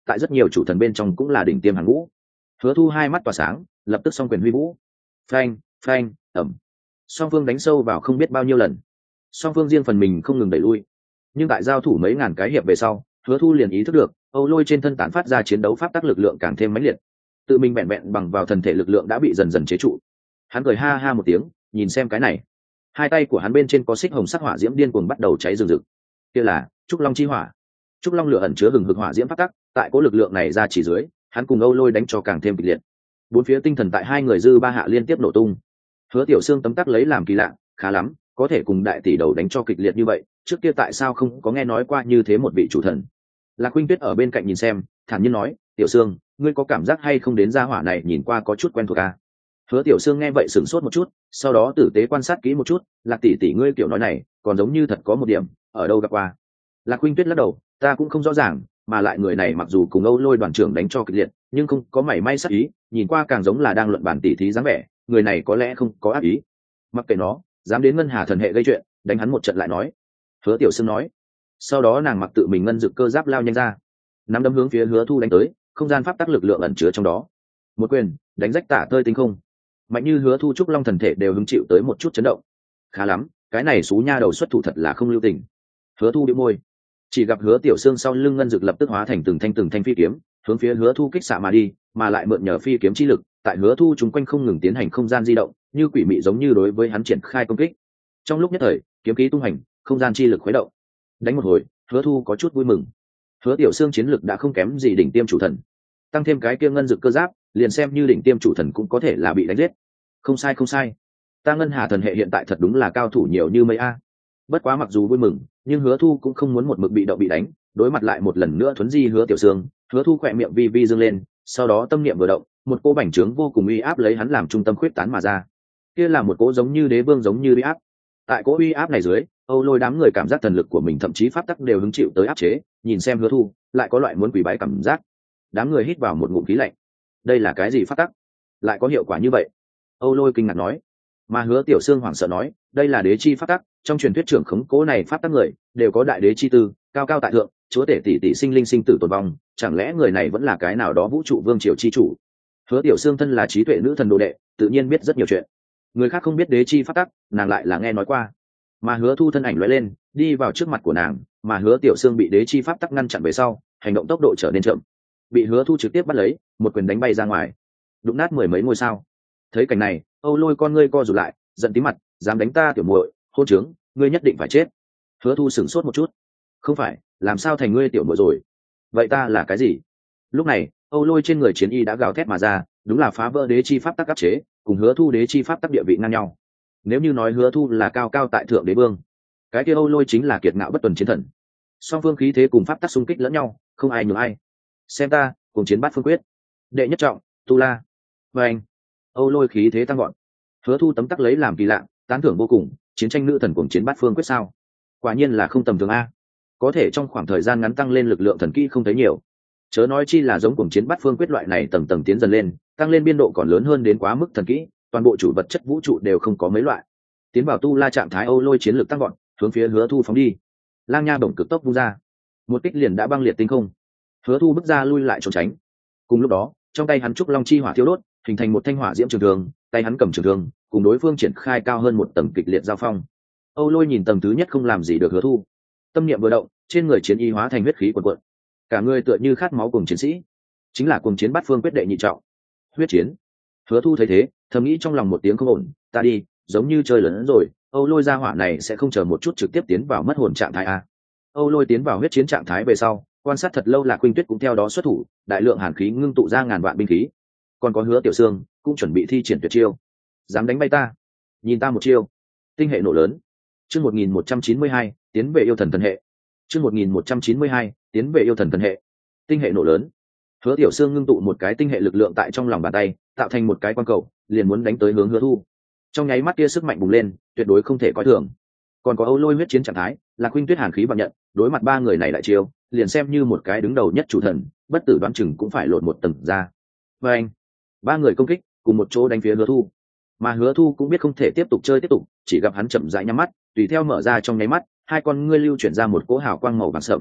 tại rất nhiều chủ thần bên trong cũng là đỉnh tiêm hàng ngũ. Hứa Thu hai mắt tỏa sáng, lập tức song quyền huy vũ. Phanh, phanh, ầm. Song phương đánh sâu vào không biết bao nhiêu lần. Song phương riêng phần mình không ngừng đẩy lui. Nhưng tại giao thủ mấy ngàn cái hiệp về sau, Hứa Thu liền ý thức được, Âu Lôi trên thân tán phát ra chiến đấu pháp tắc lực lượng càng thêm mãnh liệt. Tự mình bẹn bẹn bằng vào thần thể lực lượng đã bị dần dần chế trụ. Hắn cười ha ha một tiếng, nhìn xem cái này. Hai tay của hắn bên trên có xích hồng sắc hỏa diễm điên cuồng bắt đầu cháy rừng rực. Kia là Trúc Long chi hỏa. Trúc Long lửa ẩn chứa hừng hực hỏa diễm pháp tắc, tại cố lực lượng này ra chỉ dưới, hắn cùng Âu Lôi đánh cho càng thêm kịch liệt. Bốn phía tinh thần tại hai người dư ba hạ liên tiếp nổ tung. Hứa Tiểu Sương tấm tắc lấy làm kỳ lạ, khá lắm, có thể cùng đại tỷ đầu đánh cho kịch liệt như vậy, trước kia tại sao không có nghe nói qua như thế một vị chủ thần. Lạc Huynh Tuyết ở bên cạnh nhìn xem, thản nhiên nói, Tiểu Sương, ngươi có cảm giác hay không đến gia hỏa này nhìn qua có chút quen thuộc à? Hứa Tiểu Sương nghe vậy sửng sốt một chút, sau đó tử tế quan sát kỹ một chút, Lạc tỷ tỷ ngươi kiểu nói này, còn giống như thật có một điểm, ở đâu gặp qua. Lạc Huynh Tuyết lắc đầu, ta cũng không rõ ràng, mà lại người này mặc dù cùng Âu Lôi đoàn trưởng đánh cho kịch liệt, nhưng không có mảy may sắc ý, nhìn qua càng giống là đang luận bàn tỉ thí dáng vẻ, người này có lẽ không có ác ý. Mặc kệ nó, dám đến ngân hà thần hệ gây chuyện, đánh hắn một trận lại nói. Hứa Tiểu Sương nói. Sau đó nàng mặc tự mình ngân dực cơ giáp lao nhanh ra, nắm đấm hướng phía Hứa Thu đánh tới, không gian pháp tắc lực lượng ẩn chứa trong đó. Một quyền, đánh rách tả tơi tinh không. Mạnh như Hứa Thu Trúc Long thần thể đều hứng chịu tới một chút chấn động. Khá lắm, cái này xú nha đầu xuất thủ thật là không lưu tình. Hứa Thu bĩu môi, chỉ gặp Hứa Tiểu Sương sau lưng ngân dực lập tức hóa thành từng thanh từng thanh phi kiếm, hướng phía Hứa Thu kích xạ mà đi, mà lại mượn nhờ phi kiếm chi lực, tại Hứa Thu chúng quanh không ngừng tiến hành không gian di động, như quỷ mị giống như đối với hắn triển khai công kích. Trong lúc nhất thời, kiếm khí tung hành, không gian chi lực khuấy động. Đánh một hồi, Hứa Thu có chút vui mừng. Hứa Tiểu Sương chiến lực đã không kém gì đỉnh tiêm chủ thần, tăng thêm cái kia ngân dực cơ giáp, liền xem như đỉnh tiêm chủ thần cũng có thể là bị đánh giết. Không sai không sai, ta ngân hà thần hệ hiện tại thật đúng là cao thủ nhiều như mây a. Bất quá mặc dù vui mừng, nhưng Hứa Thu cũng không muốn một mực bị động bị đánh, đối mặt lại một lần nữa thuấn di Hứa Tiểu Sương, Hứa Thu khỏe miệng vi vi dương lên, sau đó tâm niệm vừa động, một cỗ bành trướng vô cùng uy áp lấy hắn làm trung tâm khuyết tán mà ra. Kia là một cỗ giống như đế vương giống như uy áp. Tại cỗ uy áp này dưới, Âu Lôi đám người cảm giác thần lực của mình thậm chí pháp tắc đều hứng chịu tới áp chế, nhìn xem Hứa Thu, lại có loại muốn quỳ bái cảm giác. Đám người hít vào một ngụm khí lạnh. Đây là cái gì pháp tắc? Lại có hiệu quả như vậy? Âu Lôi kinh ngạc nói. Mà Hứa Tiểu Sương hoảng sợ nói, đây là đế chi pháp tắc, trong truyền thuyết trưởng khống cố này pháp tắc người đều có đại đế chi tư, cao cao tại thượng, chúa tể tỷ tỷ sinh linh sinh tử tồn vong, chẳng lẽ người này vẫn là cái nào đó vũ trụ vương triều chi chủ? Hứa Tiểu Sương thân là trí tuệ nữ thần đồ đệ, tự nhiên biết rất nhiều chuyện. Người khác không biết đế chi pháp tắc, nàng lại là nghe nói qua. Mà Hứa Thu thân ảnh lóe lên, đi vào trước mặt của nàng, mà Hứa Tiểu Sương bị đế chi pháp tắc ngăn chặn về sau, hành động tốc độ trở nên chậm, bị Hứa Thu trực tiếp bắt lấy, một quyền đánh bay ra ngoài, đụng nát mười mấy ngôi sao. Thấy cảnh này, Âu Lôi con ngươi co rụt lại, giận tím mặt, dám đánh ta tiểu muội, hôn trướng, ngươi nhất định phải chết. Hứa Thu sửng sốt một chút, không phải, làm sao thành ngươi tiểu muội rồi? Vậy ta là cái gì? Lúc này, Âu Lôi trên người chiến y đã gào thét mà ra, đúng là phá vỡ đế chi pháp tắc áp chế, cùng Hứa Thu đế chi pháp tắc địa vị ngang nhau. Nếu như nói Hứa Thu là cao cao tại thượng đế vương, cái kia Âu Lôi chính là kiệt ngạo bất tuần chiến thần. Song phương khí thế cùng pháp tắc xung kích lẫn nhau, không ai nhường ai. Xem ta, cùng chiến bát phương quyết. Đệ nhất trọng, Tu La. Và anh, Âu Lôi khí thế tăng gọn. Hứa Thu tấm tắc lấy làm kỳ lạ, tán thưởng vô cùng, chiến tranh nữ thần cùng chiến bát phương quyết sao? Quả nhiên là không tầm thường a. Có thể trong khoảng thời gian ngắn tăng lên lực lượng thần kỹ không thấy nhiều. Chớ nói chi là giống cùng chiến bát phương quyết loại này tầng tầng tiến dần lên, tăng lên biên độ còn lớn hơn đến quá mức thần kỹ, toàn bộ chủ vật chất vũ trụ đều không có mấy loại. Tiến vào Tu La trạng thái, Âu Lôi chiến lược tăng gọn, hướng phía Hứa Thu phóng đi. Lang nha bổng cực tốc vung ra, một kích liền đã băng liệt tinh không. Hứa Thu bước ra lui lại trốn tránh. Cùng lúc đó, trong tay hắn trúc long chi hỏa thiêu đốt, hình thành một thanh hỏa diễm trường thương, tay hắn cầm trường thương, cùng đối phương triển khai cao hơn một tầng kịch liệt giao phong. Âu Lôi nhìn tầng thứ nhất không làm gì được Hứa Thu, tâm niệm vừa động, trên người chiến y hóa thành huyết khí cuồn cuộn, cả người tựa như khát máu cùng chiến sĩ, chính là cùng chiến bát phương quyết đệ nhị trọng, huyết chiến. Hứa Thu thấy thế, thầm nghĩ trong lòng một tiếng không ổn, ta đi, giống như chơi lớn rồi, Âu Lôi gia hỏa này sẽ không chờ một chút trực tiếp tiến vào mất hồn trạng thái a. Âu Lôi tiến vào huyết chiến trạng thái về sau, quan sát thật lâu là Khuynh Tuyết cũng theo đó xuất thủ, đại lượng hàn khí ngưng tụ ra ngàn vạn binh khí. Còn có Hứa Tiểu Sương cũng chuẩn bị thi triển tuyệt chiêu. Dám đánh bay ta, nhìn ta một chiêu. Tinh hệ nổ lớn. Chương một nghìn một trăm chín mươi hai, tiến về yêu thần thần hệ. Chương một nghìn một trăm chín mươi hai, tiến về yêu thần thần hệ. Tinh hệ nổ lớn. Hứa Tiểu Sương ngưng tụ một cái tinh hệ lực lượng tại trong lòng bàn tay, tạo thành một cái quang cầu, liền muốn đánh tới hướng Hứa Thu. Trong nháy mắt kia sức mạnh bùng lên, tuyệt đối không thể coi thường. Còn có Âu Lôi huyết chiến trạng thái, là Khuynh Tuyết hàn khí bằng nhận, đối mặt ba người này đại chiêu, liền xem như một cái đứng đầu nhất chủ thần, bất tử đoán chừng cũng phải lột một tầng ra. Và anh, ba người công kích cùng một chỗ đánh phía Hứa Thu, mà Hứa Thu cũng biết không thể tiếp tục chơi tiếp tục, chỉ gặp hắn chậm rãi nhắm mắt, tùy theo mở ra trong nháy mắt, hai con ngươi lưu chuyển ra một cỗ hào quang màu vàng sậm.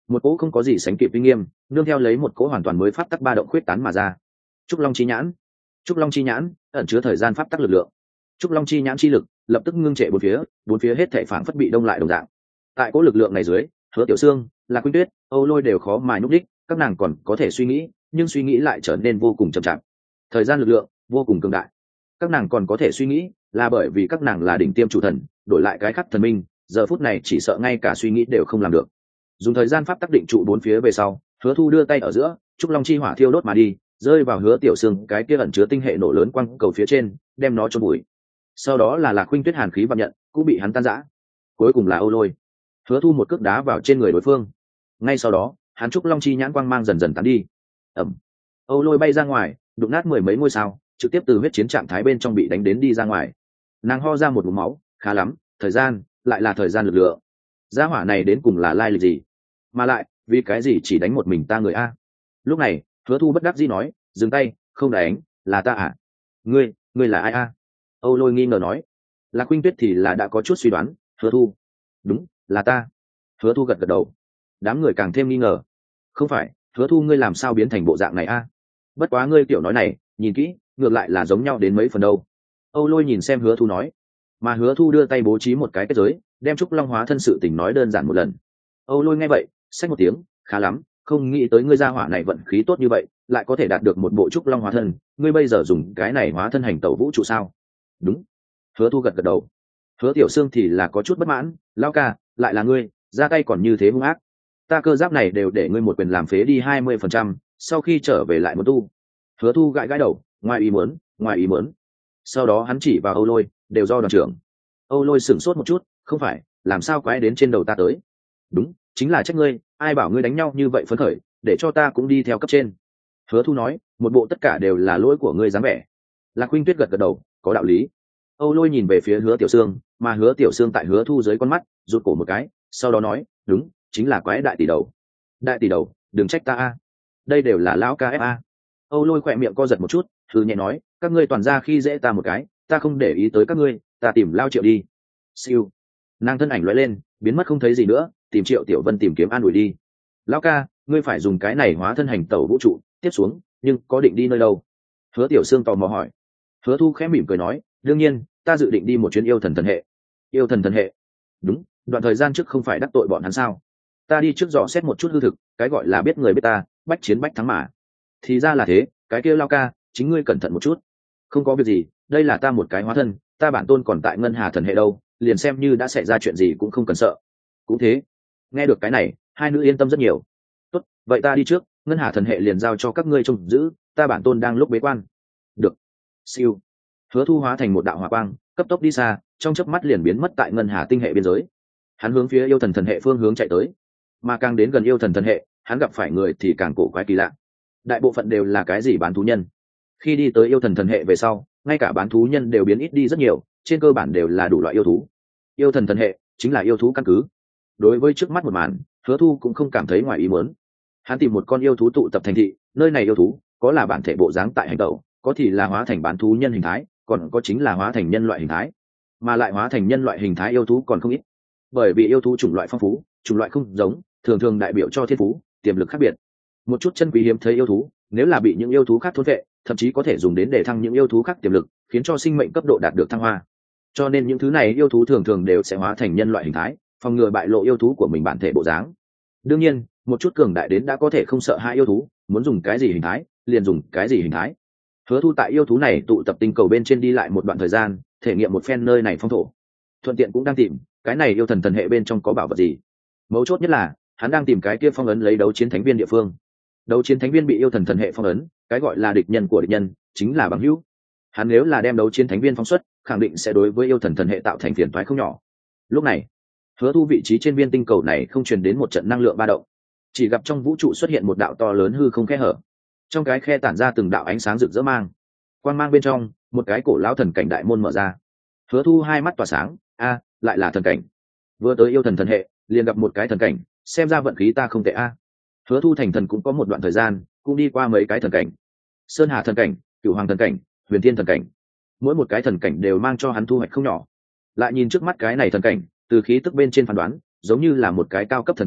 một cỗ không có gì sánh kịp uy nghiêm nương theo lấy một cỗ hoàn toàn mới pháp tắc ba động khuyết tán mà ra. Trúc Long chi nhãn. Trúc Long chi nhãn ẩn chứa thời gian pháp tắc lực lượng. Trúc Long chi nhãn chi lực lập tức ngưng trệ bốn phía, bốn phía hết thảy phảng phất bị đông lại đồng dạng. Tại cỗ lực lượng này dưới, Hứa Tiểu Sương, Lạc Khuynh Tuyết, Âu Lôi đều khó mà nhúc đích, các nàng còn có thể suy nghĩ, nhưng suy nghĩ lại trở nên vô cùng chậm chạp. Thời gian lực lượng vô cùng cường đại. Các nàng còn có thể suy nghĩ, là bởi vì các nàng là đỉnh tiêm chủ thần, đổi lại cái khác thần minh, giờ phút này chỉ sợ ngay cả suy nghĩ đều không làm được. Dùng thời gian pháp tắc định trụ bốn phía về sau, Hứa Thu đưa tay ở giữa, Trúc Long chi hỏa thiêu đốt mà đi, rơi vào Hứa Tiểu Sương cái kia ẩn chứa tinh hệ nổ lớn quang cầu phía trên, đem nó chôn bụi. Sau đó là Lạc Khuynh Tuyết hàn khí bạo nhận, cũng bị hắn tan rã. Cuối cùng là Âu Lôi. Hứa Thu một cước đá vào trên người đối phương. Ngay sau đó, hắn Trúc Long chi nhãn quang mang dần dần tán đi. Ầm. Âu Lôi bay ra ngoài, đụng nát mười mấy ngôi sao, trực tiếp từ huyết chiến trạng thái bên trong bị đánh đến đi ra ngoài. Nàng ho ra một ngụm máu, khá lắm, thời gian, lại là thời gian lực lượng. Gia hỏa này đến cùng là lai lịch gì? Mà lại, vì cái gì chỉ đánh một mình ta người a? Lúc này, Hứa Thu bất đắc dĩ nói, dừng tay, không đánh, là ta à? Ngươi, ngươi là ai a? Âu Lôi nghi ngờ nói. Lạc Khuynh Tuyết thì là đã có chút suy đoán, Hứa Thu. Đúng, là ta. Hứa Thu gật gật đầu. Đám người càng thêm nghi ngờ. Không phải, Hứa Thu ngươi làm sao biến thành bộ dạng này a? Bất quá ngươi tiểu nói này, nhìn kỹ, ngược lại là giống nhau đến mấy phần đâu. Âu Lôi nhìn xem Hứa Thu nói. Mà Hứa Thu đưa tay bố trí một cái kết giới, đem Trúc Long hóa thân sự tình nói đơn giản một lần. Âu Lôi nghe vậy, xách một tiếng, khá lắm, không nghĩ tới ngươi gia hỏa này vận khí tốt như vậy, lại có thể đạt được một bộ Trúc Long hóa thân, ngươi bây giờ dùng cái này hóa thân hành tẩu vũ trụ sao? Đúng. Hứa Thu gật gật đầu. Hứa Tiểu Sương thì là có chút bất mãn, lão ca, lại là ngươi, ra tay còn như thế hung ác. Ta cơ giáp này đều để ngươi một quyền làm phế đi hai mươi phần trăm, sau khi trở về lại một tu. Hứa Thu gãi gãi đầu, ngoài ý muốn, ngoài ý muốn. Sau đó hắn chỉ vào Âu Lôi, đều do đoàn trưởng. Âu Lôi sửng sốt một chút, không phải, làm sao quái đến trên đầu ta tới? Đúng, chính là trách ngươi, ai bảo ngươi đánh nhau như vậy phấn khởi, để cho ta cũng đi theo cấp trên. Hứa Thu nói, một bộ tất cả đều là lỗi của ngươi dáng vẻ. Lạc Khuynh Tuyết gật gật đầu, có đạo lý. Âu Lôi nhìn về phía Hứa Tiểu Sương, mà Hứa Tiểu Sương tại Hứa Thu dưới con mắt, rụt cổ một cái, sau đó nói, đúng, chính là quái đại tỷ đầu. Đại tỷ đầu, đừng trách ta a, đây đều là lão ca ép a. Âu Lôi khỏe miệng co giật một chút, thư nhẹ nói, các ngươi toàn ra khi dễ ta một cái, ta không để ý tới các ngươi, ta tìm Lao Triệu đi. Siêu. Nàng thân ảnh lóe lên, biến mất không thấy gì nữa, tìm Triệu Tiểu Vân tìm kiếm an ủi đi. Lão ca, ngươi phải dùng cái này hóa thân hành tẩu vũ trụ, tiếp xuống, nhưng có định đi nơi đâu? Hứa Tiểu Sương tò mò hỏi. Hứa Thu khẽ mỉm cười nói, đương nhiên, ta dự định đi một chuyến yêu thần thần hệ. Yêu thần thần hệ? Đúng, đoạn thời gian trước không phải đắc tội bọn hắn sao? Ta đi trước dò xét một chút hư thực, cái gọi là biết người biết ta, bách chiến bách thắng mà. Thì ra là thế, cái kia Lao ca, chính ngươi cẩn thận một chút. Không có việc gì, đây là ta một cái hóa thân, ta bản tôn còn tại ngân hà thần hệ đâu, liền xem như đã xảy ra chuyện gì cũng không cần sợ. Cũng thế. Nghe được cái này, hai nữ yên tâm rất nhiều. Tốt, vậy ta đi trước, ngân hà thần hệ liền giao cho các ngươi trông giữ, ta bản tôn đang lúc bế quan. Được. Siêu. Hứa Thu hóa thành một đạo hỏa quang, cấp tốc đi xa, trong chớp mắt liền biến mất tại ngân hà tinh hệ biên giới. Hắn hướng phía yêu thần thần hệ phương hướng chạy tới. Mà càng đến gần yêu thần thần hệ, hắn gặp phải người thì càng cổ quái kỳ lạ. Đại bộ phận đều là cái gì bán thú nhân. Khi đi tới yêu thần thần hệ về sau, ngay cả bán thú nhân đều biến ít đi rất nhiều, trên cơ bản đều là đủ loại yêu thú. Yêu thần thần hệ chính là yêu thú căn cứ. Đối với trước mắt một màn, Hứa Thu cũng không cảm thấy ngoài ý muốn. Hắn tìm một con yêu thú tụ tập thành thị, nơi này yêu thú có là bản thể bộ dáng tại hành tẩu, có thì là hóa thành bán thú nhân hình thái, còn có chính là hóa thành nhân loại hình thái. Mà lại hóa thành nhân loại hình thái yêu thú còn không ít. Bởi vì yêu thú chủng loại phong phú, chủng loại không giống, thường thường đại biểu cho thiên phú, tiềm lực khác biệt. Một chút chân quý hiếm thấy yêu thú, nếu là bị những yêu thú khác thôn vệ, thậm chí có thể dùng đến để thăng những yêu thú khác tiềm lực, khiến cho sinh mệnh cấp độ đạt được thăng hoa. Cho nên những thứ này yêu thú thường thường đều sẽ hóa thành nhân loại hình thái, phòng ngừa bại lộ yêu thú của mình bản thể bộ dáng. Đương nhiên, một chút cường đại đến đã có thể không sợ hai yêu thú, muốn dùng cái gì hình thái, liền dùng cái gì hình thái. Hứa Thu tại yêu thú này tụ tập tinh cầu bên trên đi lại một đoạn thời gian, thể nghiệm một phen nơi này phong thổ. Thuận tiện cũng đang tìm, cái này yêu thần thần hệ bên trong có bảo vật gì. Mấu chốt nhất là, hắn đang tìm cái kia phong ấn lấy đấu chiến thánh viên địa phương. Đấu chiến thánh viên bị yêu thần thần hệ phong ấn, cái gọi là địch nhân của địch nhân, chính là bằng hữu. Hắn nếu là đem đấu chiến thánh viên phóng xuất, khẳng định sẽ đối với yêu thần thần hệ tạo thành phiền toái không nhỏ. Lúc này, Hứa Thu vị trí trên viên tinh cầu này không truyền đến một trận năng lượng ba động, chỉ gặp trong vũ trụ xuất hiện một đạo to lớn hư không khe hở. Trong cái khe tản ra từng đạo ánh sáng rực rỡ mang, quang mang bên trong, một cái cổ lão thần cảnh đại môn mở ra. Hứa Thu hai mắt tỏa sáng, a, lại là thần cảnh. Vừa tới yêu thần thần hệ, liền gặp một cái thần cảnh, xem ra vận khí ta không tệ a. Hứa Thu thành thần cũng có một đoạn thời gian, cũng đi qua mấy cái thần cảnh. Sơn Hà thần cảnh, Cửu Hoàng thần cảnh, Huyền Thiên thần cảnh. Mỗi một cái thần cảnh đều mang cho hắn thu hoạch không nhỏ. Lại nhìn trước mắt cái này thần cảnh, từ khí tức bên trên phán đoán, giống như là một cái cao cấp thần cảnh,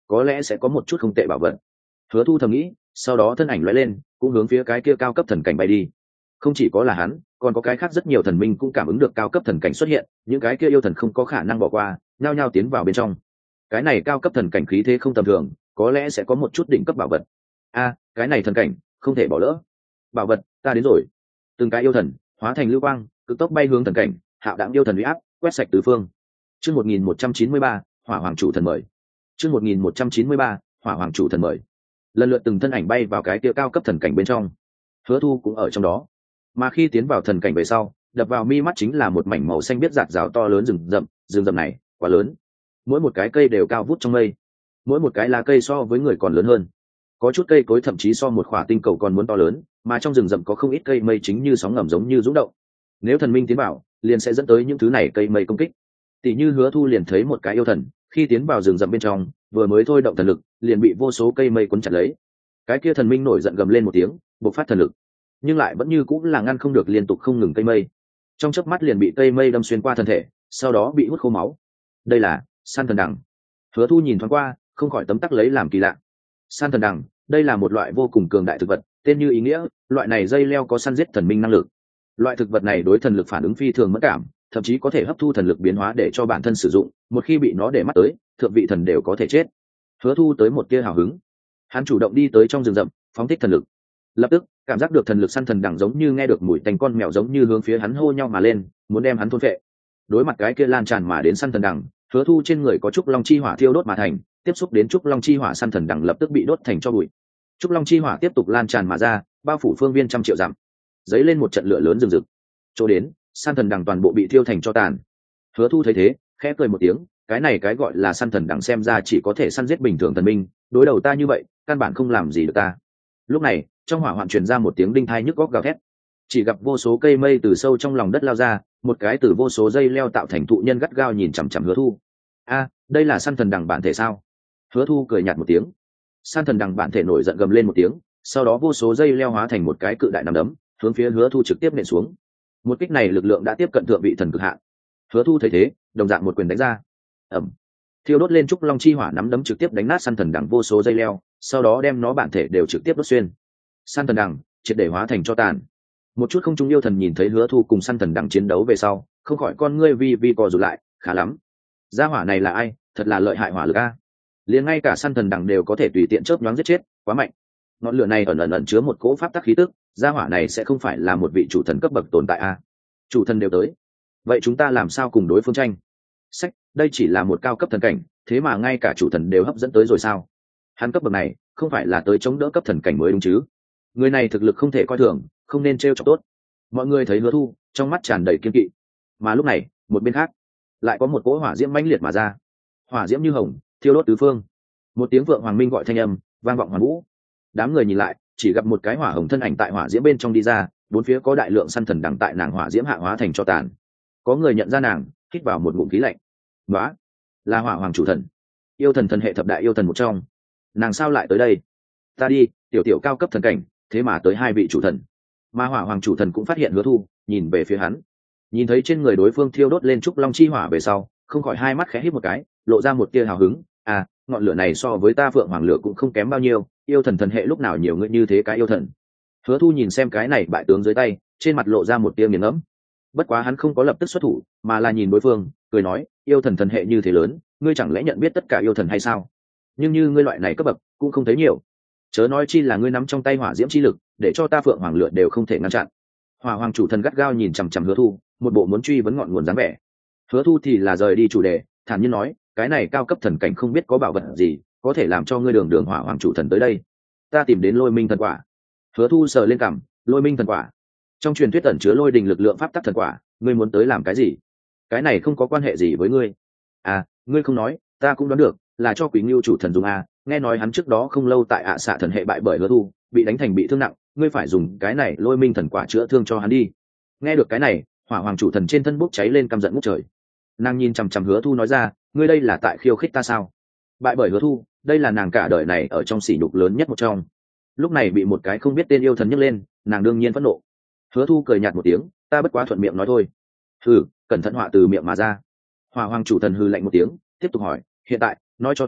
có lẽ sẽ có một chút không tệ bảo vật. Hứa Thu thầm nghĩ, sau đó thân ảnh lóe lên, cũng hướng phía cái kia cao cấp thần cảnh bay đi. Không chỉ có là hắn, còn có cái khác rất nhiều thần minh cũng cảm ứng được cao cấp thần cảnh xuất hiện, những cái kia yêu thần không có khả năng bỏ qua, nhao nhao tiến vào bên trong. Cái này cao cấp thần cảnh khí thế không tầm thường, có lẽ sẽ có một chút đỉnh cấp bảo vật. A, cái này thần cảnh, không thể bỏ lỡ. Bảo vật, ta đến rồi. Từng cái yêu thần hóa thành lưu quang, cực tốc bay hướng thần cảnh, hạo đẳng yêu thần uy áp, quét sạch tứ phương. Chương một nghìn một trăm chín mươi ba, Hỏa Hoàng chủ thần mời. Chương một nghìn một trăm chín mươi ba, Hỏa Hoàng chủ thần mời. Lần lượt từng thân ảnh bay vào cái kia cao cấp thần cảnh bên trong. Hứa Thu cũng ở trong đó. Mà khi tiến vào thần cảnh về sau, đập vào mi mắt chính là một mảnh màu xanh biếc rạc rào to lớn rừng rậm, rừng rậm này quá lớn. Mỗi một cái cây đều cao vút trong mây, mỗi một cái lá cây so với người còn lớn hơn. Có chút cây cối thậm chí so một khỏa tinh cầu còn muốn to lớn, mà trong rừng rậm có không ít cây mây chính như sóng ngầm giống như dũng động. Nếu thần minh tiến vào, liền sẽ dẫn tới những thứ này cây mây công kích. Tỷ như Hứa Thu liền thấy một cái yêu thần, khi tiến vào rừng rậm bên trong, vừa mới thôi động thần lực, liền bị vô số cây mây cuốn chặt lấy. Cái kia thần minh nổi giận gầm lên một tiếng, bộc phát thần lực, nhưng lại vẫn như cũng là ngăn không được liên tục không ngừng cây mây. Trong chớp mắt liền bị cây mây đâm xuyên qua thân thể, sau đó bị hút khô máu. Đây là San thần đằng. Hứa Thu nhìn thoáng qua, không khỏi tấm tắc lấy làm kỳ lạ. San thần đằng, đây là một loại vô cùng cường đại thực vật, tên như ý nghĩa, loại này dây leo có săn giết thần minh năng lực. Loại thực vật này đối thần lực phản ứng phi thường mẫn cảm, thậm chí có thể hấp thu thần lực biến hóa để cho bản thân sử dụng, một khi bị nó để mắt tới, thượng vị thần đều có thể chết. Hứa Thu tới một tia hào hứng, hắn chủ động đi tới trong rừng rậm, phóng thích thần lực. Lập tức, cảm giác được thần lực săn thần đằng giống như nghe được mùi tanh con mèo giống như hướng phía hắn hô nhau mà lên, muốn đem hắn thôn phệ. Đối mặt cái kia lan tràn mà đến săn thần đằng, Hứa Thu trên người có trúc long chi hỏa thiêu đốt mà thành, tiếp xúc đến trúc long chi hỏa săn thần đằng lập tức bị đốt thành cho bụi. Trúc long chi hỏa tiếp tục lan tràn mà ra, bao phủ phương viên trăm triệu dặm, dấy lên một trận lửa lớn rừng rực. Chỗ đến, săn thần đằng toàn bộ bị thiêu thành cho tàn. Hứa Thu thấy thế, khẽ cười một tiếng, cái này cái gọi là săn thần đằng xem ra chỉ có thể săn giết bình thường thần minh, đối đầu ta như vậy, căn bản không làm gì được ta. Lúc này, trong hỏa hoạn truyền ra một tiếng đinh thai nhức góc gào thét. Chỉ gặp vô số cây mây từ sâu trong lòng đất lao ra, một cái từ vô số dây leo tạo thành thụ nhân gắt gao nhìn chằm chằm Hứa Thu. A, đây là săn thần đằng bản thể sao? Hứa Thu cười nhạt một tiếng. Săn thần đằng bản thể nổi giận gầm lên một tiếng, sau đó vô số dây leo hóa thành một cái cự đại nắm đấm, hướng phía Hứa Thu trực tiếp nện xuống. Một kích này lực lượng đã tiếp cận thượng vị thần cực hạn. Hứa Thu thấy thế, đồng dạng một quyền đánh ra. Ầm. Thiêu đốt lên trúc long chi hỏa nắm đấm trực tiếp đánh nát săn thần đằng vô số dây leo, sau đó đem nó bản thể đều trực tiếp đốt xuyên. Săn thần đằng triệt để hóa thành cho tàn. Một chút không trung yêu thần nhìn thấy Hứa Thu cùng săn thần đằng chiến đấu về sau, không khỏi con ngươi vi vi co rụt lại, khá lắm. Gia hỏa này là ai, thật là lợi hại hỏa lực a. Liền ngay cả săn thần đằng đều có thể tùy tiện chớp nhoáng giết chết, quá mạnh. Ngọn lửa này ẩn ẩn ẩn chứa một cỗ pháp tắc khí tức, gia hỏa này sẽ không phải là một vị chủ thần cấp bậc tồn tại a. Chủ thần đều tới, vậy chúng ta làm sao cùng đối phương tranh? Sách, đây chỉ là một cao cấp thần cảnh, thế mà ngay cả chủ thần đều hấp dẫn tới rồi sao? Hắn cấp bậc này, không phải là tới chống đỡ cấp thần cảnh mới đúng chứ? Người này thực lực không thể coi thường, không nên trêu chọc tốt. Mọi người thấy Hứa Thu, trong mắt tràn đầy kiên kỵ. Mà lúc này, một bên khác, lại có một cỗ hỏa diễm mãnh liệt mà ra. Hỏa diễm như hồng, thiêu đốt tứ phương. Một tiếng vượng hoàng minh gọi thanh âm, vang vọng hoàn vũ. Đám người nhìn lại, chỉ gặp một cái hỏa hồng thân ảnh tại hỏa diễm bên trong đi ra, bốn phía có đại lượng săn thần đằng tại nàng hỏa diễm hạ hóa thành cho tàn. Có người nhận ra nàng, hít vào một ngụm khí lạnh. Đó là Hỏa Hoàng chủ thần, yêu thần thần hệ thập đại yêu thần một trong. Nàng sao lại tới đây? Ta đi, tiểu tiểu cao cấp thần cảnh, thế mà tới hai vị chủ thần. Mà Hỏa Hoàng chủ thần cũng phát hiện Hứa Thu, nhìn về phía hắn. Nhìn thấy trên người đối phương thiêu đốt lên trúc long chi hỏa về sau, không khỏi hai mắt khẽ hít một cái, lộ ra một tia hào hứng. À, ngọn lửa này so với ta Phượng Hoàng lửa cũng không kém bao nhiêu, yêu thần thần hệ lúc nào nhiều người như thế cái yêu thần. Hứa Thu nhìn xem cái này bại tướng dưới tay, trên mặt lộ ra một tia nghiền ngẫm. Bất quá hắn không có lập tức xuất thủ, mà là nhìn đối phương, cười nói, yêu thần thần hệ như thế lớn, ngươi chẳng lẽ nhận biết tất cả yêu thần hay sao? Nhưng như ngươi loại này cấp bậc cũng không thấy nhiều, chớ nói chi là ngươi nắm trong tay hỏa diễm chi lực, để cho ta Phượng Hoàng lửa đều không thể ngăn chặn. Hỏa Hoàng chủ thần gắt gao nhìn chằm chằm Hứa Thu, một bộ muốn truy vấn ngọn nguồn dáng vẻ. Hứa Thu thì là rời đi chủ đề, thản nhiên nói, cái này cao cấp thần cảnh không biết có bảo vật gì, có thể làm cho ngươi đường đường Hỏa Hoàng chủ thần tới đây. Ta tìm đến Lôi Minh thần quả. Hứa Thu sờ lên cằm, Lôi Minh thần quả, trong truyền thuyết ẩn chứa lôi đình lực lượng pháp tắc thần quả, ngươi muốn tới làm cái gì? Cái này không có quan hệ gì với ngươi. À, ngươi không nói, ta cũng đoán được, là cho Quý Ngưu chủ thần dùng à, nghe nói hắn trước đó không lâu tại ạ xạ thần hệ bại bởi Hứa Thu, bị đánh thành bị thương nặng, ngươi phải dùng cái này Lôi Minh thần quả chữa thương cho hắn đi. Nghe được cái này, Hỏa Hoàng chủ thần trên thân bốc cháy lên căm giận ngút trời. Nàng nhìn chằm chằm Hứa Thu nói ra, ngươi đây là tại khiêu khích ta sao? Bại bởi Hứa Thu, đây là nàng cả đời này ở trong sỉ nhục lớn nhất một trong. Lúc này bị một cái không biết tên yêu thần nhấc lên, nàng đương nhiên phẫn nộ. Hứa Thu cười nhạt một tiếng, ta bất quá thuận miệng nói thôi. Hừ, cẩn thận họa từ miệng mà ra. Hỏa Hoàng chủ thần hừ lạnh một tiếng, tiếp tục hỏi, hiện tại nói cho ta,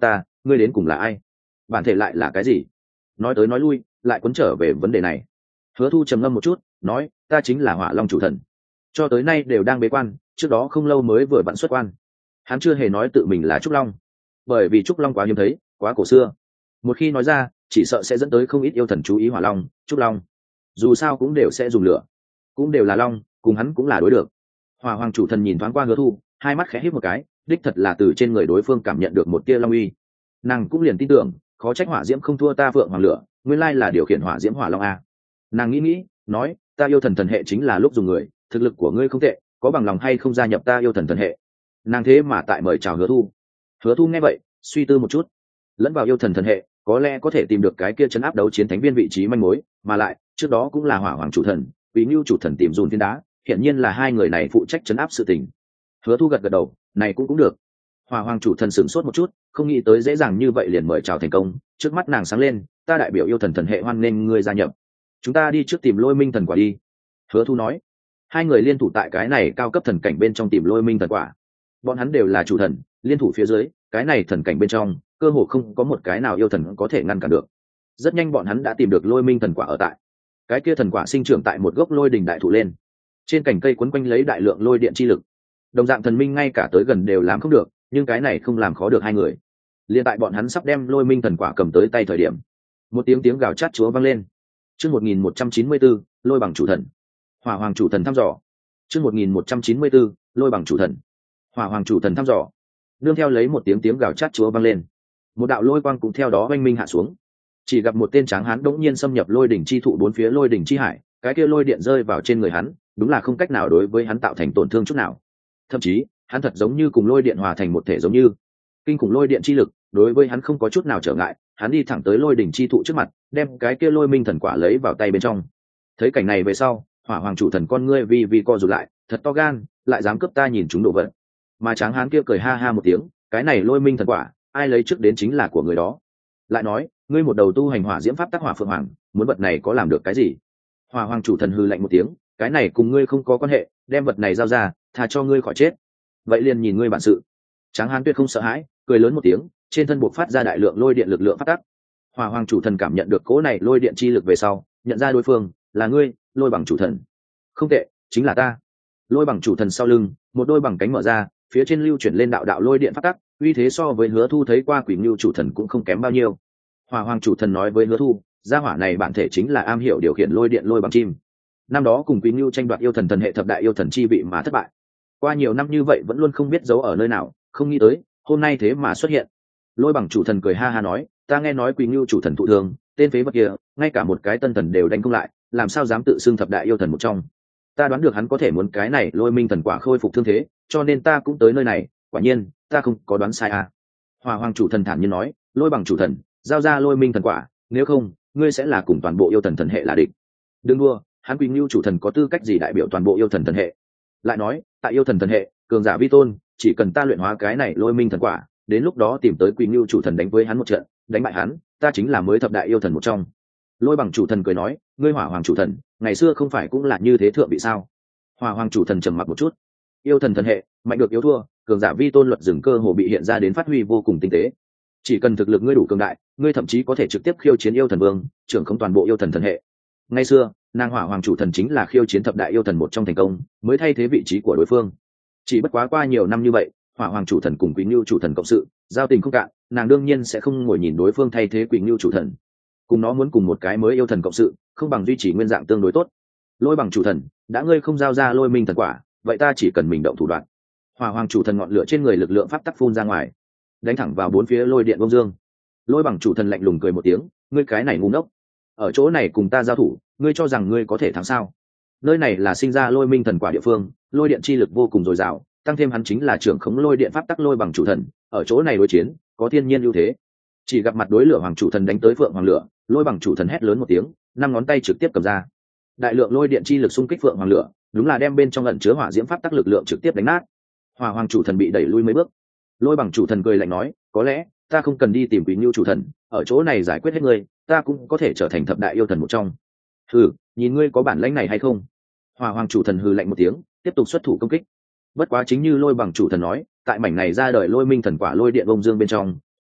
ngươi đến cùng là ai, bản thể lại là cái gì? Nói tới nói lui lại quấn trở về vấn đề này. Hứa Thu trầm ngâm một chút nói, ta chính là Hỏa Long chủ thần, cho tới nay đều đang bế quan, trước đó không lâu mới vừa vặn xuất quan. Hắn chưa hề nói tự mình là Trúc Long, bởi vì Trúc Long quá hiếm thấy, quá cổ xưa, một khi nói ra chỉ sợ sẽ dẫn tới không ít yêu thần chú ý Hỏa Long. Trúc Long dù sao cũng đều sẽ dùng lửa, cũng đều là long, cùng hắn cũng là đối được. Hỏa Hoàng chủ thần nhìn thoáng qua Hứa Thu, hai mắt khẽ híp một cái, đích thật là từ trên người đối phương cảm nhận được một tia long uy. Nàng cũng liền tin tưởng, khó trách hỏa diễm không thua ta Phượng Hoàng lửa, nguyên lai là điều khiển hỏa diễm hỏa long a. Nàng nghĩ nghĩ nói, ta yêu thần thần hệ chính là lúc dùng người, thực lực của ngươi không tệ, có bằng lòng hay không gia nhập ta yêu thần thần hệ? Nàng thế mà tại mời chào Hứa Thu. Hứa Thu nghe vậy suy tư một chút, lẫn vào yêu thần thần hệ có lẽ có thể tìm được cái kia chấn áp đấu chiến thánh viên vị trí manh mối, mà lại trước đó cũng là Hỏa Hoàng chủ thần, Quý Ngưu chủ thần tìm dùn thiên đá, hiển nhiên là hai người này phụ trách chấn áp sự tình. Hứa Thu gật gật đầu, này cũng cũng được. Hỏa Hoàng chủ thần sửng sốt một chút, không nghĩ tới dễ dàng như vậy liền mời chào thành công, trước mắt nàng sáng lên, ta đại biểu yêu thần thần hệ hoan nghênh ngươi gia nhập, chúng ta đi trước tìm Lôi Minh thần quả đi. Hứa Thu nói. Hai người liên thủ tại cái này cao cấp thần cảnh bên trong tìm Lôi Minh thần quả. Bọn hắn đều là chủ thần, liên thủ phía dưới, cái này thần cảnh bên trong cơ hồ không có một cái nào yêu thần có thể ngăn cản được. Rất nhanh bọn hắn đã tìm được Lôi Minh thần quả ở tại. Cái kia thần quả sinh trưởng tại một gốc lôi đình đại thụ lên, trên cành cây quấn quanh lấy đại lượng lôi điện chi lực. Đồng dạng thần minh ngay cả tới gần đều làm không được, nhưng cái này không làm khó được hai người. Liên tại bọn hắn sắp đem Lôi Minh thần quả cầm tới tay thời điểm, một tiếng tiếng gào chát chúa vang lên. Chương một nghìn một trăm chín mươi bốn, Lôi bằng chủ thần. Hỏa Hoàng chủ thần thăm dò. Chương một nghìn một trăm chín mươi bốn, Lôi bằng chủ thần. Hỏa Hoàng chủ thần thăm dò. Nương theo lấy một tiếng tiếng gào chát chúa vang lên, một đạo lôi quang cũng theo đó oanh minh hạ xuống. Chỉ gặp một tên tráng hán đống nhiên xâm nhập lôi đỉnh chi thụ bốn phía lôi đỉnh chi hải, cái kia lôi điện rơi vào trên người hắn, đúng là không cách nào đối với hắn tạo thành tổn thương chút nào. Thậm chí, hắn thật giống như cùng lôi điện hòa thành một thể, giống như kinh khủng lôi điện chi lực, đối với hắn không có chút nào trở ngại. Hắn đi thẳng tới lôi đỉnh chi thụ trước mặt, đem cái kia Lôi Minh thần quả lấy vào tay bên trong. Thấy cảnh này về sau, Hỏa Hoàng chủ thần con ngươi vi vi co rụt lại, thật to gan, lại dám cướp ta nhìn chúng đồ vật. Mà tráng hán kia cười ha ha một tiếng, cái này Lôi Minh thần quả, ai lấy trước đến chính là của người đó. Lại nói, ngươi một đầu tu hành hỏa diễm pháp tác hỏa phượng hoàng, muốn vật này có làm được cái gì? Hỏa Hoàng chủ thần hừ lạnh một tiếng, cái này cùng ngươi không có quan hệ, đem vật này giao ra, thà cho ngươi khỏi chết. Vậy liền nhìn ngươi bản sự. Tráng hán tuyệt không sợ hãi, cười lớn một tiếng, trên thân buộc phát ra đại lượng lôi điện lực lượng phát tắc. Hỏa Hoàng chủ thần cảm nhận được cỗ này lôi điện chi lực về sau, nhận ra đối phương là ngươi, Lôi bằng chủ thần. Không tệ, chính là ta. Lôi bằng chủ thần sau lưng, một đôi bằng cánh mở ra, phía trên lưu chuyển lên đạo đạo lôi điện phát tắc, uy thế so với Hứa Thu thấy qua Quỷ Ngưu chủ thần cũng không kém bao nhiêu. Hỏa Hoàng chủ thần nói với Hứa Thu, gia hỏa này bản thể chính là am hiểu điều khiển lôi điện lôi bằng chim. Năm đó cùng Quỷ Ngưu tranh đoạt yêu thần thần hệ thập đại yêu thần chi vị mà thất bại. Qua nhiều năm như vậy vẫn luôn không biết giấu ở nơi nào, không nghĩ tới hôm nay thế mà xuất hiện. Lôi bằng chủ thần cười ha ha nói, ta nghe nói Quỳ Ngưu chủ thần thụ thương, tên phế vật kia ngay cả một cái tân thần đều đánh không lại, làm sao dám tự xưng thập đại yêu thần một trong. Ta đoán được hắn có thể muốn cái này Lôi Minh thần quả khôi phục thương thế, cho nên ta cũng tới nơi này. Quả nhiên ta không có đoán sai à. Hỏa Hoàng chủ thần thản nhiên nói, Lôi bằng chủ thần, giao ra Lôi Minh thần quả, nếu không ngươi sẽ là cùng toàn bộ yêu thần thần hệ là địch. Đừng đua, hắn Quỳ Ngưu chủ thần có tư cách gì đại biểu toàn bộ yêu thần thần hệ? Lại nói, tại yêu thần thần hệ, cường giả vi tôn, chỉ cần ta luyện hóa cái này Lôi Minh thần quả, đến lúc đó tìm tới Quỳ Ngưu chủ thần đánh với hắn một trận, đánh bại hắn, ta chính là mới thập đại yêu thần một trong. Lôi bằng chủ thần cười nói, ngươi Hỏa Hoàng chủ thần, ngày xưa không phải cũng là như thế thượng vị sao? Hỏa Hoàng chủ thần trầm mặc một chút, yêu thần thần hệ, mạnh được yếu thua, cường giả vi tôn luật dừng cơ hồ bị hiện ra đến phát huy vô cùng tinh tế. Chỉ cần thực lực ngươi đủ cường đại, ngươi thậm chí có thể trực tiếp khiêu chiến yêu thần vương, trưởng không toàn bộ yêu thần thần hệ. Ngày xưa, nàng Hỏa Hoàng chủ thần chính là khiêu chiến thập đại yêu thần một trong thành công, mới thay thế vị trí của đối phương. Chỉ bất quá qua nhiều năm như vậy, Hỏa Hoàng chủ thần cùng Quỳ Ngưu chủ thần cộng sự, giao tình không cạn, nàng đương nhiên sẽ không ngồi nhìn đối phương thay thế Quỳ Ngưu chủ thần. Cùng nó muốn cùng một cái mới yêu thần cộng sự, không bằng duy trì nguyên dạng tương đối tốt. Lôi bằng chủ thần, đã ngươi không giao ra Lôi Minh thần quả, vậy ta chỉ cần mình động thủ đoạn. Hỏa Hoàng chủ thần ngọn lửa trên người lực lượng pháp tắc phun ra ngoài, đánh thẳng vào bốn phía lôi điện bông dương. Lôi bằng chủ thần lạnh lùng cười một tiếng, ngươi cái này ngu ngốc, ở chỗ này cùng ta giao thủ, ngươi cho rằng ngươi có thể thắng sao? Nơi này là sinh ra Lôi Minh thần quả địa phương, lôi điện chi lực vô cùng dồi dào, tăng thêm hắn chính là trưởng khống lôi điện pháp tắc lôi bằng chủ thần, ở chỗ này đối chiến có thiên nhiên ưu thế. Chỉ gặp mặt đối lửa Hoàng chủ thần đánh tới Phượng Hoàng lửa, lôi bằng chủ thần hét lớn một tiếng, năm ngón tay trực tiếp cầm ra, đại lượng lôi điện chi lực xung kích Phượng Hoàng lửa, đúng là đem bên trong ẩn chứa hỏa diễm pháp tắc lực lượng trực tiếp đánh nát. Hỏa Hoàng chủ thần bị đẩy lui mấy bước. Lôi bằng chủ thần cười lạnh nói, có lẽ ta không cần đi tìm Quỳ Ngưu chủ thần, ở chỗ này giải quyết hết ngươi, ta cũng có thể trở thành thập đại yêu thần một trong. Hừ, nhìn ngươi có bản lĩnh này hay không? Hỏa Hoàng chủ thần hừ lạnh một tiếng, tiếp tục xuất thủ công kích. Bất quá chính như Lôi bằng chủ thần nói, tại mảnh này ra đời Lôi Minh thần quả lôi điện bông dương bên trong,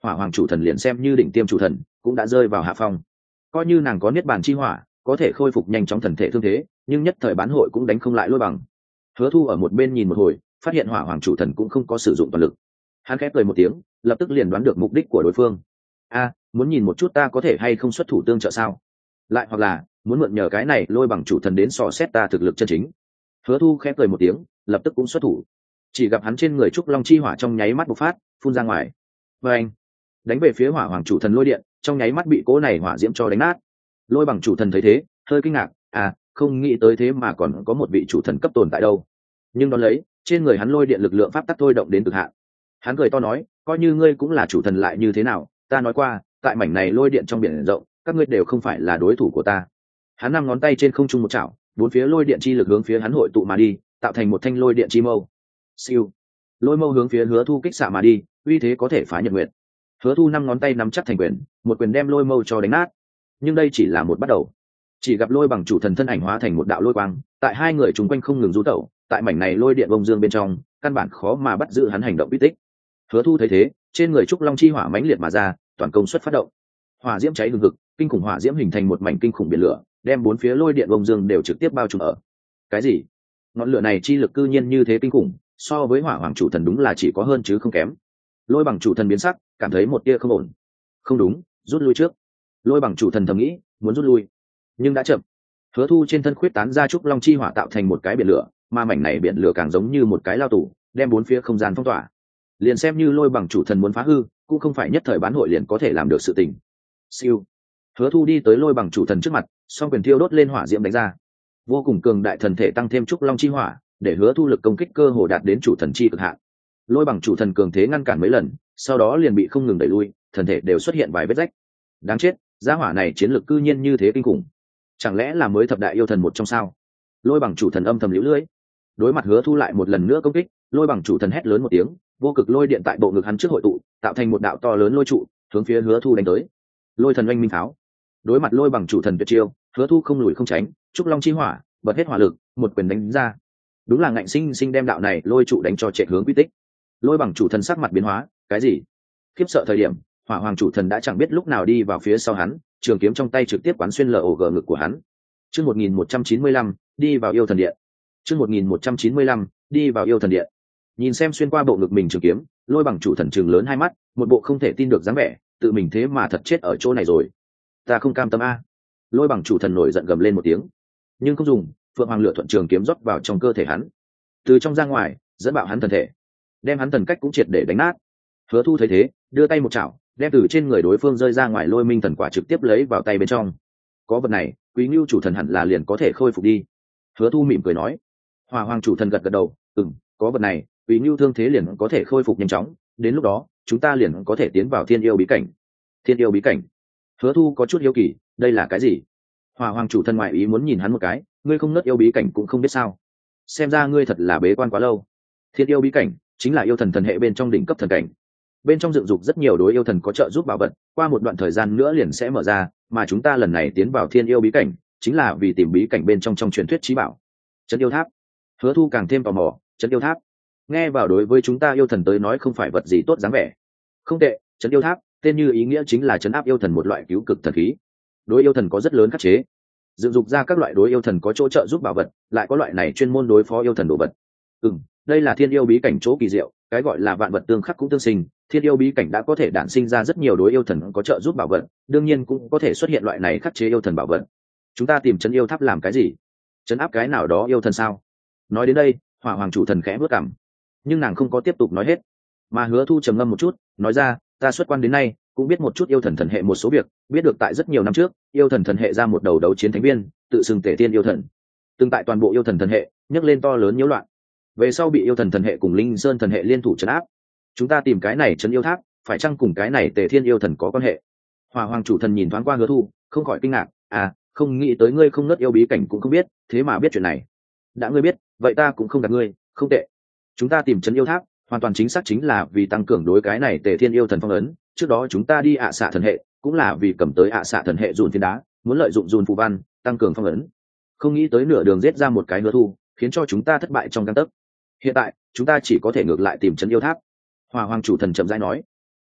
hỏa hoàng chủ thần liền xem như đỉnh tiêm chủ thần cũng đã rơi vào hạ phong. Coi như nàng có niết bàn chi hỏa có thể khôi phục nhanh chóng thần thể thương thế, nhưng nhất thời bán hội cũng đánh không lại Lôi Bằng. Hứa Thu ở một bên nhìn một hồi, phát hiện hỏa hoàng chủ thần cũng không có sử dụng toàn lực. Hắn khép cười một tiếng, lập tức liền đoán được mục đích của đối phương. A, muốn nhìn một chút ta có thể hay không xuất thủ tương trợ sao? Lại hoặc là muốn mượn nhờ cái này Lôi Bằng chủ thần đến dò xét ta thực lực chân chính. Hứa Thu khép cười một tiếng, lập tức cũng xuất thủ. Chỉ gặp hắn trên người trúc long chi hỏa trong nháy mắt bộc phát, phun ra ngoài. Và anh đánh về phía hỏa hoàng chủ thần lôi điện, trong nháy mắt bị cỗ này hỏa diễm cho đánh nát. Lôi Bằng chủ thần thấy thế, hơi kinh ngạc, à, không nghĩ tới thế mà còn có một vị chủ thần cấp tồn tại đâu. Nhưng đón lấy, trên người hắn lôi điện lực lượng pháp tắc thôi động đến cực hạn. Hắn cười to nói, coi như ngươi cũng là chủ thần lại như thế nào, ta nói qua, tại mảnh này lôi điện trong biển rộng, các ngươi đều không phải là đối thủ của ta. Hắn năm ngón tay trên không trung một chảo, bốn phía lôi điện chi lực hướng phía hắn hội tụ mà đi, tạo thành một thanh lôi điện chi mâu. Siêu, lôi mâu hướng phía Hứa Thu kích xạ mà đi, uy thế có thể phá nhật nguyệt. Hứa Thu năm ngón tay nắm chắc thành quyền, một quyền đem lôi mâu cho đánh nát. Nhưng đây chỉ là một bắt đầu. Chỉ gặp Lôi Bằng chủ thần thân ảnh hóa thành một đạo lôi quang, tại hai người chúng quanh không ngừng du tẩu, tại mảnh này lôi điện bông dương bên trong, căn bản khó mà bắt giữ hắn hành động uy tích. Hứa Thu thấy thế, trên người trúc long chi hỏa mãnh liệt mà ra, toàn công suất phát động. Hỏa diễm cháy hừng hực, kinh khủng hỏa diễm hình thành một mảnh kinh khủng biển lửa, đem bốn phía lôi điện bông dương đều trực tiếp bao trùm ở. Cái gì? Ngọn lửa này chi lực cư nhiên như thế kinh khủng, so với hỏa hoàng chủ thần đúng là chỉ có hơn chứ không kém. Lôi Bằng chủ thần biến sắc, cảm thấy một tia không ổn. Không đúng, rút lui trước. Lôi Bằng chủ thần thầm nghĩ, muốn rút lui, nhưng đã chậm. Hứa Thu trên thân khuyết tán ra trúc long chi hỏa tạo thành một cái biển lửa, mà mảnh này biển lửa càng giống như một cái lao tủ, đem bốn phía không gian phong tỏa. Liền xem như Lôi Bằng chủ thần muốn phá hư, cũng không phải nhất thời bán hội liền có thể làm được sự tình. Siêu. Hứa Thu đi tới Lôi Bằng chủ thần trước mặt, song quyền thiêu đốt lên hỏa diễm đánh ra. Vô cùng cường đại thần thể tăng thêm trúc long chi hỏa, để Hứa Thu lực công kích cơ hồ đạt đến chủ thần chi cực hạn. Lôi Bằng chủ thần cường thế ngăn cản mấy lần, sau đó liền bị không ngừng đẩy lui, thần thể đều xuất hiện vài vết rách. Đáng chết, gia hỏa này chiến lược cư nhiên như thế kinh khủng, chẳng lẽ là mới thập đại yêu thần một trong sao? Lôi Bằng chủ thần âm thầm liễu lưỡi. Đối mặt Hứa Thu lại một lần nữa công kích, Lôi Bằng chủ thần hét lớn một tiếng, vô cực lôi điện tại bộ ngực hắn trước hội tụ, tạo thành một đạo to lớn lôi trụ, hướng phía Hứa Thu đánh tới. Lôi thần oanh minh tháo. Đối mặt Lôi Bằng chủ thần tuyệt chiêu, Hứa Thu không lùi không tránh, trúc long chi hỏa, bật hết hỏa lực, một quyền đánh ra. Đúng là ngạnh sinh sinh đem đạo này lôi trụ đánh cho trệ hướng quy tích. Lôi Bằng chủ thần sắc mặt biến hóa, cái gì? Khiếp sợ thời điểm, hỏa hoàng chủ thần đã chẳng biết lúc nào đi vào phía sau hắn, trường kiếm trong tay trực tiếp quán xuyên lở ổ gờ ngực của hắn. Chương một nghìn một trăm chín mươi lăm, đi vào yêu thần điện. Chương một nghìn một trăm chín mươi lăm, đi vào yêu thần điện. Nhìn xem xuyên qua bộ ngực mình trường kiếm, Lôi Bằng chủ thần trừng lớn hai mắt, một bộ không thể tin được dáng vẻ, tự mình thế mà thật chết ở chỗ này rồi. Ta không cam tâm a. Lôi Bằng chủ thần nổi giận gầm lên một tiếng. Nhưng không dùng, Phượng Hoàng lửa thuận trường kiếm rót vào trong cơ thể hắn. Từ trong ra ngoài, dẫn bạo hắn thần thể, đem hắn thần cách cũng triệt để đánh nát. Hứa Thu thấy thế, đưa tay một chảo, đem từ trên người đối phương rơi ra ngoài Lôi Minh thần quả trực tiếp lấy vào tay bên trong. Có vật này, Quý Ngưu chủ thần hẳn là liền có thể khôi phục đi. Hứa Thu mỉm cười nói. Hỏa Hoàng chủ thần gật gật đầu, ừm, có vật này, Quý Ngưu thương thế liền có thể khôi phục nhanh chóng, đến lúc đó, chúng ta liền có thể tiến vào Thiên Yêu bí cảnh. Thiên Yêu bí cảnh? Hứa Thu có chút hiếu kỳ, đây là cái gì? Hỏa Hoàng chủ thần ngoại ý muốn nhìn hắn một cái, ngươi không nứt yêu bí cảnh cũng không biết sao? Xem ra ngươi thật là bế quan quá lâu. Thiên Yêu bí cảnh chính là yêu thần thần hệ bên trong đỉnh cấp thần cảnh. Bên trong dựng dục rất nhiều đối yêu thần có trợ giúp bảo vật, qua một đoạn thời gian nữa liền sẽ mở ra, mà chúng ta lần này tiến vào Thiên Yêu bí cảnh, chính là vì tìm bí cảnh bên trong trong truyền thuyết chí bảo. Trấn yêu tháp. Hứa Thu càng thêm tò mò, trấn yêu tháp. Nghe vào đối với chúng ta yêu thần tới nói không phải vật gì tốt dáng vẻ. Không tệ, trấn yêu tháp, tên như ý nghĩa chính là trấn áp yêu thần một loại cứu cực thần khí. Đối yêu thần có rất lớn khắc chế, dựng dục ra các loại đối yêu thần có chỗ trợ giúp bảo vật, lại có loại này chuyên môn đối phó yêu thần đồ vật. Ừm, đây là Thiên Yêu bí cảnh chỗ kỳ diệu, cái gọi là vạn vật tương khắc cũng tương sinh, Thiên Yêu bí cảnh đã có thể đản sinh ra rất nhiều đối yêu thần có trợ giúp bảo vật, đương nhiên cũng có thể xuất hiện loại này khắc chế yêu thần bảo vật. Chúng ta tìm trấn yêu tháp làm cái gì? Trấn áp cái nào đó yêu thần sao? Nói đến đây, Hỏa Hoàng chủ thần khẽ bước cằm, nhưng nàng không có tiếp tục nói hết, mà Hứa Thu trầm ngâm một chút, nói ra, ta xuất quan đến nay cũng biết một chút yêu thần thần hệ một số việc, biết được tại rất nhiều năm trước, yêu thần thần hệ ra một đầu đấu chiến thánh viên, tự xưng Tề Thiên yêu thần, từng tại toàn bộ yêu thần thần hệ nhấc lên to lớn nhiễu loạn, về sau bị yêu thần thần hệ cùng Linh Sơn thần hệ liên thủ trấn áp. Chúng ta tìm cái này trấn yêu tháp, phải chăng cùng cái này Tề Thiên yêu thần có quan hệ? Hỏa Hoàng chủ thần nhìn thoáng qua Hứa Thu, không khỏi kinh ngạc, à, không nghĩ tới ngươi không nứt yêu bí cảnh cũng không biết, thế mà biết chuyện này. Đã ngươi biết, vậy ta cũng không gạt ngươi, không tệ. Chúng ta tìm trấn yêu tháp, hoàn toàn chính xác chính là vì tăng cường đối cái này Tề Thiên yêu thần phong ấn. Trước đó chúng ta đi ạ à xạ thần hệ, cũng là vì cầm tới ạ à xạ thần hệ dùn phiến đá, muốn lợi dụng dùn phù văn tăng cường phong ấn. Không nghĩ tới nửa đường giết ra một cái Hứa Thu, khiến cho chúng ta thất bại trong gang tấc. Hiện tại chúng ta chỉ có thể ngược lại tìm trấn yêu tháp. Hỏa Hoàng chủ thần chậm rãi nói.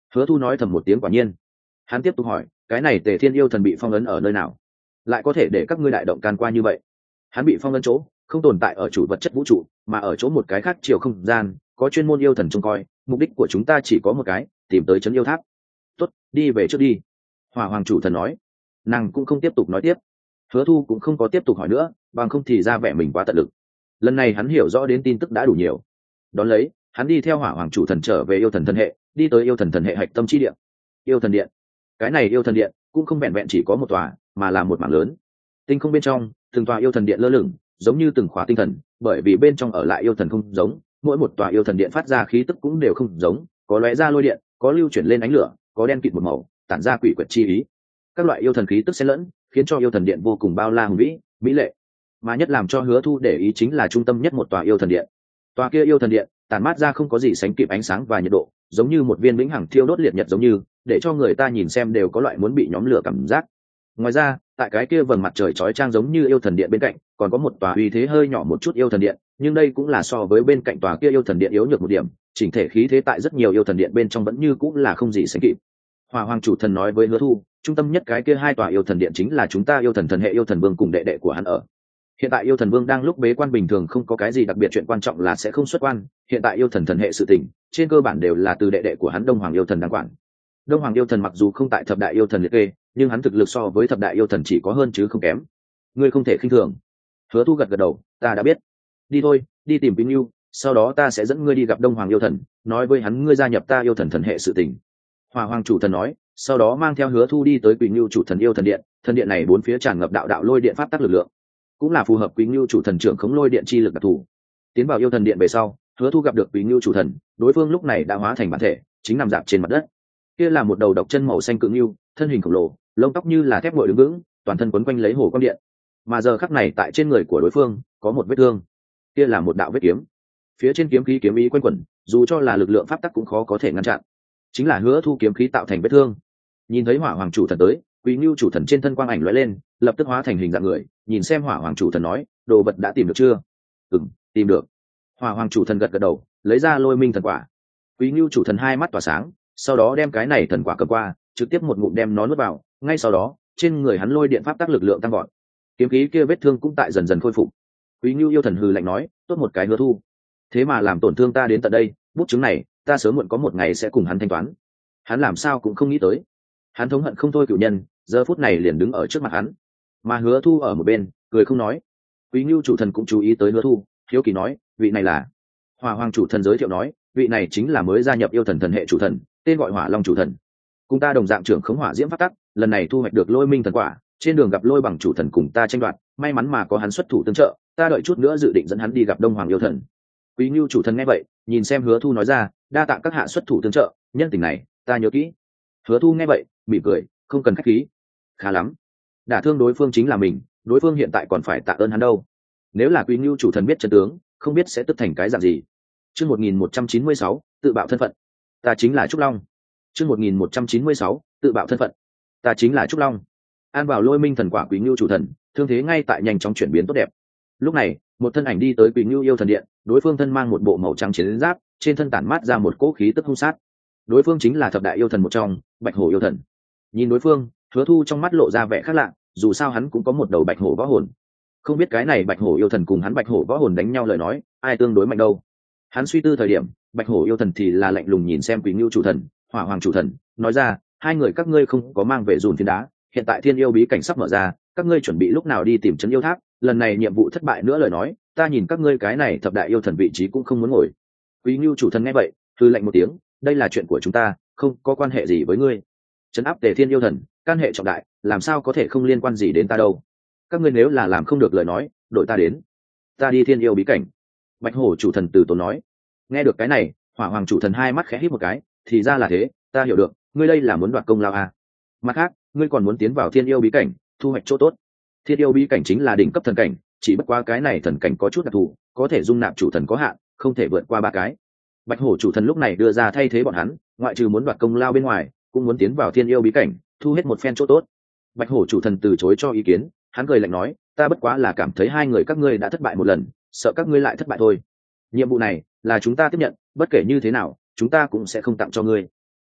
Hứa Thu nói thầm một tiếng quả nhiên. Hắn tiếp tục hỏi, cái này Tề Thiên yêu thần bị phong ấn ở nơi nào, lại có thể để các ngươi đại động can qua như vậy? Hắn bị phong ấn chỗ không tồn tại ở chủ vật chất vũ trụ, mà ở chỗ một cái khác chiều không gian, có chuyên môn yêu thần trông coi. Mục đích của chúng ta chỉ có một cái, tìm tới trấn yêu tháp. Tốt, đi về trước đi. Hỏa Hoàng chủ thần nói. Nàng cũng không tiếp tục nói tiếp. Hứa Thu cũng không có tiếp tục hỏi nữa, bằng không thì ra vẻ mình quá tận lực. Lần này hắn hiểu rõ đến tin tức đã đủ nhiều. Đón lấy, hắn đi theo Hỏa Hoàng chủ thần trở về yêu thần thần hệ, đi tới yêu thần thần hệ hạch tâm chi điện. Yêu thần điện. Cái này yêu thần điện cũng không vẹn vẹn chỉ có một tòa, mà là một mảng lớn. Tinh không bên trong, từng tòa yêu thần điện lơ lửng, giống như từng khóa tinh thần, bởi vì bên trong ở lại yêu thần không giống, mỗi một tòa yêu thần điện phát ra khí tức cũng đều không giống, có lóe ra lôi điện, có lưu chuyển lên ánh lửa, có đen kịt một màu, tản ra quỷ quyệt chi ý. Các loại yêu thần khí tức xen lẫn, khiến cho yêu thần điện vô cùng bao la hùng vĩ, mỹ lệ. Mà nhất làm cho Hứa Thu để ý chính là trung tâm nhất một tòa yêu thần điện. Tòa kia yêu thần điện tản mát ra không có gì sánh kịp ánh sáng và nhiệt độ, giống như một viên vĩnh hằng thiêu đốt liệt nhật giống như, để cho người ta nhìn xem đều có loại muốn bị nhóm lửa cảm giác. Ngoài ra, tại cái kia vầng mặt trời chói chang giống như yêu thần điện bên cạnh, còn có một tòa uy thế hơi nhỏ một chút yêu thần điện, nhưng đây cũng là so với bên cạnh tòa kia yêu thần điện yếu nhược một điểm, chỉnh thể khí thế tại rất nhiều yêu thần điện bên trong vẫn như cũng là không gì sánh kịp. Hỏa Hoàng chủ thần nói với Hứa Thu, trung tâm nhất cái kia hai tòa yêu thần điện chính là chúng ta yêu thần thần hệ yêu thần vương cùng đệ đệ của hắn ở. Hiện tại yêu thần vương đang lúc bế quan, bình thường không có cái gì đặc biệt, chuyện quan trọng là sẽ không xuất quan. Hiện tại yêu thần thần hệ sự tình, trên cơ bản đều là từ đệ đệ của hắn Đông Hoàng yêu thần đang quản. Đông Hoàng yêu thần mặc dù không tại thập đại yêu thần liệt kê, nhưng hắn thực lực so với thập đại yêu thần chỉ có hơn chứ không kém. Ngươi không thể khinh thường. Hứa Thu gật gật đầu, ta đã biết. Đi thôi, đi tìm Pin Nhu, sau đó ta sẽ dẫn ngươi đi gặp Đông Hoàng yêu thần, nói với hắn ngươi gia nhập ta yêu thần thần hệ sự tình. Hỏa Hoàng chủ thần nói, sau đó mang theo Hứa Thu đi tới Quỳnh Nhu chủ thần yêu thần điện. Thần điện này bốn phía tràn ngập đạo đạo lôi điện pháp tắc lực lượng, cũng là phù hợp Quỳnh Nhu chủ thần trưởng khống lôi điện chi lực đặc thù. Tiến vào yêu thần điện về sau, Hứa Thu gặp được Quỳnh Nhu chủ thần, đối phương lúc này đã hóa thành bản thể, chính nằm dạp trên mặt đất. Kia là một đầu độc chân màu xanh cự nhu, thân hình khổng lồ, lông tóc như là thép nguội đứng vững, toàn thân quấn quanh lấy hồ quang điện. Mà giờ khắc này tại trên người của đối phương có một vết thương, kia là một đạo vết kiếm, phía trên kiếm khí kiếm ý quanh quẩn, dù cho là lực lượng pháp tắc cũng khó có thể ngăn chặn, chính là Hứa Thu kiếm khí tạo thành vết thương. Nhìn thấy Hỏa Hoàng chủ thần tới, Quỳnh Nhu chủ thần trên thân quang ảnh lóe lên, lập tức hóa thành hình dạng người, nhìn xem Hỏa Hoàng chủ thần nói, đồ vật đã tìm được chưa? Ừm, tìm được. Hỏa Hoàng chủ thần gật gật đầu, lấy ra Lôi Minh thần quả. Quỳnh Nhu chủ thần hai mắt tỏa sáng, sau đó đem cái này thần quả cầm qua, trực tiếp một ngụm đem nó nuốt vào. Ngay sau đó, trên người hắn lôi điện pháp tác lực lượng tăng vọt, kiếm khí kia vết thương cũng tại dần dần khôi phục. Quỳnh Nhu yêu thần hừ lạnh nói, tốt một cái Hứa Thu, thế mà làm tổn thương ta đến tận đây, bút chứng này ta sớm muộn có một ngày sẽ cùng hắn thanh toán. Hắn làm sao cũng không nghĩ tới, hắn thống hận không thôi cửu nhân, giờ phút này liền đứng ở trước mặt hắn. Mà Hứa Thu ở một bên cười không nói. Quý Nhu chủ thần cũng chú ý tới Hứa Thu, hiếu kỳ nói, vị này là? Hỏa Hoàng chủ thần giới thiệu nói, vị này chính là mới gia nhập yêu thần thần hệ chủ thần, tên gọi Hỏa Long chủ thần, cùng ta đồng dạng trưởng khống hỏa diễm pháp tắc, lần này thu hoạch được Lôi Minh thần quả, trên đường gặp Lôi bằng chủ thần cùng ta tranh đoạt, may mắn mà có hắn xuất thủ tương trợ, ta đợi chút nữa dự định dẫn hắn đi gặp Đông Hoàng yêu thần. Quý Nhu chủ thần nghe vậy, nhìn xem Hứa Thu nói ra, đa tạ các hạ xuất thủ tương trợ, nhân tình này ta nhớ kỹ. Hứa Thu nghe vậy mỉm cười, không cần khách khí. Khá lắm, đả thương đối phương chính là mình, đối phương hiện tại còn phải tạ ơn hắn đâu. Nếu là Quý Nhu chủ thần biết chân tướng, không biết sẽ tức thành cái dạng gì. Chương một nghìn một trăm chín mươi sáu, tự bạo thân phận. Ta chính là Trúc Long. Chương một nghìn một trăm chín mươi sáu, tự bạo thân phận. Ta chính là Trúc Long. An vào Lôi Minh thần quả Quý Nhu chủ thần, thương thế ngay tại nhanh chóng chuyển biến tốt đẹp. Lúc này, một thân ảnh đi tới Quý Nhu yêu thần điện, đối phương thân mang một bộ màu trắng chiến giáp, trên thân tản mát ra một cỗ khí tức hung sát. Đối phương chính là thập đại yêu thần một trong, Bạch Hổ yêu thần. Nhìn đối phương, Hứa Thu trong mắt lộ ra vẻ khác lạ, dù sao hắn cũng có một đầu Bạch Hổ võ hồn. Không biết cái này Bạch Hổ yêu thần cùng hắn Bạch Hổ võ hồn đánh nhau lời nói, ai tương đối mạnh đâu. Hắn suy tư thời điểm, Bạch Hổ yêu thần thì là lạnh lùng nhìn xem Quỳnh Nhu chủ thần, Hỏa Hoàng chủ thần, nói ra, hai người các ngươi không có mang về dùn phiến đá, hiện tại Thiên Yêu bí cảnh sắp mở ra, các ngươi chuẩn bị lúc nào đi tìm trấn yêu tháp, lần này nhiệm vụ thất bại nữa lời nói, ta nhìn các ngươi cái này thập đại yêu thần vị trí cũng không muốn ngồi. Quỳnh Nhu chủ thần nghe vậy, hừ lạnh một tiếng, đây là chuyện của chúng ta, không có quan hệ gì với ngươi. Trấn áp Tề Thiên yêu thần, can hệ trọng đại, làm sao có thể không liên quan gì đến ta đâu. Các ngươi nếu là làm không được lời nói, đội ta đến, ta đi Thiên Yêu bí cảnh. Bạch Hổ chủ thần từ tốn nói. Nghe được cái này, Hỏa Hoàng chủ thần hai mắt khẽ híp một cái, thì ra là thế, ta hiểu được, ngươi đây là muốn đoạt công lao à. Mặt khác, ngươi còn muốn tiến vào Thiên Yêu bí cảnh, thu hoạch chỗ tốt. Thiên Yêu bí cảnh chính là đỉnh cấp thần cảnh, chỉ bất quá cái này thần cảnh có chút đặc thù, có thể dung nạp chủ thần có hạn, không thể vượt qua ba cái. Bạch Hổ chủ thần lúc này đưa ra thay thế bọn hắn, ngoại trừ muốn đoạt công lao bên ngoài, cũng muốn tiến vào Thiên Yêu bí cảnh, thu hết một phen chỗ tốt. Bạch Hổ chủ thần từ chối cho ý kiến, hắn cười lạnh nói, ta bất quá là cảm thấy hai người các ngươi đã thất bại một lần, sợ các ngươi lại thất bại thôi. Nhiệm vụ này là chúng ta tiếp nhận, bất kể như thế nào, chúng ta cũng sẽ không tặng cho ngươi.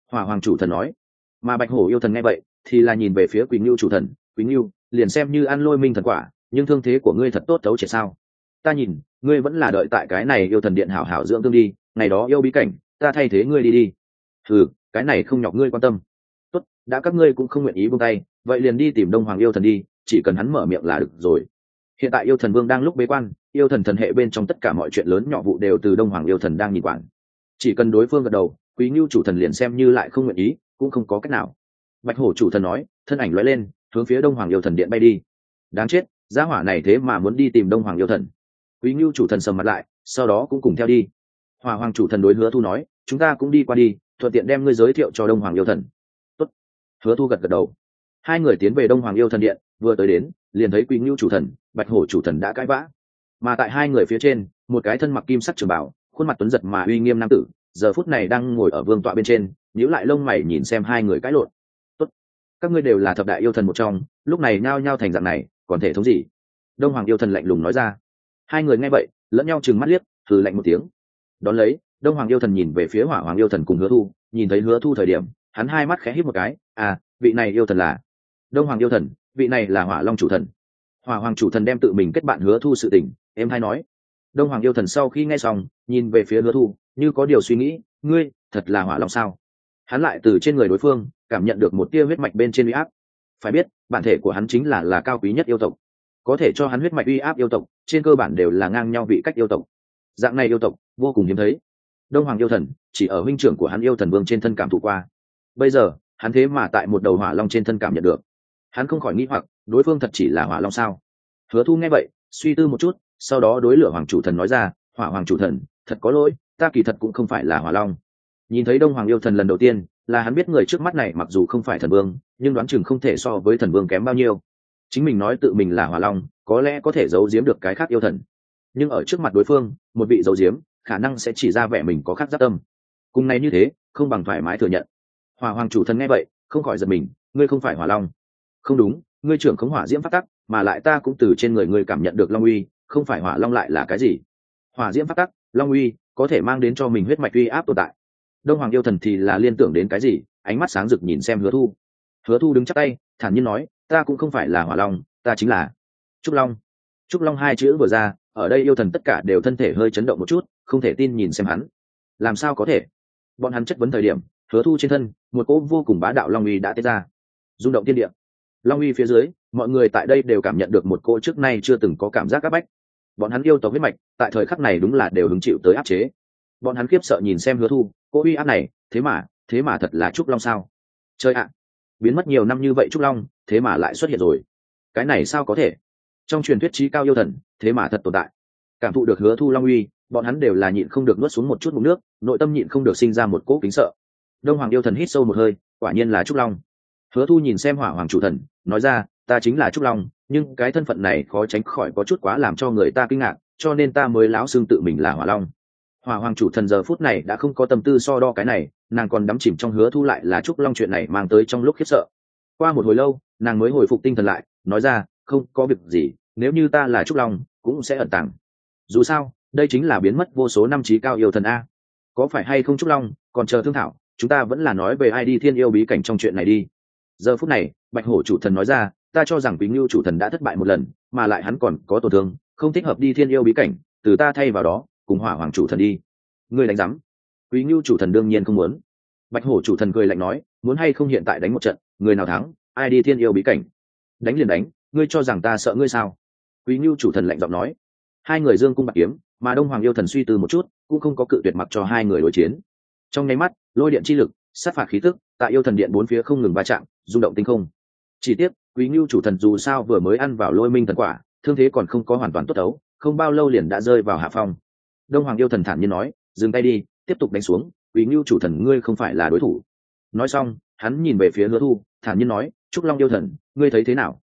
Hỏa hoàng chủ thần nói. Mà bạch hổ yêu thần nghe vậy thì là nhìn về phía quý ngưu chủ thần. Quý ngưu, liền xem như ăn lôi minh thần quả, nhưng thương thế của ngươi thật tốt thấu triệt sao? Ta nhìn ngươi vẫn là đợi tại cái này yêu thần điện hảo hảo dưỡng thương đi, ngày đó yêu bí cảnh ta thay thế ngươi đi đi. Ừ, cái này không nhọc ngươi quan tâm. Tốt, đã các ngươi cũng không nguyện ý buông tay, vậy liền đi tìm đông hoàng yêu thần đi, chỉ cần hắn mở miệng là được rồi. Hiện tại yêu thần vương đang lúc bế quan, yêu thần thần hệ bên trong tất cả mọi chuyện lớn nhỏ vụ đều từ đông hoàng yêu thần đang nhìn quản. Chỉ cần đối phương gật đầu, quý ngưu chủ thần liền xem như lại không nguyện ý cũng không có cách nào. Bạch hổ chủ thần nói, thân ảnh lóe lên hướng phía đông hoàng yêu thần điện bay đi. Đáng chết, gia hỏa này thế mà muốn đi tìm đông hoàng yêu thần. Quý ngưu chủ thần sầm mặt lại, sau đó cũng cùng theo đi. Hỏa hoàng chủ thần đối Hứa Thu nói, chúng ta cũng đi qua đi, thuận tiện đem ngươi giới thiệu cho đông hoàng yêu thần. Tốt. Hứa Thu gật gật đầu. Hai người tiến về đông hoàng yêu thần điện, vừa tới đến liền thấy quý ngưu chủ thần, bạch hổ chủ thần đã cãi vã. Mà tại hai người phía trên, một cái thân mặc kim sắc trường bảo, khuôn mặt tuấn giật mà uy nghiêm nam tử, giờ phút này đang ngồi ở vương tọa bên trên, nhíu lại lông mày nhìn xem hai người cãi lộn. Tốt, các ngươi đều là thập đại yêu thần một trong, lúc này nhao nhao thành dạng này, còn thể thống gì? Đông hoàng yêu thần lạnh lùng nói ra. Hai người nghe vậy lẫn nhau trừng mắt liếc, hừ lạnh một tiếng. Đón lấy đông hoàng yêu thần nhìn về phía hỏa hoàng yêu thần cùng Hứa Thu, nhìn thấy Hứa Thu thời điểm hắn hai mắt khẽ híp một cái. À, vị này yêu thần là đông hoàng yêu thần, vị này là hỏa long chủ thần. Hỏa hoàng chủ thần đem tự mình kết bạn Hứa Thu sự tình em hay nói. Đông hoàng yêu thần sau khi nghe xong nhìn về phía Hứa Thu như có điều suy nghĩ, ngươi thật là hỏa long sao? Hắn lại từ trên người đối phương cảm nhận được một tia huyết mạch bên trên uy áp. Phải biết bản thể của hắn chính là là cao quý nhất yêu tộc, có thể cho hắn huyết mạch uy áp yêu tộc trên cơ bản đều là ngang nhau vị cách yêu tộc. Dạng này yêu tộc vô cùng hiếm thấy. Đông hoàng yêu thần chỉ ở huynh trưởng của hắn yêu thần vương trên thân cảm thụ qua, bây giờ hắn thế mà tại một đầu hỏa long trên thân cảm nhận được. Hắn không khỏi nghĩ hoặc đối phương thật chỉ là hỏa long sao? Hứa Thu nghe vậy suy tư một chút, sau đó đối lửa hoàng chủ thần nói ra, hỏa hoàng chủ thần, thật có lỗi, ta kỳ thật cũng không phải là hỏa long. Nhìn thấy đông hoàng yêu thần lần đầu tiên là hắn biết người trước mắt này mặc dù không phải thần vương, nhưng đoán chừng không thể so với thần vương kém bao nhiêu. Chính mình nói tự mình là hỏa long có lẽ có thể giấu giếm được cái khác yêu thần, nhưng ở trước mặt đối phương một vị giấu giếm khả năng sẽ chỉ ra vẻ mình có khác giáp tâm. Cùng này như thế không bằng thoải mái thừa nhận. Hỏa hoàng chủ thần nghe vậy không khỏi giật mình, ngươi không phải hỏa long? Không đúng, ngươi trưởng khống hỏa diễm pháp tắc, mà lại ta cũng từ trên người ngươi cảm nhận được long uy, không phải hỏa long lại là cái gì? Hỏa diễm pháp tắc, long uy có thể mang đến cho mình huyết mạch uy áp tồn tại. Đông hoàng yêu thần thì là liên tưởng đến cái gì, ánh mắt sáng rực nhìn xem Hứa Thu. Hứa Thu đứng chắp tay thản nhiên nói, ta cũng không phải là hỏa long, ta chính là trúc long. Trúc long hai chữ vừa ra, ở đây yêu thần tất cả đều thân thể hơi chấn động một chút, không thể tin nhìn xem hắn. Làm sao có thể? Bọn hắn chất vấn thời điểm Hứa Thu trên thân một cỗ vô cùng bá đạo long uy đã tiết ra, rung động thiên địa. Long uy phía dưới mọi người tại đây đều cảm nhận được một cỗ trước nay chưa từng có cảm giác áp bách. Bọn hắn yêu tộc huyết mạch tại thời khắc này đúng là đều hứng chịu tới áp chế. Bọn hắn khiếp sợ nhìn xem Hứa Thu, cỗ uy áp này thế mà thế mà thật là trúc long sao? Chơi ạ, biến mất nhiều năm như vậy trúc long thế mà lại xuất hiện rồi, cái này sao có thể? Trong truyền thuyết trí cao yêu thần thế mà thật tồn tại. Cảm thụ được Hứa Thu long uy, bọn hắn đều là nhịn không được nuốt xuống một chút ngụm nước, nội tâm nhịn không được sinh ra một cỗ kính sợ. Đông hoàng yêu thần hít sâu một hơi, quả nhiên là trúc long. Hứa Thu nhìn xem hỏa hoàng chủ thần nói ra, ta chính là trúc long, nhưng cái thân phận này khó tránh khỏi có chút quá làm cho người ta kinh ngạc, cho nên ta mới láo xưng tự mình là hỏa long. Hỏa hoàng chủ thần giờ phút này đã không có tâm tư so đo cái này, nàng còn đắm chìm trong Hứa Thu lại là trúc long chuyện này mang tới trong lúc khiếp sợ. Qua một hồi lâu nàng mới hồi phục tinh thần lại, nói ra, không có việc gì, nếu như ta là trúc long cũng sẽ ẩn tàng. Dù sao đây chính là biến mất vô số năm trí cao yêu thần a. Có phải hay không trúc long còn chờ thương thảo, chúng ta vẫn là nói về ai đi thiên yêu bí cảnh trong chuyện này đi. Giờ phút này bạch hổ chủ thần nói ra, ta cho rằng quý ngưu chủ thần đã thất bại một lần, mà lại hắn còn có tổn thương, không thích hợp đi thiên yêu bí cảnh, từ ta thay vào đó cùng hỏa hoàng chủ thần đi. Ngươi đánh giám? Quý ngưu chủ thần đương nhiên không muốn. Bạch hổ chủ thần cười lạnh nói, muốn hay không hiện tại đánh một trận, người nào thắng ai đi thiên yêu bí cảnh. Đánh liền đánh, ngươi cho rằng ta sợ ngươi sao? Quý ngưu chủ thần lạnh giọng nói. Hai người dương cung bạc kiếm, mà đông hoàng yêu thần suy tư một chút cũng không có cự tuyệt mặc cho hai người đối chiến. Trong nháy mắt lôi điện chi lực, sát phạt khí tức tại yêu thần điện bốn phía không ngừng va chạm, rung động tinh không. Chỉ tiếc quý ngưu chủ thần dù sao vừa mới ăn vào lôi minh thần quả, thương thế còn không có hoàn toàn tốt đấu, không bao lâu liền đã rơi vào hạ phong. Đông hoàng yêu thần thản nhiên nói, dừng tay đi, tiếp tục đánh xuống, quý ngưu chủ thần ngươi không phải là đối thủ. Nói xong hắn nhìn về phía Hứa Thu, thản nhiên nói, trúc long yêu thần, ngươi thấy thế nào?